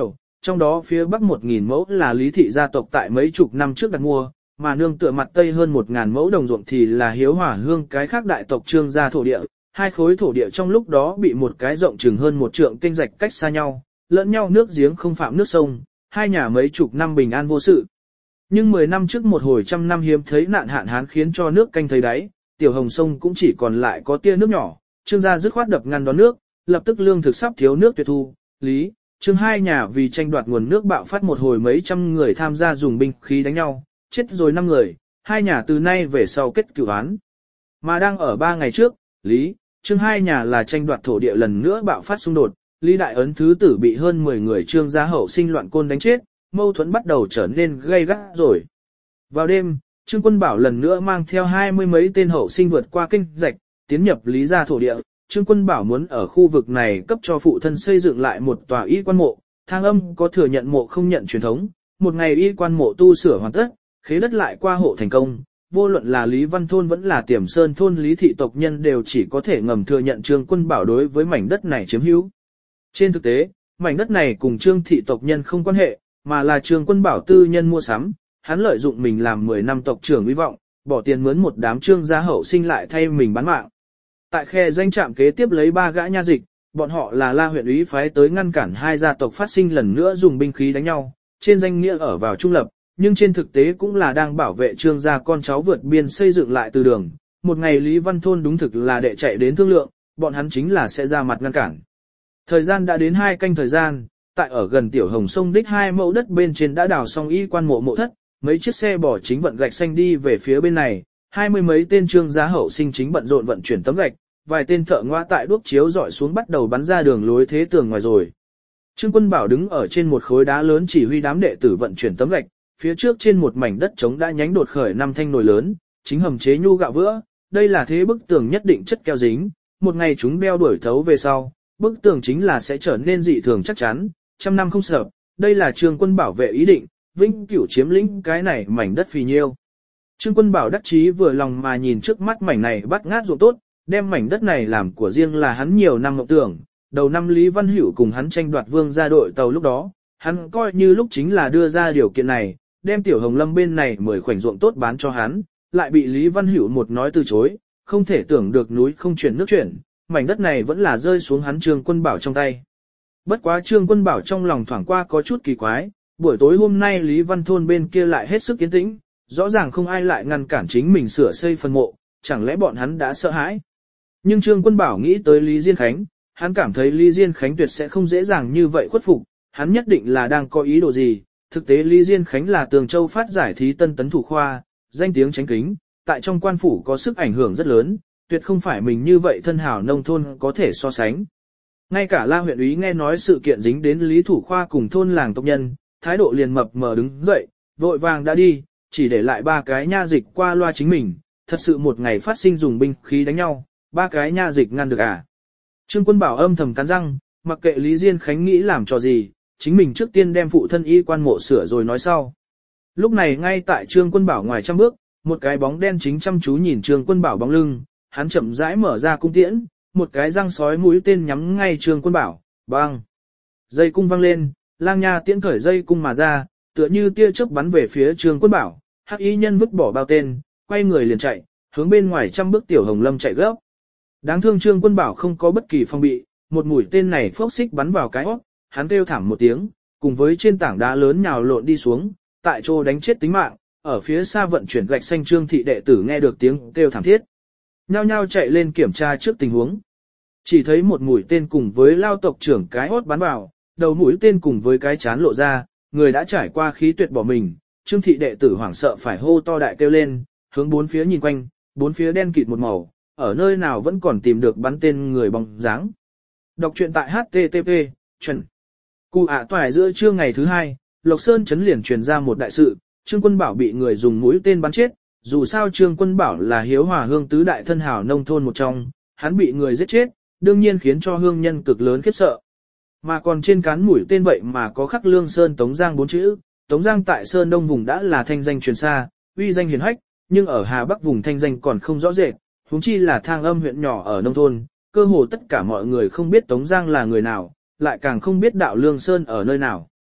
trong đó phía bắc một nghìn mẫu là Lý thị gia tộc tại mấy chục năm trước đặt mua, mà nương tựa mặt tây hơn một nghìn mẫu đồng ruộng thì là Hiếu Hòa Hương cái khác đại tộc Trương gia thổ địa, hai khối thổ địa trong lúc đó bị một cái rộng chừng hơn một trượng kênh rạch cách xa nhau, lẫn nhau nước giếng không phạm nước sông, hai nhà mấy chục năm bình an vô sự. Nhưng mười năm trước một hồi trăm năm hiếm thấy nạn hạn hán khiến cho nước canh thấy đáy, tiểu hồng sông cũng chỉ còn lại có tia nước nhỏ, Trương gia dứt khoát đập ngăn đón nước, lập tức lương thực sắp thiếu nước tuyệt thu, Lý, Trương hai nhà vì tranh đoạt nguồn nước bạo phát một hồi mấy trăm người tham gia dùng binh khí đánh nhau, chết rồi năm người, hai nhà từ nay về sau kết cửu án. Mà đang ở ba ngày trước, Lý, Trương hai nhà là tranh đoạt thổ địa lần nữa bạo phát xung đột, Lý Đại Ấn thứ tử bị hơn mười người Trương gia hậu sinh loạn côn đánh chết, mâu thuẫn bắt đầu trở nên gay gắt rồi. Vào đêm, Trương Quân Bảo lần nữa mang theo hai mươi mấy tên hậu sinh vượt qua kinh rạch, tiến nhập Lý gia thổ địa. Trương Quân Bảo muốn ở khu vực này cấp cho phụ thân xây dựng lại một tòa y quan mộ, Thang Âm có thừa nhận mộ không nhận truyền thống, một ngày y quan mộ tu sửa hoàn tất, khế đất lại qua hộ thành công, vô luận là Lý Văn thôn vẫn là Tiềm Sơn thôn Lý thị tộc nhân đều chỉ có thể ngầm thừa nhận Trương Quân Bảo đối với mảnh đất này chiếm hữu. Trên thực tế, mảnh đất này cùng Trương thị tộc nhân không quan hệ, mà là Trương Quân Bảo tư nhân mua sắm, hắn lợi dụng mình làm mười năm tộc trưởng uy vọng, bỏ tiền mướn một đám Trương gia hậu sinh lại thay mình bán mạng. Tại khe danh trạm kế tiếp lấy ba gã nha dịch, bọn họ là La huyện úy phái tới ngăn cản hai gia tộc phát sinh lần nữa dùng binh khí đánh nhau, trên danh nghĩa ở vào trung lập, nhưng trên thực tế cũng là đang bảo vệ Trương gia con cháu vượt biên xây dựng lại từ đường. Một ngày Lý Văn thôn đúng thực là đệ chạy đến thương lượng, bọn hắn chính là sẽ ra mặt ngăn cản. Thời gian đã đến hai canh thời gian, tại ở gần Tiểu Hồng sông đích hai mẫu đất bên trên đã đào xong y quan mộ mộ thất, mấy chiếc xe bò chính vận gạch xanh đi về phía bên này, hai mươi mấy tên Trương gia hậu sinh chính bận rộn vận chuyển tấm gạch, vài tên thợ ngoa tại đuốc chiếu dọi xuống bắt đầu bắn ra đường lối thế tường ngoài rồi. Trương Quân Bảo đứng ở trên một khối đá lớn chỉ huy đám đệ tử vận chuyển tấm gạch, phía trước trên một mảnh đất trống đã nhánh đột khởi năm thanh nồi lớn, chính hầm chế nhu gạo vữa, đây là thế bức tường nhất định chất keo dính, một ngày chúng đeo đuổi thấu về sau, bức tường chính là sẽ trở nên dị thường chắc chắn, trăm năm không sợ, đây là Trương Quân Bảo vệ ý định, vĩnh cửu chiếm lĩnh cái này mảnh đất phì nhiêu. Trương Quân Bảo đắc chí vừa lòng mà nhìn trước mắt mảnh này bắt ngát ruộng tốt, đem mảnh đất này làm của riêng là hắn nhiều năm mộng tưởng, đầu năm Lý Văn Hữu cùng hắn tranh đoạt vương gia đội tàu lúc đó, hắn coi như lúc chính là đưa ra điều kiện này, đem Tiểu Hồng Lâm bên này mười khoảnh ruộng tốt bán cho hắn, lại bị Lý Văn Hữu một nói từ chối, không thể tưởng được núi không chuyển nước chuyển, mảnh đất này vẫn là rơi xuống hắn Trương Quân Bảo trong tay. Bất quá Trương Quân Bảo trong lòng thoảng qua có chút kỳ quái, buổi tối hôm nay Lý Văn thôn bên kia lại hết sức yên tĩnh, rõ ràng không ai lại ngăn cản chính mình sửa xây phần mộ, chẳng lẽ bọn hắn đã sợ hãi. Nhưng Trương Quân Bảo nghĩ tới Lý Diên Khánh, hắn cảm thấy Lý Diên Khánh tuyệt sẽ không dễ dàng như vậy khuất phục, hắn nhất định là đang có ý đồ gì. Thực tế Lý Diên Khánh là Tường Châu phát giải thí tân tấn thủ khoa, danh tiếng chánh kính, tại trong quan phủ có sức ảnh hưởng rất lớn, tuyệt không phải mình như vậy thân hảo nông thôn có thể so sánh. Ngay cả La huyện úy nghe nói sự kiện dính đến Lý thủ khoa cùng thôn làng tộc nhân, thái độ liền mập mờ đứng dậy, vội vàng đã đi, chỉ để lại ba cái nha dịch qua loa chính mình, thật sự một ngày phát sinh dùng binh khí đánh nhau, ba cái nha dịch ngăn được à. Trương Quân Bảo âm thầm cắn răng, mặc kệ Lý Diên Khánh nghĩ làm trò gì, chính mình trước tiên đem phụ thân y quan mộ sửa rồi nói sau. Lúc này ngay tại Trương Quân Bảo ngoài trăm bước, một cái bóng đen chính chăm chú nhìn Trương Quân Bảo bóng lưng, hắn chậm rãi mở ra cung tiễn, một cái răng sói mũi tên nhắm ngay Trương Quân Bảo, bang. Dây cung văng lên, lang nha tiễn khởi dây cung mà ra, tựa như tia chớp bắn về phía Trương Quân Bảo, hắc y nhân vứt bỏ bao tên, quay người liền chạy, hướng bên ngoài trăm bước Tiểu Hồng Lâm chạy gấp. Đáng thương Trương Quân Bảo không có bất kỳ phòng bị, một mũi tên này phốc xích bắn vào cái óc, hắn kêu thảm một tiếng, cùng với trên tảng đá lớn nhào lộn đi xuống, tại chỗ đánh chết tính mạng, ở phía xa vận chuyển gạch xanh Trương thị đệ tử nghe được tiếng kêu thảm thiết. Nhao nhao chạy lên kiểm tra trước tình huống. Chỉ thấy một mũi tên cùng với lao tộc trưởng cái hốt bắn vào, đầu mũi tên cùng với cái chán lộ ra, người đã trải qua khí tuyệt bỏ mình, Trương thị đệ tử hoảng sợ phải hô to đại kêu lên, hướng bốn phía nhìn quanh, bốn phía đen kịt một màu, ở nơi nào vẫn còn tìm được bắn tên người bóng dáng. Đọc truyện tại H T T P, chuẩn. Cụ ạ toại giữa trưa ngày thứ hai, Lộc Sơn chấn liền truyền ra một đại sự, Trương Quân Bảo bị người dùng mũi tên bắn chết, dù sao Trương Quân Bảo là Hiếu Hòa Hương tứ đại thân hào nông thôn một trong, hắn bị người giết chết, đương nhiên khiến cho hương nhân cực lớn khiếp sợ. Mà còn trên cán mũi tên vậy mà có khắc Lương Sơn Tống Giang bốn chữ, Tống Giang tại Sơn Đông vùng đã là thanh danh truyền xa, uy danh hiển hách, nhưng ở Hà Bắc vùng thanh danh còn không rõ rệt, huống chi là Thang Âm huyện nhỏ ở nông thôn, cơ hồ tất cả mọi người không biết Tống Giang là người nào, lại càng không biết đạo Lương Sơn ở nơi nào.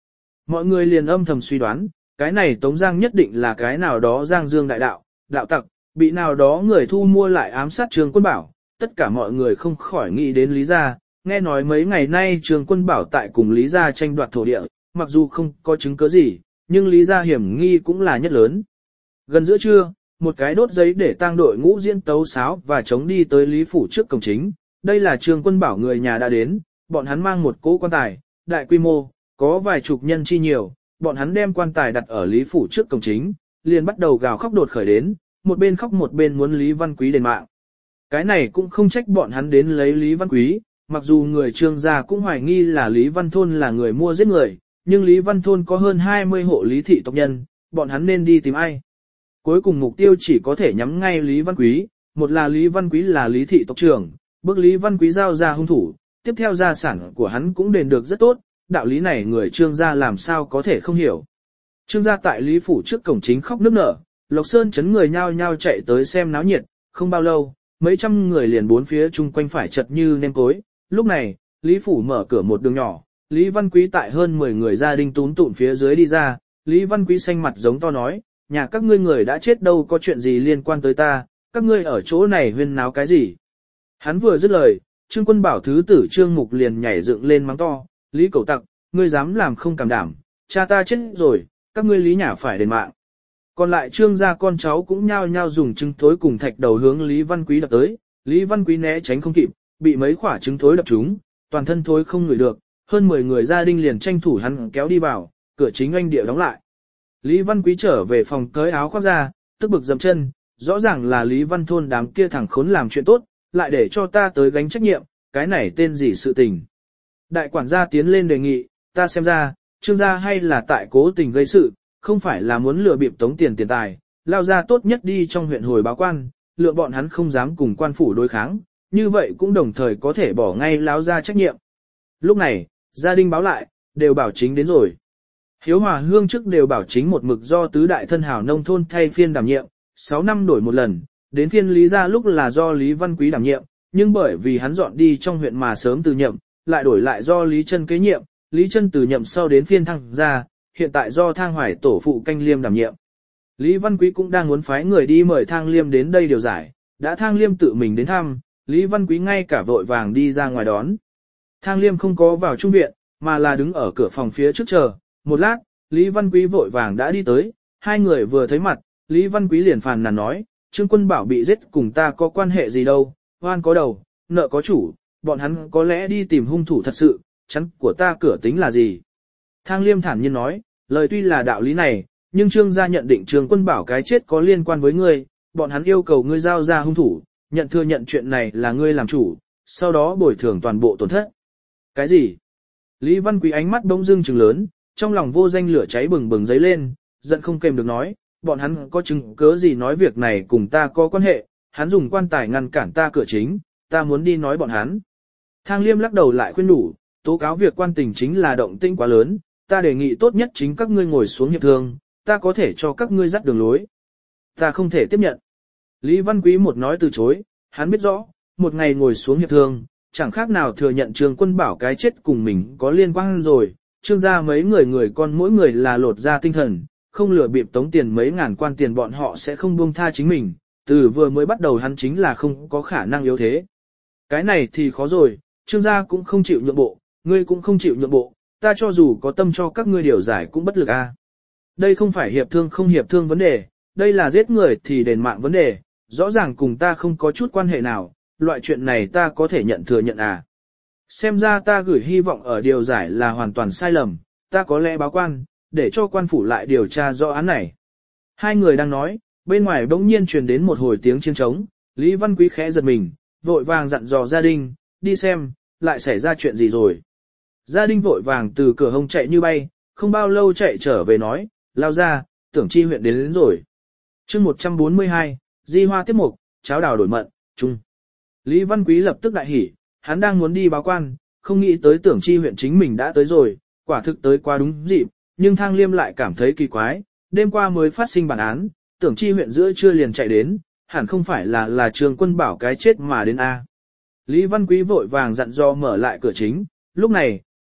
Mọi người liền âm thầm suy đoán, cái này Tống Giang nhất định là cái nào đó Giang Dương đại đạo, đạo tặc, bị nào đó người thu mua lại ám sát Trương Quân Bảo. Tất cả mọi người không khỏi nghĩ đến Lý Gia, nghe nói mấy ngày nay Trương Quân Bảo tại cùng Lý Gia tranh đoạt thổ địa, mặc dù không có chứng cứ gì, nhưng Lý Gia hiểm nghi cũng là nhất lớn. Gần giữa trưa, một cái đốt giấy để tang đội ngũ diễn tấu sáo và chống đi tới Lý Phủ trước cổng chính. Đây là Trương Quân Bảo người nhà đã đến, bọn hắn mang một cỗ quan tài, đại quy mô, có vài chục nhân chi nhiều, bọn hắn đem quan tài đặt ở Lý Phủ trước cổng chính, liền bắt đầu gào khóc đột khởi đến, một bên khóc một bên muốn Lý Văn Quý đền mạng. Cái này cũng không trách bọn hắn đến lấy Lý Văn Quý, mặc dù người Trương gia cũng hoài nghi là Lý Văn Thôn là người mua giết người, nhưng Lý Văn Thôn có hơn hai mươi hộ Lý thị tộc nhân, bọn hắn nên đi tìm ai. Cuối cùng mục tiêu chỉ có thể nhắm ngay Lý Văn Quý, một là Lý Văn Quý là Lý thị tộc trưởng, bước Lý Văn Quý giao ra hung thủ, tiếp theo gia sản của hắn cũng đền được rất tốt, đạo lý này người Trương gia làm sao có thể không hiểu. Trương gia tại Lý Phủ trước cổng chính khóc nức nở, Lộc Sơn chấn người nhao nhao chạy tới xem náo nhiệt, không bao lâu, mấy trăm người liền bốn phía chung quanh phải chật như nêm cối. Lúc này, Lý Phủ mở cửa một đường nhỏ, Lý Văn Quý tại hơn mười người gia đình tún tụn phía dưới đi ra, Lý Văn Quý xanh mặt giống to nói, nhà các ngươi người đã chết đâu có chuyện gì liên quan tới ta, các ngươi ở chỗ này huyên náo cái gì. Hắn vừa dứt lời, Trương Quân Bảo thứ tử Trương Mục liền nhảy dựng lên mắng to, Lý Cẩu Tặc, ngươi dám làm không cảm đảm, cha ta chết rồi, các ngươi Lý nhà phải đền mạng. Còn lại Trương gia con cháu cũng nhao nhao dùng trứng thối cùng thạch đầu hướng Lý Văn Quý đập tới, Lý Văn Quý né tránh không kịp, bị mấy quả trứng thối đập trúng, toàn thân thối không ngửi được, hơn mười người gia đình liền tranh thủ hắn kéo đi vào, cửa chính anh địa đóng lại. Lý Văn Quý trở về phòng cởi áo khoác ra, tức bực dậm chân, rõ ràng là Lý Văn Thôn đám kia thằng khốn làm chuyện tốt, lại để cho ta tới gánh trách nhiệm, cái này tên gì sự tình. Đại quản gia tiến lên đề nghị, ta xem ra, Trương gia hay là tại cố tình gây sự, không phải là muốn lừa bịp tống tiền tiền tài, lao ra tốt nhất đi trong huyện hồi báo quan, lựa bọn hắn không dám cùng quan phủ đối kháng, như vậy cũng đồng thời có thể bỏ ngay lao ra trách nhiệm. Lúc này, gia đình báo lại, đều bảo chính đến rồi. Hiếu Hòa Hương trước đều bảo chính một mực do tứ đại thân hảo nông thôn thay phiên đảm nhiệm, sáu năm đổi một lần, đến phiên Lý gia lúc là do Lý Văn Quý đảm nhiệm, nhưng bởi vì hắn dọn đi trong huyện mà sớm từ nhậm, lại đổi lại do Lý Trân kế nhiệm, Lý Trân từ nhậm sau đến phiên Thăng gia, hiện tại do Thang Hoài tổ phụ Canh Liêm đảm nhiệm. Lý Văn Quý cũng đang muốn phái người đi mời Thang Liêm đến đây điều giải, đã Thang Liêm tự mình đến thăm, Lý Văn Quý ngay cả vội vàng đi ra ngoài đón. Thang Liêm không có vào trung viện, mà là đứng ở cửa phòng phía trước chờ, một lát, Lý Văn Quý vội vàng đã đi tới, hai người vừa thấy mặt, Lý Văn Quý liền phàn nàn nói, Trương Quân Bảo bị giết cùng ta có quan hệ gì đâu, oan có đầu, nợ có chủ, bọn hắn có lẽ đi tìm hung thủ thật sự, chắn của ta cửa tính là gì. Thang Liêm thản nhiên nói, lời tuy là đạo lý này, nhưng Trương gia nhận định Trương Quân Bảo cái chết có liên quan với ngươi, bọn hắn yêu cầu ngươi giao ra hung thủ, nhận thừa nhận chuyện này là ngươi làm chủ, sau đó bồi thường toàn bộ tổn thất. Cái gì? Lý Văn Quý ánh mắt bỗng dưng trừng lớn, trong lòng vô danh lửa cháy bừng bừng dấy lên, giận không kềm được nói, bọn hắn có chứng cớ gì nói việc này cùng ta có quan hệ, hắn dùng quan tài ngăn cản ta cửa chính, ta muốn đi nói bọn hắn. Thang Liêm lắc đầu lại khuyên nhủ, tố cáo việc quan tình chính là động tĩnh quá lớn, ta đề nghị tốt nhất chính các ngươi ngồi xuống hiệp thương, ta có thể cho các ngươi dắt đường lối. Ta không thể tiếp nhận. Lý Văn Quý một nói từ chối, hắn biết rõ, một ngày ngồi xuống hiệp thương, chẳng khác nào thừa nhận Trương Quân Bảo cái chết cùng mình có liên quan rồi, Trương gia mấy người người con mỗi người là lột ra tinh thần, không lừa bịp tống tiền mấy ngàn quan tiền bọn họ sẽ không buông tha chính mình, từ vừa mới bắt đầu hắn chính là không có khả năng yếu thế. Cái này thì khó rồi, Trương gia cũng không chịu nhượng bộ, ngươi cũng không chịu nhượng bộ, ta cho dù có tâm cho các ngươi điều giải cũng bất lực a. À. Đây không phải hiệp thương không hiệp thương vấn đề, đây là giết người thì đền mạng vấn đề, rõ ràng cùng ta không có chút quan hệ nào, loại chuyện này ta có thể nhận thừa nhận à. Xem ra ta gửi hy vọng ở điều giải là hoàn toàn sai lầm, ta có lẽ báo quan, để cho quan phủ lại điều tra rõ án này. Hai người đang nói, bên ngoài bỗng nhiên truyền đến một hồi tiếng chiêng trống, Lý Văn Quý khẽ giật mình, vội vàng dặn dò gia đình, đi xem, lại xảy ra chuyện gì rồi. Gia đình vội vàng từ cửa hông chạy như bay, không bao lâu chạy trở về nói, lao ra, Tưởng Chi huyện đến, đến rồi. chương một trăm bốn mươi hai, Di Hoa tiếp mục, cháo đào đổi mận, chung. Lý Văn Quý lập tức đại hỉ, hắn đang muốn đi báo quan, không nghĩ tới Tưởng Chi huyện chính mình đã tới rồi, quả thực tới qua đúng dịp, nhưng Thang Liêm lại cảm thấy kỳ quái, đêm qua mới phát sinh bản án, Tưởng Chi huyện giữa trưa liền chạy đến, hẳn không phải là là Trương Quân Bảo cái chết mà đến a. Lý Văn Quý vội vàng dặn dò mở lại cửa chính, lúc này,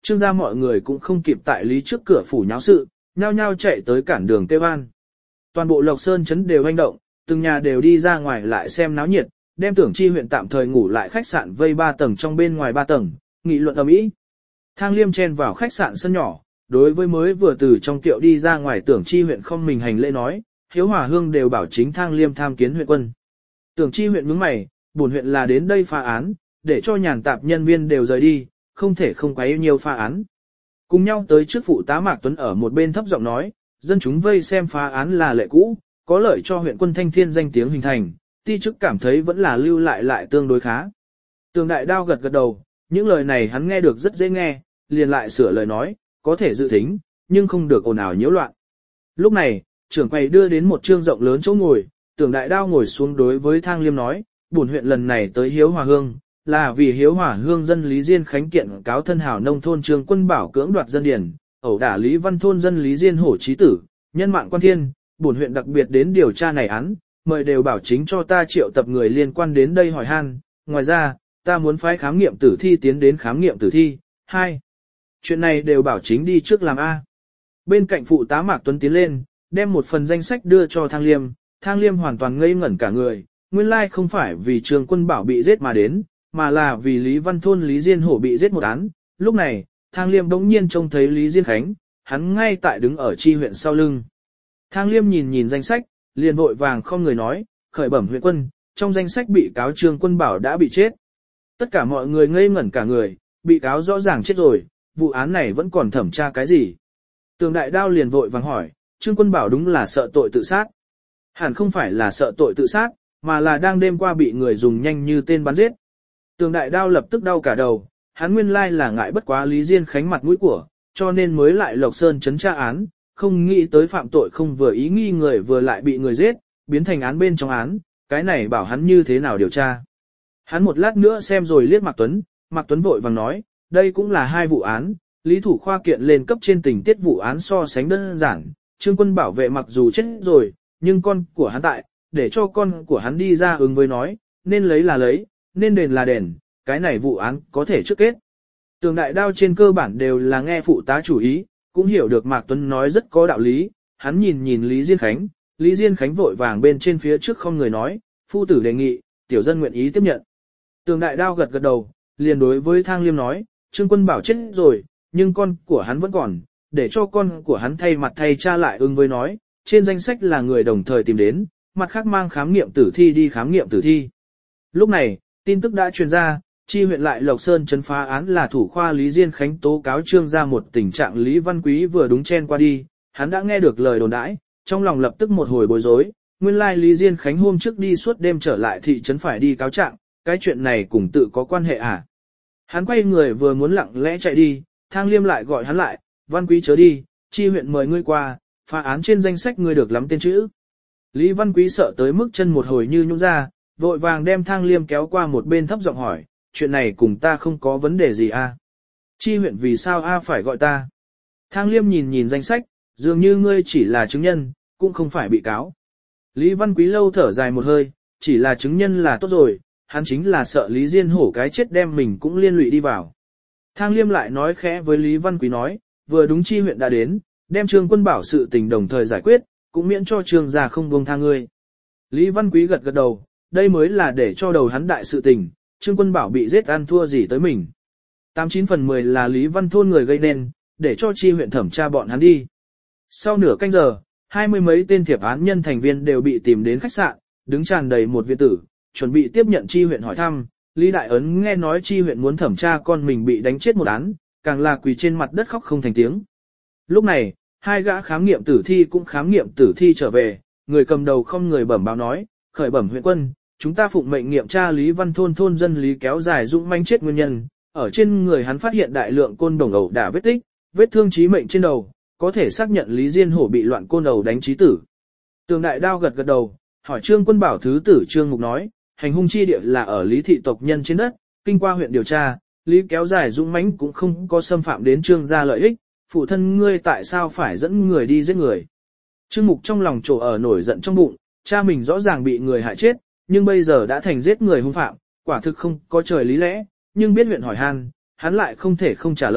Trương gia mọi người cũng không kịp tại lý trước cửa phủ nháo sự, nhao nhao chạy tới cản đường kêu an. Toàn bộ Lộc Sơn trấn đều hành động, từng nhà đều đi ra ngoài lại xem náo nhiệt, đem Tưởng Chi huyện tạm thời ngủ lại khách sạn vây ba tầng trong bên ngoài ba tầng, nghị luận ầm ĩ. Thang Liêm chen vào khách sạn sân nhỏ, đối với mới vừa từ trong tiệu đi ra ngoài Tưởng Chi huyện không mình hành lễ nói, Hiếu Hòa Hương đều bảo chính Thang Liêm tham kiến huyện quân. Tưởng Chi huyện nhướng mày, bổn huyện là đến đây phá án, để cho nhàn tạp nhân viên đều rời đi, không thể không quấy nhiều phá án. Cùng nhau tới trước phụ tá Mạc Tuấn ở một bên thấp giọng nói, dân chúng vây xem phá án là lệ cũ, có lợi cho huyện quân Thanh Thiên danh tiếng hình thành, ti chức cảm thấy vẫn là lưu lại lại tương đối khá. Tường Đại Đao gật gật đầu, những lời này hắn nghe được rất dễ nghe, liền lại sửa lời nói, có thể dự thính, nhưng không được ồn ào nhiễu loạn. Lúc này, trưởng quầy đưa đến một trương rộng lớn chỗ ngồi, Tường Đại Đao ngồi xuống đối với Thang Liêm nói, bổn huyện lần này tới Hiếu Hòa Hương, là vì Hiếu Hòa Hương dân Lý Diên khánh kiện cáo thân hảo nông thôn Trương Quân Bảo cưỡng đoạt dân điển, ẩu đả Lý Văn thôn dân Lý Diên hổ chí tử, nhân mạng quan thiên, bổn huyện đặc biệt đến điều tra này án, mời đều bảo chính cho ta triệu tập người liên quan đến đây hỏi han, ngoài ra, ta muốn phái khám nghiệm tử thi tiến đến khám nghiệm tử thi. Hai, chuyện này đều bảo chính đi trước làm A. Bên cạnh phụ tá Mạc Tuấn tiến lên, đem một phần danh sách đưa cho Thang Liêm, Thang Liêm hoàn toàn ngây ngẩn cả người, nguyên lai không phải vì Trương Quân Bảo bị giết mà đến, mà là vì Lý Văn thôn Lý Diên hổ bị giết một án. Lúc này, Thang Liêm bỗng nhiên trông thấy Lý Diên Khánh, hắn ngay tại đứng ở chi huyện sau lưng. Thang Liêm nhìn nhìn danh sách, liền vội vàng không người nói, khởi bẩm huyện quân, trong danh sách bị cáo Trương Quân Bảo đã bị chết. Tất cả mọi người ngây ngẩn cả người, bị cáo rõ ràng chết rồi, vụ án này vẫn còn thẩm tra cái gì? Tường Đại Đao liền vội vàng hỏi, Trương Quân Bảo đúng là sợ tội tự sát. Hẳn không phải là sợ tội tự sát, mà là đang đêm qua bị người dùng nhanh như tên bắn giết. Tường Đại Đao lập tức đau cả đầu, hắn nguyên lai là ngại bất quá Lý Diên Khánh mặt mũi của, cho nên mới lại Lộc Sơn trấn tra án, không nghĩ tới phạm tội không vừa ý nghi người vừa lại bị người giết, biến thành án bên trong án, cái này bảo hắn như thế nào điều tra. Hắn một lát nữa xem rồi liếc Mạc Tuấn, Mạc Tuấn vội vàng nói, đây cũng là hai vụ án, Lý Thủ Khoa kiện lên cấp trên tình tiết vụ án so sánh đơn giản, Trương Quân Bảo vệ mặc dù chết rồi, nhưng con của hắn tại, để cho con của hắn đi ra ứng với nói, nên lấy là lấy, nên đền là đền, cái này vụ án có thể trước kết. Tường Đại Đao trên cơ bản đều là nghe phụ tá chủ ý, cũng hiểu được Mạc Tuấn nói rất có đạo lý, hắn nhìn nhìn Lý Diên Khánh, Lý Diên Khánh vội vàng bên trên phía trước không người nói, phu tử đề nghị, tiểu dân nguyện ý tiếp nhận. Tường Đại Đao gật gật đầu, liền đối với Thang Liêm nói, Trương Quân Bảo chết rồi, nhưng con của hắn vẫn còn, để cho con của hắn thay mặt thay cha lại ứng với nói, trên danh sách là người đồng thời tìm đến, mặt khác mang khám nghiệm tử thi đi khám nghiệm tử thi. Lúc này, tin tức đã truyền ra, chi huyện lại Lộc Sơn trấn phá án là thủ khoa Lý Diên Khánh tố cáo Trương ra một tình trạng Lý Văn Quý vừa đúng chen qua đi, hắn đã nghe được lời đồn đãi, trong lòng lập tức một hồi bối rối, nguyên lai Lý Diên Khánh hôm trước đi suốt đêm trở lại thị trấn phải đi cáo trạng, cái chuyện này cùng tự có quan hệ à. Hắn quay người vừa muốn lặng lẽ chạy đi, Thang Liêm lại gọi hắn lại, Văn Quý chớ đi, chi huyện mời ngươi qua, phá án trên danh sách ngươi được lắm tên chữ. Lý Văn Quý sợ tới mức chân một hồi như nhũn ra, vội vàng đem Thang Liêm kéo qua một bên thấp giọng hỏi, chuyện này cùng ta không có vấn đề gì à? Chi huyện vì sao a phải gọi ta? Thang Liêm nhìn nhìn danh sách, dường như ngươi chỉ là chứng nhân, cũng không phải bị cáo. Lý Văn Quý lâu thở dài một hơi, chỉ là chứng nhân là tốt rồi, hắn chính là sợ Lý Diên hổ cái chết đem mình cũng liên lụy đi vào. Thang Liêm lại nói khẽ với Lý Văn Quý nói, vừa đúng chi huyện đã đến, đem Trương Quân Bảo sự tình đồng thời giải quyết, cũng miễn cho Trương gia không buông tha ngươi. Lý Văn Quý gật gật đầu, đây mới là để cho đầu hắn đại sự tình, Trương Quân Bảo bị giết ăn thua gì tới mình. Tám chín phần mười là Lý Văn thôn người gây nên, để cho chi huyện thẩm tra bọn hắn đi. Sau nửa canh giờ, hai mươi mấy tên thiệp án nhân thành viên đều bị tìm đến khách sạn, đứng tràn đầy một viện tử, chuẩn bị tiếp nhận chi huyện hỏi thăm. Lý Đại Ấn nghe nói chi huyện muốn thẩm tra con mình bị đánh chết một án, càng là quỳ trên mặt đất khóc không thành tiếng. Lúc này, hai gã khám nghiệm tử thi cũng khám nghiệm tử thi trở về, người cầm đầu không người bẩm báo nói, khởi bẩm huyện quân, chúng ta phụng mệnh nghiệm tra Lý Văn thôn thôn dân Lý kéo dài dũng manh chết nguyên nhân, ở trên người hắn phát hiện đại lượng côn đồng ẩu đả vết tích, vết thương chí mệnh trên đầu, có thể xác nhận Lý Diên hổ bị loạn côn ẩu đánh chí tử. Tường Đại Đao gật gật đầu, hỏi Trương Quân Bảo thứ tử Trương Mục nói, hành hung chi địa là ở Lý thị tộc nhân trên đất, kinh qua huyện điều tra, Lý kéo dài dũng mãnh cũng không có xâm phạm đến Trương gia lợi ích, phụ thân ngươi tại sao phải dẫn người đi giết người. Trương Mục trong lòng trổ ở nổi giận trong bụng, cha mình rõ ràng bị người hại chết, nhưng bây giờ đã thành giết người hung phạm, quả thực không có trời lý lẽ, nhưng biết huyện hỏi han, hắn lại không thể không trả lời,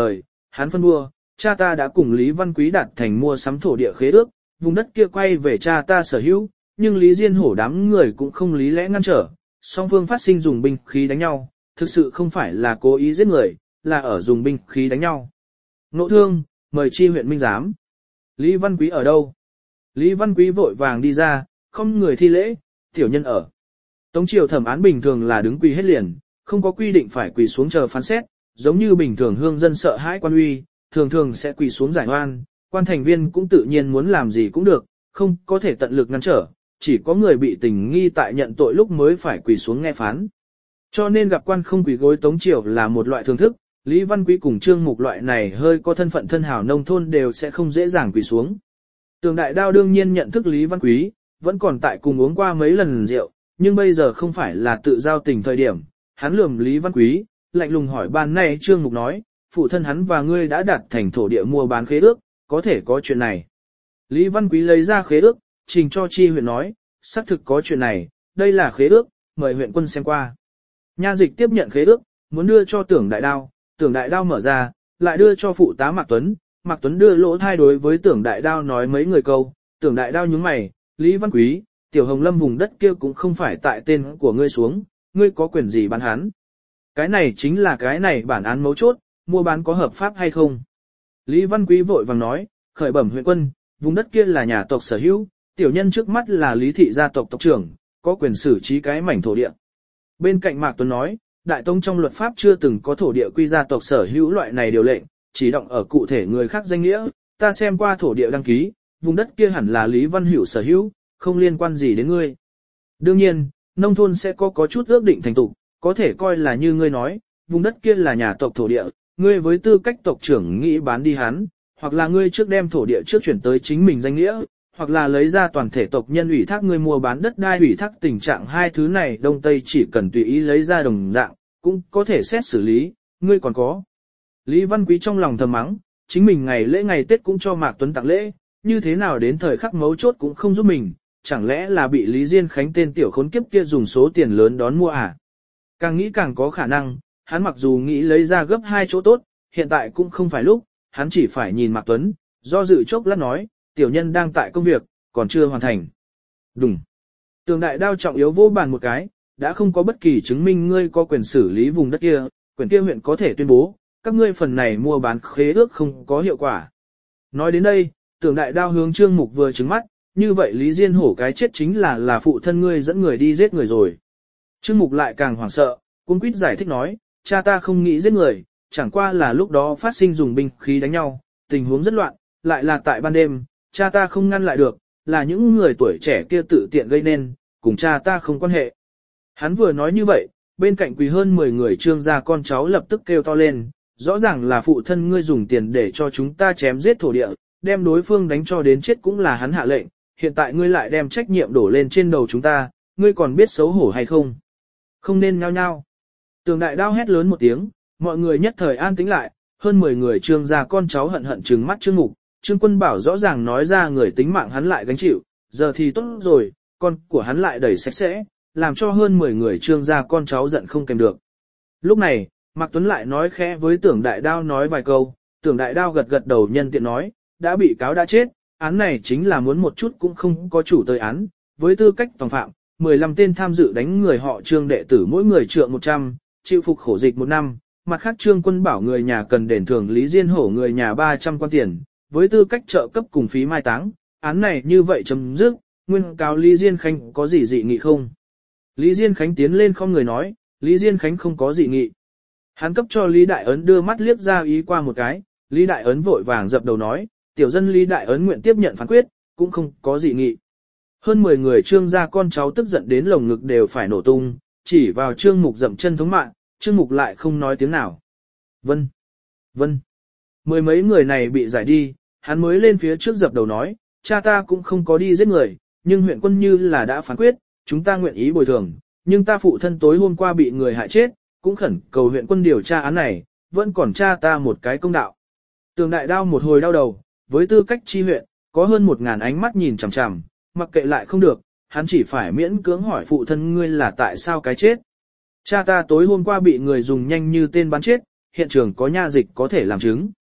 hắn phân bua, cha ta đã cùng Lý Văn Quý đạt thành mua sắm thổ địa khế ước, vùng đất kia quay về cha ta sở hữu, nhưng Lý Diên Hổ đám người cũng không lý lẽ ngăn trở, song phương phát sinh dùng binh khí đánh nhau, thực sự không phải là cố ý giết người, là ở dùng binh khí đánh nhau. Nộ thương, mời chi huyện minh giám. Lý Văn Quý ở đâu? Lý Văn Quý vội vàng đi ra, không người thi lễ, tiểu nhân ở. Tống triều thẩm án bình thường là đứng quỳ hết liền, không có quy định phải quỳ xuống chờ phán xét, giống như bình thường hương dân sợ hãi quan uy, thường thường sẽ quỳ xuống giải oan, quan thành viên cũng tự nhiên muốn làm gì cũng được, không có thể tận lực ngăn trở, chỉ có người bị tình nghi tại nhận tội lúc mới phải quỳ xuống nghe phán. Cho nên gặp quan không quỳ gối Tống triều là một loại thường thức, Lý Văn Quý cùng Trương Mục loại này hơi có thân phận thân hào nông thôn đều sẽ không dễ dàng quỳ xuống. Tường Đại Đao đương nhiên nhận thức Lý Văn Quý, vẫn còn tại cùng uống qua mấy lần rượu, nhưng bây giờ không phải là tự giao tình thời điểm, hắn lườm Lý Văn Quý, lạnh lùng hỏi ban nay Trương Mục nói, phụ thân hắn và ngươi đã đạt thành thổ địa mua bán khế ước, có thể có chuyện này. Lý Văn Quý lấy ra khế ước, trình cho chi huyện nói, xác thực có chuyện này, đây là khế ước, mời huyện quân xem qua. Nha dịch tiếp nhận khế ước, muốn đưa cho Tưởng Đại Đao, Tưởng Đại Đao mở ra, lại đưa cho phụ tá Mạc Tuấn, Mạc Tuấn đưa lỗ thai đối với Tưởng Đại Đao nói mấy người câu, Tưởng Đại Đao nhướng mày, Lý Văn Quý, Tiểu Hồng Lâm vùng đất kia cũng không phải tại tên của ngươi xuống, ngươi có quyền gì bán hắn. Cái này chính là cái này bản án mấu chốt, mua bán có hợp pháp hay không. Lý Văn Quý vội vàng nói, khởi bẩm huyện quân, vùng đất kia là nhà tộc sở hữu, tiểu nhân trước mắt là Lý thị gia tộc tộc trưởng, có quyền xử trí cái mảnh thổ địa. Bên cạnh Mạc Tuấn nói, Đại Tống trong luật pháp chưa từng có thổ địa quy gia tộc sở hữu loại này điều lệnh, chỉ động ở cụ thể người khác danh nghĩa, ta xem qua thổ địa đăng ký, vùng đất kia hẳn là Lý Văn Hữu sở hữu, không liên quan gì đến ngươi. Đương nhiên, nông thôn sẽ có có chút ước định thành tục, có thể coi là như ngươi nói, vùng đất kia là nhà tộc thổ địa, ngươi với tư cách tộc trưởng nghĩ bán đi hắn, hoặc là ngươi trước đem thổ địa trước chuyển tới chính mình danh nghĩa, hoặc là lấy ra toàn thể tộc nhân ủy thác ngươi mua bán đất đai ủy thác tình trạng hai thứ này Đông Tây chỉ cần tùy ý lấy ra đồng dạng, cũng có thể xét xử lý, ngươi còn có. Lý Văn Quý trong lòng thầm mắng, chính mình ngày lễ ngày Tết cũng cho Mạc Tuấn tặng lễ, như thế nào đến thời khắc mấu chốt cũng không giúp mình, chẳng lẽ là bị Lý Diên Khánh tên tiểu khốn kiếp kia dùng số tiền lớn đón mua à? Càng nghĩ càng có khả năng, hắn mặc dù nghĩ lấy ra gấp hai chỗ tốt, hiện tại cũng không phải lúc, hắn chỉ phải nhìn Mạc Tuấn, do dự chốc lát nói, tiểu nhân đang tại công việc, còn chưa hoàn thành. Đúng. Tường Đại Đao trọng yếu vô bàn một cái, đã không có bất kỳ chứng minh ngươi có quyền xử lý vùng đất kia, quyền kia huyện có thể tuyên bố, các ngươi phần này mua bán khế ước không có hiệu quả. Nói đến đây, Tường Đại Đao hướng Trương Mục vừa trừng mắt, như vậy Lý Diên Hổ cái chết chính là là phụ thân ngươi dẫn người đi giết người rồi. Trương Mục lại càng hoảng sợ, cuống quýt giải thích nói, cha ta không nghĩ giết người, chẳng qua là lúc đó phát sinh dùng binh khí đánh nhau, tình huống rất loạn, lại là tại ban đêm, cha ta không ngăn lại được, là những người tuổi trẻ kia tự tiện gây nên, cùng cha ta không quan hệ. Hắn vừa nói như vậy, bên cạnh quỳ hơn mười người Trương gia con cháu lập tức kêu to lên, rõ ràng là phụ thân ngươi dùng tiền để cho chúng ta chém giết thổ địa, đem đối phương đánh cho đến chết cũng là hắn hạ lệnh, hiện tại ngươi lại đem trách nhiệm đổ lên trên đầu chúng ta, ngươi còn biết xấu hổ hay không? Không nên nhao nhao. Tường Đại Đao hét lớn một tiếng, mọi người nhất thời an tĩnh lại, hơn mười người Trương gia con cháu hận hận trừng mắt Trương Mục, Trương Quân Bảo rõ ràng nói ra người tính mạng hắn lại gánh chịu, giờ thì tốt rồi, con của hắn lại đẩy sạch sẽ, làm cho hơn mười người Trương gia con cháu giận không kèm được. Lúc này, Mạc Tuấn lại nói khẽ với Tưởng Đại Đao nói vài câu, Tưởng Đại Đao gật gật đầu nhân tiện nói, đã bị cáo đã chết, án này chính là muốn một chút cũng không có chủ tới án, với tư cách tòng phạm, mười lăm tên tham dự đánh người họ Trương đệ tử mỗi người trượng một trăm, chịu phục khổ dịch một năm, mặt khác Trương Quân Bảo người nhà cần đền thưởng Lý Diên Hổ người nhà ba trăm quan tiền, với tư cách trợ cấp cùng phí mai táng, án này như vậy chấm dứt, nguyên cáo Lý Diên Khánh có gì dị nghị không? Lý Diên Khánh tiến lên không người nói, Lý Diên Khánh không có dị nghị. Hắn cấp cho Lý Đại Ấn đưa mắt liếc ra ý qua một cái, Lý Đại Ấn vội vàng dập đầu nói, tiểu dân Lý Đại Ấn nguyện tiếp nhận phán quyết, cũng không có dị nghị. Hơn mười người Trương gia con cháu tức giận đến lồng ngực đều phải nổ tung, chỉ vào Trương Mục dậm chân thống mạng, Trương Mục lại không nói tiếng nào. Vân, vân. Mười mấy người này bị giải đi, hắn mới lên phía trước dập đầu nói, cha ta cũng không có đi giết người, nhưng huyện quân như là đã phán quyết, chúng ta nguyện ý bồi thường, nhưng ta phụ thân tối hôm qua bị người hại chết, cũng khẩn cầu huyện quân điều tra án này, vẫn còn cha ta một cái công đạo. Tường Đại Đao một hồi đau đầu, với tư cách chi huyện, có hơn một ngàn ánh mắt nhìn chằm chằm, mặc kệ lại không được, hắn chỉ phải miễn cưỡng hỏi phụ thân ngươi là tại sao cái chết. Cha ta tối hôm qua bị người dùng nhanh như tên bắn chết, hiện trường có nha dịch có thể làm chứng.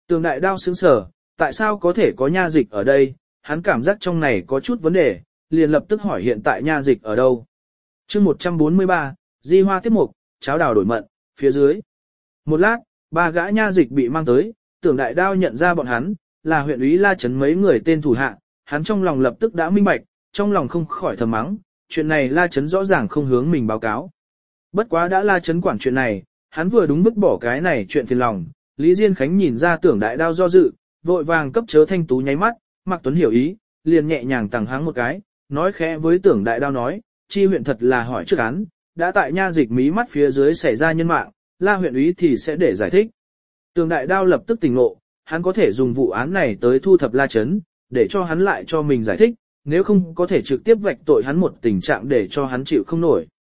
Tường đại đao sững sờ, tại sao có thể có nha dịch ở đây, hắn cảm giác trong này có chút vấn đề, liền lập tức hỏi hiện tại nha dịch ở đâu. chương một trăm bốn mươi ba, di hoa tiếp mục, cháo đào đổi mận, phía dưới. Một lát, ba gã nha dịch bị mang tới, Tưởng đại đao nhận ra bọn hắn, là huyện úy La Trấn mấy người tên thủ hạ, hắn trong lòng lập tức đã minh bạch, trong lòng không khỏi thầm mắng, chuyện này La Trấn rõ ràng không hướng mình báo cáo. Bất quá đã La Trấn quản chuyện này, hắn vừa đúng vứt bỏ cái này chuyện phiền lòng, Lý Diên Khánh nhìn ra Tưởng đại đao do dự, vội vàng cấp chớ thanh tú nháy mắt, Mạc Tuấn hiểu ý, liền nhẹ nhàng tằng háng một cái, nói khẽ với Tưởng đại đao nói, chi huyện thật là hỏi trước án, đã tại nha dịch mí mắt phía dưới xảy ra nhân mạng, La huyện úy thì sẽ để giải thích. Tưởng đại đao lập tức tỉnh ngộ, hắn có thể dùng vụ án này tới thu thập La Trấn, để cho hắn lại cho mình giải thích, nếu không có thể trực tiếp vạch tội hắn một tình trạng để cho hắn chịu không nổi.